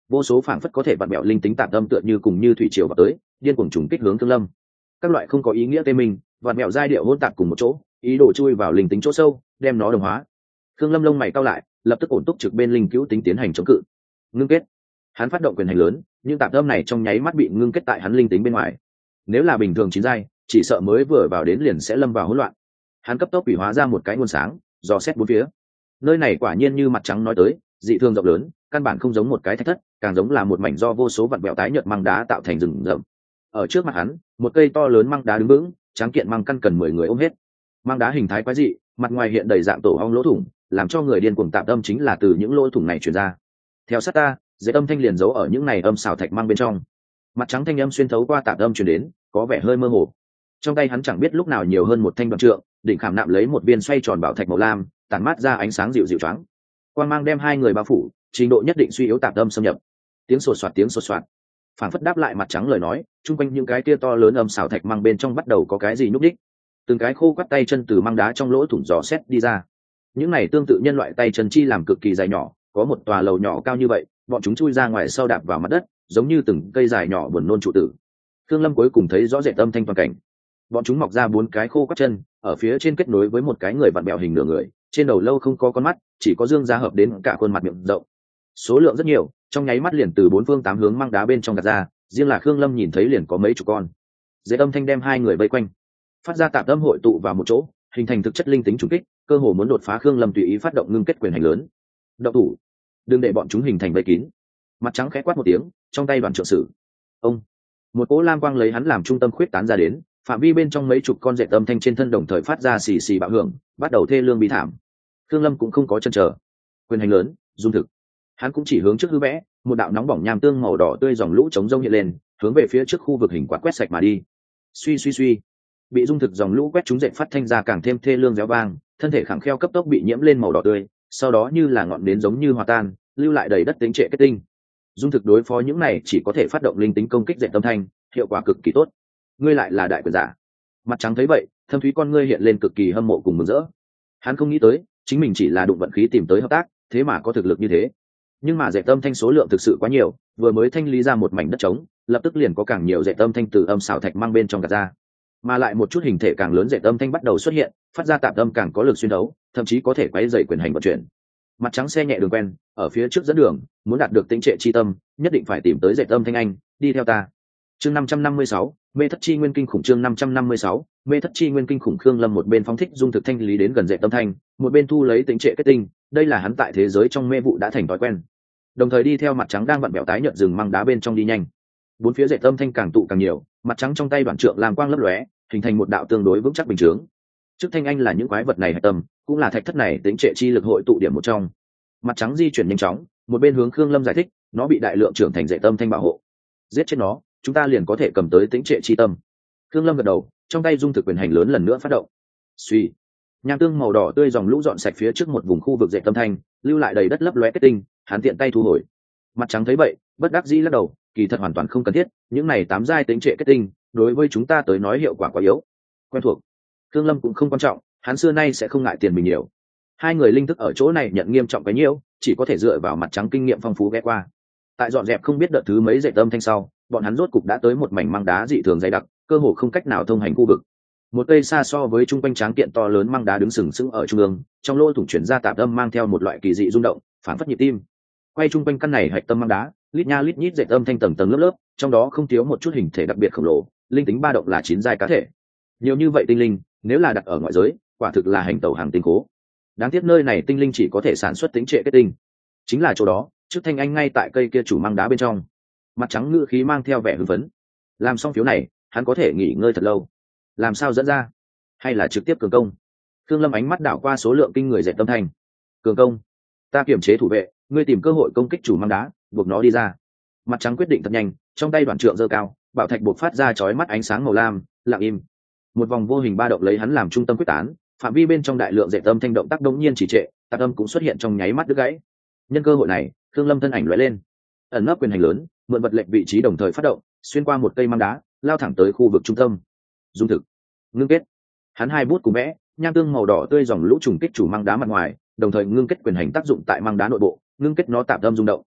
vô số phảng phất có thể vặn bẹo linh tính tạm tâm tựa như cùng như thủy triều vào tới, điên cuồng trùng kích hướng Thương Lâm. Các loại không có ý nghĩa tê mình, vặn bẹo giai điệu hỗn tạp cùng một chỗ, ý đồ chui vào linh tính chỗ sâu, đem nó đồng hóa. Thương Lâm lông mày cau lại, lập tức ổn túc trực bên linh cứu tính tiến hành chống cự. Ngưng kết. Hắn phát động quyền hành lớn, nhưng tạm tâm này trong nháy mắt bị ngưng kết tại hắn linh tính bên ngoài. Nếu là bình thường chín giai, chỉ sợ mới vừa vào đến liền sẽ lâm vào hỗn loạn. Hắn cấp tốc ủy hóa ra một cái nguồn sáng, dò xét bốn phía. Nơi này quả nhiên như mặt trắng nói tới, dị thường rộng lớn, căn bản không giống một cái thạch thất, càng giống là một mảnh do vô số vặn vẹo tái nhợt măng đá tạo thành rừng rậm. Ở trước mặt hắn, một cây to lớn măng đá đứng vững, tráng kiện măng căn cần mười người ôm hết. Măng đá hình thái quái dị, mặt ngoài hiện đầy dạng tổ ong lỗ thủng, làm cho người điên cuồng tạm tâm chính là từ những lỗ thủng này truyền ra. Theo sát ta, dễ âm thanh liền giấu ở những này âm xào thạch măng bên trong. Mặt trắng thanh âm xuyên thấu qua tạm âm truyền đến, có vẻ hơi mơ hồ. Trong tay hắn chẳng biết lúc nào nhiều hơn một thanh đoạn trượng, đỉnh khảm nạm lấy một viên xoay tròn bảo thạch màu lam, tản mát ra ánh sáng dịu dịu choáng. Quang mang đem hai người bao phủ, trình độ nhất định suy yếu tạm âm xâm nhập. Tiếng sột soạt tiếng sột soạt, phản phất đáp lại mặt trắng lời nói, chung quanh những cái kia to lớn âm xào thạch măng bên trong bắt đầu có cái gì nhúc đích. Từng cái khô quắt tay chân từ măng đá trong lỗ thủng giò xét đi ra. Những này tương tự nhân loại tay chân chi làm cực kỳ dài nhỏ, có một tòa lầu nhỏ cao như vậy, bọn chúng chui ra ngoài sau đạp vào mặt đất, giống như từng cây dài nhỏ buồn nôn trụ tử. Thương Lâm cuối cùng thấy rõ rệt âm thanh toàn cảnh. Bọn chúng mọc ra bốn cái khô quắt chân, ở phía trên kết nối với một cái người vặn bẹo hình nửa người, trên đầu lâu không có con mắt, chỉ có dương ra hợp đến cả khuôn mặt miệng rộng. Số lượng rất nhiều, trong nháy mắt liền từ bốn phương tám hướng măng đá bên trong gạt ra, riêng là Khương Lâm nhìn thấy liền có mấy chục con. Dễ âm thanh đem hai người vây quanh, phát ra tạp âm hội tụ vào một chỗ, hình thành thực chất linh tính trùng kích, cơ hồ muốn đột phá. Khương Lâm tùy ý phát động ngưng kết quyền hành lớn. Động thủ, đừng để bọn chúng hình thành vây kín. Mặt trắng khẽ quát một tiếng, trong tay đoàn trượng sử. Ông, một cỗ lam quang lấy hắn làm trung tâm khuyết tán ra đến, phạm vi bên trong mấy chục con dệt âm thanh trên thân đồng thời phát ra xì xì bạo hưởng, bắt đầu thê lương bi thảm. Khương Lâm cũng không có chân chờ, quyền hành lớn, dung thực. Hắn cũng chỉ hướng trước hư vẽ, một đạo nóng bỏng nham tương màu đỏ tươi dòng lũ chống rông hiện lên, hướng về phía trước khu vực hình quạt quét sạch mà đi. Suy suy suy, bị dung thực dòng lũ quét chúng dệt phát thanh ra càng thêm thê lương réo vang, thân thể khẳng kheo cấp tốc bị nhiễm lên màu đỏ tươi, sau đó như là ngọn nến giống như hòa tan, lưu lại đầy đất tính trệ kết tinh. Dung thực đối phó những này chỉ có thể phát động linh tính công kích dệt âm thanh, hiệu quả cực kỳ tốt. Ngươi lại là đại quyền giả. Mặt trắng thấy vậy, thâm thúy con ngươi hiện lên cực kỳ hâm mộ cùng mừng rỡ. Hắn không nghĩ tới, chính mình chỉ là đụng vận khí tìm tới hợp tác, thế mà có thực lực như thế. Nhưng mà dệt âm thanh số lượng thực sự quá nhiều, vừa mới thanh lý ra một mảnh đất trống, lập tức liền có càng nhiều dệt âm thanh từ âm xào thạch mang bên trong gạt ra, mà lại một chút hình thể càng lớn dệt âm thanh bắt đầu xuất hiện, phát ra tạp âm càng có lực xuyên đấu, thậm chí có thể quấy dày quyền hành vận chuyển. Mặt trắng xe nhẹ đường quen, ở phía trước dẫn đường, muốn đạt được tĩnh trệ chi tâm, nhất định phải tìm tới dệt âm thanh anh, đi theo ta. Chương năm trăm năm mươi sáu, mê thất chi nguyên kinh khủng. Chương năm trăm năm mươi sáu, mê thất chi nguyên kinh khủng. Khương Lâm một bên phóng thích dung thực thanh lý đến gần dệt âm thanh, một bên thu lấy tĩnh trệ kết tinh, đây là hắn tại thế giới trong mê vụ đã thành thói quen. Đồng thời đi theo mặt trắng đang vặn bẹo tái nhợt rừng măng đá bên trong đi nhanh. Bốn phía dệt âm thanh càng tụ càng nhiều, mặt trắng trong tay đoạn trượng làm quang lấp lóe, hình thành một đạo tương đối vững chắc bình chướng. Trước thanh anh là những quái vật này hạch tâm, cũng là thạch thất này tĩnh trệ chi lực hội tụ điểm một trong. Mặt trắng di chuyển nhanh chóng, một bên hướng Khương Lâm giải thích, nó bị đại lượng trưởng thành dệt âm thanh bảo hộ. Giết chết nó, chúng ta liền có thể cầm tới tĩnh trệ chi tâm. Khương Lâm gật đầu, trong tay dung thực quyền hành lớn lần nữa phát động. Suy, nham tương màu đỏ tươi dòng lũ dọn sạch phía trước một vùng khu vực dệt âm thanh, lưu lại đầy đất lấp lóe kết tinh, hắn tiện tay thu hồi. Mặt trắng thấy vậy, bất đắc dĩ lắc đầu, kỳ thật hoàn toàn không cần thiết, những này tám giai tĩnh trệ kết tinh, đối với chúng ta tới nói hiệu quả quá yếu. Quen thuộc. Khương Lâm cũng không quan trọng, hắn xưa nay sẽ không ngại tiền mình nhiều. Hai người linh thức ở chỗ này nhận nghiêm trọng cái nhiễu, chỉ có thể dựa vào mặt trắng kinh nghiệm phong phú ghé qua. Tại dọn dẹp không biết đợt thứ mấy dệt âm thanh sau, bọn hắn rốt cục đã tới một mảnh măng đá dị thường dày đặc, cơ hồ không cách nào thông hành khu vực. Một cây xa so với trung quanh tráng kiện to lớn măng đá đứng sừng sững ở trung ương, trong lỗ thủng chuyển ra tạp âm mang theo một loại kỳ dị rung động, phản phất nhịp tim. Quay trung quanh căn này hạch tâm măng đá, lít nha lít nhít dệt âm thanh tầng tầng lớp lớp, trong đó không thiếu một chút hình thể đặc biệt khổng lồ, linh tính ba động là chín giai cá thể. Nhiều như vậy tinh linh, nếu là đặt ở ngoại giới, quả thực là hành tẩu hàng tinh cố. Đáng tiếc nơi này tinh linh chỉ có thể sản xuất tính trệ kết tinh. Chính là chỗ đó, trước thanh anh ngay tại cây kia chủ măng đá bên trong. Mặt trắng ngữ khí mang theo vẻ hưng phấn. Làm xong phiếu này, hắn có thể nghỉ ngơi thật lâu. Làm sao dẫn ra? Hay là trực tiếp cường công? Khương Lâm ánh mắt đảo qua số lượng kinh người dệt tâm thành. Cường công. Ta kiểm chế thủ vệ, ngươi tìm cơ hội công kích chủ măng đá, buộc nó đi ra. Mặt trắng quyết định thật nhanh, trong tay đoạn trượng giơ cao, bảo thạch buộc phát ra chói mắt ánh sáng màu lam, lặng im. Một vòng vô hình ba động lấy hắn làm trung tâm quyết tán, phạm vi bên trong đại lượng dệt âm thanh động tác đống nhiên chỉ trệ, tạc âm cũng xuất hiện trong nháy mắt đứt gãy. Nhân cơ hội này, Khương Lâm thân ảnh lóe lên, ẩn nấp quyền hành lớn, mượn vật lệnh vị trí đồng thời phát động, xuyên qua một cây măng đá, lao thẳng tới khu vực trung tâm. Dung thực, ngưng kết. Hắn hai bút cùng vẽ, nham tương màu đỏ tươi dòng lũ trùng kích chủ măng đá mặt ngoài, đồng thời ngưng kết quyền hành tác dụng tại măng đá nội bộ, ngưng kết nó tạm âm rung động.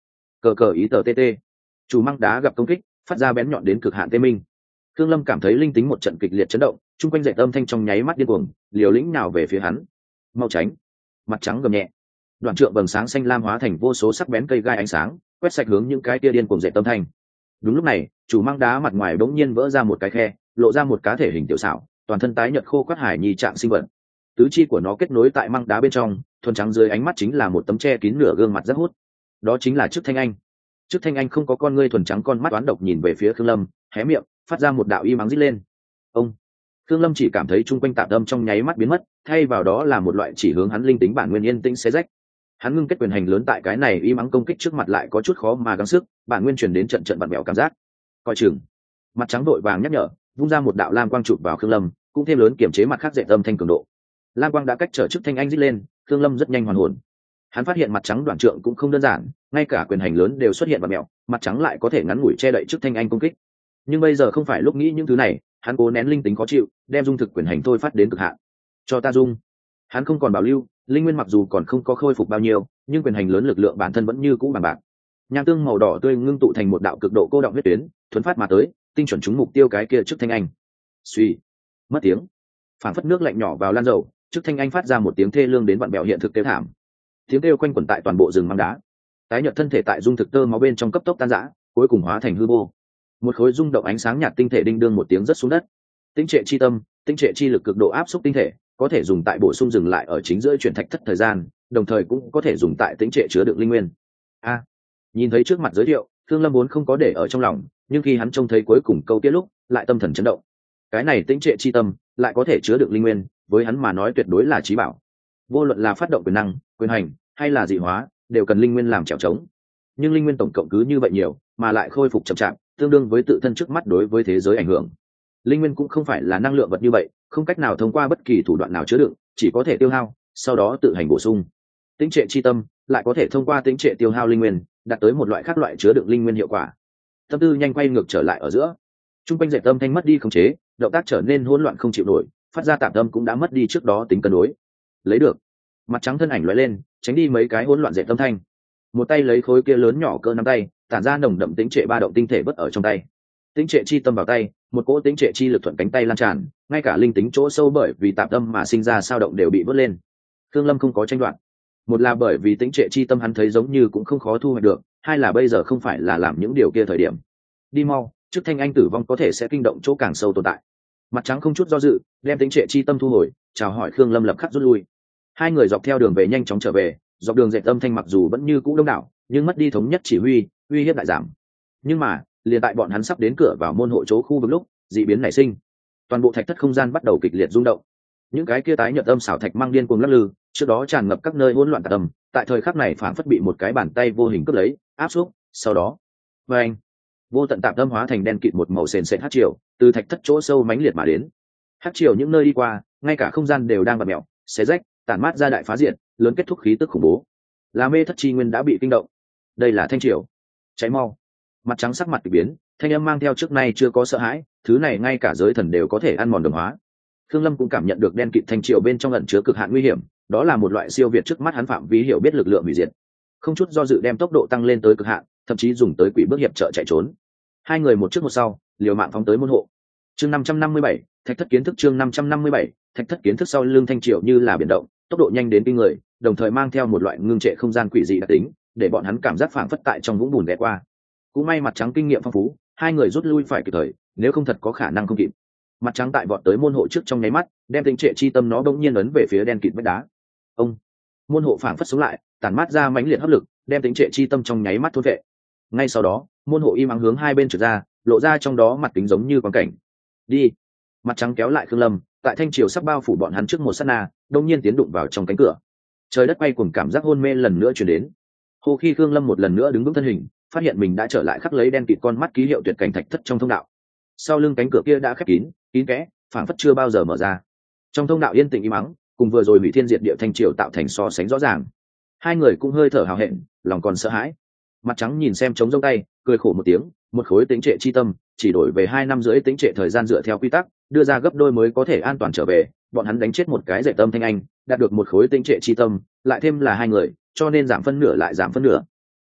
cờ cờ ý tờ tt. Chủ măng đá gặp công kích, phát ra bén nhọn đến cực hạn tê minh. Thương Lâm cảm thấy linh tính một trận kịch liệt chấn động, chung quanh dậy âm thanh trong nháy mắt điên cuồng, liều lĩnh nào về phía hắn. Mau tránh! Mặt trắng gầm nhẹ. Đoạn trượng vầng sáng xanh lam hóa thành vô số sắc bén cây gai ánh sáng, quét sạch hướng những cái tia điên cuồng dậy âm thanh. Đúng lúc này, chủ măng đá mặt ngoài bỗng nhiên vỡ ra một cái khe, lộ ra một cá thể hình tiểu xảo, toàn thân tái nhợt khô quắt hải nhi trạng sinh vật. Tứ chi của nó kết nối tại măng đá bên trong, thuần trắng dưới ánh mắt chính là một tấm che kín nửa gương mặt rất hút. Đó chính là Trức Thanh Anh. Trức Thanh Anh không có con ngươi thuần trắng, con mắt toán độc nhìn về phía Khương Lâm, hé miệng, phát ra một đạo y mắng rít lên. Ông Khương Lâm chỉ cảm thấy chung quanh tạm âm trong nháy mắt biến mất, thay vào đó là một loại chỉ hướng hắn linh tính bản nguyên yên tĩnh xé rách. Hắn ngưng kết quyền hành lớn tại cái này y mắng công kích trước mặt lại có chút khó mà gắng sức, bản nguyên truyền đến trận trận vặn bẹo cảm giác. Coi chừng! Mặt trắng đội vàng nhắc nhở, vung ra một đạo lam quang chụp vào Khương Lâm, cũng thêm lớn kiểm chế mặt khác dệt âm thanh cường độ. Lam quang đã cách trở Trức Thanh Anh rít lên, Khương Lâm rất nhanh hoàn hồn. Hắn phát hiện mặt trắng đoạn trượng cũng không đơn giản, ngay cả quyền hành lớn đều xuất hiện vặn bẹo, mặt trắng lại có thể ngắn ngủi che đậy Trức Thanh Anh công kích. Nhưng bây giờ không phải lúc nghĩ những thứ này, hắn cố nén linh tính khó chịu, đem dung thực quyền hành thôi phát đến cực hạn. Cho ta dung! Hắn không còn bảo lưu, linh nguyên mặc dù còn không có khôi phục bao nhiêu, nhưng quyền hành lớn lực lượng bản thân vẫn như cũ bằng bạc. Nham tương màu đỏ tươi ngưng tụ thành một đạo cực độ cô động huyết tuyến, thuấn phát mà tới, tinh chuẩn trúng mục tiêu cái kia Trức Thanh Anh. Suy, mất tiếng, phảng phất nước lạnh nhỏ vào lan dầu, Trức Thanh Anh phát ra một tiếng thê lương đến vặn bẹo hiện thực kêu thảm. Tiếng kêu quanh quẩn tại toàn bộ rừng măng đá. Tái nhợt thân thể tại dung thực tơ máu bên trong cấp tốc tan rã, cuối cùng hóa thành hư vô. Một khối rung động ánh sáng nhạt tinh thể đinh đương một tiếng rớt xuống đất. Tinh trệ chi tâm, tinh trệ chi lực cực độ áp xúc tinh thể, có thể dùng tại bổ sung dừng lại ở chính giữa chuyển thạch thất thời gian, đồng thời cũng có thể dùng tại tinh trệ chứa đựng linh nguyên. A, nhìn thấy trước mặt giới thiệu, Thương Lâm vốn không có để ở trong lòng, nhưng khi hắn trông thấy cuối cùng câu tiết lúc, lại tâm thần chấn động. Cái này tinh trệ chi tâm lại có thể chứa đựng linh nguyên, với hắn mà nói tuyệt đối là chí bảo. Vô luận là phát động quyền năng, quyền hành hay là dị hóa, đều cần linh nguyên làm trèo trống. Nhưng linh nguyên tổng cộng cứ như vậy nhiều, mà lại khôi phục chậm chạp, tương đương với tự thân trước mắt đối với thế giới ảnh hưởng. Linh nguyên cũng không phải là năng lượng vật như vậy, không cách nào thông qua bất kỳ thủ đoạn nào chứa đựng, chỉ có thể tiêu hao, sau đó tự hành bổ sung. Tĩnh trệ chi tâm lại có thể thông qua tĩnh trệ tiêu hao linh nguyên, đạt tới một loại khác loại chứa đựng linh nguyên hiệu quả. Tâm tư nhanh quay ngược trở lại ở giữa, trung quanh dệt tâm thanh mất đi khống chế, động tác trở nên hỗn loạn không chịu nổi, phát ra tạm tâm cũng đã mất đi trước đó tính cân đối. Lấy được, mặt trắng thân ảnh lóe lên, tránh đi mấy cái hỗn loạn dệt tâm thanh, một tay lấy khối kia lớn nhỏ cỡ nắm tay, tản ra nồng đậm tĩnh trệ ba động tinh thể vứt ở trong tay. Tĩnh trệ chi tâm vào tay, một cỗ tĩnh trệ chi lực thuận cánh tay lan tràn, ngay cả linh tính chỗ sâu bởi vì tạm tâm mà sinh ra sao động đều bị vớt lên. Thương Lâm không có tranh đoạt, một là bởi vì tĩnh trệ chi tâm hắn thấy giống như cũng không khó thu hoạch được, hai là bây giờ không phải là làm những điều kia thời điểm. Đi mau, trước Thanh Anh tử vong có thể sẽ kinh động chỗ càng sâu tồn tại. Mặt trắng không chút do dự, đem tĩnh trệ chi tâm thu hồi, chào hỏi Khương Lâm lập khắc rút lui. Hai người dọc theo đường về nhanh chóng trở về, dọc đường dệt âm thanh mặc dù vẫn như cũ đông đảo, nhưng mất đi thống nhất chỉ huy, uy hiếp đại giảm. Nhưng mà liền tại bọn hắn sắp đến cửa vào môn hộ chỗ khu vực lúc, dị biến nảy sinh, toàn bộ thạch thất không gian bắt đầu kịch liệt rung động. Những cái kia tái nhợt âm xảo thạch mang điên cuồng lắc lư, trước đó tràn ngập các nơi hỗn loạn tạp âm, tại thời khắc này phảng phất bị một cái bàn tay vô hình cướp lấy, áp xúc, sau đó, và anh, vô tận tạp âm hóa thành đen kịt một màu sền sệt hắc triều, từ thạch thất chỗ sâu mãnh liệt mà đến. Hắc triều những nơi đi qua, ngay cả không gian đều đang vặn mèo, xé rách, tản mát ra đại phá diện, lớn kết thúc khí tức khủng bố. Là mê thất chi nguyên đã bị kinh động. Đây là thanh triều. Cháy mau. Mặt trắng sắc mặt kỳ biến, thanh âm mang theo trước nay chưa có sợ hãi, thứ này ngay cả giới thần đều có thể ăn mòn đồng hóa. Khương Lâm cũng cảm nhận được đen kịt thanh triều bên trong ẩn chứa cực hạn nguy hiểm, đó là một loại siêu việt trước mắt hắn phạm vi hiểu biết lực lượng hủy diệt. Không chút do dự đem tốc độ tăng lên tới cực hạn, thậm chí dùng tới quỷ bước hiệp trợ chạy trốn. Hai người một trước một sau, liều mạng phóng tới môn hộ. Chương năm trăm năm mươi bảy, thạch thất kiến thức chương năm trăm năm mươi bảy, thạch thất kiến thức sau lưng thanh triều như là biển động, tốc độ nhanh đến kinh người, đồng thời mang theo một loại ngưng trệ không gian quỷ dị đặc tính, để bọn hắn cảm giác phảng phất tại trong vũng bùn ghé qua. Cũng may mặt trắng kinh nghiệm phong phú, hai người rút lui phải kịp thời, nếu không thật có khả năng không kịp. Mặt trắng tại vọt tới môn hộ trước trong nháy mắt, đem tinh trệ chi tâm nó bỗng nhiên ấn về phía đen kịt vách đá. Ông, môn hộ phảng phất sống lại, tản mát ra mãnh liệt hấp lực, đem tinh trệ chi tâm trong nháy mắt thôn vệ. Ngay sau đó, môn hộ im ắng hướng hai bên trượt ra, lộ ra trong đó mặt kính giống như quang cảnh. Đi. Mặt trắng kéo lại Khương Lâm, tại thanh triều sắp bao phủ bọn hắn trước một sát na, đông nhiên tiến đụng vào trong cánh cửa. Trời đất quay cuồng, cảm giác hôn mê lần nữa truyền đến. Hồ khi Khương Lâm một lần nữa đứng vững thân hình, phát hiện mình đã trở lại khắc lấy đen kịt con mắt ký hiệu tuyệt cảnh thạch thất trong thông đạo. Sau lưng cánh cửa kia đã khép kín, kín kẽ, phảng phất chưa bao giờ mở ra. Trong thông đạo yên tĩnh im ắng, cùng vừa rồi hủy thiên diệt địa thanh triều tạo thành so sánh rõ ràng. Hai người cũng hơi thở hào hẹn, lòng còn sợ hãi. Mặt trắng nhìn xem trống rông tay, cười khổ một tiếng, một khối tĩnh trệ chi tâm, chỉ đổi về hai năm rưỡi tĩnh trệ thời gian dựa theo quy tắc, đưa ra gấp đôi mới có thể an toàn trở về. Bọn hắn đánh chết một cái dạy tâm Thanh Anh, đạt được một khối tĩnh trệ chi tâm, lại thêm là hai người, cho nên giảm phân nửa lại giảm phân nửa.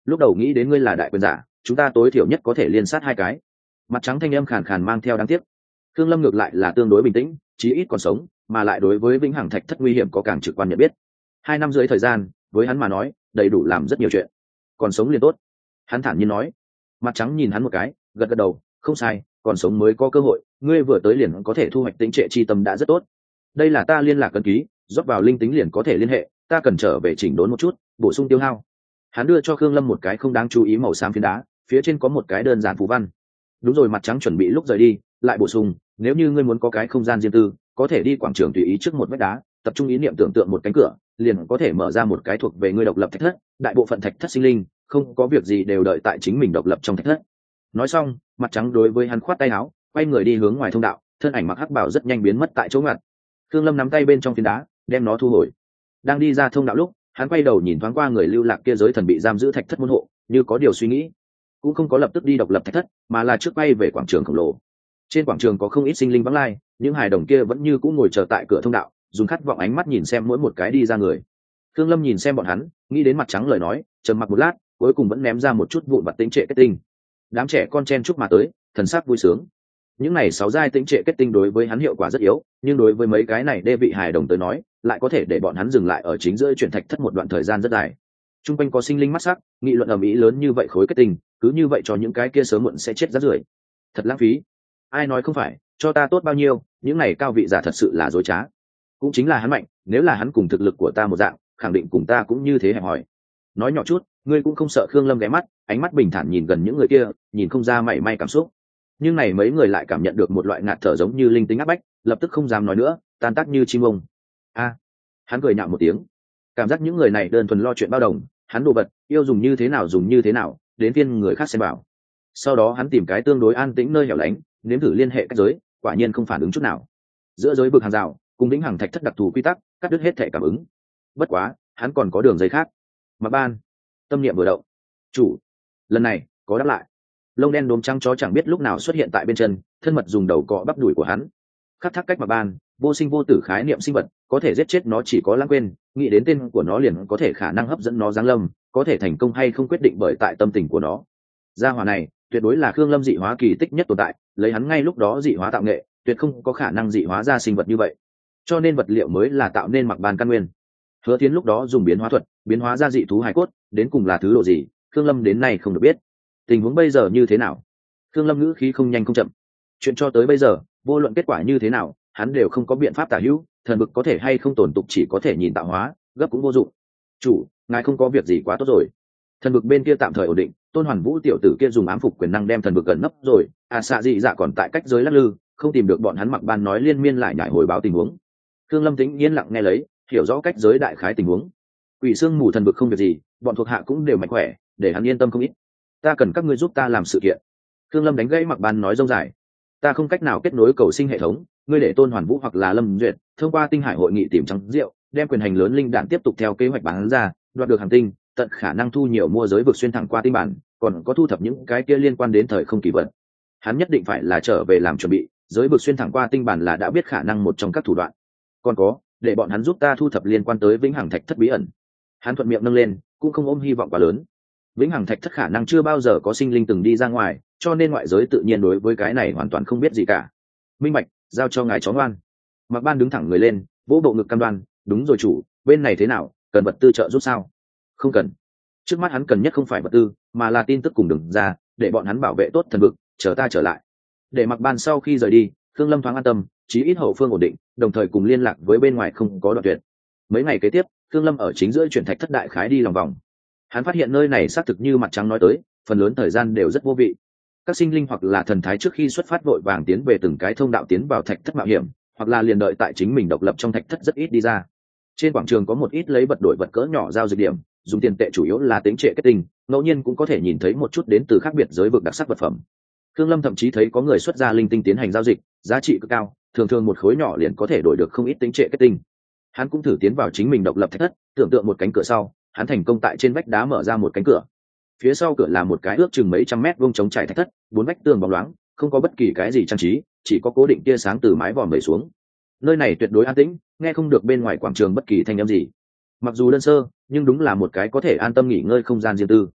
lúc đầu nghĩ đến ngươi là đại quyền giả, chúng ta tối thiểu nhất có thể liên sát hai cái. Mặt trắng thanh âm khàn khàn mang theo đáng tiếc. Khương Lâm ngược lại là tương đối bình tĩnh, chí ít còn sống, mà lại đối với vĩnh hằng thạch thất nguy hiểm có càng trực quan nhận biết. Hai năm dưới thời gian, với hắn mà nói, đầy đủ làm rất nhiều chuyện. Còn sống liền tốt. Hắn thản nhiên nói. Mặt trắng nhìn hắn một cái, gật gật đầu, không sai, còn sống mới có cơ hội, ngươi vừa tới liền có thể thu hoạch tính trệ chi tâm đã rất tốt. Đây là ta liên lạc cân ký, rót vào linh tính liền có thể liên hệ, ta cần trở về chỉnh đốn một chút, bổ sung tiêu hao. Hắn đưa cho Khương Lâm một cái không đáng chú ý màu xám phiến đá, phía trên có một cái đơn giản phù văn. Đúng rồi, mặt trắng chuẩn bị lúc rời đi, lại bổ sung, nếu như ngươi muốn có cái không gian riêng tư, có thể đi quảng trường tùy ý trước một vách đá, tập trung ý niệm tưởng tượng một cánh cửa, liền có thể mở ra một cái thuộc về ngươi độc lập thạch thất, đại bộ phận thạch thất sinh linh, không có việc gì đều đợi tại chính mình độc lập trong thạch thất. Nói xong, mặt trắng đối với hắn khoát tay áo, quay người đi hướng ngoài thông đạo, thân ảnh mặc hắc bào rất nhanh biến mất tại chỗ ngặt. Khương Lâm nắm tay bên trong phiến đá, đem nó thu hồi. Đang đi ra thông đạo lúc, hắn quay đầu nhìn thoáng qua người lưu lạc kia giới thần bị giam giữ thạch thất môn hộ, như có điều suy nghĩ. Cũng không có lập tức đi độc lập thạch thất, mà là trước bay về quảng trường khổng lồ. Trên quảng trường có không ít sinh linh vắng lai, những hài đồng kia vẫn như cũ ngồi chờ tại cửa thông đạo, dùng khát vọng ánh mắt nhìn xem mỗi một cái đi ra người. Khương Lâm nhìn xem bọn hắn, nghĩ đến mặt trắng lời nói, trầm mặc một lát, cuối cùng vẫn ném ra một chút vụn vặt tĩnh trệ kết tinh. Đám trẻ con chen chúc mà tới, thần sắc vui sướng. Những này sáu giai tĩnh trệ kết tinh đối với hắn hiệu quả rất yếu, nhưng đối với mấy cái này đê vị hài đồng tới nói, lại có thể để bọn hắn dừng lại ở chính giữa chuyển thạch thất một đoạn thời gian rất dài. Trung quanh có sinh linh mắt sắc, nghị luận ầm ĩ lớn như vậy khối kết tinh, cứ như vậy cho những cái kia sớm muộn sẽ chết rác rưởi. Thật lãng phí. Ai nói không phải, cho ta tốt bao nhiêu, những này cao vị giả thật sự là dối trá. Cũng chính là hắn mạnh, nếu là hắn cùng thực lực của ta một dạng, khẳng định cùng ta cũng như thế hẹp hòi. Nói nhỏ chút, ngươi cũng không sợ. Khương Lâm ghé mắt, ánh mắt bình thản nhìn gần những người kia, nhìn không ra mảy may cảm xúc. Nhưng này mấy người lại cảm nhận được một loại ngạt thở giống như linh tính áp bách, lập tức không dám nói nữa, tan tác như chim ông. A, hắn cười nhạo một tiếng, cảm giác những người này đơn thuần lo chuyện bao đồng, hắn đồ vật yêu dùng như thế nào dùng như thế nào, đến phiên người khác xem bảo. Sau đó hắn tìm cái tương đối an tĩnh nơi hẻo lánh, nếm thử liên hệ cách giới, quả nhiên không phản ứng chút nào. Giữa giới vực hàng rào cùng vĩnh hằng thạch thất đặc thù quy tắc, cắt đứt hết thể cảm ứng. Bất quá hắn còn có đường dây khác. Mặc ban tâm niệm vừa động, chủ lần này có đáp lại. Lông đen đốm trắng chó chẳng biết lúc nào xuất hiện tại bên chân, thân mật dùng đầu cọ bắp đùi của hắn. Khắc thác cách Mặc ban, vô sinh vô tử khái niệm sinh vật, có thể giết chết nó chỉ có lãng quên, nghĩ đến tên của nó liền có thể khả năng hấp dẫn nó giáng lâm, có thể thành công hay không quyết định bởi tại tâm tình của nó. Gia hỏa này tuyệt đối là Khương Lâm dị hóa kỳ tích nhất tồn tại, lấy hắn ngay lúc đó dị hóa tạo nghệ, tuyệt không có khả năng dị hóa ra sinh vật như vậy. Cho nên vật liệu mới là tạo nên Mặc ban căn nguyên. Hứa Tiến lúc đó dùng biến hóa thuật, biến hóa ra dị thú hải cốt, đến cùng là thứ độ gì, Khương Lâm đến nay không được biết. Tình huống bây giờ như thế nào? Khương Lâm ngữ khí không nhanh không chậm. Chuyện cho tới bây giờ, vô luận kết quả như thế nào, hắn đều không có biện pháp tả hữu, thần vực có thể hay không tổn tục chỉ có thể nhìn tạo hóa, gấp cũng vô dụng. Chủ, ngài không có việc gì quá tốt rồi. Thần vực bên kia tạm thời ổn định, Tôn Hoàn Vũ tiểu tử kia dùng ám phục quyền năng đem thần vực gần nấp rồi, à xạ dị dạ còn tại cách giới lắc lư, không tìm được bọn hắn. Mặc ban nói liên miên lại nhải hồi báo tình huống. Khương Lâm tĩnh yên lặng nghe lấy, hiểu rõ cách giới đại khái tình huống. Quỷ xương mù thần vực không việc gì, bọn thuộc hạ cũng đều mạnh khỏe, để hắn yên tâm không ít. Ta cần các ngươi giúp ta làm sự kiện. Khương Lâm đánh gãy Mặc ban nói rông dài. Ta không cách nào kết nối cầu sinh hệ thống, ngươi để Tôn Hoàn Vũ hoặc là Lâm Duyệt thông qua tinh hải hội nghị tìm trắng rượu, đem quyền hành lớn linh đạn tiếp tục theo kế hoạch bán ra, đoạt được hành tinh, tận khả năng thu nhiều mua giới vực xuyên thẳng qua tinh bản, còn có thu thập những cái kia liên quan đến thời không kỳ vật. Hắn nhất định phải là trở về làm chuẩn bị, giới vực xuyên thẳng qua tinh bản là đã biết khả năng một trong các thủ đoạn. Còn có, để bọn hắn giúp ta thu thập liên quan tới vĩnh hằng thạch thất bí ẩn. Hắn thuận miệng nâng lên, cũng không ôm hy vọng quá lớn. Vĩnh hằng thạch thất khả năng chưa bao giờ có sinh linh từng đi ra ngoài, cho nên ngoại giới tự nhiên đối với cái này hoàn toàn không biết gì cả. Minh bạch, giao cho ngài chó ngoan. Mặc ban đứng thẳng người lên, vỗ bộ ngực cam đoan, đúng rồi chủ, bên này thế nào, cần vật tư trợ giúp sao? Không cần. Trước mắt hắn cần nhất không phải vật tư, mà là tin tức cùng đường ra, để bọn hắn bảo vệ tốt thần vực, chờ ta trở lại. Để Mặc ban sau khi rời đi, Khương Lâm thoáng an tâm, chí ít hậu phương ổn định, đồng thời cùng liên lạc với bên ngoài không có đoạn tuyệt. Mấy ngày kế tiếp, Khương Lâm ở chính giữa chuyển thạch thất đại khái đi lòng vòng. Hắn phát hiện nơi này xác thực như mặt trắng nói tới, phần lớn thời gian đều rất vô vị. Các sinh linh hoặc là thần thái trước khi xuất phát vội vàng tiến về từng cái thông đạo tiến vào thạch thất mạo hiểm, hoặc là liền đợi tại chính mình độc lập trong thạch thất rất ít đi ra. Trên quảng trường có một ít lấy vật đổi vật cỡ nhỏ giao dịch điểm, dùng tiền tệ chủ yếu là tính trệ kết tinh, ngẫu nhiên cũng có thể nhìn thấy một chút đến từ khác biệt giới vực đặc sắc vật phẩm. Khương Lâm thậm chí thấy có người xuất ra linh tinh tiến hành giao dịch, giá trị cực cao, thường thường một khối nhỏ liền có thể đổi được không ít tính trệ kết tinh. Hắn cũng thử tiến vào chính mình độc lập thạch thất, tưởng tượng một cánh cửa sau, hắn thành công tại trên vách đá mở ra một cánh cửa. Phía sau cửa là một cái ước chừng mấy trăm mét vuông trống trải thạch thất, bốn vách tường bóng loáng, không có bất kỳ cái gì trang trí, chỉ có cố định tia sáng từ mái vòm vẩy xuống. Nơi này tuyệt đối an tĩnh, nghe không được bên ngoài quảng trường bất kỳ thanh âm gì. Mặc dù đơn sơ, nhưng đúng là một cái có thể an tâm nghỉ ngơi không gian riêng tư.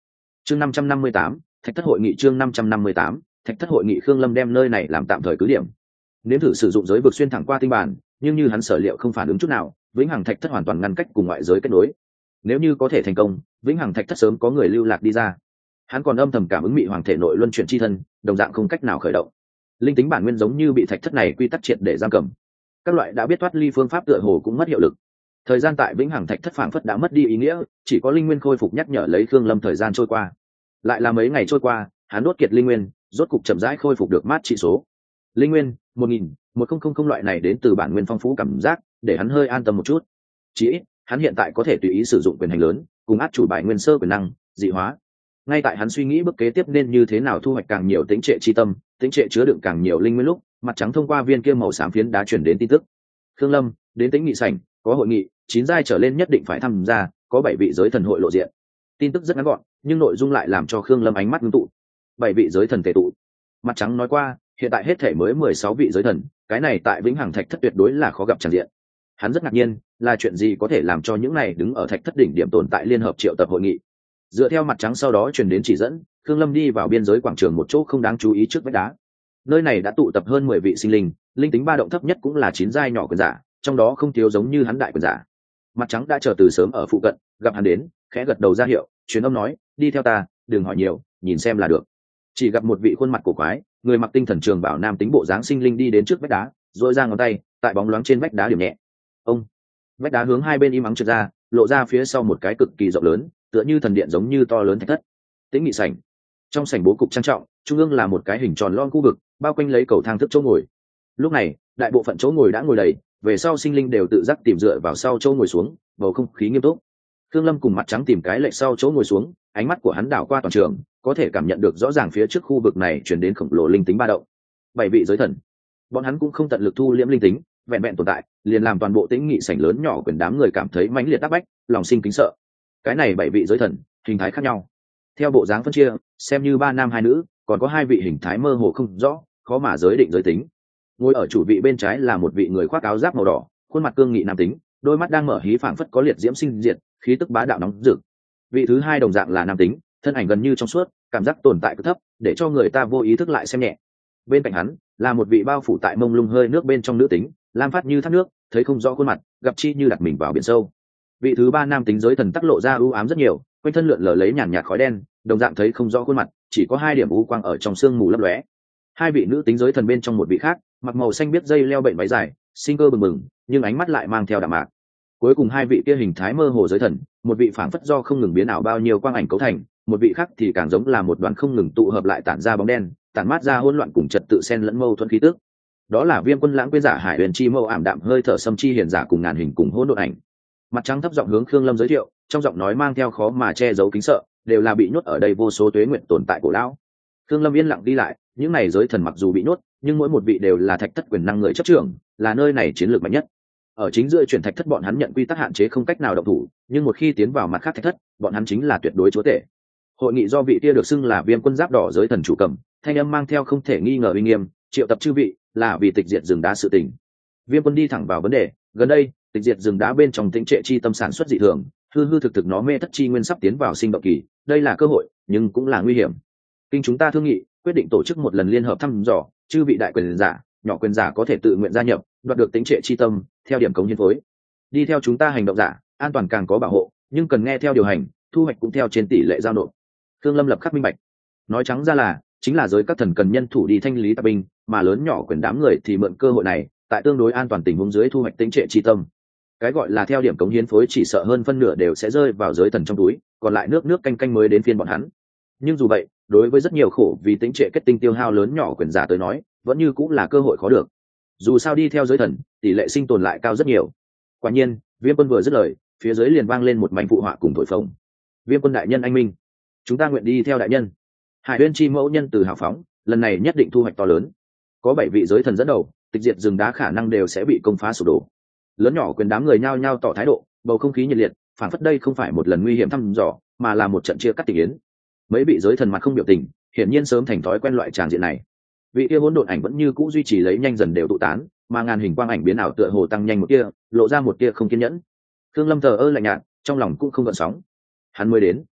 chương năm trăm năm mươi tám thạch thất hội nghị chương năm trăm năm mươi tám thạch thất hội nghị. Khương Lâm đem nơi này làm tạm thời cứ điểm, nếm thử sử dụng giới vực xuyên thẳng qua tinh bản, nhưng như hắn sở liệu không phản ứng chút nào, vĩnh hằng thạch thất hoàn toàn ngăn cách cùng ngoại giới kết nối. Nếu như có thể thành công, vĩnh hằng thạch thất sớm có người lưu lạc đi ra. Hắn còn âm thầm cảm ứng mị hoàng thể nội luân chuyển chi thân, đồng dạng không cách nào khởi động. Linh tính bản nguyên giống như bị thạch thất này quy tắc triệt để giam cầm. Các loại đã biết thoát ly phương pháp tựa hồ cũng mất hiệu lực. Thời gian tại vĩnh hằng thạch thất phảng phất đã mất đi ý nghĩa, chỉ có linh nguyên khôi phục nhắc nhở lấy Khương Lâm thời gian trôi qua. Lại là mấy ngày trôi qua, hắn đốt kiệt linh nguyên, rốt cục chậm rãi khôi phục được mát trị số. Linh nguyên một nghìn, một không không không loại này đến từ bản nguyên phong phú cảm giác, để hắn hơi an tâm một chút. Chỉ ít, hắn hiện tại có thể tùy ý sử dụng quyền hành lớn, cùng át chủ bài nguyên sơ quyền năng, dị hóa. Ngay tại hắn suy nghĩ bước kế tiếp nên như thế nào thu hoạch càng nhiều tính trệ chi tâm, tính trệ chứa đựng càng nhiều linh nguyên lúc, mặt trắng thông qua viên kia màu xám phiến đá chuyển đến tin tức. Khương Lâm, đến Tĩnh Nghị sảnh, có hội nghị, chín giai trở lên nhất định phải tham gia, có bảy vị giới thần hội lộ diện. Tin tức rất ngắn gọn, nhưng nội dung lại làm cho Khương Lâm ánh mắt ngưng tụ. Bảy vị giới thần tề tụ. Mặt trắng nói qua, hiện tại hết thể mới mười sáu vị giới thần, cái này tại vĩnh hằng thạch thất tuyệt đối là khó gặp tràn diện. Hắn rất ngạc nhiên, là chuyện gì có thể làm cho những này đứng ở thạch thất đỉnh điểm tồn tại liên hợp triệu tập hội nghị. Dựa theo mặt trắng sau đó truyền đến chỉ dẫn, Khương Lâm đi vào biên giới quảng trường một chỗ không đáng chú ý trước vách đá. Nơi này đã tụ tập hơn mười vị sinh linh, linh tính ba động thấp nhất cũng là chín giai nhỏ quyền giả, trong đó không thiếu giống như hắn đại quyền giả. Mặt trắng đã chờ từ sớm ở phụ cận, gặp hắn đến, khẽ gật đầu ra hiệu, truyền âm nói, đi theo ta, đừng hỏi nhiều, nhìn xem là được. Chỉ gặp một vị khuôn mặt cổ quái, người mặc tinh thần trường bảo nam tính bộ dáng sinh linh đi đến trước vách đá, rồi ra ngón tay, tại bóng loáng trên vách đá điểm nhẹ. Ông, vách đá hướng hai bên im ắng trượt ra, lộ ra phía sau một cái cực kỳ rộng lớn, tựa như thần điện giống như to lớn thạch thất. Tĩnh Nghị sảnh. Trong sảnh bố cục trang trọng, trung ương là một cái hình tròn lon khu vực, bao quanh lấy cầu thang thức chỗ ngồi. Lúc này, đại bộ phận chỗ ngồi đã ngồi đầy, về sau sinh linh đều tự giác tìm dựa vào sau chỗ ngồi xuống, bầu không khí nghiêm túc. Khương Lâm cùng mặt trắng tìm cái lệch sau chỗ ngồi xuống, ánh mắt của hắn đảo qua toàn trường, có thể cảm nhận được rõ ràng phía trước khu vực này truyền đến khổng lồ linh tính ba động. Bảy vị giới thần, bọn hắn cũng không tận lực thu liễm linh tính, vẹn vẹn tồn tại, liền làm toàn bộ Tĩnh Nghị sảnh lớn nhỏ quyền đám người cảm thấy mãnh liệt áp bách, lòng sinh kính sợ. Cái này bảy vị giới thần, hình thái khác nhau. Theo bộ dáng phân chia, xem như ba nam hai nữ, còn có hai vị hình thái mơ hồ không rõ, khó mà giới định giới tính. Ngồi ở chủ vị bên trái là một vị người khoác áo giáp màu đỏ, khuôn mặt cương nghị nam tính, đôi mắt đang mở hí phảng phất có liệt diễm sinh diệt, khí tức bá đạo nóng rực. Vị thứ hai đồng dạng là nam tính, thân ảnh gần như trong suốt, cảm giác tồn tại cực thấp, để cho người ta vô ý thức lại xem nhẹ. Bên cạnh hắn là một vị bao phủ tại mông lung hơi nước bên trong nữ tính, lam phát như thác nước, thấy không rõ khuôn mặt, gặp chi như đặt mình vào biển sâu. Vị thứ ba nam tính giới thần tắc lộ ra ưu ám rất nhiều, quanh thân lượn lờ lấy nhàn nhạt khói đen, đồng dạng thấy không rõ khuôn mặt, chỉ có hai điểm u quang ở trong sương mù lấp lóe. Hai vị nữ tính giới thần bên trong một vị khác, mặc màu xanh biết dây leo bệnh váy dài, sinh cơ bừng bừng, nhưng ánh mắt lại mang theo đạm mạc. Cuối cùng hai vị kia hình thái mơ hồ giới thần, một vị phảng phất do không ngừng biến ảo bao nhiêu quang ảnh cấu thành, một vị khác thì càng giống là một đoàn không ngừng tụ hợp lại tản ra bóng đen, tản mát ra hỗn loạn cùng trật tự xen lẫn mâu thuẫn khí tức. Đó là Viêm Quân Lãng Quyên giả Hải Huyền Chi mâu ảm đạm hơi thở xâm chi hiền giả cùng ngàn hình cùng hỗn độn ảnh. Mặt trắng thấp giọng hướng Khương Lâm giới thiệu, trong giọng nói mang theo khó mà che giấu kính sợ, đều là bị nhốt ở đây vô số tuế nguyện tồn tại cổ lão. Khương Lâm yên lặng đi lại, những này giới thần mặc dù bị nhốt, nhưng mỗi một vị đều là thạch thất quyền năng người chấp trưởng, là nơi này chiến lược mạnh nhất. Ở chính giữa chuyển thạch thất bọn hắn nhận quy tắc hạn chế không cách nào động thủ, nhưng một khi tiến vào mặt khác thạch thất, bọn hắn chính là tuyệt đối chúa tể. Hội nghị do vị kia được xưng là Viêm Quân giáp đỏ giới thần chủ cầm, thanh âm mang theo không thể nghi ngờ uy nghiêm, triệu tập chư vị, là vì tịch diệt rừng đá sự tình. Viêm Quân đi thẳng vào vấn đề, gần đây, tịch diệt rừng đá bên trong tĩnh trệ chi tâm sản xuất dị thường, hư hư thực thực nó mê thất chi nguyên sắp tiến vào sinh động kỳ, đây là cơ hội, nhưng cũng là nguy hiểm. Kinh chúng ta thương nghị, quyết định tổ chức một lần liên hợp thăm dò, chư vị đại quyền giả, nhỏ quyền giả có thể tự nguyện gia nhập, đoạt được tĩnh trệ chi tâm, theo điểm cống hiến phối. Đi theo chúng ta hành động giả, an toàn càng có bảo hộ, nhưng cần nghe theo điều hành, thu hoạch cũng theo trên tỷ lệ giao nộp. Khương Lâm lập khắc minh bạch. Nói trắng ra là, chính là giới các thần cần nhân thủ đi thanh lý tạp binh, mà lớn nhỏ quyền đám người thì mượn cơ hội này, tại tương đối an toàn tình huống dưới thu hoạch tĩnh trệ chi tâm. Cái gọi là theo điểm cống hiến phối chỉ sợ hơn phân nửa đều sẽ rơi vào giới thần trong túi, còn lại nước nước canh canh mới đến phiên bọn hắn. Nhưng dù vậy, đối với rất nhiều khổ vì tĩnh trệ kết tinh tiêu hao lớn nhỏ quyền giả tới nói, vẫn như cũng là cơ hội khó được. Dù sao đi theo giới thần, tỷ lệ sinh tồn lại cao rất nhiều. Quả nhiên, Viêm Quân vừa dứt lời, phía dưới liền vang lên một mảnh phụ họa cùng thổi phồng. Viêm Quân đại nhân anh minh, chúng ta nguyện đi theo đại nhân. Hải Uyên chi mẫu nhân từ hào phóng, lần này nhất định thu hoạch to lớn. Có bảy vị giới thần dẫn đầu, tịch diệt rừng đá khả năng đều sẽ bị công phá sụp đổ. Lớn nhỏ quyền đám người nhao nhao tỏ thái độ, bầu không khí nhiệt liệt, phản phất đây không phải một lần nguy hiểm thăm dò, mà là một trận chia cắt tình yến. Mấy vị giới thần mặt không biểu tình, hiển nhiên sớm thành thói quen loại tràng diện này. Vị kia hỗn độn ảnh vẫn như cũ duy trì lấy nhanh dần đều tụ tán, mà ngàn hình quang ảnh biến ảo tựa hồ tăng nhanh một kia, lộ ra một kia không kiên nhẫn. Khương Lâm thờ ơ lạnh nhạt, trong lòng cũng không gợn sóng. Hắn mới đến,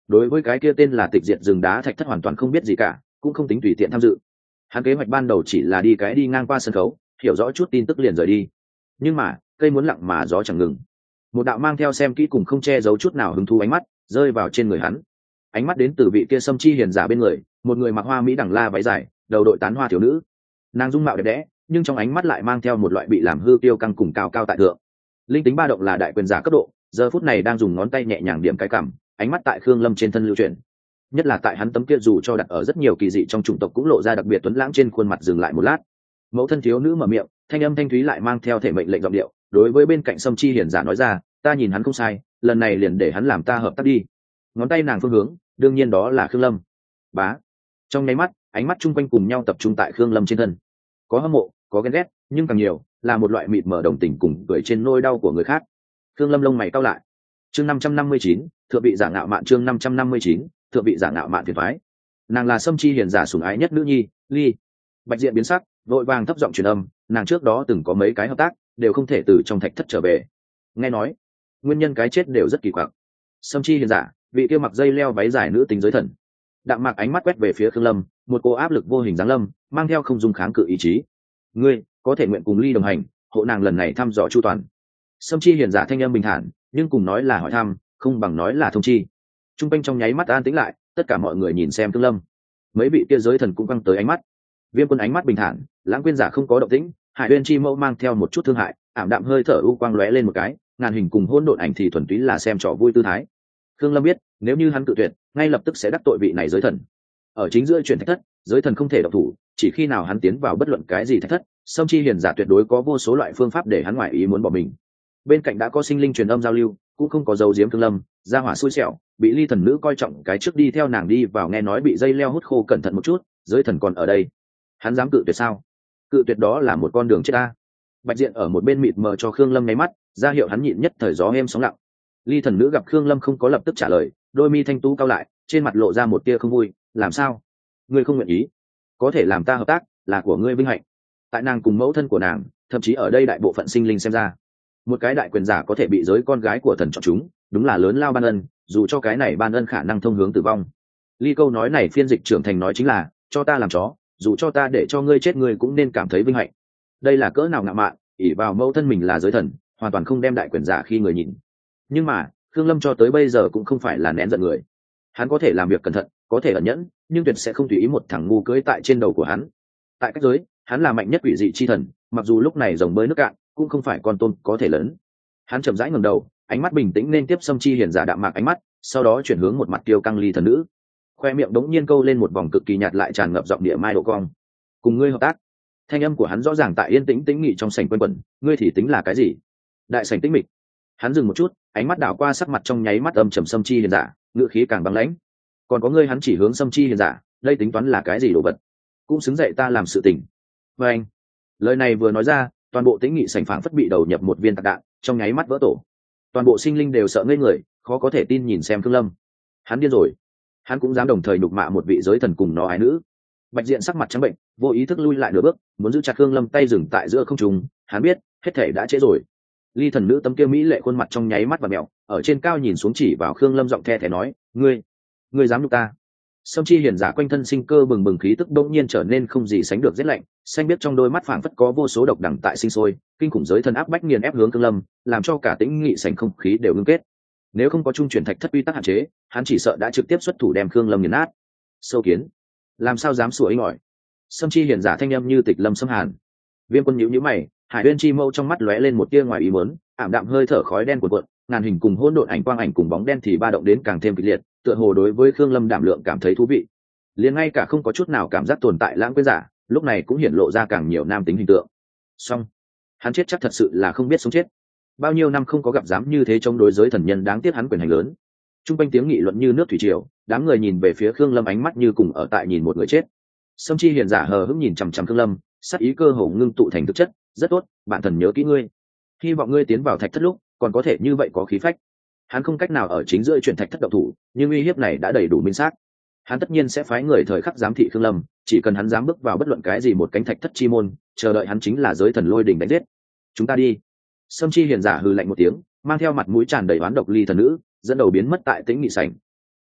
đối với cái kia tên là tịch diệt rừng đá thạch thất hoàn toàn không biết gì cả, cũng không tính tùy tiện tham dự. Hắn kế hoạch ban đầu chỉ là đi cái đi ngang qua sân khấu, hiểu rõ chút tin tức liền rời đi. Nhưng mà cây muốn lặng mà gió chẳng ngừng, một đạo mang theo xem kỹ cùng không che giấu chút nào hứng thú ánh mắt rơi vào trên người hắn. Ánh mắt đến từ vị kia Sâm Chi hiền giả bên người, một người mặc hoa mỹ đẳng la váy dài, đầu đội tán hoa thiếu nữ. Nàng dung mạo đẹp đẽ, nhưng trong ánh mắt lại mang theo một loại bị làm hư tiêu căng cùng cao cao tại thượng. Linh tính ba động là đại quyền giả cấp độ, giờ phút này đang dùng ngón tay nhẹ nhàng điểm cái cằm, ánh mắt tại Khương Lâm trên thân lưu chuyển. Nhất là tại hắn tấm kia dù cho đặt ở rất nhiều kỳ dị trong chủng tộc cũng lộ ra đặc biệt tuấn lãng trên khuôn mặt dừng lại một lát. Mẫu thân thiếu nữ mở miệng, thanh âm thanh thúy lại mang theo thể mệnh lệnh giọng điệu, đối với bên cạnh Sâm Chi hiền giả nói ra, ta nhìn hắn không sai, lần này liền để hắn làm ta hợp tác đi. Ngón tay nàng phương hướng, đương nhiên đó là Khương Lâm. Bá. Trong nháy mắt, ánh mắt chung quanh cùng nhau tập trung tại Khương Lâm trên thân. Có hâm mộ, có ghen ghét, nhưng càng nhiều là một loại mịt mở đồng tình cùng cười trên nỗi đau của người khác. Khương Lâm lông mày cau lại. Chương năm trăm năm mươi chín, thượng vị giả ngạo mạn chương năm trăm năm mươi chín, thượng vị giả ngạo mạn phiền toái. Nàng là Sâm Chi hiền giả sủng ái nhất nữ nhi, Ly. Bạch Diện biến sắc, vội vàng thấp giọng truyền âm, nàng trước đó từng có mấy cái hợp tác, đều không thể từ trong thạch thất trở về. Nghe nói, nguyên nhân cái chết đều rất kỳ quặc. Sâm Chi hiền giả, vị kia mặc dây leo váy dài nữ tính giới thần. Đạm Mạc ánh mắt quét về phía Khương Lâm, một cô áp lực vô hình giáng lâm, mang theo không dung kháng cự ý chí. Ngươi có thể nguyện cùng Ly đồng hành, hộ nàng lần này thăm dò chu toàn. Sâm Chi hiền giả thanh âm bình thản, nhưng cùng nói là hỏi thăm, không bằng nói là thông chi. Trung quanh trong nháy mắt an tĩnh lại, tất cả mọi người nhìn xem Khương Lâm. Mấy vị kia giới thần cũng căng tới ánh mắt. Viêm Quân ánh mắt bình thản, Lãng Quyên giả không có động tĩnh, Hải Uyên Chi Mẫu mang theo một chút thương hại, ảm đạm hơi thở u quang lóe lên một cái, ngàn hình cùng hỗn độn ảnh thì thuần túy là xem trò vui tư thái. Khương Lâm biết, nếu như hắn cự tuyệt, ngay lập tức sẽ đắc tội vị này giới thần. Ở chính giữa chuyện thạch thất, giới thần không thể động thủ, chỉ khi nào hắn tiến vào bất luận cái gì thạch thất, Sâm Chi hiền giả tuyệt đối có vô số loại phương pháp để hắn ngoại ý muốn bỏ mình. Bên cạnh đã có sinh linh truyền âm giao lưu, cũng không có dấu diếm Khương Lâm, ra hỏa xui xẻo, bị Ly thần nữ coi trọng cái trước đi theo nàng đi vào, nghe nói bị dây leo hút khô, cẩn thận một chút, giới thần còn ở đây, hắn dám cự tuyệt sao? Cự tuyệt đó là một con đường chết ta. Bạch Diện ở một bên mịt mờ cho Khương Lâm nháy mắt, ra hiệu hắn nhịn nhất thời gió êm sóng lặng. Ly thần nữ gặp Khương Lâm không có lập tức trả lời, đôi mi thanh tú cao lại, trên mặt lộ ra một tia không vui. Làm sao? Ngươi không nguyện ý? Có thể làm ta hợp tác, là của ngươi vinh hạnh. Tại nàng cùng mẫu thân của nàng, thậm chí ở đây đại bộ phận sinh linh xem ra, một cái đại quyền giả có thể bị giới con gái của thần chọn chúng, đúng là lớn lao ban ân, dù cho cái này ban ân khả năng thông hướng tử vong. Ly câu nói này phiên dịch trưởng thành nói chính là, cho ta làm chó, dù cho ta để cho ngươi chết ngươi cũng nên cảm thấy vinh hạnh. Đây là cỡ nào ngạo mạn, ỷ vào mẫu thân mình là giới thần, hoàn toàn không đem đại quyền giả khi người nhìn. Nhưng mà Khương Lâm cho tới bây giờ cũng không phải là nén giận người. Hắn có thể làm việc cẩn thận, có thể ẩn nhẫn, nhưng tuyệt sẽ không tùy ý một thằng ngu cưỡi tại trên đầu của hắn. Tại cách giới, hắn là mạnh nhất quỷ dị chi thần, mặc dù lúc này rồng bơi nước cạn, cũng không phải con tôm có thể lớn. Hắn chậm rãi ngẩng đầu, ánh mắt bình tĩnh nên tiếp Sâm Chi hiền giả đạm mạc ánh mắt, sau đó chuyển hướng một mặt tiêu căng Ly thần nữ. Khoe miệng đống nhiên câu lên một vòng cực kỳ nhạt lại tràn ngập giọng địa mai độ cong. Cùng ngươi hợp tác. Thanh âm của hắn rõ ràng tại yên tĩnh tĩnh nghị trong sảnh quanh quẩn, ngươi thì tính là cái gì? Đại sảnh tĩnh mịch. Hắn dừng một chút, ánh mắt đảo qua sắc mặt trong nháy mắt âm trầm Sâm Chi hiền giả, ngữ khí càng băng lãnh. Còn có ngươi, hắn chỉ hướng Sâm Chi hiền giả, đây tính toán là cái gì đồ vật? Cũng xứng dậy ta làm sự tình. Và anh, lời này vừa nói ra, toàn bộ tĩnh nghị sảnh phảng phất bị đầu nhập một viên tạc đạn, trong nháy mắt vỡ tổ. Toàn bộ sinh linh đều sợ ngây người, khó có thể tin nhìn xem Khương Lâm. Hắn điên rồi. Hắn cũng dám đồng thời nhục mạ một vị giới thần cùng nó ái nữ. Bạch Diện sắc mặt trắng bệnh, vô ý thức lui lại nửa bước, muốn giữ chặt Khương Lâm tay dừng tại giữa không trung. Hắn biết hết thể đã trễ rồi. Ly thần nữ tấm kia mỹ lệ khuôn mặt trong nháy mắt và mèo, ở trên cao nhìn xuống chỉ vào Khương Lâm giọng the thé nói, ngươi ngươi dám nhục ta? Sâm Chi hiền giả quanh thân sinh cơ bừng bừng, khí tức bỗng nhiên trở nên không gì sánh được rét lạnh, xanh biết trong đôi mắt phảng phất có vô số độc đẳng tại sinh sôi, kinh khủng giới thần áp bách nghiền ép hướng Khương Lâm, làm cho cả tĩnh nghị sảnh không khí đều ngưng kết. Nếu không có trung chuyển thạch thất uy tắc hạn chế, hắn chỉ sợ đã trực tiếp xuất thủ đem Khương Lâm nghiền nát. Sâu kiến, làm sao dám sủa inh ỏi? Sâm Chi hiền giả thanh âm như tịch lâm xâm hàn. Viêm Quân nhíu nhíu mày, Hải Uyên Chi Mâu trong mắt lóe lên một tia ngoài ý muốn, ảm đạm hơi thở khói đen cuộn cuộn, ngàn hình cùng hỗn độn ảnh quang ảnh cùng bóng đen thì ba động đến càng thêm kịch liệt, tựa hồ đối với Khương Lâm đảm lượng cảm thấy thú vị. Liền ngay cả không có chút nào cảm giác tồn tại Lãng Quyên giả, lúc này cũng hiển lộ ra càng nhiều nam tính hình tượng. Song, hắn chết chắc thật sự là không biết sống chết. Bao nhiêu năm không có gặp dám như thế trong đối giới thần nhân, đáng tiếc hắn quyền hành lớn. Trung quanh tiếng nghị luận như nước thủy triều, đám người nhìn về phía Khương Lâm ánh mắt như cùng ở tại nhìn một người chết. Sâm Chi hiền giả hờ hững nhìn chằm chằm Khương Lâm, sắc ý cơ hồ ngưng tụ thành thực chất. Rất tốt, bản thần nhớ kỹ ngươi. Hy vọng ngươi tiến vào thạch thất lúc còn có thể như vậy có khí phách. Hắn không cách nào ở chính giữa chuyển thạch thất động thủ, nhưng uy hiếp này đã đầy đủ minh xác. Hắn tất nhiên sẽ phái người thời khắc giám thị Khương Lâm, chỉ cần hắn dám bước vào bất luận cái gì một cánh thạch thất chi môn, chờ đợi hắn chính là giới thần lôi đình đánh giết. Chúng ta đi. Sâm Chi hiền giả hừ lạnh một tiếng, mang theo mặt mũi tràn đầy oán độc Ly thần nữ, dẫn đầu biến mất tại tĩnh nghị sảnh.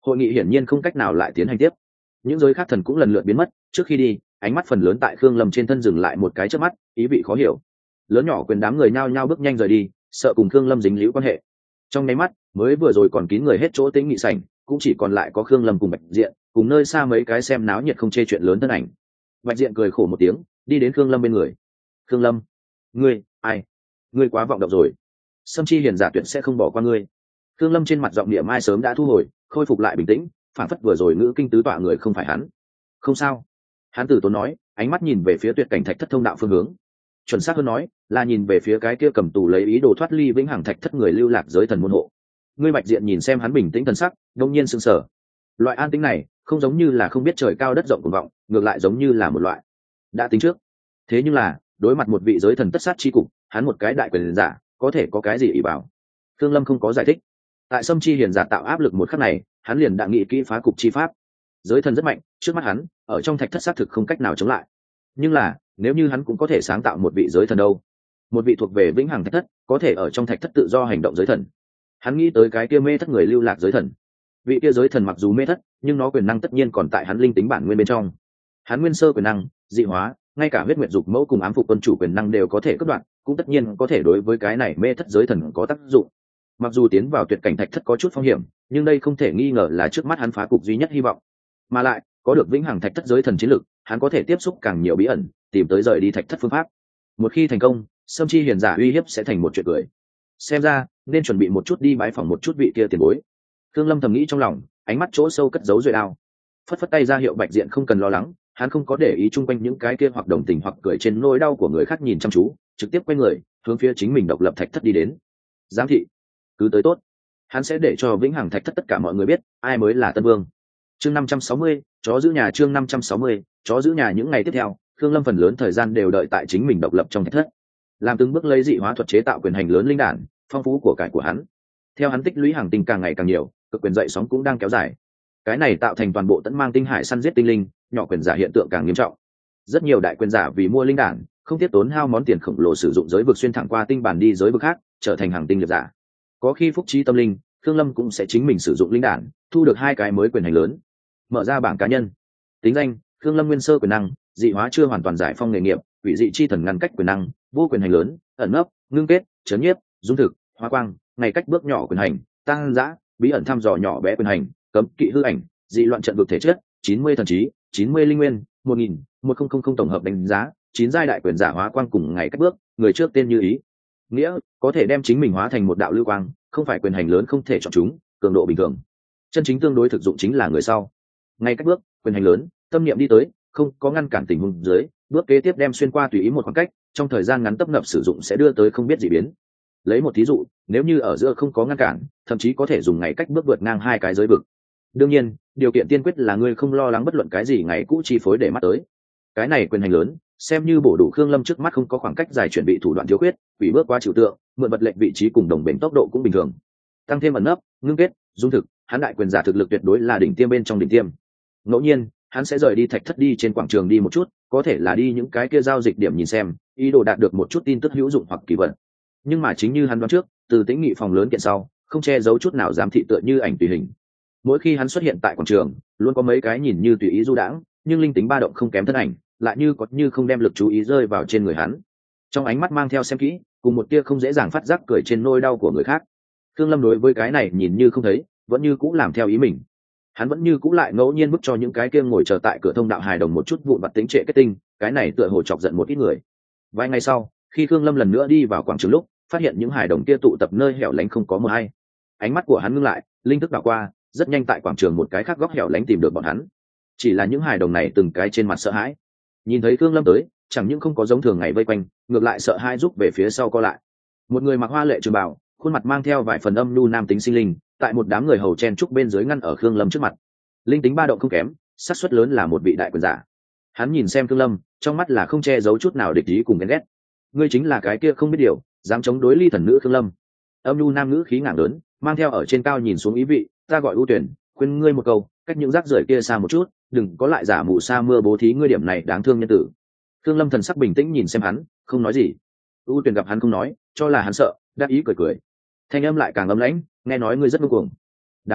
hội nghị hiển nhiên không cách nào lại tiến hành tiếp. Những giới khác thần cũng lần lượt biến mất, trước khi đi ánh mắt phần lớn tại Khương Lâm trên thân dừng lại một cái chớp mắt, ý vị khó hiểu. Lớn nhỏ quyền đám người nhao nhao bước nhanh rời đi, sợ cùng Khương Lâm dính líu quan hệ. Trong nháy mắt mới vừa rồi còn kín người hết chỗ tĩnh nghị sảnh, cũng chỉ còn lại có Khương Lâm cùng Bạch Diện, cùng nơi xa mấy cái xem náo nhiệt không chê chuyện lớn thân ảnh. Bạch Diện cười khổ một tiếng, đi đến Khương Lâm bên người. Khương Lâm, ngươi, ai? Ngươi quá vọng động rồi. Sâm Chi hiền giả tuyệt sẽ không bỏ qua ngươi. Khương Lâm trên mặt giọng địa mai sớm đã thu hồi, khôi phục lại bình tĩnh, phản phất vừa rồi ngữ kinh tứ tọa người không phải hắn. Không sao. Hắn tử tốn nói, ánh mắt nhìn về phía tuyệt cảnh thạch thất thông đạo phương hướng. Chuẩn xác hơn nói, là nhìn về phía cái kia cầm tù lấy ý đồ thoát ly vĩnh hằng thạch thất người lưu lạc giới thần môn hộ. Ngươi Bạch Diện nhìn xem hắn bình tĩnh thần sắc, đông nhiên sững sờ. Loại an tĩnh này, không giống như là không biết trời cao đất rộng cuồng vọng, ngược lại giống như là một loại đã tính trước. Thế nhưng là, đối mặt một vị giới thần tất sát chi cục, hắn một cái đại quyền giả, có thể có cái gì ỷ bảo? Khương Lâm không có giải thích. Tại Sâm Chi hiền giả tạo áp lực một khắc này, hắn liền đã nghĩ kỹ phá cục chi pháp. Giới thần rất mạnh, trước mắt hắn, ở trong thạch thất xác thực không cách nào chống lại. Nhưng là, nếu như hắn cũng có thể sáng tạo một vị giới thần đâu? Một vị thuộc về vĩnh hằng thạch thất, có thể ở trong thạch thất tự do hành động giới thần. Hắn nghĩ tới cái kia mê thất người lưu lạc giới thần. Vị kia giới thần mặc dù mê thất, nhưng nó quyền năng tất nhiên còn tại hắn linh tính bản nguyên bên trong. Hắn nguyên sơ quyền năng, dị hóa, ngay cả huyết nguyệt dục mẫu cùng ám phục quân chủ quyền năng đều có thể cắt đoạn, cũng tất nhiên có thể đối với cái này mê thất giới thần có tác dụng. Mặc dù tiến vào tuyệt cảnh thạch thất có chút phong hiểm, nhưng đây không thể nghi ngờ là trước mắt hắn phá cục duy nhất hy vọng. Mà lại, có được vĩnh hằng thạch thất giới thần chiến lực, hắn có thể tiếp xúc càng nhiều bí ẩn, tìm tới rời đi thạch thất phương pháp. Một khi thành công, Sâm Chi hiền giả uy hiếp sẽ thành một chuyện cười. Xem ra, nên chuẩn bị một chút đi bái phỏng một chút vị kia tiền bối. Thương Lâm thầm nghĩ trong lòng, ánh mắt chỗ sâu cất giấu duệ ao. Phất phất tay ra hiệu Bạch Diện không cần lo lắng, hắn không có để ý chung quanh những cái kia hoặc đồng tình hoặc cười trên nỗi đau của người khác nhìn chăm chú, trực tiếp quay người, hướng phía chính mình độc lập thạch thất đi đến. Giám thị, cứ tới tốt. Hắn sẽ để cho vĩnh hằng thạch thất tất cả mọi người biết, ai mới là Tân Vương. Chương năm trăm sáu mươi, chó giữ nhà chương năm trăm sáu mươi, chó giữ nhà những ngày tiếp theo, Khương Lâm phần lớn thời gian đều đợi tại chính mình độc lập trong thạch thất. Làm từng bước lấy dị hóa thuật chế tạo quyền hành lớn linh đản, phong phú của cải của hắn. Theo hắn tích lũy hàng tinh càng ngày càng nhiều, cực quyền dậy sóng cũng đang kéo dài. Cái này tạo thành toàn bộ tẫn mang tinh hải săn giết tinh linh, nhỏ quyền giả hiện tượng càng nghiêm trọng. Rất nhiều đại quyền giả vì mua linh đản, không tiếc tốn hao món tiền khổng lồ sử dụng giới vực xuyên thẳng qua tinh bản đi giới vực khác, trở thành hàng tinh liệt giả. Có khi phúc trí tâm linh, Khương Lâm cũng sẽ chính mình sử dụng linh đản, thu được hai cái mới quyền hành lớn. Mở ra bảng cá nhân. Tính danh: Khương Lâm nguyên sơ quyền năng, dị hóa chưa hoàn toàn giải phong nghề nghiệp, quỷ dị chi thần ngăn cách quyền năng, vô quyền hành lớn, ẩn nấp, ngưng kết, chấn nhiếp, dung thực, hóa quang, ngày cách bước nhỏ quyền hành, tăng dã, bí ẩn thăm dò nhỏ bé quyền hành, cấm kỵ hư ảnh, dị loạn trận vực thể chất, chín mươi thần trí, chín mươi linh nguyên, một nghìn, một nghìn tổng hợp đánh giá, chín giai đại quyền giả hóa quang cùng ngày cách bước, người trước tên như ý. Nghĩa, có thể đem chính mình hóa thành một đạo lưu quang, không phải quyền hành lớn không thể chọn chúng, cường độ bình thường. Chân chính tương đối thực dụng chính là người sau. Ngày cách bước, quyền hành lớn, tâm niệm đi tới, không có ngăn cản tình huống dưới, bước kế tiếp đem xuyên qua tùy ý một khoảng cách, trong thời gian ngắn tấp nập sử dụng sẽ đưa tới không biết gì biến. Lấy một thí dụ, nếu như ở giữa không có ngăn cản, thậm chí có thể dùng ngày cách bước vượt ngang hai cái giới vực. Đương nhiên, điều kiện tiên quyết là ngươi không lo lắng bất luận cái gì ngày cũ chi phối để mắt tới. Cái này quyền hành lớn, xem như bổ đủ Khương Lâm trước mắt không có khoảng cách dài chuẩn bị thủ đoạn thiếu khuyết, quỷ bước qua chịu tượng, mượn vật lệnh vị trí cùng đồng bền tốc độ cũng bình thường. Tăng thêm ẩn nấp, ngưng kết, dung thực, hắn đại quyền giả thực lực tuyệt đối là đỉnh tiêm bên trong đỉnh tiêm. Ngẫu nhiên, hắn sẽ rời đi thạch thất đi trên quảng trường đi một chút, có thể là đi những cái kia giao dịch điểm nhìn xem, ý đồ đạt được một chút tin tức hữu dụng hoặc kỳ vật. Nhưng mà chính như hắn đoán trước, từ tĩnh nghị phòng lớn kiện sau, không che giấu chút nào giám thị tựa như ảnh tùy hình. Mỗi khi hắn xuất hiện tại quảng trường, luôn có mấy cái nhìn như tùy ý du đãng, nhưng linh tính ba động không kém thân ảnh, lại như có như không đem lực chú ý rơi vào trên người hắn. Trong ánh mắt mang theo xem kỹ, cùng một tia không dễ dàng phát giác cười trên nỗi đau của người khác. Khương Lâm đối với cái này nhìn như không thấy, vẫn như cũng làm theo ý mình. Hắn vẫn như cũng lại ngẫu nhiên bức cho những cái kia ngồi chờ tại cửa thông đạo hài đồng một chút vụn vặt tính trệ kết tinh, cái này tựa hồ chọc giận một ít người. Vài ngày sau, khi Khương Lâm lần nữa đi vào quảng trường lúc, phát hiện những hài đồng kia tụ tập nơi hẻo lánh không có mờ hay. Ánh mắt của hắn ngưng lại, linh thức đảo qua, rất nhanh tại quảng trường một cái khác góc hẻo lánh tìm được bọn hắn. Chỉ là những hài đồng này từng cái trên mặt sợ hãi. Nhìn thấy Khương Lâm tới, chẳng những không có giống thường ngày vây quanh, ngược lại sợ hãi rút về phía sau co lại. Một người mặc hoa lệ trường bào, khuôn mặt mang theo vài phần âm nhu nam tính sinh linh, tại một đám người hầu chen trúc bên dưới ngăn ở Khương Lâm trước mặt. Linh tính ba động không kém, xác suất lớn là một vị đại quyền giả. Hắn nhìn xem Khương Lâm, trong mắt là không che giấu chút nào địch ý cùng ghen ghét. Ngươi chính là cái kia không biết điều, dám chống đối ly thần nữ Khương Lâm. Âm nhu nam ngữ khí ngảng lớn, mang theo ở trên cao nhìn xuống ý vị, ta gọi ưu tuyển, khuyên ngươi một câu, cách những rác rưởi kia xa một chút, đừng có lại giả mù sa mưa bố thí ngươi điểm này đáng thương nhân tử. Khương Lâm thần sắc bình tĩnh nhìn xem hắn, không nói gì. ưu tuyển gặp hắn không nói, cho là hắn sợ, đáp ý cười cười. Thanh âm lại càng ấm lãnh, nghe nói ngươi rất ngông cuồng. Đáng tiếc,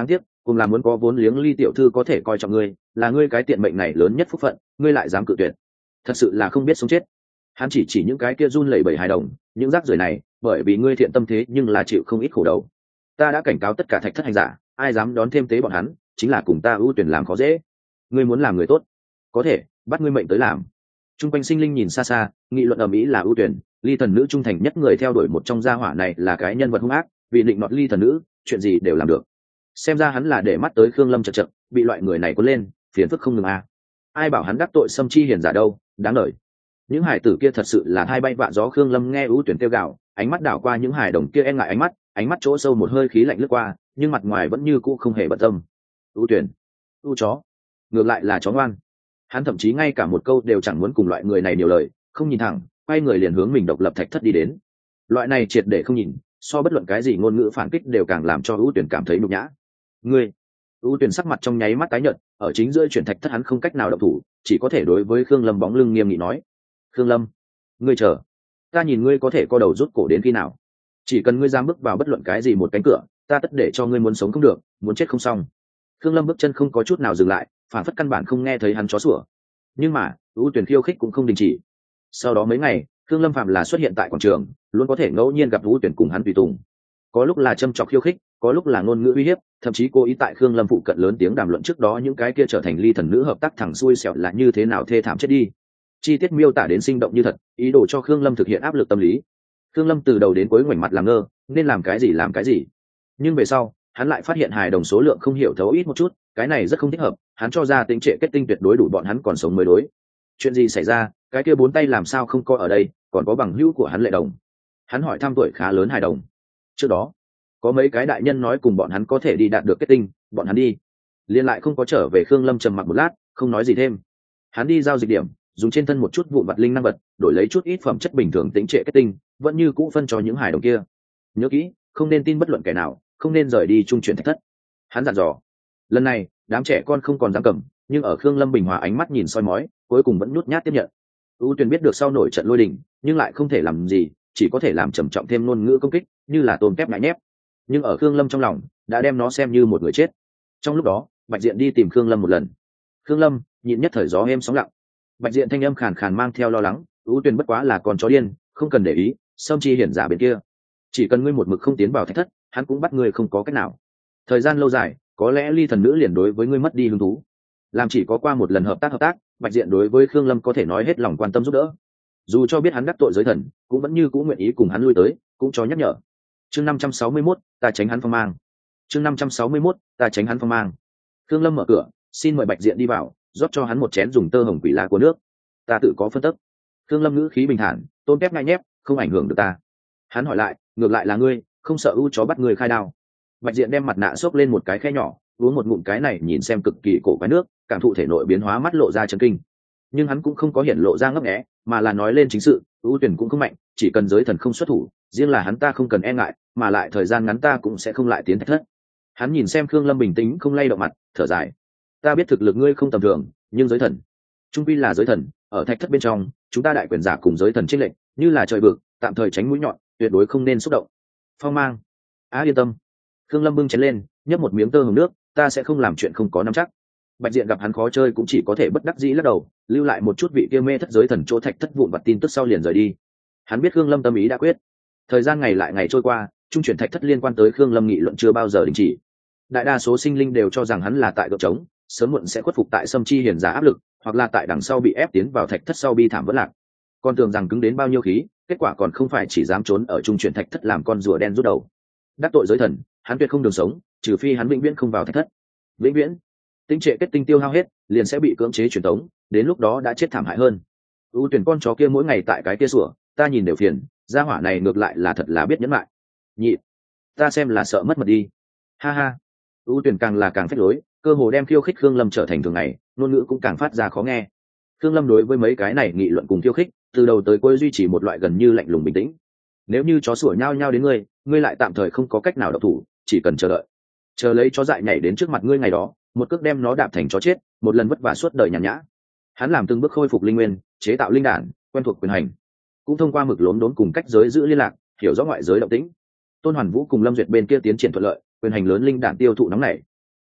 cùng là muốn có vốn liếng Ly tiểu thư có thể coi trọng ngươi, là ngươi cái tiện mệnh này lớn nhất phúc phận, ngươi lại dám cự tuyệt, thật sự là không biết sống chết. Hắn chỉ chỉ những cái kia run lẩy bẩy hài đồng, những rác rưởi này, bởi vì ngươi thiện tâm thế nhưng là chịu không ít khổ đầu. Ta đã cảnh cáo tất cả thạch thất hành giả, ai dám đón thêm tế bọn hắn, chính là cùng ta ưu tuyển làm khó dễ. Ngươi muốn làm người tốt, có thể bắt ngươi mệnh tới làm. Trung quanh sinh linh nhìn xa xa, nghị luận ầm ĩ là ưu tuyển, Ly thần nữ trung thành nhất người theo đuổi một trong gia hỏa này là cái nhân vật hung ác, vì định nọt Ly thần nữ, chuyện gì đều làm được. Xem ra hắn là để mắt tới Khương Lâm chật chật, bị loại người này cuốn lên, phiền phức không ngừng à. Ai bảo hắn đắc tội xâm chi hiền giả đâu, đáng lời. Những hải tử kia thật sự là hai bay vạ gió. Khương Lâm nghe ưu tuyển kêu gào, ánh mắt đảo qua những hải đồng kia e ngại ánh mắt, ánh mắt chỗ sâu một hơi khí lạnh lướt qua, nhưng mặt ngoài vẫn như cũ không hề bận tâm. Ưu tuyển, ưu chó, ngược lại là chó ngoan. Hắn thậm chí ngay cả một câu đều chẳng muốn cùng loại người này nhiều lời, không nhìn thẳng, quay người liền hướng mình độc lập thạch thất đi đến. Loại này triệt để không nhìn, so bất luận cái gì ngôn ngữ phản kích đều càng làm cho ưu tuyển cảm thấy nhục nhã. Ngươi, ưu tuyển sắc mặt trong nháy mắt tái nhợt, ở chính giữa chuyển thạch thất hắn không cách nào động thủ, chỉ có thể đối với Khương Lâm bóng lưng nghiêm nghị nói: Khương Lâm, ngươi chờ, ta nhìn ngươi có thể co đầu rút cổ đến khi nào. Chỉ cần ngươi dám bước vào bất luận cái gì một cánh cửa, ta tất để cho ngươi muốn sống không được, muốn chết không xong. Khương Lâm bước chân không có chút nào dừng lại, phản phất căn bản không nghe thấy hắn chó sủa. Nhưng mà ưu tuyển khiêu khích cũng không đình chỉ. Sau đó mấy ngày, Khương Lâm phạm là xuất hiện tại quảng trường, luôn có thể ngẫu nhiên gặp ưu tuyển cùng hắn tùy tùng. Có lúc là châm chọc khiêu khích, có lúc là ngôn ngữ uy hiếp, thậm chí cố ý tại Khương Lâm phụ cận lớn tiếng đàm luận trước đó những cái kia trở thành Ly thần nữ hợp tác thẳng xuôi xẻo là như thế nào thê thảm chết đi. Chi tiết miêu tả đến sinh động như thật, ý đồ cho Khương Lâm thực hiện áp lực tâm lý. Khương Lâm từ đầu đến cuối ngoảnh mặt làm ngơ, nên làm cái gì làm cái gì. Nhưng về sau, hắn lại phát hiện hài đồng số lượng không hiểu thấu ít một chút, cái này rất không thích hợp, hắn cho ra tính trệ kết tinh tuyệt đối đủ bọn hắn còn sống mới đối. Chuyện gì xảy ra, cái kia bốn tay làm sao không có ở đây, còn có bằng hữu của hắn Lệ Đồng. Hắn hỏi thăm tuổi khá lớn hài đồng. Trước đó, có mấy cái đại nhân nói cùng bọn hắn có thể đi đạt được kết tinh, bọn hắn đi. Liên lại không có trở về. Khương Lâm trầm mặc một lát, không nói gì thêm. Hắn đi giao dịch điểm, dùng trên thân một chút vụn vặt linh năng vật, đổi lấy chút ít phẩm chất bình thường tính trệ kết tinh, vẫn như cũ phân cho những hài đồng kia. Nhớ kỹ, không nên tin bất luận kẻ nào, không nên rời đi trung chuyển thạch thất. Hắn dặn dò. Lần này, đám trẻ con không còn dám cầm, nhưng ở Khương Lâm bình hòa ánh mắt nhìn soi mói, cuối cùng vẫn nhút nhát tiếp nhận. ưu tuyển biết được sau nổi trận lôi đình, nhưng lại không thể làm gì, chỉ có thể làm trầm trọng thêm ngôn ngữ công kích, như là tôm tép ngại nhép. Nhưng ở Khương Lâm trong lòng, đã đem nó xem như một người chết. Trong lúc đó, Bạch Diện đi tìm Khương Lâm một lần. Khương Lâm nhịn nhất thời gió êm sóng lặng. Bạch Diện thanh âm khàn khàn mang theo lo lắng, ưu tuyển bất quá là con chó điên, không cần để ý, Sâm Chi hiển giả bên kia, chỉ cần ngươi một mực không tiến vào thạch thất, hắn cũng bắt ngươi không có cách nào. Thời gian lâu dài, có lẽ Ly thần nữ liền đối với ngươi mất đi hứng thú. Làm chỉ có qua một lần hợp tác hợp tác, Bạch Diện đối với Khương Lâm có thể nói hết lòng quan tâm giúp đỡ. Dù cho biết hắn đắc tội giới thần, cũng vẫn như cũ nguyện ý cùng hắn lui tới, cũng cho nhắc nhở. Chương năm trăm sáu mươi mốt, ta tránh hắn phong mang. Chương năm trăm sáu mươi mốt, ta tránh hắn phong mang. Khương Lâm mở cửa, xin mời Bạch Diện đi vào, rót cho hắn một chén dùng tơ hồng quỷ lá của nước. Ta tự có phân tích. Khương Lâm ngữ khí bình thản, tôn kép ngay nhép, không ảnh hưởng được ta. Hắn hỏi lại, ngược lại là ngươi, không sợ ưu chó bắt người khai đao. Bạch Diện đem mặt nạ xốc lên một cái khe nhỏ, uống một ngụm cái này nhìn xem cực kỳ cổ quái nước, cảm thụ thể nội biến hóa, mắt lộ ra chấn kinh. Nhưng hắn cũng không có hiện lộ ra ngấp nghé, mà là nói lên chính sự. ưu tuyển cũng không mạnh, chỉ cần giới thần không xuất thủ, riêng là hắn ta không cần e ngại, mà lại thời gian ngắn ta cũng sẽ không lại tiến thạch thất. Hắn nhìn xem Khương Lâm bình tĩnh không lay động mặt, thở dài. Ta biết thực lực ngươi không tầm thường, nhưng giới thần trung quy là giới thần, ở thạch thất bên trong, chúng ta đại quyền giả cùng giới thần chênh lệch, như là trời vực, tạm thời tránh mũi nhọn, tuyệt đối không nên xúc động. Phong mang. Á yên tâm. Khương Lâm bưng chén lên, nhấp một miếng tơ hồng nước, ta sẽ không làm chuyện không có nắm chắc. Bạch Diện gặp hắn khó chơi cũng chỉ có thể bất đắc dĩ lắc đầu, lưu lại một chút vị kia mê thất giới thần chỗ thạch thất vụn vặt tin tức sau liền rời đi. Hắn biết Khương Lâm tâm ý đã quyết. Thời gian ngày lại ngày trôi qua, trung chuyển thạch thất liên quan tới Khương Lâm nghị luận chưa bao giờ đình chỉ. Đại đa số sinh linh đều cho rằng hắn là tại gợp trống, sớm muộn sẽ khuất phục tại Sâm Chi hiển giả áp lực, hoặc là tại đằng sau bị ép tiến vào thạch thất sau bi thảm vỡ lạc. Con tưởng rằng cứng đến bao nhiêu khí, kết quả còn không phải chỉ dám trốn ở trung chuyển thạch thất làm con rùa đen rút đầu. Đắc tội giới thần, hắn tuyệt không đường sống, trừ phi hắn vĩnh viễn không vào thạch thất. Vĩnh viễn, tinh trệ kết tinh tiêu hao hết, liền sẽ bị cưỡng chế truyền tống, đến lúc đó đã chết thảm hại hơn. ưu tuyển con chó kia mỗi ngày tại cái kia sủa, ta nhìn đều phiền, gia hỏa này ngược lại là thật là biết nhẫn lại. Nhị, ta xem là sợ mất mật đi. Ha ha. ưu tuyển càng là càng phách lối, cơ hồ đem khiêu khích Khương Lâm trở thành thường ngày, ngôn ngữ cũng càng phát ra khó nghe. Khương Lâm đối với mấy cái này nghị luận cùng khiêu khích, từ đầu tới cuối duy trì một loại gần như lạnh lùng bình tĩnh. Nếu như chó sủa nhao nhao đến ngươi, ngươi lại tạm thời không có cách nào độc thủ, chỉ cần chờ đợi, chờ lấy chó dại nhảy đến trước mặt ngươi ngày đó, một cước đem nó đạp thành chó chết, một lần vất vả suốt đời nhàn nhã. Hắn làm từng bước khôi phục linh nguyên, chế tạo linh đản, quen thuộc quyền hành, cũng thông qua mực lốm đốn cùng cách giới giữ liên lạc, hiểu rõ ngoại giới động tĩnh. Tôn Hoàn Vũ cùng Lâm Duyệt bên kia tiến triển thuận lợi, quyền hành lớn linh đản tiêu thụ nóng nảy.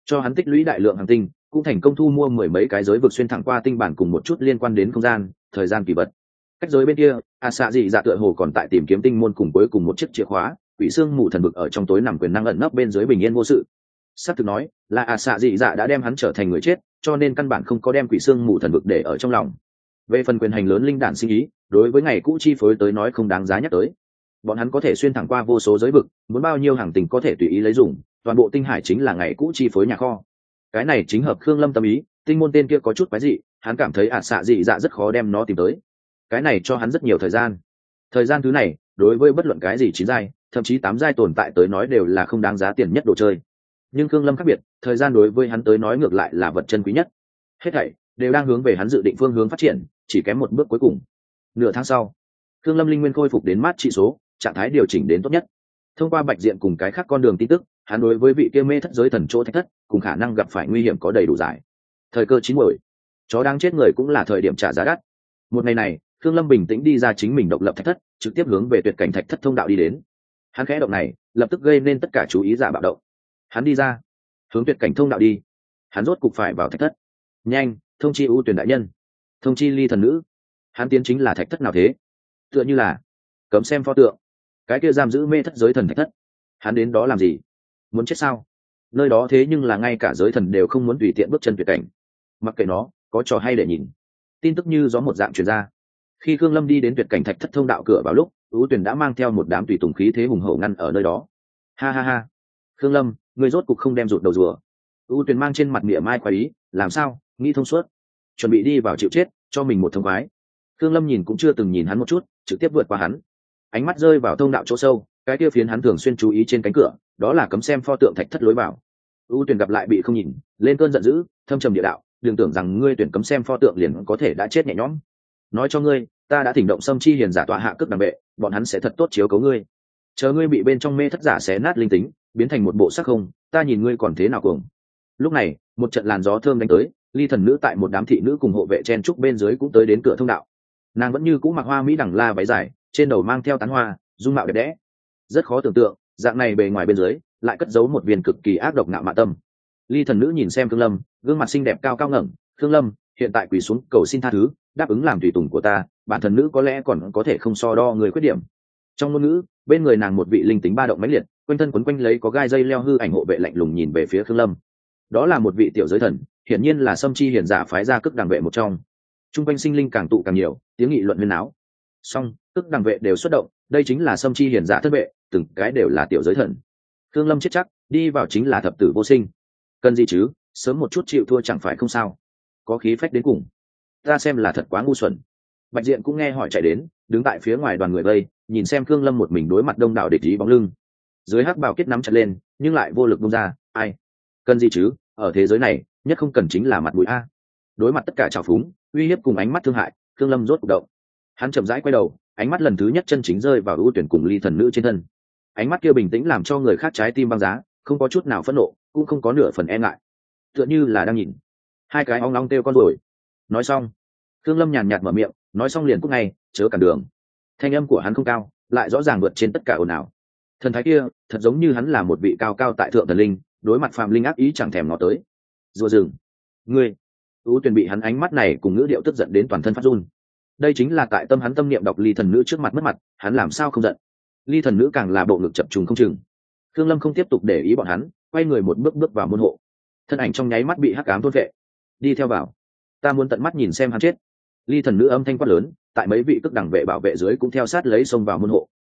cho hắn tích lũy đại lượng hàng tinh, cũng thành công thu mua mười mấy cái giới vực xuyên thẳng qua tinh bản cùng một chút liên quan đến không gian thời gian kỳ vật. Cách giới bên kia, a xạ dị dạ tựa hồ còn tại tìm kiếm tinh môn cùng cuối cùng một chiếc chìa khóa. Quỷ xương mù thần vực ở trong tối nằm quyền năng ẩn nấp bên dưới bình yên vô sự. Sắp thực nói là a xạ dị dạ đã đem hắn trở thành người chết, cho nên căn bản không có đem quỷ xương mù thần vực để ở trong lòng. Về phần quyền hành lớn linh đản sinh ý, đối với ngày cũ chi phối tới nói không đáng giá nhắc tới. Bọn hắn có thể xuyên thẳng qua vô số giới vực, muốn bao nhiêu hàng tình có thể tùy ý lấy dùng, toàn bộ tinh hải chính là ngày cũ chi phối nhà kho. Cái này chính hợp Khương Lâm tâm ý, tinh môn tên kia có chút quái dị, hắn cảm thấy ả xạ dị dạ rất khó đem nó tìm tới. Cái này cho hắn rất nhiều thời gian. Thời gian thứ này, đối với bất luận cái gì chín giai, thậm chí tám giai tồn tại tới nói đều là không đáng giá tiền nhất đồ chơi. Nhưng Khương Lâm khác biệt, thời gian đối với hắn tới nói ngược lại là vật chân quý nhất. Hết thảy đều đang hướng về hắn dự định phương hướng phát triển, chỉ kém một bước cuối cùng. Nửa tháng sau, Khương Lâm linh nguyên khôi phục đến mát trị số, trạng thái điều chỉnh đến tốt nhất. Thông qua bạch diện cùng cái khác con đường tin tức, hắn đối với vị kia mê thất giới thần chỗ thạch thất cùng khả năng gặp phải nguy hiểm có đầy đủ giải. Thời cơ chín muồi, chó đang chết người cũng là thời điểm trả giá đắt. Một ngày này, Khương Lâm bình tĩnh đi ra chính mình độc lập thạch thất, trực tiếp hướng về tuyệt cảnh thạch thất thông đạo đi đến. Hắn khẽ động này, lập tức gây nên tất cả chú ý giả bạo động. Hắn đi ra, hướng tuyệt cảnh thông đạo đi. Hắn rốt cục phải vào thạch thất. Nhanh, thông chi ưu tuyển đại nhân, thông chi ly thần nữ. Hắn tiến chính là thạch thất nào thế? Tựa như là cấm xem pho tượng, cái kia giam giữ mê thất giới thần thạch thất. Hắn đến đó làm gì? Muốn chết sao? Nơi đó thế nhưng là ngay cả giới thần đều không muốn tùy tiện bước chân tuyệt cảnh. Mặc kệ nó, có trò hay để nhìn. Tin tức như gió một dạng truyền ra. Khi Khương Lâm đi đến tuyệt cảnh thạch thất thông đạo cửa vào lúc, ưu tuyển đã mang theo một đám tùy tùng khí thế hùng hổ ngăn ở nơi đó. Ha ha ha, Khương Lâm, người rốt cục không đem rụt đầu rùa. ưu tuyển mang trên mặt mỉa mai khoái ý, làm sao, nghĩ thông suốt, chuẩn bị đi vào chịu chết, cho mình một thông khoái. Khương Lâm nhìn cũng chưa từng nhìn hắn một chút, trực tiếp vượt qua hắn, ánh mắt rơi vào thông đạo chỗ sâu, cái kia phiến hắn thường xuyên chú ý trên cánh cửa, đó là cấm xem pho tượng thạch thất lối vào. ưu tuyển gặp lại bị không nhìn, lên cơn giận dữ, thâm trầm địa đạo, đừng tưởng rằng ngươi tuyển cấm xem pho tượng liền có thể đã chết nhẹ nhõm. Nói cho ngươi, ta đã thỉnh động Sâm Chi hiền giả tọa hạ cước đằng vệ, bọn hắn sẽ thật tốt chiếu cố ngươi. Chờ ngươi bị bên trong mê thất giả xé nát linh tính, biến thành một bộ sắc không, ta nhìn ngươi còn thế nào cuồng. Lúc này, một trận làn gió thơm đánh tới, ly thần nữ tại một đám thị nữ cùng hộ vệ chen trúc bên dưới cũng tới đến cửa thông đạo. Nàng vẫn như cũ mặc hoa mỹ đẳng la váy dài, trên đầu mang theo tán hoa, dung mạo đẹp đẽ. Rất khó tưởng tượng, dạng này bề ngoài bên dưới lại cất giấu một viên cực kỳ ác độc ngạo mạn tâm. Ly thần nữ nhìn xem Khương Lâm, gương mặt xinh đẹp cao cao ngẩng, "Khương Lâm, hiện tại quỳ xuống cầu xin tha thứ, đáp ứng làm tùy tùng của ta, bản thần nữ có lẽ còn có thể không so đo người khuyết điểm." Trong ngôn ngữ, bên người nàng một vị linh tính ba động mãnh liệt, quanh thân quấn quanh lấy có gai dây leo hư ảnh hộ vệ lạnh lùng nhìn về phía Khương Lâm. Đó là một vị tiểu giới thần, hiển nhiên là Sâm Chi hiền giả phái ra cước đằng vệ một trong. Trung quanh sinh linh càng tụ càng nhiều, tiếng nghị luận huyên náo. Song, cước đằng vệ đều xuất động, đây chính là Sâm Chi hiền giả thất vệ, từng cái đều là tiểu giới thần. Khương Lâm chết chắc, đi vào chính là thập tử vô sinh. Cần gì chứ, sớm một chút chịu thua chẳng phải không sao. Có khí phách đến cùng, ta xem là thật quá ngu xuẩn. Bạch Diện cũng nghe hỏi chạy đến, đứng tại phía ngoài đoàn người vây, nhìn xem Khương Lâm một mình đối mặt đông đảo địch ý bóng lưng. Dưới hắc bào kết nắm chặt lên, nhưng lại vô lực buông ra, ai? Cần gì chứ, ở thế giới này, nhất không cần chính là mặt mũi a. Đối mặt tất cả trào phúng, uy hiếp cùng ánh mắt thương hại, Khương Lâm rốt cuộc động. Hắn chậm rãi quay đầu, ánh mắt lần thứ nhất chân chính rơi vào ưu tuyển cùng ly thần nữ trên thân. Ánh mắt kia bình tĩnh làm cho người khác trái tim băng giá, không có chút nào phẫn nộ, cũng không có nửa phần e ngại, tựa như là đang nhìn hai cái ong long kêu con rồi. Nói xong, Khương Lâm nhàn nhạt mở miệng, nói xong liền cúc ngay, chớ cản đường. Thanh âm của hắn không cao, lại rõ ràng vượt trên tất cả ồn ào. Thần thái kia, thật giống như hắn là một vị cao cao tại thượng thần linh, đối mặt phàm linh ác ý chẳng thèm ngó tới. Rùa rừng, ngươi. Ưu Tuyền bị hắn ánh mắt này cùng ngữ điệu tức giận đến toàn thân phát run. Đây chính là tại tâm hắn tâm niệm đọc ly thần nữ trước mặt mất mặt, hắn làm sao không giận. Ly thần nữ càng là bộ ngực chập trùng không chừng. Khương Lâm không tiếp tục để ý bọn hắn, quay người một bước bước vào môn hộ. Thân ảnh trong nháy mắt bị hắc ám thôn vệ. Đi theo vào, ta muốn tận mắt nhìn xem hắn chết. Ly thần nữ âm thanh quát lớn, tại mấy vị tức đẳng vệ bảo vệ dưới cũng theo sát lấy xông vào môn hộ.